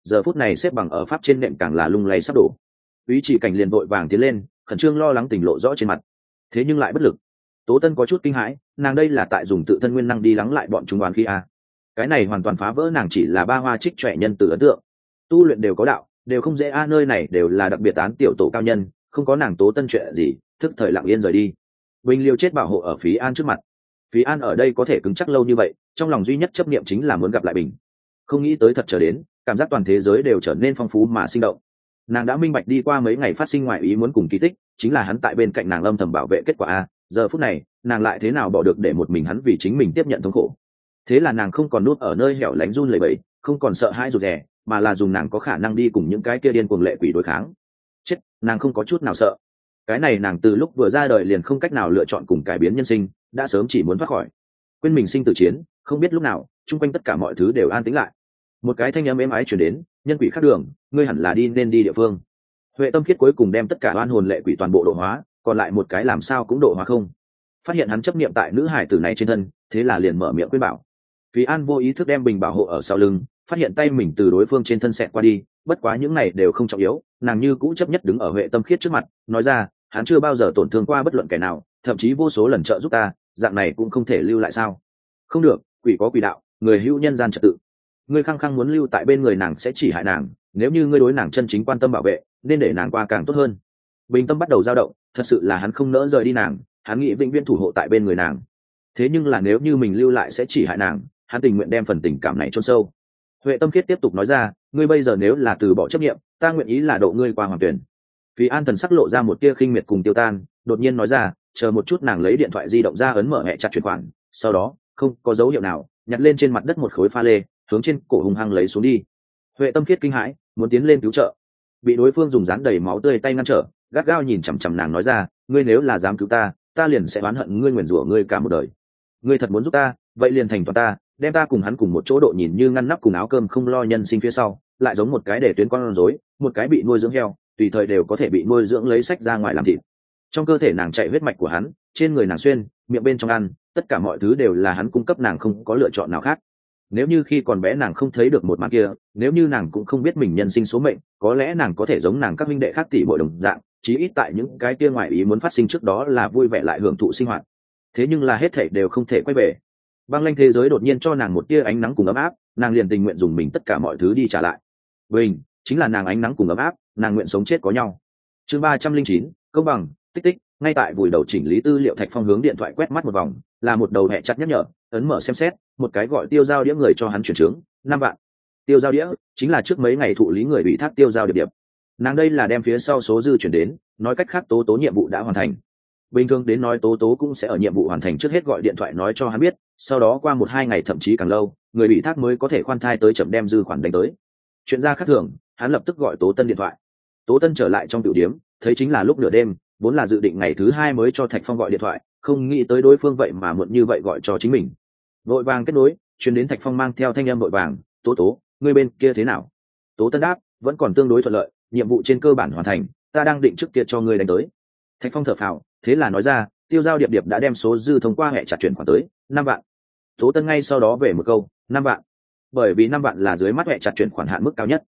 giờ phút này xếp bằng ở pháp trên nệm càng là lung lay sắp đổ. Úy Chỉ Cảnh liền vội vàng tiến lên, khẩn trương lo lắng tình lộ rõ trên mặt, thế nhưng lại bất lực. Tố Tân có chút kinh hãi, nàng đây là tại dùng tự thân nguyên năng đi lắng lại bọn chúng oán khí a. Cái này hoàn toàn phá vỡ nàng chỉ là ba hoa trích trẻ nhân từ ấn tượng. Tu luyện đều có đạo, đều không dễ a, nơi này đều là đặc biệt tán tiểu tổ cao nhân, không có nàng Tố Tân chuyện gì, thức thời lặng yên rời đi. Bình Liêu chết bảo hộ ở Phí An trước mặt. Phí An ở đây có thể cứng chắc lâu như vậy, trong lòng duy nhất chấp niệm chính là muốn gặp lại Bình. Không nghĩ tới thật trở đến, cảm giác toàn thế giới đều trở nên phong phú mà sinh động. Nàng đã minh bạch đi qua mấy ngày phát sinh ngoại ý muốn cùng kỳ tích, chính là hắn tại bên cạnh nàng âm thầm bảo vệ kết quả a, giờ phút này, nàng lại thế nào bỏ được để một mình hắn vì chính mình tiếp nhận thống khổ. Thế là nàng không còn nuốt ở nơi hẻo lánh run lẩy bẩy, không còn sợ hãi rụt rè, mà là dùng nàng có khả năng đi cùng những cái kia điên cuồng lệ quỷ đối kháng. Chết, nàng không có chút nào sợ. Cái này nàng từ lúc vừa ra đời liền không cách nào lựa chọn cùng cải biến nhân sinh, đã sớm chỉ muốn thoát khỏi. Quên mình sinh tử chiến, không biết lúc nào, chung quanh tất cả mọi thứ đều an tĩnh lại. Một cái thanh âm êm ái truyền đến, nhân quỷ khác đường, ngươi hẳn là đi nên đi địa phương. Huệ Tâm Khiết cuối cùng đem tất cả oan hồn lệ quỷ toàn bộ độ hóa, còn lại một cái làm sao cũng độ hóa không. Phát hiện hắn chấp niệm tại nữ hải tử này trên thân, thế là liền mở miệng khuyên bảo. Phí An vô ý thức đem bình bảo hộ ở sau lưng, phát hiện tay mình từ đối phương trên thân xẹt qua đi, bất quá những này đều không trọng yếu, nàng như cũ chấp nhất đứng ở Huệ Tâm Khiết trước mặt, nói ra, hắn chưa bao giờ tổn thương qua bất luận kẻ nào, thậm chí vô số lần trợ giúp ta, dạng này cũng không thể lưu lại sao? Không được, quỷ có quỷ đạo, người hữu nhân gian trật tự. Ngươi khăng khăng muốn lưu tại bên người nàng sẽ chỉ hại nàng, nếu như ngươi đối nàng chân chính quan tâm bảo vệ, nên để nàng qua càng tốt hơn. Bình tâm bắt đầu dao động, thật sự là hắn không nỡ rời đi nàng, hắn nghĩ vĩnh viễn thủ hộ tại bên người nàng. Thế nhưng là nếu như mình lưu lại sẽ chỉ hại nàng, hắn tình nguyện đem phần tình cảm này chôn sâu. Huệ Tâm Khiết tiếp tục nói ra, ngươi bây giờ nếu là từ bỏ chấp niệm, ta nguyện ý là độ ngươi qua hoàng tuyển. Phí An thần sắc lộ ra một tia khinh miệt cùng tiêu tan, đột nhiên nói ra, chờ một chút, nàng lấy điện thoại di động ra ấn mở hệ chặt chuyển khoản, sau đó không có dấu hiệu nào, nhặt lên trên mặt đất một khối pha lê, hướng trên cổ hung hăng lấy xuống đi. Huệ Tâm Khiết kinh hãi, muốn tiến lên cứu trợ, bị đối phương dùng dán đầy máu tươi tay ngăn trở, gắt gao nhìn chằm chằm nàng nói ra, ngươi nếu là dám cứu ta, ta liền sẽ oán hận ngươi, nguyền rủa ngươi cả một đời. Ngươi thật muốn giúp ta, vậy liền thành toàn ta, đem ta cùng hắn cùng một chỗ độ nhìn như ngăn nắp cùng áo cơm không lo nhân sinh phía sau, lại giống một cái để tuyến con rối, một cái bị nuôi dưỡng heo, tùy thời đều có thể bị nuôi dưỡng lấy sách ra ngoài làm thịt. Trong cơ thể nàng chạy huyết mạch của hắn, trên người nàng xuyên, miệng bên trong ăn, tất cả mọi thứ đều là hắn cung cấp, nàng không có lựa chọn nào khác. Nếu như khi còn bé nàng không thấy được một màn kia, nếu như nàng cũng không biết mình nhân sinh số mệnh, có lẽ nàng có thể giống nàng các huynh đệ khác tỷ muội đồng dạng, chí ít tại những cái kia ngoài ý muốn phát sinh trước đó là vui vẻ lại hưởng thụ sinh hoạt. Thế nhưng là hết thảy đều không thể quay về. Băng lanh thế giới đột nhiên cho nàng một tia ánh nắng cùng ấm áp, nàng liền tình nguyện dùng mình tất cả mọi thứ đi trả lại. Bình, chính là nàng ánh nắng cùng ấm áp, nàng nguyện sống chết có nhau. Chương 309, công bằng, tích tích, ngay tại vùi đầu chỉnh lý tư liệu Thạch Phong hướng điện thoại quét mắt một vòng, là một đầu hẹ chặt nhắc nhở, ấn mở xem xét, một cái gọi Tiêu Giao Đĩa người cho hắn chuyển trướng, 5 vạn. Tiêu Giao Đĩa chính là trước mấy ngày thụ lý người ủy thác Tiêu Giao Điệp. Nàng đây là đem phía sau số dư chuyển đến, nói cách khác Tố Tố nhiệm vụ đã hoàn thành. Bình thường đến nói Tố Tố cũng sẽ ở nhiệm vụ hoàn thành trước hết gọi điện thoại nói cho hắn biết, sau đó qua 1-2 ngày thậm chí càng lâu, người bị thác mới có thể khoan thai tới chậm đem dư khoản đánh tới. Chuyện ra khác thường, hắn lập tức gọi Tố Tân điện thoại. Tố Tân trở lại trong tiểu điếm, thấy chính là lúc nửa đêm, vốn là dự định ngày thứ 2 mới cho Thạch Phong gọi điện thoại, không nghĩ tới đối phương vậy mà muộn như vậy gọi cho chính mình. Vội vàng kết nối, truyền đến Thạch Phong mang theo thanh âm vội vàng, "Tố Tố, ngươi bên kia thế nào?" Tố Tân đáp, "Vẫn còn tương đối thuận lợi, nhiệm vụ trên cơ bản hoàn thành, ta đang định trước kia cho ngươi đánh tới." Thạch Phong thở phào, thế là nói ra, Tiêu Giao Điệp đã đem số dư thông qua hệ chặt chuyển khoản tới, 5 vạn. Tố Tân ngay sau đó về một câu, 5 vạn. Bởi vì 5 vạn là dưới mắt hệ chặt chuyển khoản hạn mức cao nhất.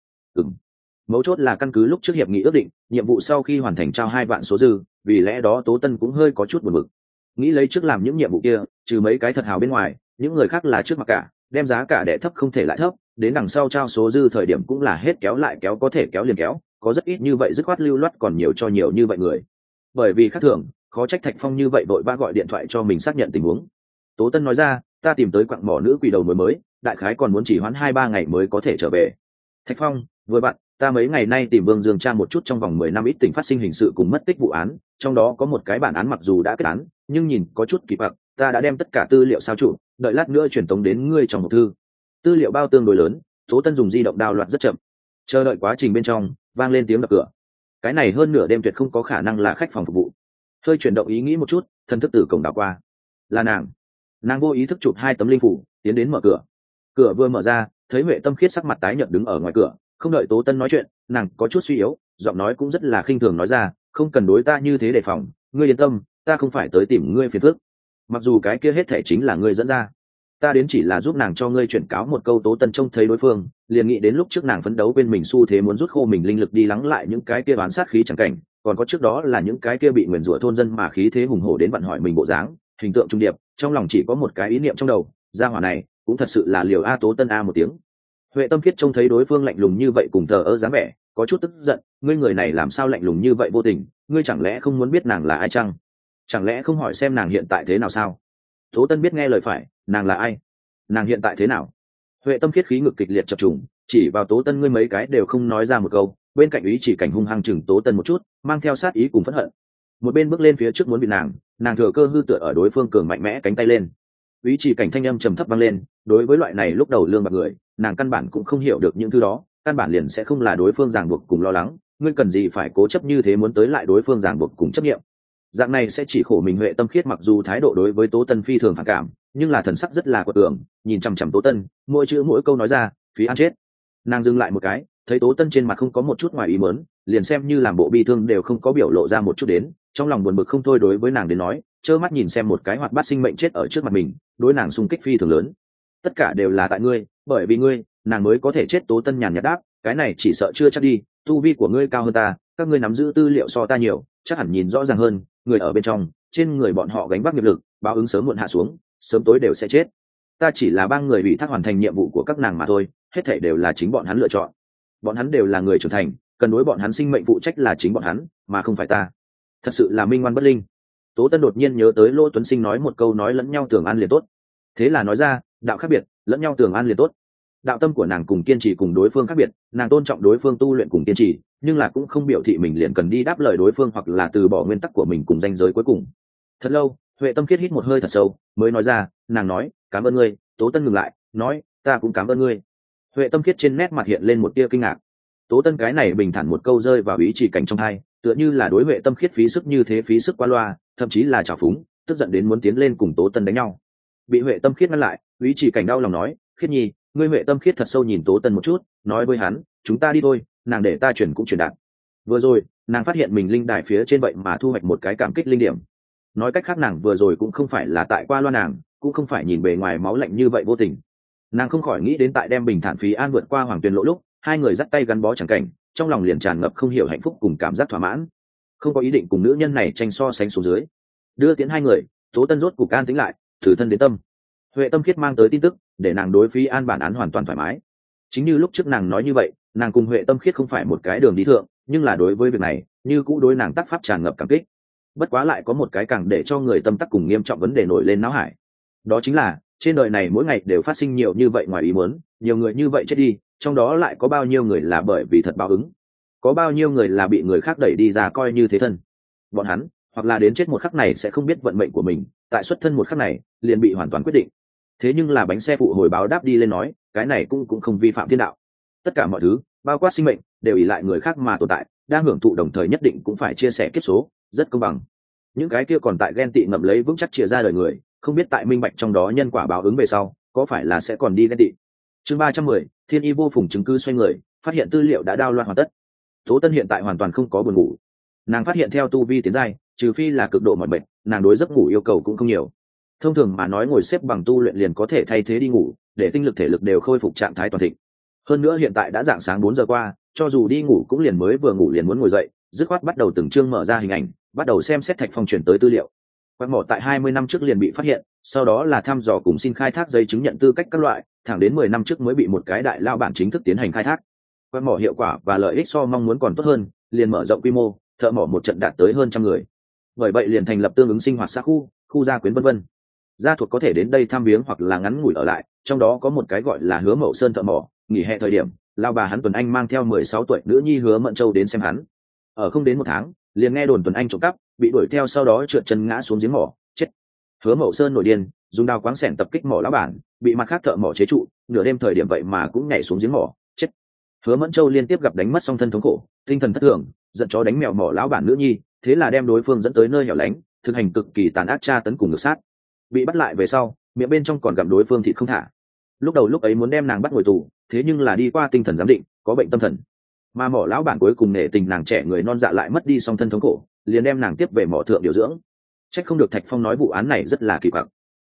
Mấu chốt là căn cứ lúc trước hiệp nghị ước định, nhiệm vụ sau khi hoàn thành trao 2 vạn số dư, vì lẽ đó Tố Tân cũng hơi có chút buồn bực. Nghĩ lấy trước làm những nhiệm vụ kia, trừ mấy cái thật hào bên ngoài, những người khác là trước mặc cả, đem giá cả đẻ thấp không thể lại thấp, đến đằng sau trao số dư thời điểm cũng là hết kéo lại kéo, có thể kéo liền kéo, có rất ít như vậy dứt khoát lưu loát, còn nhiều cho nhiều như vậy người. Bởi vì khác thường, khó trách Thạch Phong như vậy vội vã gọi điện thoại cho mình xác nhận tình huống. Tố Tân nói ra, ta tìm tới quặng mỏ nữ quỷ đầu mối mới, đại khái còn muốn chỉ hoãn 2-3 ngày mới có thể trở về. Thạch Phong, vừa bạn, ta mấy ngày nay tìm Vương Dương tra một chút trong vòng 10 năm ít tình phát sinh hình sự cùng mất tích vụ án, trong đó có một cái bản án mặc dù đã kết án, nhưng nhìn có chút kỳ quặc, ta đã đem tất cả tư liệu sao chụp, đợi lát nữa truyền tống đến ngươi trong một thư. Tư liệu bao tương đối lớn, Tố Tân dùng di động đào loạt rất chậm. Chờ đợi quá trình bên trong, vang lên tiếng đập cửa. Cái này hơn nửa đêm tuyệt không có khả năng là khách phòng phục vụ. Hơi chuyển động ý nghĩ một chút, thần thức từ cổng đảo qua. Là nàng vô ý thức chụp 2 tấm linh phủ, tiến đến mở cửa. Cửa vừa mở ra, thấy Huệ Tâm Khiết sắc mặt tái nhợt đứng ở ngoài cửa, không đợi Tố Tân nói chuyện, nàng có chút suy yếu, giọng nói cũng rất là khinh thường nói ra, không cần đối ta như thế đề phòng, ngươi yên tâm, ta không phải tới tìm ngươi phiền phức. Mặc dù cái kia hết thể chính là ngươi dẫn ra. ta đến chỉ là giúp nàng cho ngươi chuyển cáo một câu. Tố Tân trông thấy đối phương liền nghĩ đến lúc trước nàng phấn đấu bên mình xu thế muốn rút khô mình linh lực đi lắng lại những cái kia đoán sát khí chẳng cảnh, còn có trước đó là những cái kia bị nguyền rủa thôn dân mà khí thế hùng hổ đến vặn hỏi mình bộ dáng hình tượng trung điệp, trong lòng chỉ có một cái ý niệm trong đầu, gia hỏa này cũng thật sự là liều a. Tố Tân a một tiếng. Huệ Tâm Khiết trông thấy đối phương lạnh lùng như vậy cùng thờ ơ dáng vẻ, có chút tức giận, ngươi người này làm sao lạnh lùng như vậy vô tình, ngươi chẳng lẽ không muốn biết nàng là ai chăng? Chẳng lẽ không hỏi xem nàng hiện tại thế nào sao? Tố Tân biết nghe lời phải, nàng là ai? Nàng hiện tại thế nào? Huệ Tâm Khiết khí ngực kịch liệt chập trùng, chỉ vào Tố Tân, ngươi mấy cái đều không nói ra một câu, bên cạnh Ý Chỉ Cảnh hung hăng chừng Tố Tân một chút, mang theo sát ý cùng phẫn hận. Một bên bước lên phía trước muốn bị nàng thừa cơ hư tựa ở đối phương cường mạnh mẽ cánh tay lên. Ý Chỉ Cảnh thanh âm trầm thấp vang lên, đối với loại này lúc đầu lương bạc người, nàng căn bản cũng không hiểu được những thứ đó, căn bản liền sẽ không là đối phương ràng buộc cùng lo lắng, ngươi cần gì phải cố chấp như thế muốn tới lại đối phương ràng buộc cùng chấp nghiệm. Dạng này sẽ chỉ khổ mình. Huệ Tâm Khiết mặc dù thái độ đối với Tố Tân phi thường phản cảm, nhưng là thần sắc rất là quật cường, nhìn chằm chằm Tố Tân, mỗi chữ mỗi câu nói ra, phí ăn chết. Nàng dừng lại một cái, thấy Tố Tân trên mặt không có một chút ngoài ý muốn, liền xem như làm bộ bi thương đều không có biểu lộ ra một chút đến, trong lòng buồn bực không thôi. Đối với nàng đến nói, trơ mắt nhìn xem một cái hoạt bát sinh mệnh chết ở trước mặt mình, đối nàng xung kích phi thường lớn. Tất cả đều là tại ngươi, bởi vì ngươi, nàng mới có thể chết. Tố Tân nhàn nhạt đáp, cái này chỉ sợ chưa chắc đi, tu vi của ngươi cao hơn ta, các ngươi nắm giữ tư liệu so ta nhiều, chắc hẳn nhìn rõ ràng hơn, người ở bên trong, trên người bọn họ gánh vác nghiệp lực, báo ứng sớm muộn hạ xuống, sớm tối đều sẽ chết. Ta chỉ là ba người bị thác hoàn thành nhiệm vụ của các nàng mà thôi, hết thảy đều là chính bọn hắn lựa chọn. Bọn hắn đều là người trưởng thành, cần đối bọn hắn sinh mệnh phụ trách là chính bọn hắn, mà không phải ta. Thật sự là minh ngoan bất linh. Tố Tân đột nhiên nhớ tới Lô Tuấn Sinh nói một câu, nói lẫn nhau tưởng an liền tốt. Thế là nói ra, đạo khác biệt, lẫn nhau tưởng an liền tốt. Đạo tâm của nàng cùng kiên trì cùng đối phương khác biệt, nàng tôn trọng đối phương tu luyện cùng kiên trì, nhưng là cũng không biểu thị mình liền cần đi đáp lời đối phương hoặc là từ bỏ nguyên tắc của mình cùng ranh giới cuối cùng. Thật lâu, Huệ Tâm Khiết hít một hơi thật sâu, mới nói ra, nàng nói, cảm ơn ngươi. Tố Tân ngừng lại, nói, ta cũng cảm ơn ngươi. Huệ Tâm Khiết trên nét mặt hiện lên một tia kinh ngạc. Tố Tân cái này bình thản một câu rơi vào Ý Chỉ Cảnh trong hai, tựa như là đối Huệ Tâm Khiết phí sức như thế, phí sức qua loa, thậm chí là trào phúng, tức giận đến muốn tiến lên cùng Tố Tân đánh nhau. Bị Huệ Tâm Khiết ngăn lại, Ý Chỉ Cảnh đau lòng nói, Khiết nhi, ngươi. Huệ Tâm Khiết thật sâu nhìn Tố Tân một chút, nói với hắn, chúng ta đi thôi, nàng để ta chuyển cũng chuyển đạt. Vừa rồi nàng phát hiện mình linh đài phía trên vậy mà thu hoạch một cái cảm kích linh điểm. Nói cách khác, nàng vừa rồi cũng không phải là tại qua loa, nàng cũng không phải nhìn bề ngoài máu lạnh như vậy vô tình. Nàng không khỏi nghĩ đến tại đem bình thản phí an vượt qua Hoàng Tuyền Lộ lúc, hai người dắt tay gắn bó chẳng cảnh, trong lòng liền tràn ngập không hiểu hạnh phúc cùng cảm giác thỏa mãn, không có ý định cùng nữ nhân này tranh so sánh xuống dưới. Đưa tiến hai người, Tố Tân rốt cục an tĩnh lại, thử thân đến tâm. Huệ Tâm Khiết mang tới tin tức để nàng đối phí an bản án hoàn toàn thoải mái. Chính như lúc trước nàng nói như vậy, nàng cùng Huệ Tâm Khiết không phải một cái đường đi thượng, nhưng là đối với việc này như cũ đối nàng tác pháp tràn ngập cảm kích. Bất quá lại có một cái càng để cho người tâm tắc cùng nghiêm trọng vấn đề nổi lên não hải, đó chính là trên đời này mỗi ngày đều phát sinh nhiều như vậy ngoài ý muốn, nhiều người như vậy chết đi, trong đó lại có bao nhiêu người là bởi vì thật báo ứng, có bao nhiêu người là bị người khác đẩy đi ra coi như thế thân. Bọn hắn hoặc là đến chết một khắc này sẽ không biết vận mệnh của mình, tại xuất thân một khắc này liền bị hoàn toàn quyết định. Thế nhưng là bánh xe phụ hồi báo đáp đi lên nói, cái này cũng không vi phạm thiên đạo. Tất cả mọi thứ, bao quát sinh mệnh, đều ỷ lại người khác mà tồn tại, đang hưởng thụ đồng thời nhất định cũng phải chia sẻ kiếp số, rất công bằng. Những cái kia còn tại ghen tị ngậm lấy vững chắc chia ra đời người, không biết tại minh bạch trong đó nhân quả báo ứng về sau, có phải là sẽ còn đi ghen tị. Chương 310, Thiên Y vô phùng chứng cứ xoay người, phát hiện tư liệu đã đao loạn hoàn tất. Tố Tân hiện tại hoàn toàn không có buồn ngủ. Nàng phát hiện theo tu vi tiến giai, trừ phi là cực độ mỏi mệt, nàng đối giấc ngủ yêu cầu cũng không nhiều. Thông thường mà nói, ngồi xếp bằng tu luyện liền có thể thay thế đi ngủ, để tinh lực thể lực đều khôi phục trạng thái toàn thịnh. Hơn nữa hiện tại đã dạng sáng 4 giờ qua, cho dù đi ngủ cũng liền mới vừa ngủ liền muốn ngồi dậy, dứt khoát bắt đầu từng chương mở ra hình ảnh, bắt đầu xem xét Thạch Phong chuyển tới tư liệu. Quạt mỏ tại 20 năm trước liền bị phát hiện, sau đó là thăm dò cùng xin khai thác giấy chứng nhận tư cách các loại, thẳng đến 10 năm trước mới bị một cái đại lao bản chính thức tiến hành khai thác. Quạt mỏ hiệu quả và lợi ích so mong muốn còn tốt hơn, liền mở rộng quy mô, thợ mỏ một trận đạt tới hơn 100 người. Bởi vậy liền thành lập tương ứng sinh hoạt xã khu gia quyến vân vân. Gia thuộc có thể đến đây thăm viếng hoặc là ngắn ngủi ở lại, trong đó có một cái gọi là Hứa Mậu Sơn thợ mỏ, nghỉ hè thời điểm, lao bà hắn Tuấn Anh mang theo 16 tuổi nữ nhi Hứa Mận Châu đến xem hắn. Ở không đến 1 tháng, liền nghe đồn Tuấn Anh trộm cắp, bị đuổi theo sau đó trượt chân ngã xuống giếng mỏ, chết. Hứa Mậu Sơn nổi điên, dùng đao quáng xẻng tập kích mỏ lão bản, bị mặt khác thợ mỏ chế trụ, nửa đêm thời điểm vậy mà cũng nhảy xuống giếng mỏ, chết. Hứa Mẫn Châu liên tiếp gặp đánh mất song thân thống khổ, tinh thần thất thường, giận chó đánh mèo mỏ lão bản nữ nhi, thế là đem đối phương dẫn tới nơi hẻo lánh, thực hành cực kỳ tàn ác tra tấn cùng ngược sát. Bị bắt lại về sau, miệng bên trong còn gặm đối phương thịt không thả. Lúc đầu lúc ấy muốn đem nàng bắt ngồi tù, thế nhưng là đi qua tinh thần giám định, có bệnh tâm thần. Mà mỏ lão bản cuối cùng nể tình nàng trẻ người non dạ lại mất đi song thân thống khổ, liền đem nàng tiếp về mỏ thượng điều dưỡng. Trách không được Thạch Phong nói vụ án này rất là kỳ quặc.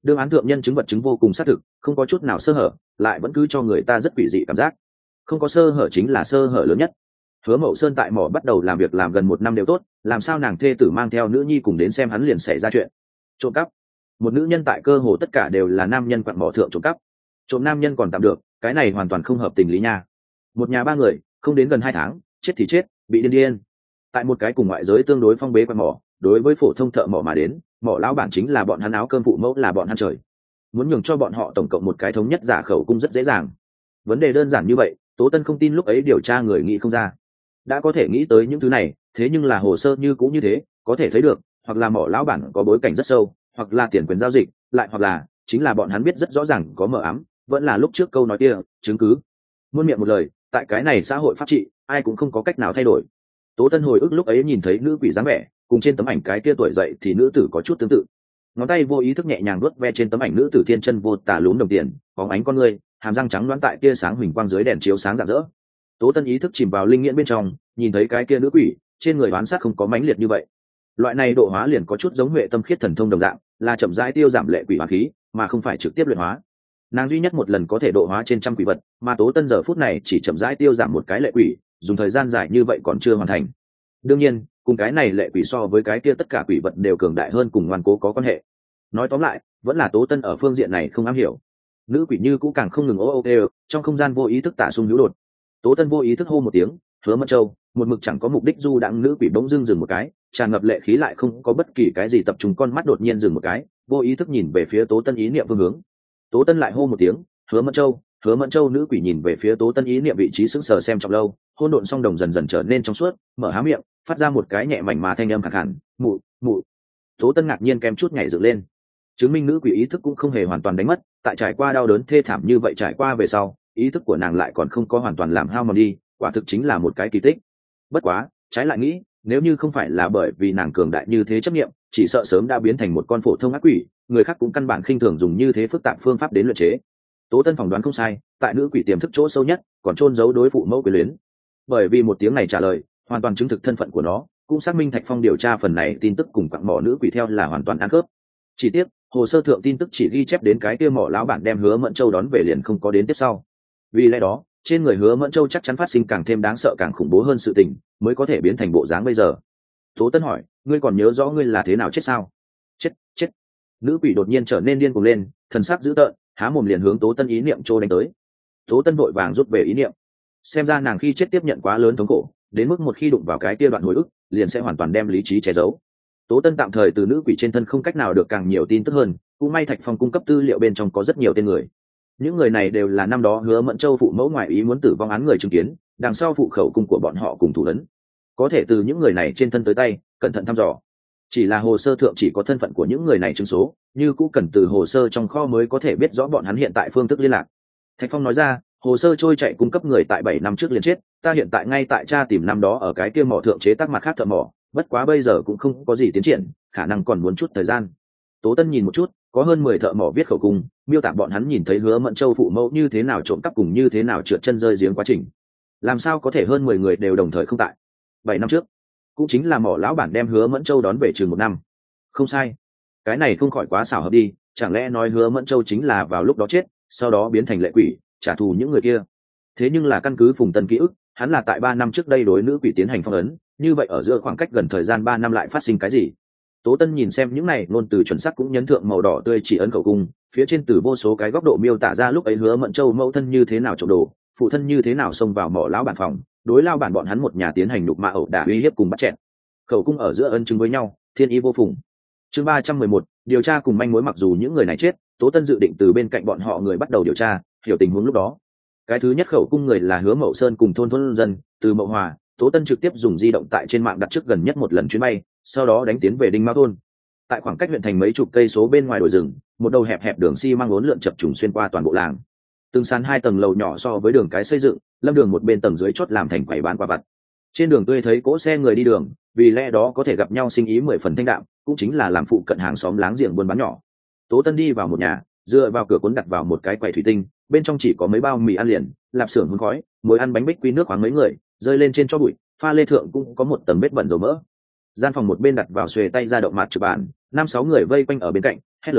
đương án thượng nhân chứng vật chứng vô cùng xác thực, không có chút nào sơ hở, lại vẫn cứ cho người ta rất quỷ dị cảm giác. Không có sơ hở chính là sơ hở lớn nhất. Hứa Mậu Sơn tại mỏ bắt đầu làm việc làm gần 1 năm đều tốt, làm sao nàng thê tử mang theo nữ nhi cùng đến xem hắn liền xảy ra chuyện trộm cắp. Một nữ nhân tại cơ hồ tất cả đều là nam nhân quặn mỏ thượng trộm cắp. Trộm nam nhân còn tạm được, cái này hoàn toàn không hợp tình lý nha. Một nhà 3 người, không đến gần 2 tháng, chết thì chết, bị điên điên. Tại một cái cùng ngoại giới tương đối phong bế quặn mỏ, đối với phổ thông thợ mỏ mà đến, mỏ lão bản chính là bọn hắn áo cơm phụ mẫu là bọn hắn trời. Muốn nhường cho bọn họ tổng cộng một cái thống nhất giả khẩu cung rất dễ dàng. Vấn đề đơn giản như vậy, Tố Tân không tin lúc ấy điều tra người nghĩ không ra. Đã có thể nghĩ tới những thứ này, thế nhưng là hồ sơ như cũng như thế, có thể thấy được, hoặc là mỏ lão bản có bối cảnh rất sâu, hoặc là tiền quyền giao dịch, lại hoặc là chính là bọn hắn biết rất rõ ràng có mờ ám, vẫn là lúc trước câu nói kia, chứng cứ. Muôn miệng một lời, tại cái này xã hội pháp trị, ai cũng không có cách nào thay đổi. Tố Tân hồi ức lúc ấy nhìn thấy nữ quỷ dáng vẻ, cùng trên tấm ảnh cái kia tuổi dậy thì nữ tử có chút tương tự. Ngón tay vô ý thức nhẹ nhàng vuốt ve trên tấm ảnh nữ tử thiên chân vô tả lún đồng tiền, bóng ánh con người, hàm răng trắng loáng tại tia sáng huỳnh quang dưới đèn chiếu sáng rạng rỡ. Tố Tân ý thức chìm vào linh nghiễn bên trong, nhìn thấy cái kia nữ quỷ, trên người oán sát không có mãnh liệt như vậy. Loại này độ hóa liền có chút giống Huệ Tâm Khiết thần thông đồng dạng, là chậm rãi tiêu giảm lệ quỷ hóa khí, mà không phải trực tiếp luyện hóa. Nàng duy nhất một lần có thể độ hóa trên trăm quỷ vật, mà Tố Tân giờ phút này chỉ chậm rãi tiêu giảm một cái lệ quỷ, dùng thời gian dài như vậy còn chưa hoàn thành. Đương nhiên, cùng cái này lệ quỷ so với cái kia tất cả quỷ vật đều cường đại hơn, cùng ngoan cố có quan hệ. Nói tóm lại, vẫn là Tố Tân ở phương diện này không am hiểu. Nữ quỷ như cũng càng không ngừng ô ô, trong không gian vô ý thức tả xung hữu đột. Tố Tân vô ý thức hô một tiếng, Hứa Mẫn Châu, một mực chẳng có mục đích du đãng nữ quỷ bỗng dưng dừng một cái, tràn ngập lệ khí lại không có bất kỳ cái gì tập trung, con mắt đột nhiên dừng một cái, vô ý thức nhìn về phía Tố Tân ý niệm phương hướng. Tố Tân lại hô một tiếng, Hứa Mẫn Châu, Hứa Mẫn Châu. Nữ quỷ nhìn về phía Tố Tân ý niệm vị trí sững sờ xem trọng lâu, hôn độn song đồng dần dần trở nên trong suốt, mở há miệng, phát ra một cái nhẹ mảnh mà thanh âm khàn khàn, mụ, mụ. Tố Tân ngạc nhiên kem chút nhảy dựng lên. Chứng minh nữ quỷ ý thức cũng không hề hoàn toàn đánh mất, tại trải qua đau đớn thê thảm như vậy trải qua về sau, ý thức của nàng lại còn không có hoàn toàn làm hao mòn đi, quả thực chính là một cái kỳ tích. Bất quá, trái lại nghĩ, nếu như không phải là bởi vì nàng cường đại như thế chấp nghiệm, chỉ sợ sớm đã biến thành một con phổ thông ác quỷ, người khác cũng căn bản khinh thường dùng như thế phức tạp phương pháp đến luyện chế. Tố Tân phỏng đoán không sai, tại nữ quỷ tiềm thức chỗ sâu nhất, còn chôn giấu đối phụ mẫu quyền luyến. Bởi vì một tiếng này trả lời, hoàn toàn chứng thực thân phận của nó, cũng xác minh Thạch Phong điều tra phần này tin tức cùng quặng mỏ nữ quỷ theo là hoàn toàn ăn khớp. Chỉ tiếc, hồ sơ thượng tin tức chỉ ghi chép đến cái kia mỏ lão bản đem Hứa Mẫn Châu đón về liền không có đến tiếp sau. Vì lẽ đó, trên người Hứa Mẫn Châu chắc chắn phát sinh càng thêm đáng sợ càng khủng bố hơn sự tình, mới có thể biến thành bộ dáng bây giờ. Tố Tân hỏi, ngươi còn nhớ rõ ngươi là thế nào chết sao? Chết. Nữ quỷ đột nhiên trở nên điên cuồng lên, thần sắc dữ tợn, há mồm liền hướng Tố Tân ý niệm trô đánh tới. Tố Tân vội vàng rút về ý niệm. Xem ra nàng khi chết tiếp nhận quá lớn thống khổ, đến mức một khi đụng vào cái kia đoạn hồi ức, liền sẽ hoàn toàn đem lý trí che giấu. Tố Tân tạm thời từ nữ quỷ trên thân không cách nào được càng nhiều tin tức hơn, cũng may Thạch Phong cung cấp tư liệu bên trong có rất nhiều tên người. Những người này đều là năm đó Hứa Mẫn Châu phụ mẫu ngoại ý muốn tử vong án người chứng kiến, đằng sau phụ khẩu cung của bọn họ cùng thủ ấn. Có thể từ những người này trên thân tới tay, cẩn thận thăm dò. Chỉ là hồ sơ thượng chỉ có thân phận của những người này chứng số, như cũng cần từ hồ sơ trong kho mới có thể biết rõ bọn hắn hiện tại phương thức liên lạc. Thạch Phong nói ra, hồ sơ trôi chạy cung cấp người tại 7 năm trước liền chết, ta hiện tại ngay tại tra tìm năm đó ở cái kia mỏ thượng chế tác mặt khác thợ mỏ, bất quá bây giờ cũng không có gì tiến triển, khả năng còn muốn chút thời gian. Tố Tân nhìn một chút, có hơn 10 thợ mỏ viết khẩu cung, miêu tả bọn hắn nhìn thấy Hứa Mẫn Châu phụ mẫu như thế nào trộm cắp cùng như thế nào trượt chân rơi giếng quá trình. Làm sao có thể hơn 10 người đều đồng thời không tại? 7 năm trước, cũng chính là mỏ lão bản đem Hứa Mẫn Châu đón về trường 1 năm. Không sai. Cái này không khỏi quá xảo hợp đi, chẳng lẽ nói Hứa Mẫn Châu chính là vào lúc đó chết, sau đó biến thành lệ quỷ, trả thù những người kia. Thế nhưng là căn cứ Phùng Tân ký ức, hắn là tại 3 năm trước đây đối nữ quỷ tiến hành phong ấn, như vậy ở giữa khoảng cách gần thời gian 3 năm lại phát sinh cái gì? Tố Tân nhìn xem những này ngôn từ chuẩn xác cũng nhấn thượng màu đỏ tươi chỉ ấn khẩu cung, phía trên từ vô số cái góc độ miêu tả ra lúc ấy Hứa Mẫn Châu mẫu thân như thế nào trộm đồ, phụ thân như thế nào xông vào mỏ lão bản phòng, đối lao bản bọn hắn một nhà tiến hành nhục mạ ẩu đả uy hiếp cùng bắt chẹn. Khẩu cung ở giữa ân chứng với nhau, thiên ý vô phùng. Chương 311, điều tra cùng manh mối. Mặc dù những người này chết, Tố Tân dự định từ bên cạnh bọn họ người bắt đầu điều tra, hiểu tình huống lúc đó. Cái thứ nhất khẩu cung người là Hứa Mậu Sơn cùng thôn dân, từ Mậu Hòa, Tố Tân trực tiếp dùng di động tại trên mạng đặt trước gần nhất một lần chuyến bay, sau đó đánh tiến về Đinh Mao thôn. Tại khoảng cách huyện thành mấy chục cây số bên ngoài đồi rừng, một đầu hẹp hẹp đường xi măng uốn lượn chập trùng xuyên qua toàn bộ làng. Từng sàn 2 tầng lầu nhỏ so với đường cái xây dựng, lâm đường một bên tầng dưới chót làm thành quầy bán quà vặt. Trên đường tươi thấy cỗ xe người đi đường, vì lẽ đó có thể gặp nhau sinh ý 10 phần thanh đạm, cũng chính là làm phụ cận hàng xóm láng giềng buôn bán nhỏ. Tố Tân đi vào một nhà, dựa vào cửa cuốn đặt vào một cái quầy thủy tinh, bên trong chỉ có mấy bao mì ăn liền, lạp xưởng hương khói, mối ăn bánh bích quy nước khoáng mấy người, rơi lên trên cho bụi, pha lê thượng cũng có một tầng bếp bẩn dầu mỡ. Gian phòng một bên đặt vào xuề tay ra động mặt chụp bàn, 5-6 người vây quanh ở bên cạnh, hét lớn,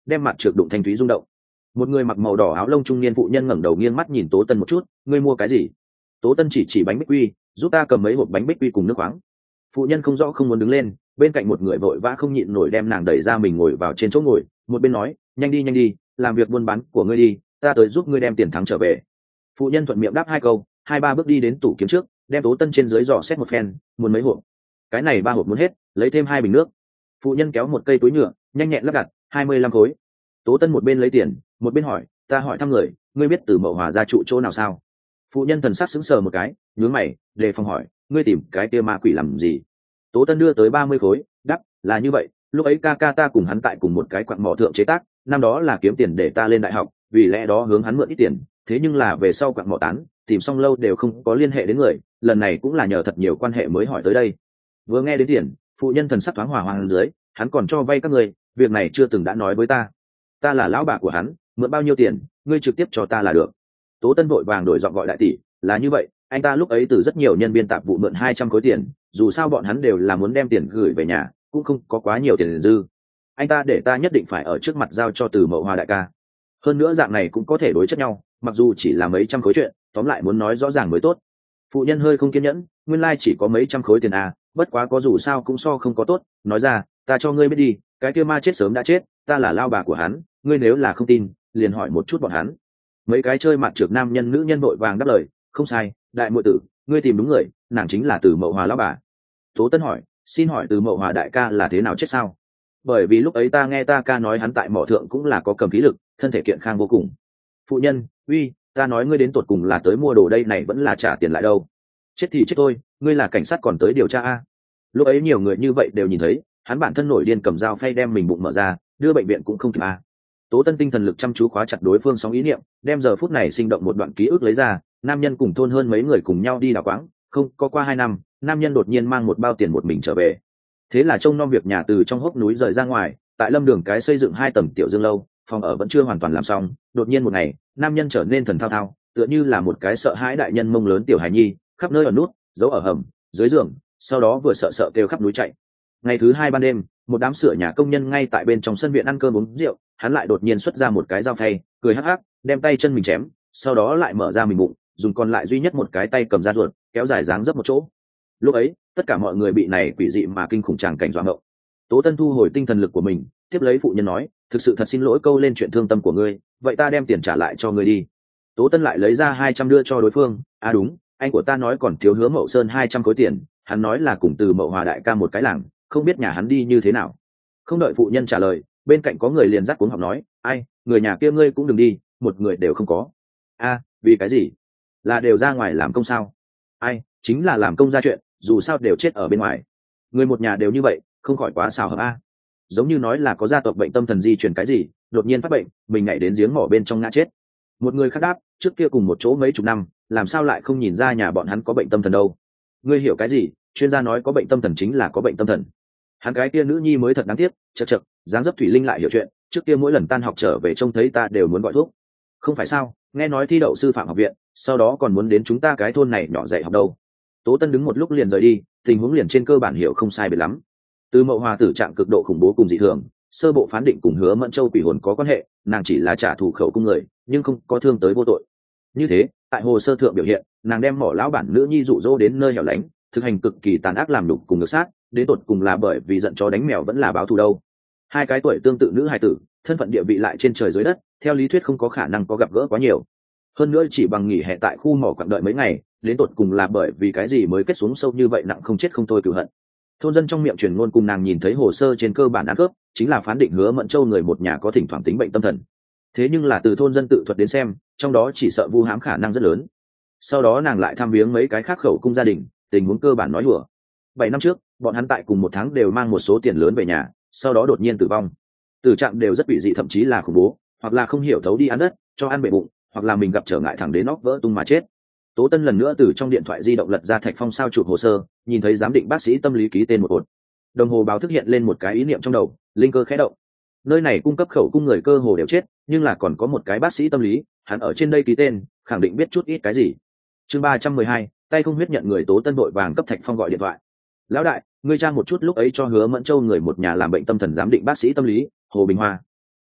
đem mặt trượt đụng thanh thúy rung động. Một người mặc màu đỏ áo lông trung niên phụ nhân ngẩng đầu nghiêng mắt nhìn Tố Tân một chút, ngươi mua cái gì? Tố Tân chỉ bánh bích quy, giúp ta cầm mấy hộp bánh bích quy cùng nước khoáng. Phụ nhân không rõ không muốn đứng lên, bên cạnh một người vội vã không nhịn nổi đem nàng đẩy ra mình ngồi vào trên chỗ ngồi, một bên nói, nhanh đi, làm việc buôn bán của ngươi đi, ta tới giúp ngươi đem tiền thắng trở về. Phụ nhân thuận miệng đáp hai câu, hai ba bước đi đến tủ kiếm trước, đem Tố Tân trên dưới dò xét một phen, muốn mấy hộp? Cái này ba hộp muốn hết, lấy thêm hai bình nước. Phụ nhân kéo một cây túi nhựa, nhanh nhẹn lắp đặt, 25 khối. Tố Tân một bên lấy tiền, một bên hỏi, ta hỏi thăm người, ngươi biết Từ Mậu Hòa gia trụ chỗ nào sao? Phụ nhân thần sắc sững sờ một cái, nhướng mày, đề phòng hỏi, ngươi tìm cái kia ma quỷ làm gì? Tố Tân đưa tới 30 khối, đáp, là như vậy, lúc ấy ca ca ta cùng hắn tại cùng một cái quặng mỏ thượng chế tác, năm đó là kiếm tiền để ta lên đại học, vì lẽ đó hướng hắn mượn ít tiền, thế nhưng là về sau quặng mỏ tán, tìm xong lâu đều không có liên hệ đến người, lần này cũng là nhờ thật nhiều quan hệ mới hỏi tới đây. Vừa nghe đến tiền, phụ nhân thần sắc thoáng hòa hoang dưới, hắn còn cho vay các người, việc này chưa từng đã nói với ta. Ta là lão bà của hắn, mượn bao nhiêu tiền, ngươi trực tiếp cho ta là được. Tố Tân vội vàng đổi giọng gọi đại tỷ, là như vậy, anh ta lúc ấy từ rất nhiều nhân viên tạp vụ mượn 200 khối tiền, dù sao bọn hắn đều là muốn đem tiền gửi về nhà, cũng không có quá nhiều tiền dư. Anh ta để ta nhất định phải ở trước mặt giao cho Từ Mậu Hòa đại ca. Hơn nữa dạng này cũng có thể đối chất nhau, mặc dù chỉ là mấy trăm khối chuyện, tóm lại muốn nói rõ ràng mới tốt. Phụ nhân hơi không kiên nhẫn, nguyên lai chỉ có mấy trăm khối tiền à, bất quá có dù sao cũng so không có tốt, nói ra, ta cho ngươi biết đi, cái kia ma chết sớm đã chết, ta là lao bà của hắn, ngươi nếu là không tin, liền hỏi một chút bọn hắn. Mấy cái chơi mặt trược nam nhân nữ nhân vội vàng đáp lời, không sai, đại muội tử, ngươi tìm đúng người, nàng chính là Từ Mậu Hòa lão bà. Tố Tân hỏi, xin hỏi Từ Mậu Hòa đại ca là thế nào chết sao? Bởi vì lúc ấy ta nghe ta ca nói hắn tại mỏ thượng cũng là có cầm khí lực, thân thể kiện khang vô cùng. Phụ nhân, uy, ta nói ngươi đến tột cùng là tới mua đồ đây này vẫn là trả tiền lại đâu? Chết thì chết thôi, ngươi là cảnh sát còn tới điều tra a? Lúc ấy nhiều người như vậy đều nhìn thấy, hắn bản thân nổi điên cầm dao phay đem mình bụng mở ra, đưa bệnh viện cũng không kịp a. Tố Tân tinh thần lực chăm chú khóa chặt đối phương sóng ý niệm, đem giờ phút này sinh động một đoạn ký ức lấy ra. Nam nhân cùng thôn hơn mấy người cùng nhau đi đào quáng, không có qua 2 năm, nam nhân đột nhiên mang một bao tiền một mình trở về. Thế là trông nom việc nhà từ trong hốc núi rời ra ngoài, tại lâm đường cái xây dựng 2 tầng tiểu dương lâu, phòng ở vẫn chưa hoàn toàn làm xong. Đột nhiên một ngày, nam nhân trở nên thần thao thao, tựa như là một cái sợ hãi đại nhân mông lớn tiểu hài nhi, khắp nơi ở nút, giấu ở hầm, dưới giường, sau đó vừa sợ sợ kêu khắp núi chạy. Ngày thứ 2 ban đêm, một đám sửa nhà công nhân ngay tại bên trong sân viện ăn cơm uống rượu, hắn lại đột nhiên xuất ra một cái dao phay, cười hắc hắc, đem tay chân mình chém, sau đó lại mở ra mình bụng, dùng còn lại duy nhất một cái tay cầm ra ruột, kéo dài dáng dấp một chỗ. Lúc ấy, tất cả mọi người bị này quỷ dị mà kinh khủng tràng cảnh doạng ngợp. Tố Tân thu hồi tinh thần lực của mình, tiếp lấy phụ nhân nói, thực sự thật xin lỗi câu lên chuyện thương tâm của ngươi, vậy ta đem tiền trả lại cho ngươi đi. Tố Tân lại lấy ra 200 đưa cho đối phương, à đúng, anh của ta nói còn thiếu Hứa Mậu Sơn 200 khối tiền, hắn nói là cùng Từ Mậu Hòa đại ca một cái làng, không biết nhà hắn đi như thế nào. Không đợi phụ nhân trả lời, bên cạnh có người liền dắt cuống học nói, ai, người nhà kia ngươi cũng đừng đi, một người đều không có. A, vì cái gì? Là đều ra ngoài làm công sao? Ai, chính là làm công ra chuyện, dù sao đều chết ở bên ngoài. Người một nhà đều như vậy, không khỏi quá xào hợp a. Giống như nói là có gia tộc bệnh tâm thần di chuyển cái gì, đột nhiên phát bệnh, mình nhảy đến giếng mỏ bên trong ngã chết. Một người khác đáp, trước kia cùng một chỗ mấy chục năm, làm sao lại không nhìn ra nhà bọn hắn có bệnh tâm thần đâu? Ngươi hiểu cái gì? Chuyên gia nói có bệnh tâm thần chính là có bệnh tâm thần. Hắn cái kia nữ nhi mới thật đáng tiếc, chật chật, dáng dấp Thủy Linh lại hiểu chuyện, trước kia mỗi lần tan học trở về trông thấy ta đều muốn gọi thuốc. Không phải sao, nghe nói thi đậu sư phạm học viện, sau đó còn muốn đến chúng ta cái thôn này nhỏ dạy học đâu. Tố Tân đứng một lúc liền rời đi, tình huống liền trên cơ bản hiểu không sai biệt lắm. Từ Mậu Hòa tử trạng cực độ khủng bố cùng dị thường, sơ bộ phán định cùng Hứa Mẫn Châu quỷ hồn có quan hệ, nàng chỉ là trả thù khẩu cung người, nhưng không có thương tới vô tội. Như thế, tại hồ sơ thượng biểu hiện, nàng đem mỏ lão bản nữ nhi dụ dỗ đến nơi hẻo lánh, thực hành cực kỳ tàn ác làm nhục cùng ngược sát, đến tột cùng là bởi vì giận chó đánh mèo vẫn là báo thù đâu. Hai cái tuổi tương tự nữ hài tử, thân phận địa vị lại trên trời dưới đất, theo lý thuyết không có khả năng có gặp gỡ quá nhiều. Hơn nữa chỉ bằng nghỉ hè tại khu mỏ quặng đợi mấy ngày, đến tột cùng là bởi vì cái gì mới kết xuống sâu như vậy nặng không chết không thôi cửu hận. Thôn dân trong miệng truyền ngôn cùng nàng nhìn thấy hồ sơ trên cơ bản ăn cướp, chính là phán định Hứa Mẫn Châu người một nhà có thỉnh thoảng tính bệnh tâm thần. Thế nhưng là từ thôn dân tự thuật đến xem, trong đó chỉ sợ vu hãm khả năng rất lớn. Sau đó nàng lại thăm viếng mấy cái khác khẩu cung gia đình, tình huống cơ bản nói hùa. 7 năm trước, bọn hắn tại cùng một tháng đều mang một số tiền lớn về nhà, sau đó đột nhiên tử vong. Tử trạng đều rất bị dị, thậm chí là khủng bố, hoặc là không hiểu thấu đi ăn đất, cho ăn bể bụng, hoặc là mình gặp trở ngại thẳng đến óc vỡ tung mà chết. Tố Tân lần nữa từ trong điện thoại di động lật ra Thạch Phong sao chụp hồ sơ, nhìn thấy giám định bác sĩ tâm lý ký tên một cột. Đồng hồ báo thức hiện lên một cái ý niệm trong đầu, linh cơ khẽ động. Nơi này cung cấp khẩu cung người cơ hồ đều chết, nhưng là còn có một cái bác sĩ tâm lý, hắn ở trên đây ký tên, khẳng định biết chút ít cái gì. Chương 312, tay không huyết nhận người. Tố Tân vội vàng cấp Thạch Phong gọi điện thoại. Lão đại, ngươi tra một chút lúc ấy cho Hứa Mẫn Châu người một nhà làm bệnh tâm thần giám định bác sĩ tâm lý Hồ Bình Hoa.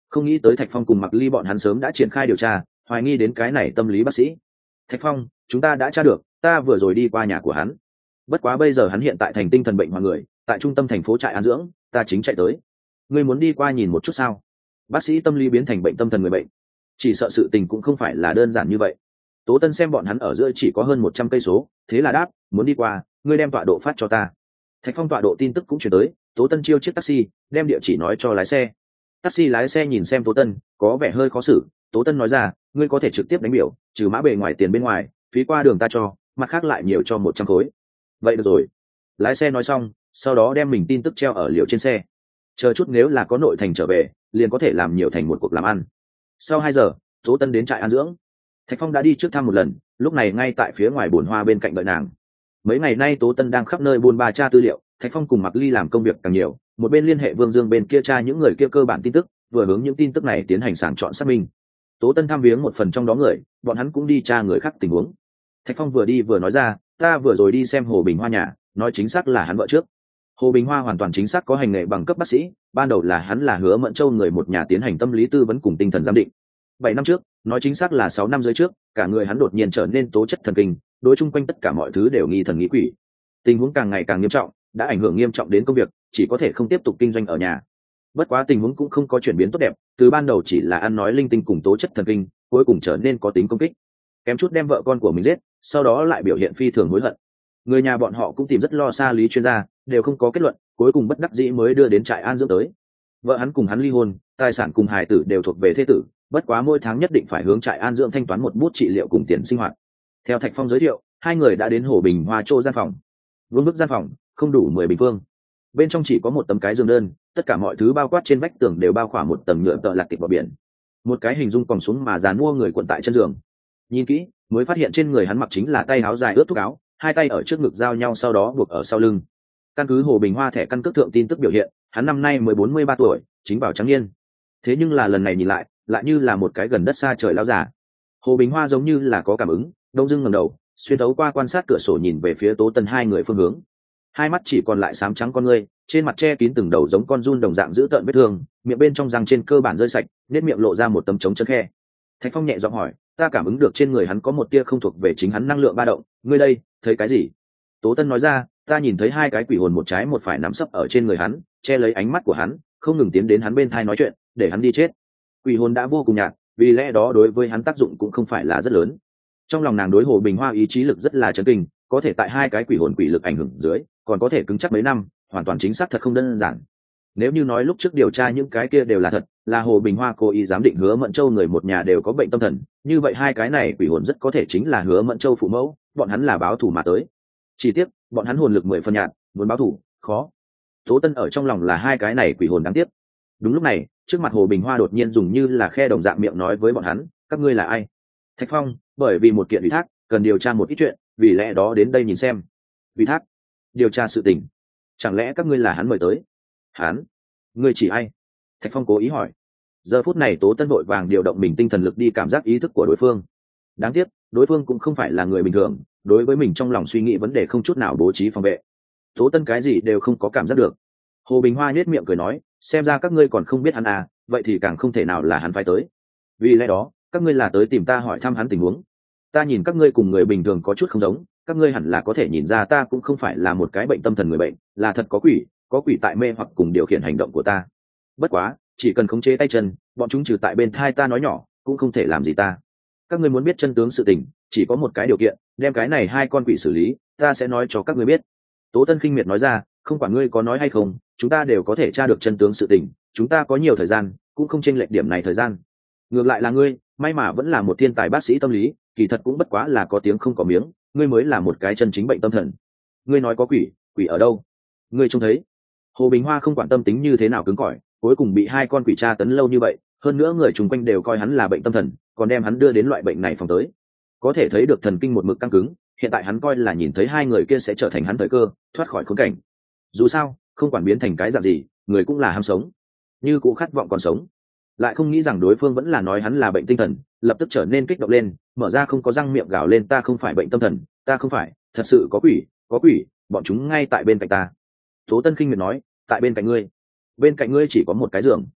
Không nghĩ tới Thạch Phong cùng Mặc Ly bọn hắn sớm đã triển khai điều tra, hoài nghi đến cái này tâm lý bác sĩ. Thạch Phong, chúng ta đã tra được, ta vừa rồi đi qua nhà của hắn. Bất quá bây giờ hắn hiện tại thành tinh thần bệnh hoạn người, tại trung tâm thành phố trại an dưỡng, ta chính chạy tới. Ngươi muốn đi qua nhìn một chút sao? Bác sĩ tâm lý biến thành bệnh tâm thần người bệnh, chỉ sợ sự tình cũng không phải là đơn giản như vậy. Tố Tân xem bọn hắn ở giữa chỉ có hơn 100 cây số, thế là đáp, muốn đi qua, ngươi đem tọa độ phát cho ta. Thạch Phong tọa độ tin tức cũng chuyển tới, Tố Tân chiêu chiếc taxi, đem địa chỉ nói cho lái xe. Taxi lái xe nhìn xem Tố Tân, có vẻ hơi khó xử. Tố Tân nói ra, ngươi có thể trực tiếp đánh biểu, trừ mã bề ngoài tiền bên ngoài, phí qua đường ta cho, mặt khác lại nhiều cho 100 khối. Vậy được rồi. Lái xe nói xong, sau đó đem mình tin tức treo ở liều trên xe. Chờ chút nếu là có nội thành trở về, liền có thể làm nhiều thành một cuộc làm ăn. Sau 2 giờ, Tố Tân đến trại an dưỡng. Thạch Phong đã đi trước thăm một lần, lúc này ngay tại phía ngoài bồn hoa bên cạnh đợi nàng. Mấy ngày nay Tố Tân đang khắp nơi buôn ba tra tư liệu, Thạch Phong cùng Mặc Ly làm công việc càng nhiều, một bên liên hệ Vương Dương bên kia tra những người kia cơ bản tin tức, vừa hướng những tin tức này tiến hành sàng chọn xác minh. Tố Tân thăm viếng một phần trong đó người, bọn hắn cũng đi tra người khác tình huống. Thạch Phong vừa đi vừa nói ra, ta vừa rồi đi xem Hồ Bình Hoa nhà, nói chính xác là hắn vợ trước. Hồ Bình Hoa hoàn toàn chính xác có hành nghề bằng cấp bác sĩ, ban đầu là hắn là Hứa Mẫn Châu người một nhà tiến hành tâm lý tư vấn cùng tinh thần giám định. 7 năm trước, nói chính xác là 6 năm dưới trước, cả người hắn đột nhiên trở nên tố chất thần kinh, đối chung quanh tất cả mọi thứ đều nghi thần nghĩ quỷ. Tình huống càng ngày càng nghiêm trọng, đã ảnh hưởng nghiêm trọng đến công việc, chỉ có thể không tiếp tục kinh doanh ở nhà. Bất quá tình huống cũng không có chuyển biến tốt đẹp, từ ban đầu chỉ là ăn nói linh tinh cùng tố chất thần kinh, cuối cùng trở nên có tính công kích. Kém chút đem vợ con của mình giết, sau đó lại biểu hiện phi thường hối hận. Người nhà bọn họ cũng tìm rất lo xa lý chuyên gia, đều không có kết luận, cuối cùng bất đắc dĩ mới đưa đến trại an dưỡng tới. Vợ hắn cùng hắn ly hôn, tài sản cùng hài tử đều thuộc về thế tử, bất quá mỗi tháng nhất định phải hướng trại an dưỡng thanh toán một bút trị liệu cùng tiền sinh hoạt. Theo Thạch Phong giới thiệu, hai người đã đến Hồ Bình Hoa Châu gian phòng. Vương bức gian phòng không đủ 10 bình phương, bên trong chỉ có một tấm cái giường đơn, tất cả mọi thứ bao quát trên vách tường đều bao khỏa một tầng nhựa tợ lặt tiệp vào biển. Một cái hình dung còng xuống mà dàn mua người quần tại chân giường. Nhìn kỹ mới phát hiện trên người hắn mặc chính là tay áo dài ướt thuốc áo, hai tay ở trước ngực giao nhau sau đó buộc ở sau lưng. Căn cứ Hồ Bình Hoa thẻ căn cước thượng tin tức biểu hiện, hắn năm nay mới 43 tuổi, chính vào trắng niên. Thế nhưng là lần này nhìn lại như là một cái gần đất xa trời lão già. Hồ Bình Hoa giống như là có cảm ứng, đông dưng ngẩng đầu, xuyên thấu qua quan sát cửa sổ nhìn về phía Tố Tân hai người phương hướng. Hai mắt chỉ còn lại xám trắng con ngươi, trên mặt che kín từng đầu giống con giun đồng dạng giữ tợn vết thương, miệng bên trong răng trên cơ bản rơi sạch, nét miệng lộ ra một tấm trống chân khe. Thạch Phong nhẹ giọng hỏi, ta cảm ứng được trên người hắn có một tia không thuộc về chính hắn năng lượng ba động, ngươi đây thấy cái gì? Tố Tân nói ra, ta nhìn thấy hai cái quỷ hồn một trái một phải nắm sấp ở trên người hắn, che lấy ánh mắt của hắn, không ngừng tiến đến hắn bên thai nói chuyện, để hắn đi chết. Quỷ hồn đã vô cùng nhạt, vì lẽ đó đối với hắn tác dụng cũng không phải là rất lớn. Trong lòng nàng đối Hồ Bình Hoa ý chí lực rất là chấn kinh, có thể tại hai cái quỷ hồn quỷ lực ảnh hưởng dưới, còn có thể cứng chắc mấy năm, hoàn toàn chính xác thật không đơn giản. Nếu như nói lúc trước điều tra những cái kia đều là thật, là Hồ Bình Hoa cố ý giám định Hứa Mẫn Châu người một nhà đều có bệnh tâm thần, như vậy hai cái này quỷ hồn rất có thể chính là Hứa Mẫn Châu phụ mẫu, bọn hắn là báo thù mà tới. Chỉ tiếc, bọn hắn hồn lực 10 phần nhạt, muốn báo thù, khó. Tố Tân ở trong lòng là hai cái này quỷ hồn đáng tiếc. Đúng lúc này, trước mặt Hồ Bình Hoa đột nhiên dùng như là khe đồng dạng miệng nói với bọn hắn, các ngươi là ai? Thạch Phong, bởi vì một kiện ủy thác, cần điều tra một ít chuyện, vì lẽ đó đến đây nhìn xem. Ủy thác? Điều tra sự tình? Chẳng lẽ các ngươi là hắn mời tới? Hắn? Ngươi chỉ ai? Thạch Phong cố ý hỏi. Giờ phút này Tố Tân vội vàng điều động mình tinh thần lực đi cảm giác ý thức của đối phương. Đáng tiếc, đối phương cũng không phải là người bình thường, đối với mình trong lòng suy nghĩ vấn đề không chút nào bố trí phòng vệ. Tố Tân cái gì đều không có cảm giác được. Hồ Bình Hoa nhếch miệng cười nói, xem ra các ngươi còn không biết hắn à, vậy thì càng không thể nào là hắn phải tới. Vì lẽ đó, các ngươi là tới tìm ta hỏi thăm hắn tình huống. Ta nhìn các ngươi cùng người bình thường có chút không giống, các ngươi hẳn là có thể nhìn ra ta cũng không phải là một cái bệnh tâm thần người bệnh, là thật có quỷ tại mê hoặc cùng điều khiển hành động của ta. Bất quá, chỉ cần khống chế tay chân, bọn chúng trừ tại bên thai ta nói nhỏ, cũng không thể làm gì ta. Các ngươi muốn biết chân tướng sự tình, chỉ có một cái điều kiện, đem cái này hai con quỷ xử lý, ta sẽ nói cho các ngươi biết. Tố Tân khinh miệt nói ra, không quản ngươi có nói hay không, chúng ta đều có thể tra được chân tướng sự tình, chúng ta có nhiều thời gian, cũng không chênh lệch điểm này thời gian. Ngược lại là ngươi, may mà vẫn là một thiên tài bác sĩ tâm lý, kỳ thật cũng bất quá là có tiếng không có miếng, ngươi mới là một cái chân chính bệnh tâm thần. Ngươi nói có quỷ, quỷ ở đâu? Ngươi trông thấy? Hồ Bình Hoa không quản tâm tính như thế nào cứng cỏi, cuối cùng bị hai con quỷ tra tấn lâu như vậy, hơn nữa người chung quanh đều coi hắn là bệnh tâm thần, còn đem hắn đưa đến loại bệnh này phòng tới. Có thể thấy được thần kinh một mực căng cứng, hiện tại hắn coi là nhìn thấy hai người kia sẽ trở thành hắn thời cơ, thoát khỏi khốn cảnh. Dù sao, không quản biến thành cái dạng gì, người cũng là ham sống, như cũng khát vọng còn sống. Lại không nghĩ rằng đối phương vẫn là nói hắn là bệnh tinh thần, lập tức trở nên kích động lên, mở ra không có răng miệng gào lên, ta không phải bệnh tâm thần, ta không phải, thật sự có quỷ, bọn chúng ngay tại bên cạnh ta. Tố Tân khinh miệt nói, tại bên cạnh ngươi chỉ có một cái giường.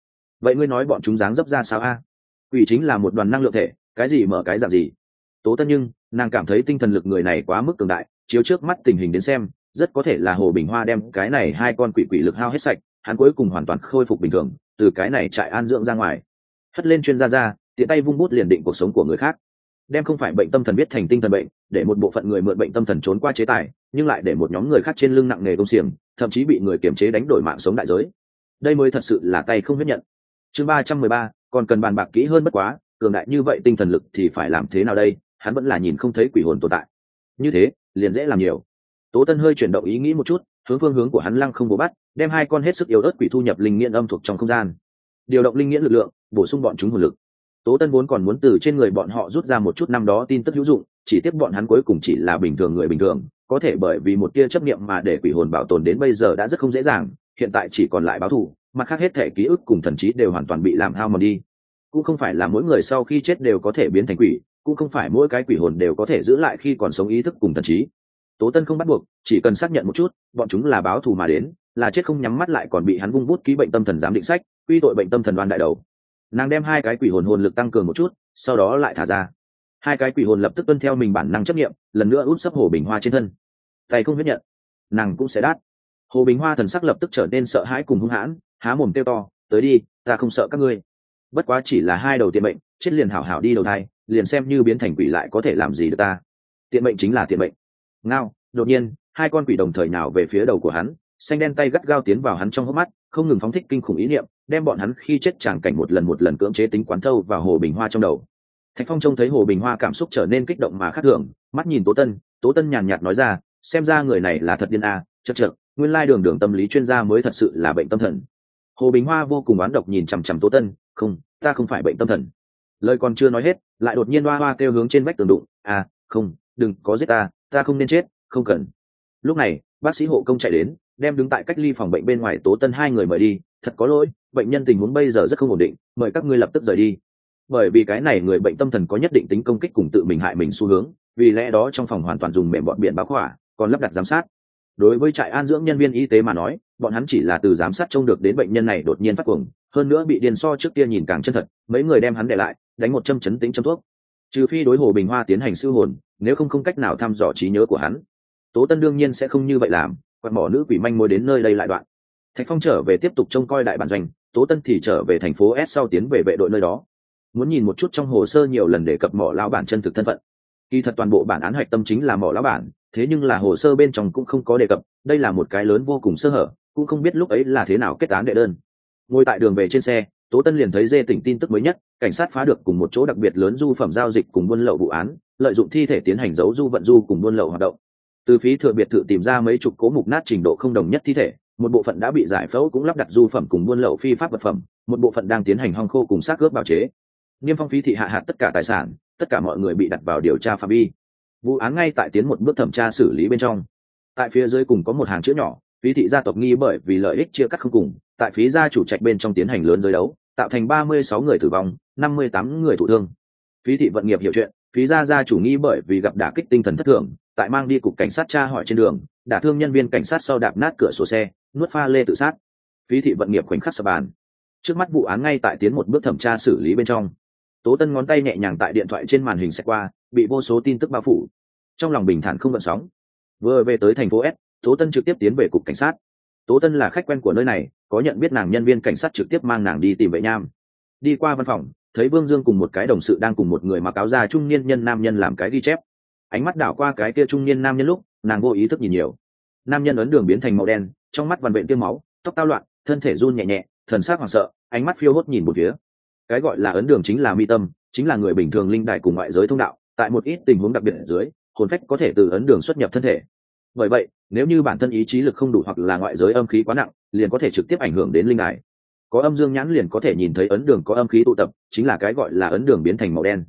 vậy ngươi nói bọn chúng dáng dấp ra sao a? Quỷ chính là một đoàn năng lượng thể, cái gì mở cái dạng gì. Tố Tân nhưng nàng cảm thấy tinh thần lực người này quá mức cường đại, chiếu trước mắt tình hình đến xem rất có thể là Hồ Bình Hoa đem cái này hai con quỷ quỷ lực hao hết sạch, hắn cuối cùng hoàn toàn khôi phục bình thường, từ cái này trại an dưỡng ra ngoài, hất lên chuyên gia ra, tiện tay vung bút liền định cuộc sống của người khác, đem không phải bệnh tâm thần viết thành tinh thần bệnh, để một bộ phận người mượn bệnh tâm thần trốn qua chế tài, nhưng lại để một nhóm người khác trên lưng nặng nề công xiềng, thậm chí bị người kiềm chế đánh đổi mạng sống đại giới. Đây mới thật sự là tay không huyết nhận. Chương 313, còn cần bàn bạc kỹ hơn, bất quá cường đại như vậy tinh thần lực thì phải làm thế nào đây, hắn vẫn là nhìn không thấy quỷ hồn tồn tại. Như thế liền dễ làm nhiều. Tố Tân hơi chuyển động ý nghĩ một chút, hướng phương hướng của hắn lăng không bố bắt, đem hai con hết sức yếu ớt quỷ thu nhập linh nghiễn âm thuộc trong không gian, điều động linh nghiễn lực lượng, bổ sung bọn chúng hồn lực. Tố Tân vốn còn muốn từ trên người bọn họ rút ra một chút năm đó tin tức hữu dụng, chỉ tiếc bọn hắn cuối cùng chỉ là bình thường người bình thường, có thể bởi vì một tia chấp niệm mà để quỷ hồn bảo tồn đến bây giờ đã rất không dễ dàng, hiện tại chỉ còn lại báo thù, mặt khác hết thể ký ức cùng thần trí đều hoàn toàn bị làm hao mòn đi. Cũng không phải là mỗi người sau khi chết đều có thể biến thành quỷ, cũng không phải mỗi cái quỷ hồn đều có thể giữ lại khi còn sống ý thức cùng thần trí. Tố Tân không bắt buộc, chỉ cần xác nhận một chút, bọn chúng là báo thù mà đến, là chết không nhắm mắt lại còn bị hắn vung bút ký bệnh tâm thần giám định sách, quy tội bệnh tâm thần đoan đại đầu. Nàng đem hai cái quỷ hồn hồn lực tăng cường một chút, sau đó lại thả ra. Hai cái quỷ hồn lập tức tuân theo mình bản năng chấp nghiệm, lần nữa úp sấp Hồ Bình Hoa trên thân. Tay không huyết nhận, nàng cũng sẽ đát. Hồ Bình Hoa thần sắc lập tức trở nên sợ hãi cùng hung hãn, há mồm kêu to, tới đi, ta không sợ các ngươi. Bất quá chỉ là hai đầu tiện mệnh, chết liền hảo hảo đi đầu thai, liền xem như biến thành quỷ lại có thể làm gì được ta. Tiện mệnh chính là tiện mệnh. Ngao, đột nhiên hai con quỷ đồng thời nào về phía đầu của hắn, xanh đen tay gắt gao tiến vào hắn trong hốc mắt, không ngừng phóng thích kinh khủng ý niệm, đem bọn hắn khi chết tràng cảnh một lần cưỡng chế tính quán thâu vào Hồ Bình Hoa trong đầu. Thạch Phong trông thấy Hồ Bình Hoa cảm xúc trở nên kích động mà khác thường, mắt nhìn Tố Tân nhàn nhạt nói ra, xem ra người này là thật điên a, chậc, nguyên lai đường tâm lý chuyên gia mới thật sự là bệnh tâm thần. Hồ Bình Hoa vô cùng oán độc nhìn chằm chằm Tố Tân, không, ta không phải bệnh tâm thần. Lời còn chưa nói hết, lại đột nhiên hoa hoa kêu hướng trên vách tường đụng, à, không, đừng có giết ta không nên chết, không cần. Lúc này bác sĩ hộ công chạy đến, đem đứng tại cách ly phòng bệnh bên ngoài Tố Tân hai người mời đi, thật có lỗi, bệnh nhân tình huống bây giờ rất không ổn định, mời các ngươi lập tức rời đi. Bởi vì cái này người bệnh tâm thần có nhất định tính công kích cùng tự mình hại mình xu hướng, vì lẽ đó trong phòng hoàn toàn dùng mềm bọn biển báo khỏa, còn lắp đặt giám sát. Đối với trại an dưỡng nhân viên y tế mà nói, bọn hắn chỉ là từ giám sát trông được đến bệnh nhân này đột nhiên phát cuồng, hơn nữa bị điên so trước kia nhìn càng chân thật, mấy người đem hắn để lại, đánh một châm chấn tĩnh châm thuốc. Trừ phi đối Hồ Bình Hoa tiến hành siêu hồn, nếu không cách nào thăm dò trí nhớ của hắn. Tố Tân đương nhiên sẽ không như vậy làm, quạt mỏ nữ quỷ manh mối đến nơi đây lại đoạn. Thạch Phong trở về tiếp tục trông coi đại bản doanh, Tố Tân thì trở về thành phố S sau tiến về vệ đội nơi đó. Muốn nhìn một chút trong hồ sơ nhiều lần đề cập mỏ lão bản chân thực thân phận. Kỳ thật toàn bộ bản án hạch tâm chính là mỏ lão bản, thế nhưng là hồ sơ bên trong cũng không có đề cập, đây là một cái lớn vô cùng sơ hở, cũng không biết lúc ấy là thế nào kết án đệ đơn. Ngồi tại đường về trên xe, Tố Tân liền thấy dê tỉnh tin tức mới nhất, cảnh sát phá được cùng một chỗ đặc biệt lớn du phẩm giao dịch cùng buôn lậu vụ án, lợi dụng thi thể tiến hành giấu du vận du cùng buôn lậu hoạt động. Từ phí thừa biệt thự tìm ra mấy chục cố mục nát trình độ không đồng nhất thi thể, một bộ phận đã bị giải phẫu cũng lắp đặt du phẩm cùng buôn lậu phi pháp vật phẩm, một bộ phận đang tiến hành hong khô cùng xác ướp bào chế. Niêm phong phí thị hạ hạt tất cả tài sản, tất cả mọi người bị đặt vào điều tra phạm vi. Vụ án ngay tại tiến một bước thẩm tra xử lý bên trong. Tại phía dưới cùng có một hàng chữ nhỏ, phí thị gia tộc nghi bởi vì lợi ích chia cắt không cùng, tại phí gia chủ trạch bên trong tiến hành lớn giới đấu, tạo thành 36 người tử vong, 58 người thụ thương. Phí thị vận nghiệp hiểu chuyện, phí gia gia chủ nghi bởi vì gặp đả kích tinh thần thất thường, tại mang đi cục cảnh sát tra hỏi trên đường, đả thương nhân viên cảnh sát sau đạp nát cửa sổ xe, nuốt pha lê tự sát. Phí thị vận nghiệp khoảnh khắc sập bàn. Trước mắt vụ án ngay tại tiến một bước thẩm tra xử lý bên trong. Tố Tân ngón tay nhẹ nhàng tại điện thoại trên màn hình xẹt qua, bị vô số tin tức bao phủ. Trong lòng bình thản không gợn sóng. Vừa về tới thành phố S, Tố Tân trực tiếp tiến về cục cảnh sát. Tố Tân là khách quen của nơi này, có nhận biết nàng nhân viên cảnh sát trực tiếp mang nàng đi tìm Vệ Nham. Đi qua văn phòng, thấy Vương Dương cùng một cái đồng sự đang cùng một người mặc áo da trung niên nam nhân làm cái ghi chép. Ánh mắt đảo qua cái kia trung niên nam nhân lúc, nàng vô ý thức nhìn nhiều. Nam nhân ấn đường biến thành màu đen, trong mắt vằn vện tiêm máu, tóc tao loạn, thân thể run nhẹ nhẹ, thần sắc hoảng sợ, ánh mắt phiêu hốt nhìn một phía. Cái gọi là ấn đường chính là mi tâm, chính là người bình thường linh đài cùng ngoại giới thông đạo, tại một ít tình huống đặc biệt ở dưới, hồn phách có thể từ ấn đường xuất nhập thân thể. Bởi vậy, nếu như bản thân ý chí lực không đủ hoặc là ngoại giới âm khí quá nặng, liền có thể trực tiếp ảnh hưởng đến linh đài. Có âm dương nhãn liền có thể nhìn thấy ấn đường có âm khí tụ tập, chính là cái gọi là ấn đường biến thành màu đen.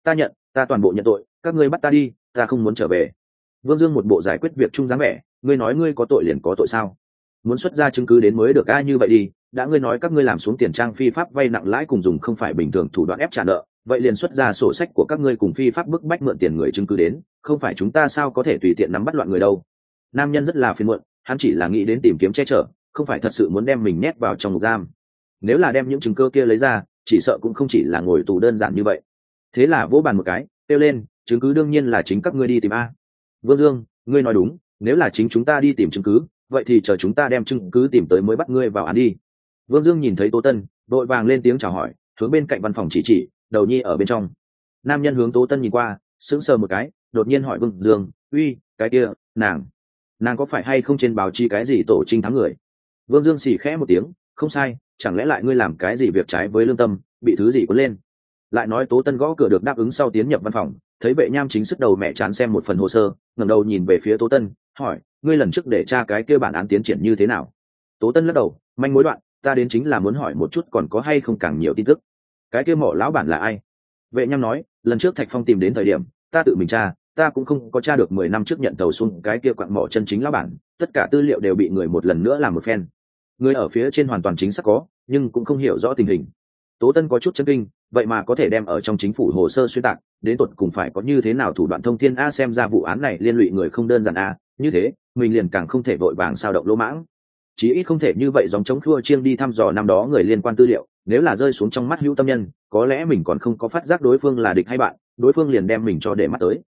Ta toàn bộ nhận tội, các ngươi bắt ta đi, ta không muốn trở về. Vương Dương một bộ giải quyết việc chung dáng vẻ, ngươi nói ngươi có tội liền có tội sao? Muốn xuất ra chứng cứ đến mới được ai như vậy đi, đã ngươi nói các ngươi làm xuống tiền trang phi pháp vay nặng lãi cùng dùng không phải bình thường thủ đoạn ép trả nợ, vậy liền xuất ra sổ sách của các ngươi cùng phi pháp bức bách mượn tiền người chứng cứ đến, không phải chúng ta sao có thể tùy tiện nắm bắt loạn người đâu. Nam nhân rất là phiền muộn, hắn chỉ là nghĩ đến tìm kiếm che chở, không phải thật sự muốn đem mình nhét vào trong ngục giam. nếu là đem những chứng cơ kia lấy ra chỉ sợ cũng không chỉ là ngồi tù đơn giản như vậy. Thế là vỗ bàn một cái kêu lên, chứng cứ đương nhiên là chính các ngươi đi tìm a. Vương Dương, ngươi nói đúng, nếu là chính chúng ta đi tìm chứng cứ vậy thì chờ chúng ta đem chứng cứ tìm tới mới bắt ngươi vào án đi. Vương Dương nhìn thấy Tố Tân đội vàng lên tiếng chào hỏi, hướng bên cạnh văn phòng chỉ đầu nhi ở bên trong. Nam nhân hướng Tố Tân nhìn qua sững sờ một cái, đột nhiên hỏi Vương Dương, uy, cái kia nàng có phải hay không trên báo chí cái gì tổ trinh thắng người? Vương Dương xì khẽ một tiếng, không sai, chẳng lẽ lại ngươi làm cái gì việc trái với lương tâm, bị thứ gì cuốn lên? Lại nói Tố Tân gõ cửa được đáp ứng sau tiến nhập văn phòng, thấy vệ nham chính sức đầu mẹ chán xem một phần hồ sơ, ngẩng đầu nhìn về phía Tố Tân, hỏi, ngươi lần trước để tra cái kia bản án tiến triển như thế nào? Tố Tân lắc đầu, manh mối đoạn, ta đến chính là muốn hỏi một chút còn có hay không càng nhiều tin tức. Cái kia mỏ lão bản là ai? Vệ nham nói, lần trước Thạch Phong tìm đến thời điểm ta tự mình tra, ta cũng không có tra được 10 năm trước nhận tàu xuống cái kia quặng mỏ chân chính lão bản, tất cả tư liệu đều bị người một lần nữa làm một phen. Người ở phía trên hoàn toàn chính xác có, nhưng cũng không hiểu rõ tình hình. Tố Tân có chút chấn kinh, vậy mà có thể đem ở trong chính phủ hồ sơ xuyên tạc, đến tột cùng phải có như thế nào thủ đoạn thông thiên a, xem ra vụ án này liên lụy người không đơn giản a, như thế mình liền càng không thể vội vàng sao động lỗ mãng, chí ít không thể như vậy giống chống khua chiêng đi thăm dò năm đó người liên quan tư liệu, nếu là rơi xuống trong mắt hữu tâm nhân có lẽ mình còn không có phát giác đối phương là địch hay bạn, đối phương liền đem mình cho để mắt tới.